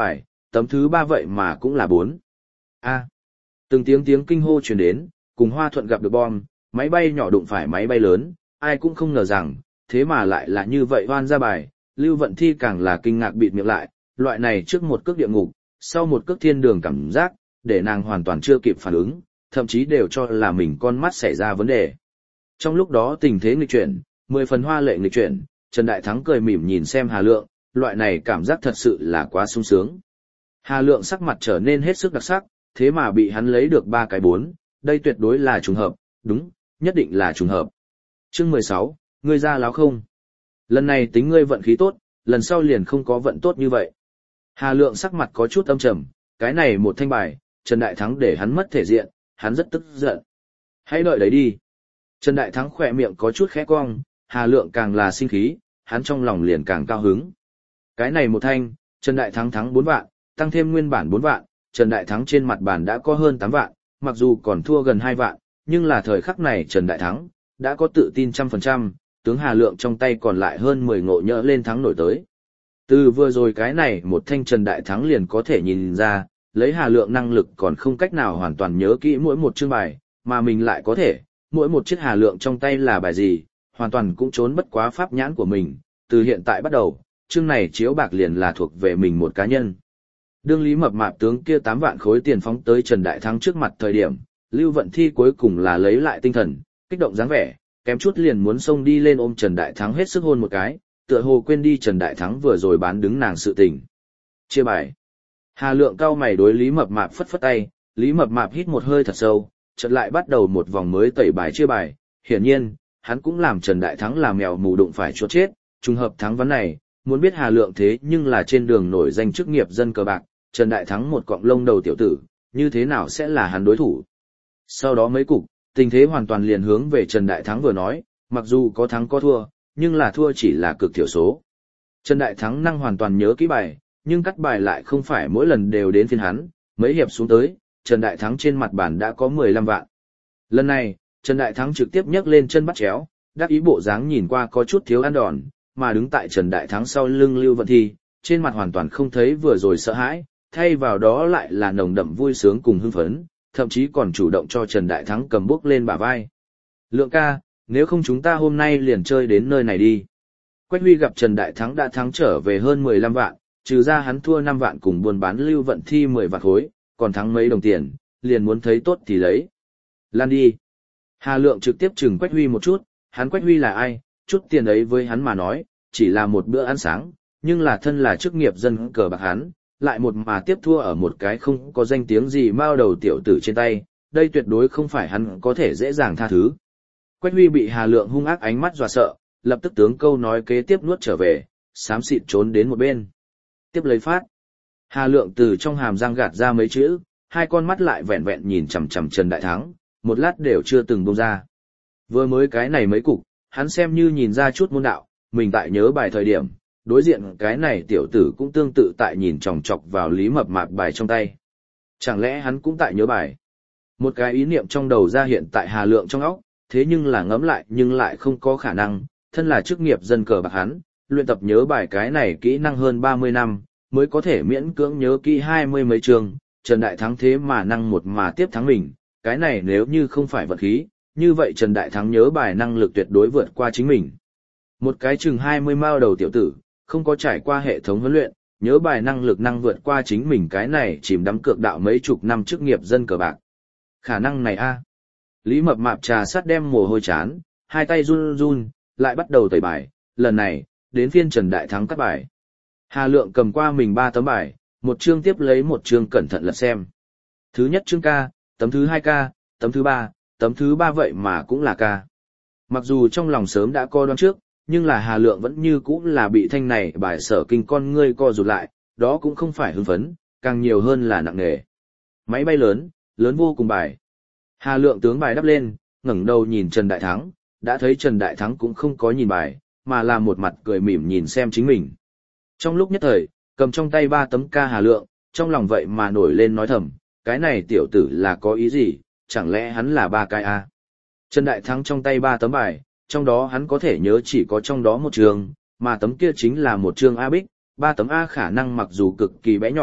tấm thứ ba vậy mà cũng là bốn. A. Từng tiếng tiếng kinh hô truyền đến, cùng Hoa Thuận gặp được bom, máy bay nhỏ đụng phải máy bay lớn, ai cũng không ngờ rằng, thế mà lại là như vậy hoan ra bài, Lưu Vận Thi càng là kinh ngạc bịt miệng lại, loại này trước một cước địa ngục, sau một cước thiên đường cảm giác, để nàng hoàn toàn chưa kịp phản ứng, thậm chí đều cho là mình con mắt xảy ra vấn đề. Trong lúc đó tình thế nghịch chuyển, mười phần hoa lệ nghịch chuyển, Trần Đại Thắng cười mỉm nhìn xem Hà Lượng, loại này cảm giác thật sự là quá sung sướng. Hà Lượng sắc mặt trở nên hết sức đặc sắc, thế mà bị hắn lấy được ba cái bốn, đây tuyệt đối là trùng hợp, đúng, nhất định là trùng hợp. Chương mười sáu, ngươi ra láo không? Lần này tính ngươi vận khí tốt, lần sau liền không có vận tốt như vậy. Hà Lượng sắc mặt có chút âm trầm, cái này một thanh bài, Trần Đại Thắng để hắn mất thể diện, hắn rất tức giận. Hãy đợi đấy đi. Trần Đại Thắng khỏe miệng có chút khẽ cong, Hà Lượng càng là sinh khí, hắn trong lòng liền càng cao hứng. Cái này một thanh, Trần Đại Thắng thắng bốn vạn, tăng thêm nguyên bản bốn vạn, Trần Đại Thắng trên mặt bàn đã có hơn tám vạn, mặc dù còn thua gần hai vạn, nhưng là thời khắc này Trần Đại Thắng đã có tự tin trăm phần trăm, tướng Hà Lượng trong tay còn lại hơn mười ngộ nhỡ lên thắng nổi tới. Từ vừa rồi cái này một thanh Trần Đại Thắng liền có thể nhìn ra, lấy Hà Lượng năng lực còn không cách nào hoàn toàn nhớ kỹ mỗi một chương bài, mà mình lại có thể, mỗi một chiếc Hà Lượng trong tay là bài gì, hoàn toàn cũng trốn bất quá pháp nhãn của mình, từ hiện tại bắt đầu, chương này chiếu bạc liền là thuộc về mình một cá nhân. Đương Lý Mập Mạp tướng kia tám vạn khối tiền phóng tới Trần Đại Thắng trước mặt thời điểm, Lưu Vận Thi cuối cùng là lấy lại tinh thần, kích động dáng vẻ, kém chút liền muốn xông đi lên ôm Trần Đại Thắng hết sức hôn một cái, tựa hồ quên đi Trần Đại Thắng vừa rồi bán đứng nàng sự tình. Chia bài. Hà Lượng cao mày đối Lý Mập Mạp phất phất tay, Lý Mập Mạp hít một hơi thật sâu, chợt lại bắt đầu một vòng mới tẩy bài chia bài, hiển nhiên, hắn cũng làm Trần Đại Thắng là mèo mù đụng phải chuột chết, trùng hợp thắng ván này, muốn biết Hà Lượng thế nhưng là trên đường nổi danh chức nghiệp dân cờ bạc, Trần Đại Thắng một cọng lông đầu tiểu tử, như thế nào sẽ là hắn đối thủ. Sau đó mấy cục, tình thế hoàn toàn liền hướng về Trần Đại Thắng vừa nói, mặc dù có thắng có thua, nhưng là thua chỉ là cực thiểu số. Trần Đại Thắng năng hoàn toàn nhớ kỹ bài, nhưng cắt bài lại không phải mỗi lần đều đến phiên hắn, mấy hiệp xuống tới, Trần Đại Thắng trên mặt bàn đã có mười lăm vạn. Lần này, Trần Đại Thắng trực tiếp nhấc lên chân bắt chéo, đắc ý bộ dáng nhìn qua có chút thiếu ăn đòn, mà đứng tại Trần Đại Thắng sau lưng Lưu Vận Thi, trên mặt hoàn toàn không thấy vừa rồi sợ hãi, thay vào đó lại là nồng đậm vui sướng cùng hưng phấn, thậm chí còn chủ động cho Trần Đại Thắng cầm bước lên bả vai. Lượng ca, nếu không chúng ta hôm nay liền chơi đến nơi này đi. Quách Huy gặp Trần Đại Thắng đã thắng trở về hơn mười lăm vạn, trừ ra hắn thua năm vạn cùng buôn bán Lưu Vận Thi mười vạn khối, còn thắng mấy đồng tiền, liền muốn thấy tốt thì lấy. Lan đi. Hà Lượng trực tiếp chừng Quách Huy một chút, hắn Quách Huy là ai, chút tiền ấy với hắn mà nói, chỉ là một bữa ăn sáng, nhưng là thân là chức nghiệp dân cờ bạc hắn, lại một mà tiếp thua ở một cái không có danh tiếng gì mao đầu tiểu tử trên tay, đây tuyệt đối không phải hắn có thể dễ dàng tha thứ. Quách Huy bị Hà Lượng hung ác ánh mắt dọa sợ, lập tức tướng câu nói kế tiếp nuốt trở về, xám xịt trốn đến một bên. Tiếp lấy phát. Hà Lượng từ trong hàm răng gạt ra mấy chữ, hai con mắt lại vẹn vẹn nhìn chằm chằm Trần Đại Thắng, một lát đều chưa từng buông ra. Vừa mới cái này mấy cục, hắn xem như nhìn ra chút môn đạo, mình tại nhớ bài thời điểm, đối diện cái này tiểu tử cũng tương tự tại nhìn chòng chọc vào Lý Mập Mạp bài trong tay. Chẳng lẽ hắn cũng tại nhớ bài? Một cái ý niệm trong đầu ra hiện tại Hà Lượng trong óc, thế nhưng là ngẫm lại nhưng lại không có khả năng, thân là chức nghiệp dân cờ bạc hắn, luyện tập nhớ bài cái này kỹ năng hơn ba mươi năm, mới có thể miễn cưỡng nhớ kỹ hai mươi mấy trường, Trần Đại Thắng thế mà năng một mà tiếp thắng mình, cái này nếu như không phải vật khí, như vậy Trần Đại Thắng nhớ bài năng lực tuyệt đối vượt qua chính mình. Một cái chừng hai mươi mao đầu tiểu tử, không có trải qua hệ thống huấn luyện, nhớ bài năng lực năng vượt qua chính mình cái này chìm đắm cược đạo mấy chục năm chức nghiệp dân cờ bạc. Khả năng này a. Lý Mập Mạp trà sát đem mồ hôi chán, hai tay run run, lại bắt đầu tẩy bài, lần này, đến phiên Trần Đại Thắng cắt bài. Hà Lượng cầm qua mình ba tấm bài, một chương tiếp lấy một chương cẩn thận lật xem. Thứ nhất chương ca, tấm thứ hai ca, tấm thứ ba, tấm thứ ba vậy mà cũng là ca. Mặc dù trong lòng sớm đã co đoán trước, nhưng là Hà Lượng vẫn như cũ là bị thanh này bài sở kinh con ngươi co rụt lại, đó cũng không phải hưng phấn, càng nhiều hơn là nặng nề. Máy bay lớn, lớn vô cùng bài. Hà Lượng tướng bài đắp lên, ngẩng đầu nhìn Trần Đại Thắng, đã thấy Trần Đại Thắng cũng không có nhìn bài, mà là một mặt cười mỉm nhìn xem chính mình. Trong lúc nhất thời, cầm trong tay ba tấm ca Hà Lượng, trong lòng vậy mà nổi lên nói thầm, cái này tiểu tử là có ý gì, chẳng lẽ hắn là ba cái a? Trần Đại Thắng trong tay ba tấm bài, trong đó hắn có thể nhớ chỉ có trong đó một trường, mà tấm kia chính là một trường A Bích, ba tấm A khả năng mặc dù cực kỳ bé nhỏ,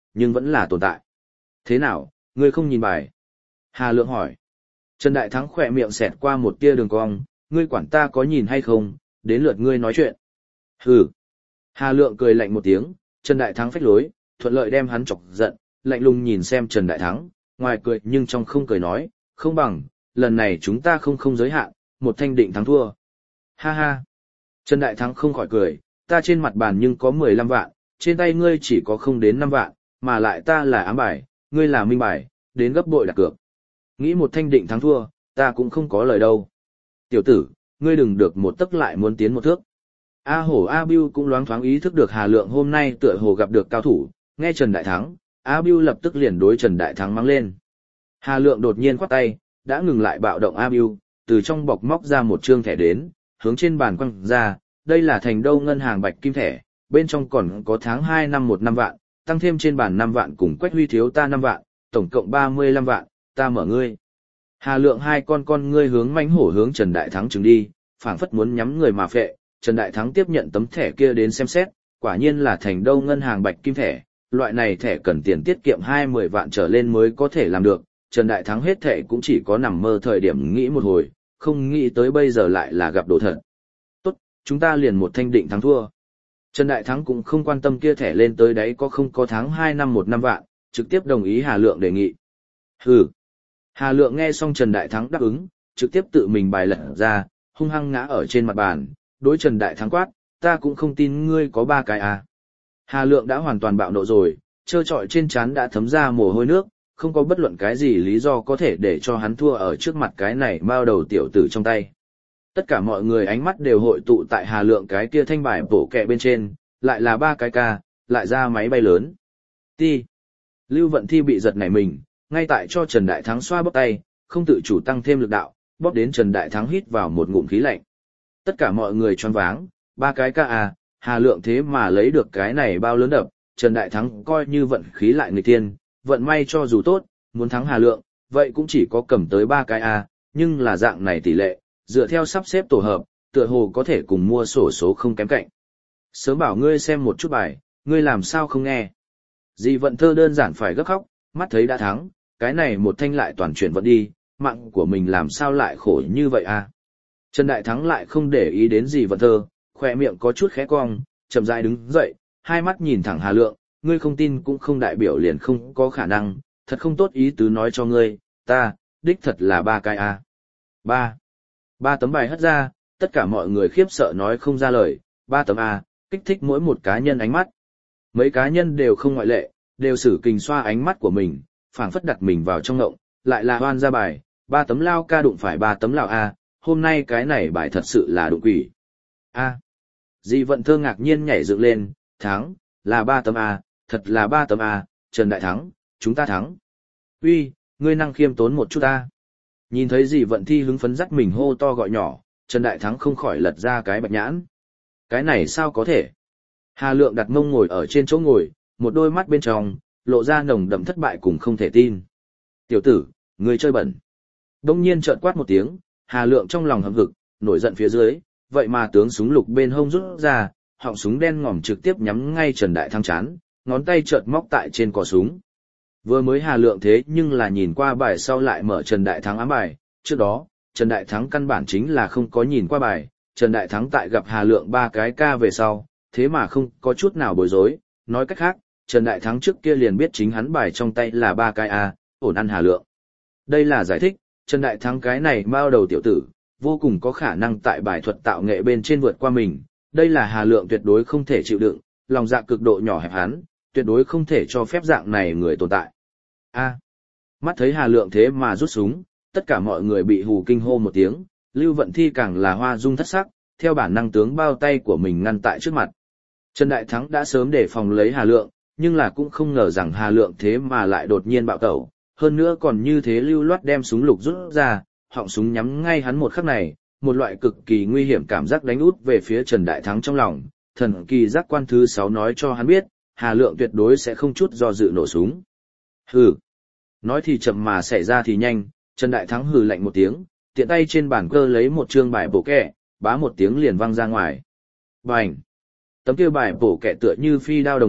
nhưng vẫn là tồn tại. Thế nào, ngươi không nhìn bài? Hà Lượng hỏi. Trần Đại Thắng khỏe miệng xẹt qua một tia đường cong, ngươi quản ta có nhìn hay không, đến lượt ngươi nói chuyện. Hừ. Hà Lượng cười lạnh một tiếng, Trần Đại Thắng phách lối, thuận lợi đem hắn chọc giận, lạnh lùng nhìn xem Trần Đại Thắng, ngoài cười nhưng trong không cười nói, không bằng, lần này chúng ta không không giới hạn, một thanh định thắng thua. Ha ha. Trần Đại Thắng không khỏi cười, ta trên mặt bàn nhưng có mười lăm vạn, trên tay ngươi chỉ có không đến năm vạn, mà lại ta là ám bài, ngươi là minh bài, đến gấp bội đặt cược. Nghĩ một thanh định thắng thua, ta cũng không có lời đâu. Tiểu tử, ngươi đừng được một tấc lại muốn tiến một thước. A Hổ A Bưu cũng loáng thoáng ý thức được Hà Lượng hôm nay tựa hồ gặp được cao thủ, nghe Trần Đại Thắng, A Bưu lập tức liền đối Trần Đại Thắng mắng lên. Hà Lượng đột nhiên khoát tay, đã ngừng lại bạo động A Bưu, từ trong bọc móc ra một trương thẻ đến, hướng trên bàn quăng ra, đây là thành đâu ngân hàng bạch kim thẻ, bên trong còn có tháng hai năm một năm vạn, tăng thêm trên bàn năm vạn cùng Quách Huy thiếu ta năm vạn, tổng cộng ba mươi lăm vạn, ta mở ngươi. Hà Lượng hai con con ngươi hướng mãnh hổ hướng Trần Đại Thắng trừng đi, phảng phất muốn nhắm người mà phệ. Trần Đại Thắng tiếp nhận tấm thẻ kia đến xem xét, quả nhiên là thành đâu ngân hàng bạch kim thẻ, loại này thẻ cần tiền tiết kiệm hai mươi vạn trở lên mới có thể làm được. Trần Đại Thắng hết thẻ cũng chỉ có nằm mơ thời điểm nghĩ một hồi, không nghĩ tới bây giờ lại là gặp đồ thật. Tốt, chúng ta liền một thanh định thắng thua. Trần Đại Thắng cũng không quan tâm kia thẻ lên tới đấy có không có tháng hai năm một năm vạn, trực tiếp đồng ý Hà Lượng đề nghị. Hừ. Hà Lượng nghe xong Trần Đại Thắng đáp ứng, trực tiếp tự mình bài lật ra, hung hăng ngã ở trên mặt bàn, đối Trần Đại Thắng quát, ta cũng không tin ngươi có ba cái à. Hà Lượng đã hoàn toàn bạo nộ rồi, trơ trọi trên trán đã thấm ra mồ hôi nước, không có bất luận cái gì lý do có thể để cho hắn thua ở trước mặt cái này mao đầu tiểu tử trong tay. Tất cả mọi người ánh mắt đều hội tụ tại Hà Lượng cái kia thanh bài bổ kẹ bên trên, lại là ba cái ca, lại ra máy bay lớn. Ti. Lưu Vận Thi bị giật nảy mình, ngay tại cho Trần Đại Thắng xoa bóp tay, không tự chủ tăng thêm lực đạo, bóp đến Trần Đại Thắng hít vào một ngụm khí lạnh. Tất cả mọi người choáng váng, ba cái ca à, Hà Lượng thế mà lấy được cái này bao lớn đập, Trần Đại Thắng coi như vận khí lại người tiên, vận may cho dù tốt, muốn thắng Hà Lượng, vậy cũng chỉ có cầm tới ba cái à, nhưng là dạng này tỷ lệ, dựa theo sắp xếp tổ hợp, tựa hồ có thể cùng mua sổ số không kém cạnh. Sớm bảo ngươi xem một chút bài, ngươi làm sao không nghe. Dì Vận Thơ đơn giản phải gấp khóc, mắt thấy đã thắng, cái này một thanh lại toàn chuyển vận đi, mạng của mình làm sao lại khổ như vậy à. Trần Đại Thắng lại không để ý đến Dì Vận Thơ, khỏe miệng có chút khẽ cong, chậm rãi đứng dậy, hai mắt nhìn thẳng Hà Lượng, ngươi không tin cũng không đại biểu liền không có khả năng, thật không tốt ý tứ nói cho ngươi, ta, đích thật là ba cái à. Ba. Ba tấm bài hất ra, tất cả mọi người khiếp sợ nói không ra lời, ba tấm A, kích thích mỗi một cá nhân ánh mắt. Mấy cá nhân đều không ngoại lệ, đều sử kình xoa ánh mắt của mình, phảng phất đặt mình vào trong ngộng, lại là hoan ra bài, ba tấm lao ca đụng phải ba tấm lão A, hôm nay cái này bài thật sự là đụng quỷ. A. Dì Vận Thơ ngạc nhiên nhảy dựng lên, thắng, là ba tấm A, thật là ba tấm A, Trần Đại thắng, chúng ta thắng. Uy, ngươi năng khiêm tốn một chút A. Nhìn thấy Dì Vận Thi hứng phấn dắt mình hô to gọi nhỏ, Trần Đại Thắng không khỏi lật ra cái bạch nhãn. Cái này sao có thể? Hà Lượng đặt mông ngồi ở trên chỗ ngồi, một đôi mắt bên trong, lộ ra nồng đậm thất bại cùng không thể tin. Tiểu tử, ngươi chơi bẩn. Đông nhiên trợn quát một tiếng, Hà Lượng trong lòng hậm hực, nổi giận phía dưới, vậy mà tướng súng lục bên hông rút ra, họng súng đen ngòm trực tiếp nhắm ngay Trần Đại Thắng chán, ngón tay chợt móc tại trên cò súng. Vừa mới Hà Lượng thế nhưng là nhìn qua bài sau lại mở Trần Đại Thắng ám bài, trước đó, Trần Đại Thắng căn bản chính là không có nhìn qua bài, Trần Đại Thắng tại gặp Hà Lượng ba cái ca về sau, thế mà không có chút nào bối rối, nói cách khác, Trần Đại Thắng trước kia liền biết chính hắn bài trong tay là ba cái A, ổn ăn Hà Lượng. Đây là giải thích, Trần Đại Thắng cái này bao đầu tiểu tử, vô cùng có khả năng tại bài thuật tạo nghệ bên trên vượt qua mình, đây là Hà Lượng tuyệt đối không thể chịu đựng, lòng dạ cực độ nhỏ hẹp hắn, tuyệt đối không thể cho phép dạng này người tồn tại. A. Mắt thấy Hà Lượng thế mà rút súng, tất cả mọi người bị hù kinh hô một tiếng, Lưu Vận Thi càng là hoa dung thất sắc, theo bản năng tướng bao tay của mình ngăn tại trước mặt. Trần Đại Thắng đã sớm để phòng lấy Hà Lượng, nhưng là cũng không ngờ rằng Hà Lượng thế mà lại đột nhiên bạo tẩu, hơn nữa còn như thế lưu loát đem súng lục rút ra, họng súng nhắm ngay hắn một khắc này, một loại cực kỳ nguy hiểm cảm giác đánh út về phía Trần Đại Thắng trong lòng, thần kỳ giác quan thứ sáu nói cho hắn biết, Hà Lượng tuyệt đối sẽ không chút do dự nổ súng. Hừ. Nói thì chậm mà xảy ra thì nhanh, Trần Đại Thắng hừ lạnh một tiếng, tiện tay trên bàn cơ lấy một trương bài bổ kẹ, bá một tiếng liền văng ra ngoài. Bành! Tấm kia bài bổ kẹ tựa như phi đao đồng dạng,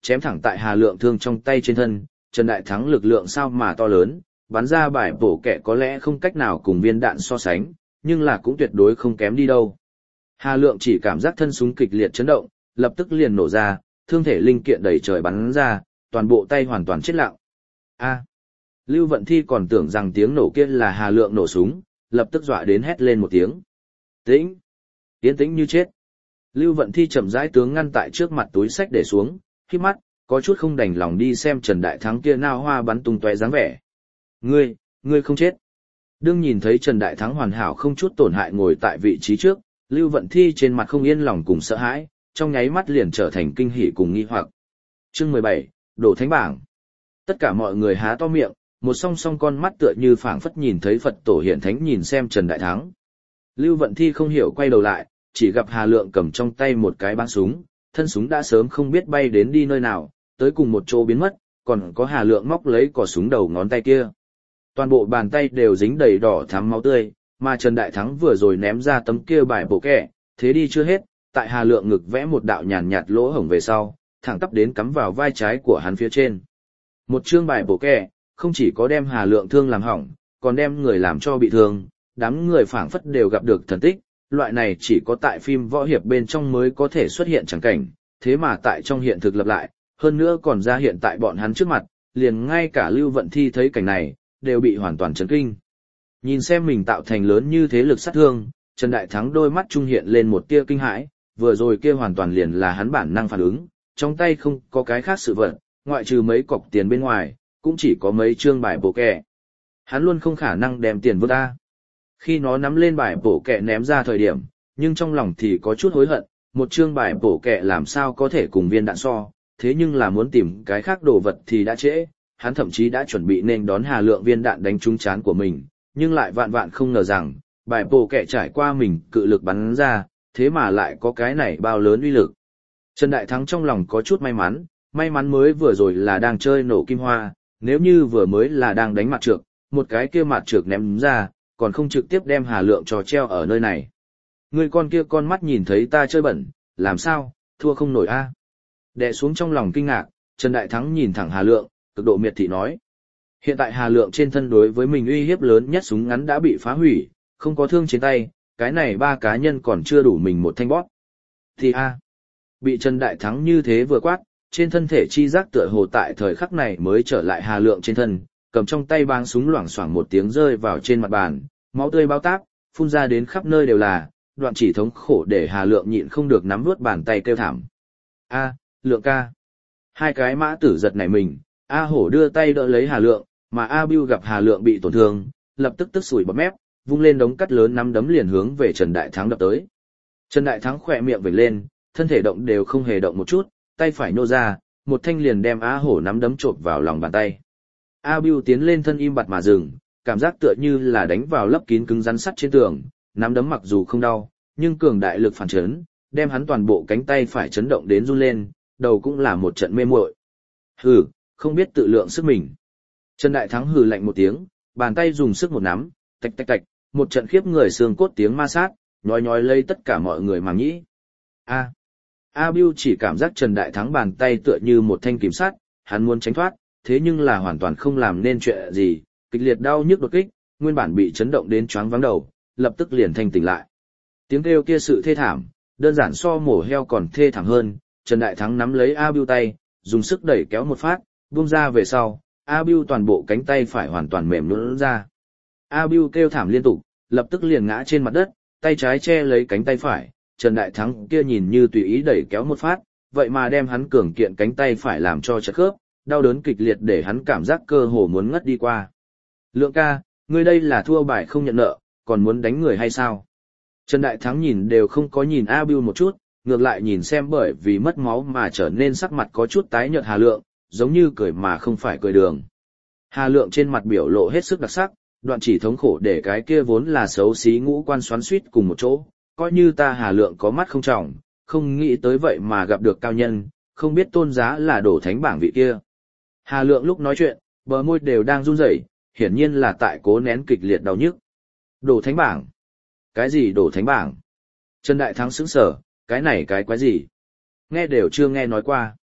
chém thẳng tại Hà Lượng thương trong tay trên thân, Trần Đại Thắng lực lượng sao mà to lớn, bắn ra bài bổ kẹ có lẽ không cách nào cùng viên đạn so sánh, nhưng là cũng tuyệt đối không kém đi đâu. Hà Lượng chỉ cảm giác thân súng kịch liệt chấn động, lập tức liền nổ ra, thương thể linh kiện đầy trời bắn ra, toàn bộ tay hoàn toàn chết lặng. A. Lưu Vận Thi còn tưởng rằng tiếng nổ kia là Hà Lượng nổ súng, lập tức dọa đến hét lên một tiếng. Tĩnh. Yên tĩnh như chết. Lưu Vận Thi chậm rãi tướng ngăn tại trước mặt túi sách để xuống, khi mắt, có chút không đành lòng đi xem Trần Đại Thắng kia nao hoa bắn tung tóe dáng vẻ. Ngươi, ngươi không chết. Đương nhìn thấy Trần Đại Thắng hoàn hảo không chút tổn hại ngồi tại vị trí trước, Lưu Vận Thi trên mặt không yên lòng cùng sợ hãi, trong nháy mắt liền trở thành kinh hỉ cùng nghi hoặc. Chương mười bảy, Đổ Thánh Bảng. Tất cả mọi người há to miệng, một song song con mắt tựa như phảng phất nhìn thấy Phật tổ hiện thánh nhìn xem Trần Đại Thắng. Lưu Vận Thi không hiểu quay đầu lại, chỉ gặp Hà Lượng cầm trong tay một cái bắn súng, thân súng đã sớm không biết bay đến đi nơi nào, tới cùng một chỗ biến mất, còn có Hà Lượng móc lấy cò súng đầu ngón tay kia. Toàn bộ bàn tay đều dính đầy đỏ thắm máu tươi, mà Trần Đại Thắng vừa rồi ném ra tấm kia bài bổ kẹ, thế đi chưa hết, tại Hà Lượng ngực vẽ một đạo nhàn nhạt lỗ hổng về sau, thẳng tắp đến cắm vào vai trái của hắn phía trên. Một chương bài bổ kẹ, không chỉ có đem Hà Lượng thương làm hỏng, còn đem người làm cho bị thương, đám người phảng phất đều gặp được thần tích, loại này chỉ có tại phim võ hiệp bên trong mới có thể xuất hiện chẳng cảnh, thế mà tại trong hiện thực lập lại, hơn nữa còn ra hiện tại bọn hắn trước mặt, liền ngay cả Lưu Vận Thi thấy cảnh này, đều bị hoàn toàn chấn kinh. Nhìn xem mình tạo thành lớn như thế lực sát thương, Trần Đại Thắng đôi mắt trung hiện lên một tia kinh hãi, vừa rồi kia hoàn toàn liền là hắn bản năng phản ứng, trong tay không có cái khác sự vật, ngoại trừ mấy cọc tiền bên ngoài, cũng chỉ có mấy trương bài bổ kẹ. Hắn luôn không khả năng đem tiền vứt ra. Khi nó nắm lên bài bổ kẹ ném ra thời điểm, nhưng trong lòng thì có chút hối hận, một trương bài bổ kẹ làm sao có thể cùng viên đạn so, thế nhưng là muốn tìm cái khác đồ vật thì đã trễ, hắn thậm chí đã chuẩn bị nên đón Hà Lượng viên đạn đánh trúng trán của mình, nhưng lại vạn vạn không ngờ rằng, bài bổ kẹ trải qua mình cự lực bắn ra, thế mà lại có cái này bao lớn uy lực. Trần Đại Thắng trong lòng có chút may mắn, may mắn mới vừa rồi là đang chơi nổ kim hoa, nếu như vừa mới là đang đánh mặt trược, một cái kia mặt trược ném ra, còn không trực tiếp đem Hà Lượng trò treo ở nơi này. Người con kia con mắt nhìn thấy ta chơi bẩn, làm sao, thua không nổi a? Đè xuống trong lòng kinh ngạc, Trần Đại Thắng nhìn thẳng Hà Lượng, cực độ miệt thị nói. Hiện tại Hà Lượng trên thân đối với mình uy hiếp lớn nhất súng ngắn đã bị phá hủy, không có thương trên tay, cái này ba cá nhân còn chưa đủ mình một thanh bóp. Thì a, bị Trần Đại Thắng như thế vừa quát, trên thân thể chi giác tựa hồ tại thời khắc này mới trở lại Hà Lượng trên thân, cầm trong tay báng súng loảng xoảng một tiếng rơi vào trên mặt bàn, máu tươi bao táp, phun ra đến khắp nơi đều là, đoạn chỉ thống khổ để Hà Lượng nhịn không được nắm nuốt bàn tay kêu thảm. A, Lượng ca. Hai cái mã tử giật nảy mình, A Hổ đưa tay đỡ lấy Hà Lượng, mà A Bưu gặp Hà Lượng bị tổn thương, lập tức tức sủi bọt mép, vung lên đống cắt lớn nắm đấm liền hướng về Trần Đại Thắng đập tới. Trần Đại Thắng khỏe miệng vểnh lên, thân thể động đều không hề động một chút, tay phải nô ra, một thanh liền đem A Hổ nắm đấm chộp vào lòng bàn tay. A Bưu tiến lên thân im bặt mà dừng, cảm giác tựa như là đánh vào lấp kín cứng rắn sắt trên tường, nắm đấm mặc dù không đau, nhưng cường đại lực phản chấn, đem hắn toàn bộ cánh tay phải chấn động đến run lên, đầu cũng là một trận mê muội. Hừ, không biết tự lượng sức mình. Trần Đại Thắng hừ lạnh một tiếng, bàn tay dùng sức một nắm, tạch tạch tạch, một trận khiếp người xương cốt tiếng ma sát, nhói nhói lấy tất cả mọi người màng nhĩ. A. A Bưu chỉ cảm giác Trần Đại Thắng bàn tay tựa như một thanh kiếm sắt, hắn muốn tránh thoát, thế nhưng là hoàn toàn không làm nên chuyện gì, kịch liệt đau nhức đột kích, nguyên bản bị chấn động đến choáng váng đầu, lập tức liền thanh tỉnh lại. Tiếng kêu kia sự thê thảm, đơn giản so mổ heo còn thê thảm hơn, Trần Đại Thắng nắm lấy A Bưu tay, dùng sức đẩy kéo một phát, buông ra về sau, A Bưu toàn bộ cánh tay phải hoàn toàn mềm nhũn ra. A Bưu kêu thảm liên tục, lập tức liền ngã trên mặt đất, tay trái che lấy cánh tay phải, Trần Đại Thắng kia nhìn như tùy ý đẩy kéo một phát, vậy mà đem hắn cường kiện cánh tay phải làm cho chật khớp, đau đớn kịch liệt để hắn cảm giác cơ hồ muốn ngất đi qua. Lượng ca, ngươi đây là thua bài không nhận nợ, còn muốn đánh người hay sao? Trần Đại Thắng nhìn đều không có nhìn A Bưu một chút, ngược lại nhìn xem bởi vì mất máu mà trở nên sắc mặt có chút tái nhợt Hà Lượng, giống như cười mà không phải cười đường. Hà Lượng trên mặt biểu lộ hết sức đặc sắc, đoạn chỉ thống khổ để cái kia vốn là xấu xí ngũ quan xoắn xuýt cùng một chỗ, coi như ta Hà Lượng có mắt không trọng, không nghĩ tới vậy mà gặp được cao nhân, không biết tôn giá là Đổ Thánh Bảng vị kia. Hà Lượng lúc nói chuyện, bờ môi đều đang run rẩy, hiển nhiên là tại cố nén kịch liệt đau nhức. Đổ Thánh Bảng? Cái gì Đổ Thánh Bảng? Trần Đại Thắng sững sờ, cái này cái quái gì? Nghe đều chưa nghe nói qua.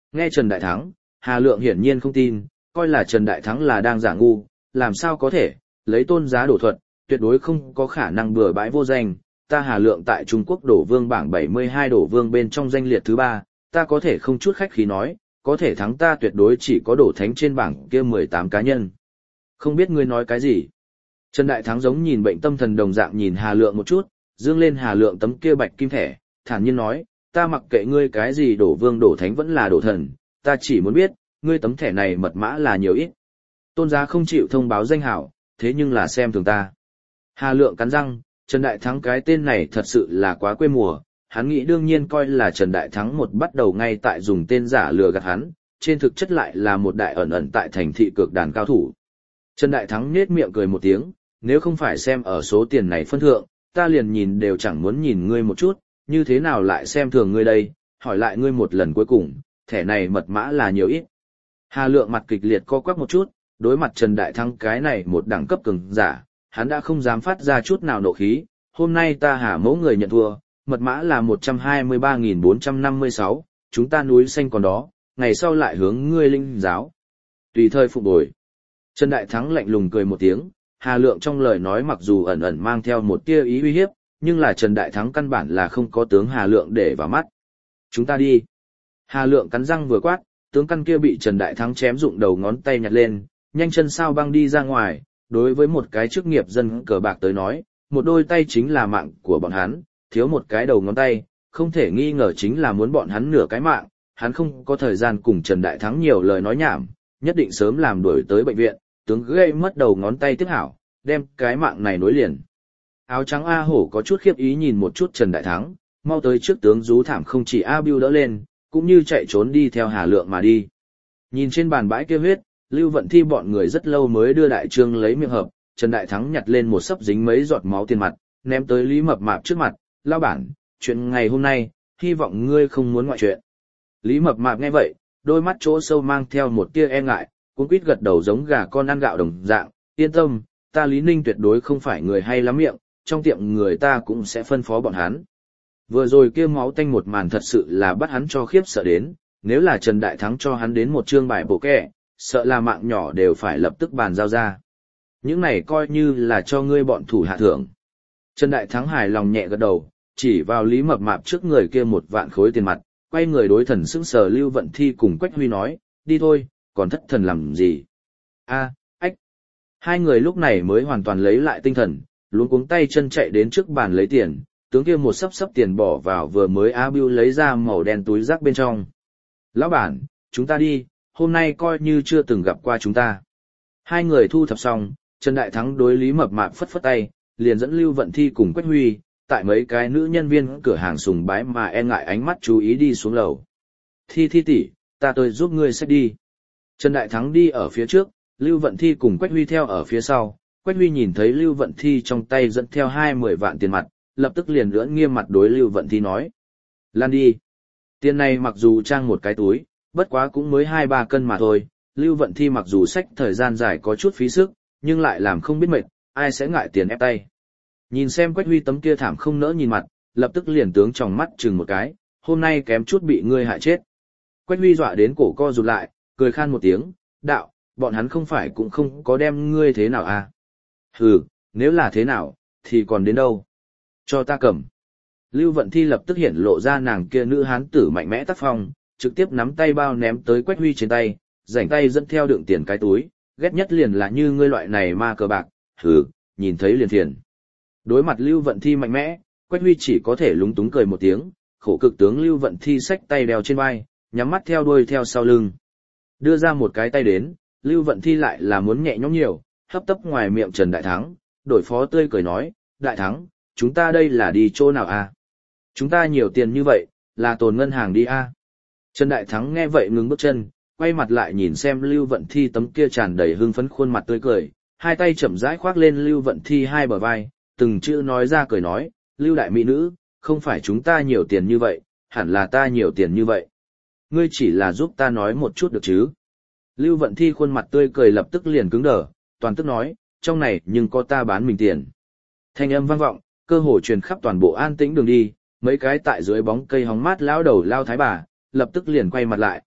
Nghe Trần Đại Thắng, Hà Lượng hiển nhiên không tin, coi là Trần Đại Thắng là đang giả ngu, làm sao có thể, lấy tôn giá đổ thuật, tuyệt đối không có khả năng bừa bãi vô danh. Ta Hà Lượng tại Trung Quốc đổ vương bảng bảy mươi hai đổ vương bên trong danh liệt thứ ba, ta có thể không chút khách khí nói, có thể thắng ta tuyệt đối chỉ có đổ thánh trên bảng kia mười tám cá nhân. Không biết ngươi nói cái gì? Trần Đại Thắng giống nhìn bệnh tâm thần đồng dạng nhìn Hà Lượng một chút, dương lên Hà Lượng tấm kia bạch kim thẻ, thản nhiên nói, ta mặc kệ ngươi cái gì đổ vương đổ thánh vẫn là đổ thần, ta chỉ muốn biết, ngươi tấm thẻ này mật mã là nhiều ít. Tôn giá không chịu thông báo danh hảo, thế nhưng là xem thường ta. Hà Lượng cắn răng, Trần Đại Thắng cái tên này thật sự là quá quê mùa, hắn nghĩ đương nhiên coi là Trần Đại Thắng một bắt đầu ngay tại dùng tên giả lừa gạt hắn, trên thực chất lại là một đại ẩn ẩn tại thành thị cược đàn cao thủ. Trần Đại Thắng nhếch miệng cười một tiếng, nếu không phải xem ở số tiền này phân thượng, ta liền nhìn đều chẳng muốn nhìn ngươi một chút, như thế nào lại xem thường ngươi đây, hỏi lại ngươi một lần cuối cùng, thẻ này mật mã là nhiều ít. Hà Lượng mặt kịch liệt co quắp một chút, đối mặt Trần Đại Thắng cái này một đẳng cấp cường giả, hắn đã không dám phát ra chút nào nộ khí, hôm nay ta Hà mẫu người nhận thua, mật mã là một trăm hai mươi ba nghìn bốn trăm năm mươi sáu, chúng ta núi xanh còn đó, ngày sau lại hướng ngươi linh giáo. Tùy thời phục bồi. Trần Đại Thắng lạnh lùng cười một tiếng, Hà Lượng trong lời nói mặc dù ẩn ẩn mang theo một tia ý uy hiếp, nhưng là Trần Đại Thắng căn bản là không có tướng Hà Lượng để vào mắt. Chúng ta đi. Hà Lượng cắn răng vừa quát, tướng căn kia bị Trần Đại Thắng chém dụng đầu ngón tay nhặt lên, nhanh chân sao băng đi ra ngoài, đối với một cái chức nghiệp dân cờ bạc tới nói, một đôi tay chính là mạng của bọn hắn, thiếu một cái đầu ngón tay, không thể nghi ngờ chính là muốn bọn hắn nửa cái mạng, hắn không có thời gian cùng Trần Đại Thắng nhiều lời nói nhảm, nhất định sớm làm đuổi tới bệnh viện, tướng gây mất đầu ngón tay tiếp hảo, đem cái mạng này nối liền. Áo trắng A Hổ có chút khiếp ý nhìn một chút Trần Đại Thắng, mau tới trước tướng rú thảm không chỉ A Bưu đỡ lên, cũng như chạy trốn đi theo Hà Lượng mà đi. Nhìn trên bàn bãi kia huyết, Lưu Vận Thi bọn người rất lâu mới đưa đại trương lấy miệng hợp, Trần Đại Thắng nhặt lên một sấp dính mấy giọt máu tiền mặt, ném tới Lý Mập Mạp trước mặt, lao bản, chuyện ngày hôm nay, hy vọng ngươi không muốn ngoại chuyện. Lý Mập Mạp nghe vậy, đôi mắt chỗ sâu mang theo một tia e ngại, cuống quýt gật đầu giống gà con ăn gạo đồng dạng, yên tâm, ta Lý Ninh tuyệt đối không phải người hay lắm miệng, trong tiệm người ta cũng sẽ phân phó bọn hắn. Vừa rồi kia máu tanh một màn thật sự là bắt hắn cho khiếp sợ đến, nếu là Trần Đại Thắng cho hắn đến một chương bài bổ kẹ, sợ là mạng nhỏ đều phải lập tức bàn giao ra. Những này coi như là cho ngươi bọn thủ hạ thưởng. Trần Đại Thắng hài lòng nhẹ gật đầu, chỉ vào Lý Mập Mạp trước người kia một vạn khối tiền mặt, quay người đối thần sững sờ Lưu Vận Thi cùng Quách Huy nói, đi thôi, còn thất thần làm gì? A, ách. Hai người lúc này mới hoàn toàn lấy lại tinh thần, luống cuống tay chân chạy đến trước bàn lấy tiền, tướng kia một sấp sấp tiền bỏ vào vừa mới A Bưu lấy ra màu đen túi rác bên trong. Lão bản, chúng ta đi, hôm nay coi như chưa từng gặp qua chúng ta. Hai người thu thập xong, Trần Đại Thắng đối Lý Mập Mạp phất phất tay, liền dẫn Lưu Vận Thi cùng Quách Huy, tại mấy cái nữ nhân viên cửa hàng sùng bái mà e ngại ánh mắt chú ý đi xuống lầu. Thi Thi tỷ, ta tới giúp ngươi xách đi. Trần Đại Thắng đi ở phía trước, Lưu Vận Thi cùng Quách Huy theo ở phía sau. Quách Huy nhìn thấy Lưu Vận Thi trong tay dẫn theo hai mươi vạn tiền mặt, lập tức liền lưỡng nghiêm mặt đối Lưu Vận Thi nói. Lan đi. Tiền này mặc dù trang một cái túi, bất quá cũng mới hai ba cân mà thôi. Lưu Vận Thi mặc dù xách thời gian dài có chút phí sức, nhưng lại làm không biết mệt, ai sẽ ngại tiền ép tay. Nhìn xem Quách Huy tấm kia thảm không nỡ nhìn mặt, lập tức liền tướng tròng mắt chừng một cái, hôm nay kém chút bị ngươi hại chết. Quách Huy dọa đến cổ co rụt lại, cười khan một tiếng, đạo, bọn hắn không phải cũng không có đem ngươi thế nào à? Hừ, nếu là thế nào, thì còn đến đâu? Cho ta cầm. Lưu Vận Thi lập tức hiển lộ ra nàng kia nữ hán tử mạnh mẽ tác phong, trực tiếp nắm tay bao ném tới Quách Huy trên tay, rảnh tay dẫn theo đựng tiền cái túi, ghét nhất liền là như ngươi loại này ma cờ bạc, hừ, nhìn thấy liền phiền. Đối mặt Lưu Vận Thi mạnh mẽ, Quách Huy chỉ có thể lúng túng cười một tiếng, khổ cực tướng Lưu Vận Thi xách tay đeo trên vai, nhắm mắt theo đuôi theo sau lưng. Đưa ra một cái tay đến, Lưu Vận Thi lại là muốn nhẹ nhõm nhiều, hấp tấp ngoài miệng Trần Đại Thắng, đổi phó tươi cười nói, Đại Thắng, chúng ta đây là đi chỗ nào à? Chúng ta nhiều tiền như vậy, là tồn ngân hàng đi à? Trần Đại Thắng nghe vậy ngừng bước chân, quay mặt lại nhìn xem Lưu Vận Thi tấm kia tràn đầy hưng phấn khuôn mặt tươi cười, hai tay chậm rãi khoác lên Lưu Vận Thi hai bờ vai, từng chữ nói ra cười nói, Lưu đại mỹ nữ, không phải chúng ta nhiều tiền như vậy, hẳn là ta nhiều tiền như vậy. Ngươi chỉ là giúp ta nói một chút được chứ? Lưu Vận Thi khuôn mặt tươi cười lập tức liền cứng đờ, toàn tức nói, trong này nhưng có ta bán mình tiền. Thanh âm vang vọng, cơ hồ truyền khắp toàn bộ an tĩnh đường đi, mấy cái tại dưới bóng cây hóng mát lão đầu lao thái bà, lập tức liền quay mặt lại,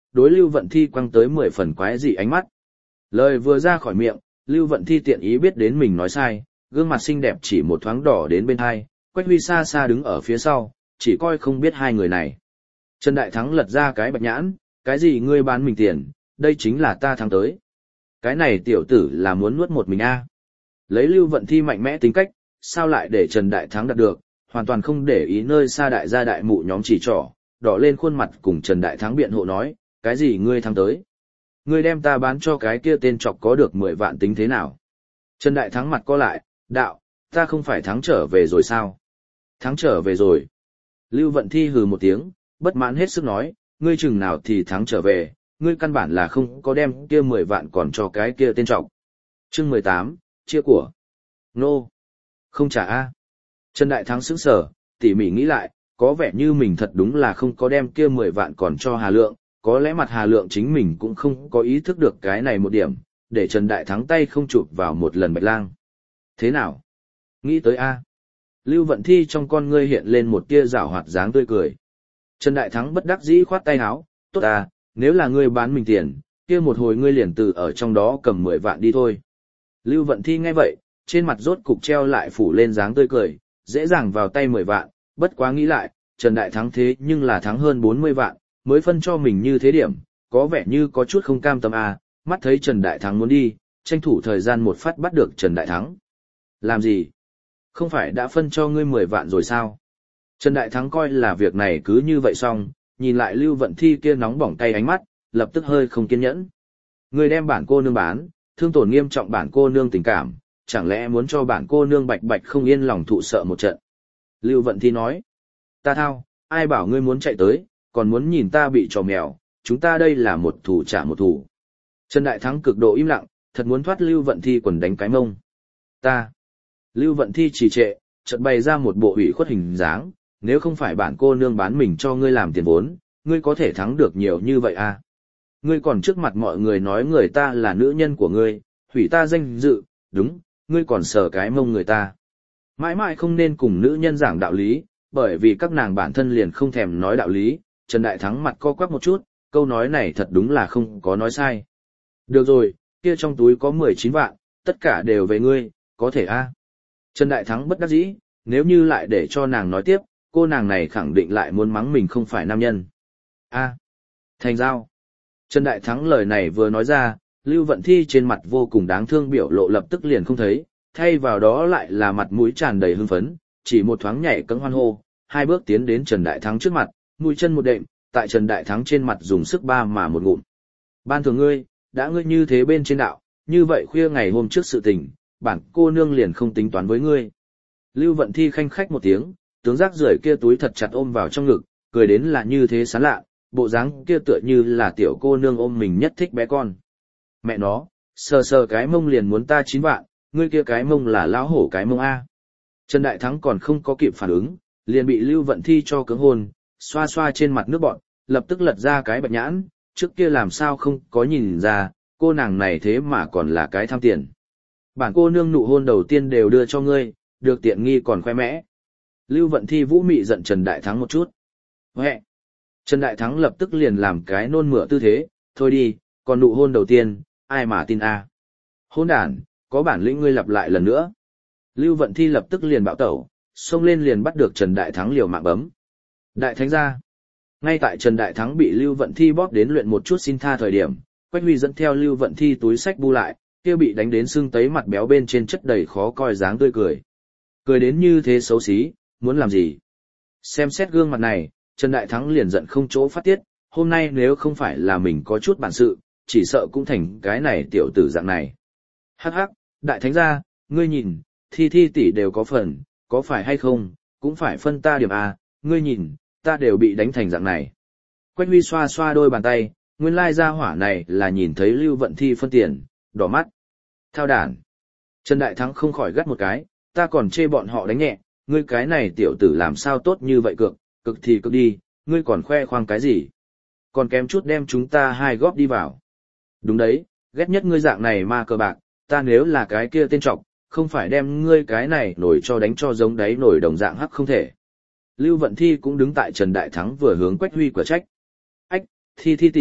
đối Lưu Vận Thi quăng tới mười phần quái dị ánh mắt. Lời vừa ra khỏi miệng, Lưu Vận Thi tiện ý biết đến mình nói sai, gương mặt xinh đẹp chỉ một thoáng đỏ đến bên hai, Quách Huy xa xa đứng ở phía sau, chỉ coi không biết hai người này. Trần Đại Thắng lật ra cái bạch nhãn, cái gì ngươi bán mình tiền, đây chính là ta thắng tới. Cái này tiểu tử là muốn nuốt một mình a. Lấy Lưu Vận Thi mạnh mẽ tính cách, sao lại để Trần Đại Thắng đạt được, hoàn toàn không để ý nơi xa đại gia đại mụ nhóm chỉ trỏ, đỏ lên khuôn mặt cùng Trần Đại Thắng biện hộ nói, cái gì ngươi thắng tới. Ngươi đem ta bán cho cái kia tên trọc có được mười vạn tính thế nào. Trần Đại Thắng mặt co lại, đạo, ta không phải thắng trở về rồi sao? Thắng trở về rồi. Lưu Vận Thi hừ một tiếng, bất mãn hết sức nói, ngươi chừng nào thì thắng trở về, ngươi căn bản là không có đem kia mười vạn còn cho cái kia tên trọc. Chương mười tám, chia của. Nô. Không trả a. Trần Đại Thắng sững sờ, tỉ mỉ nghĩ lại, có vẻ như mình thật đúng là không có đem kia mười vạn còn cho Hà Lượng, có lẽ mặt Hà Lượng chính mình cũng không có ý thức được cái này một điểm, để Trần Đại Thắng tay không chụp vào một lần Bạch Lang. Thế nào? Nghĩ tới a. Lưu Vận Thi trong con ngươi hiện lên một tia giảo hoạt dáng tươi cười. Trần Đại Thắng bất đắc dĩ khoát tay áo, tốt à, nếu là ngươi bán mình tiền, kia một hồi ngươi liền từ ở trong đó cầm mười vạn đi thôi. Lưu Vận Thi nghe vậy, trên mặt rốt cục treo lại phủ lên dáng tươi cười, dễ dàng vào tay mười vạn, bất quá nghĩ lại, Trần Đại Thắng thế nhưng là thắng hơn bốn mươi vạn, mới phân cho mình như thế điểm, có vẻ như có chút không cam tâm à, mắt thấy Trần Đại Thắng muốn đi, tranh thủ thời gian một phát bắt được Trần Đại Thắng. Làm gì? Không phải đã phân cho ngươi mười vạn rồi sao? Trần Đại Thắng coi là việc này cứ như vậy xong, nhìn lại Lưu Vận Thi kia nóng bỏng tay ánh mắt, lập tức hơi không kiên nhẫn. Ngươi đem bản cô nương bán, thương tổn nghiêm trọng bản cô nương tình cảm, chẳng lẽ muốn cho bản cô nương bạch bạch không yên lòng thụ sợ một trận. Lưu Vận Thi nói, ta thao, ai bảo ngươi muốn chạy tới, còn muốn nhìn ta bị trò mèo, chúng ta đây là một thủ trả một thủ. Trần Đại Thắng cực độ im lặng, thật muốn thoát Lưu Vận Thi quần đánh cái mông. Ta. Lưu Vận Thi trì trệ, chợt bày ra một bộ ủy khuất hình dáng, nếu không phải bản cô nương bán mình cho ngươi làm tiền vốn, ngươi có thể thắng được nhiều như vậy à? Ngươi còn trước mặt mọi người nói người ta là nữ nhân của ngươi, hủy ta danh dự, đúng, ngươi còn sờ cái mông người ta. Mãi mãi không nên cùng nữ nhân giảng đạo lý, bởi vì các nàng bản thân liền không thèm nói đạo lý. Trần Đại Thắng mặt co quắp một chút, câu nói này thật đúng là không có nói sai. Được rồi, kia trong túi có mười chín vạn, tất cả đều về ngươi, có thể a? À? Trần Đại Thắng bất đắc dĩ, nếu như lại để cho nàng nói tiếp, cô nàng này khẳng định lại muốn mắng mình không phải nam nhân. A. À, thành giao. Trần Đại Thắng lời này vừa nói ra, Lưu Vận Thi trên mặt vô cùng đáng thương biểu lộ lập tức liền không thấy, thay vào đó lại là mặt mũi tràn đầy hưng phấn, chỉ một thoáng nhảy cẫng hoan hô, hai bước tiến đến Trần Đại Thắng trước mặt, mũi chân một đệm, tại Trần Đại Thắng trên mặt dùng sức ba mà một ngụm. Ban thường ngươi, đã ngươi như thế bên trên đạo, như vậy khuya ngày hôm trước sự tình, bản cô nương liền không tính toán với ngươi. Lưu Vận Thi khanh khách một tiếng, tướng rác rưởi kia túi thật chặt ôm vào trong ngực, cười đến là như thế sán lạ, bộ dáng kia tựa như là tiểu cô nương ôm mình nhất thích bé con. Mẹ nó, sờ sờ cái mông liền muốn ta chín vạn, ngươi kia cái mông là lão hổ cái mông A. Trần Đại Thắng còn không có kịp phản ứng, liền bị Lưu Vận Thi cho cứng hôn, xoa xoa trên mặt nước bọn, lập tức lật ra cái bạch nhãn, trước kia làm sao không có nhìn ra, cô nàng này thế mà còn là cái tham tiền. Bản cô nương nụ hôn đầu tiên đều đưa cho ngươi, được tiện nghi còn khoe mẽ. Lưu Vận Thi vũ mị giận Trần Đại Thắng một chút. Huệ! Trần Đại Thắng lập tức liền làm cái nôn mửa tư thế, thôi đi, còn nụ hôn đầu tiên, ai mà tin a? Hôn đàn, có bản lĩnh ngươi lặp lại lần nữa. Lưu Vận Thi lập tức liền bạo tẩu, xông lên liền bắt được Trần Đại Thắng liều mạng bấm. Đại Thánh gia. Ngay tại Trần Đại Thắng bị Lưu Vận Thi bóp đến luyện một chút xin tha thời điểm, Quách Huy dẫn theo Lưu Vận Thi túi sách bu lại, kia bị đánh đến sưng tấy mặt béo bên trên chất đầy khó coi dáng tươi cười. Cười đến như thế xấu xí, muốn làm gì? Xem xét gương mặt này, Trần Đại Thắng liền giận không chỗ phát tiết, hôm nay nếu không phải là mình có chút bản sự, chỉ sợ cũng thành cái này tiểu tử dạng này. Hắc hắc, Đại Thánh gia, ngươi nhìn, Thi Thi tỷ đều có phần, có phải hay không, cũng phải phân ta điểm A, ngươi nhìn, ta đều bị đánh thành dạng này. Quách Huy xoa xoa đôi bàn tay, nguyên lai gia hỏa này là nhìn thấy Lưu Vận Thi phân tiền, đỏ mắt. Thao đản. Trần Đại Thắng không khỏi gắt một cái, ta còn chê bọn họ đánh nhẹ, ngươi cái này tiểu tử làm sao tốt như vậy cược, cực thì cực đi, ngươi còn khoe khoang cái gì? Còn kém chút đem chúng ta hai góp đi vào. Đúng đấy, ghét nhất ngươi dạng này ma cờ bạc, ta nếu là cái kia tên trọc, không phải đem ngươi cái này nổi cho đánh cho giống đáy nổi đồng dạng hắc không thể. Lưu Vận Thi cũng đứng tại Trần Đại Thắng vừa hướng Quách Huy quả trách. Ách, Thi Thi tỷ,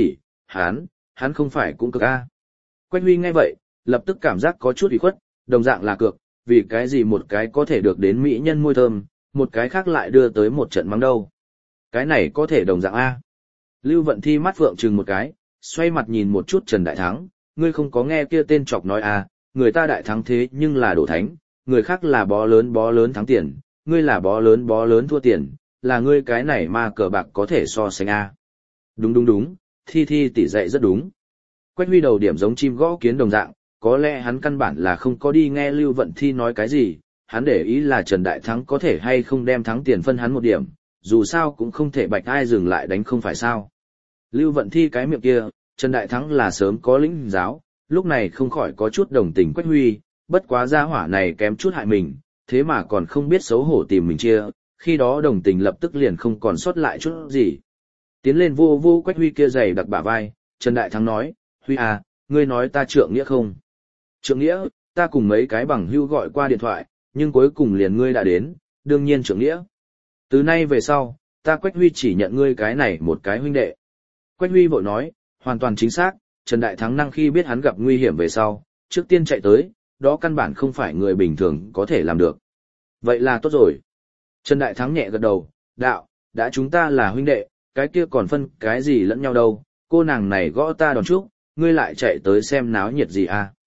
hắn, hắn không phải cũng cực a. Quách Huy nghe vậy, lập tức cảm giác có chút ủy khuất, đồng dạng là cược, vì cái gì một cái có thể được đến mỹ nhân môi thơm, một cái khác lại đưa tới một trận mắng đâu. Cái này có thể đồng dạng a. Lưu Vận Thi mắt phượng trừng một cái, xoay mặt nhìn một chút Trần Đại Thắng, ngươi không có nghe kia tên chọc nói à, người ta đại thắng thế nhưng là đổ thánh, người khác là bó lớn bó lớn thắng tiền, ngươi là bó lớn bó lớn thua tiền, là ngươi cái này mà cờ bạc có thể so sánh a. Đúng đúng đúng, Thi Thi tỷ dạy rất đúng. Quách Huy đầu điểm giống chim gõ kiến đồng dạng, có lẽ hắn căn bản là không có đi nghe Lưu Vận Thi nói cái gì, hắn để ý là Trần Đại Thắng có thể hay không đem thắng tiền phân hắn một điểm, dù sao cũng không thể bạch ai dừng lại đánh không phải sao. Lưu Vận Thi cái miệng kia, Trần Đại Thắng là sớm có lĩnh giáo, lúc này không khỏi có chút đồng tình Quách Huy, bất quá gia hỏa này kém chút hại mình, thế mà còn không biết xấu hổ tìm mình chia, khi đó đồng tình lập tức liền không còn sót lại chút gì. Tiến lên vô vô Quách Huy kia giày đặc bả vai, Trần Đại Thắng nói, Huy à, ngươi nói ta trượng nghĩa không? Trượng nghĩa, ta cùng mấy cái bằng hưu gọi qua điện thoại, nhưng cuối cùng liền ngươi đã đến, đương nhiên trượng nghĩa. Từ nay về sau, ta Quách Huy chỉ nhận ngươi cái này một cái huynh đệ. Quách Huy vội nói, hoàn toàn chính xác, Trần Đại Thắng năng khi biết hắn gặp nguy hiểm về sau, trước tiên chạy tới, đó căn bản không phải người bình thường có thể làm được. Vậy là tốt rồi. Trần Đại Thắng nhẹ gật đầu, đạo, đã chúng ta là huynh đệ, cái kia còn phân cái gì lẫn nhau đâu, cô nàng này gõ ta đòn trước, ngươi lại chạy tới xem náo nhiệt gì à.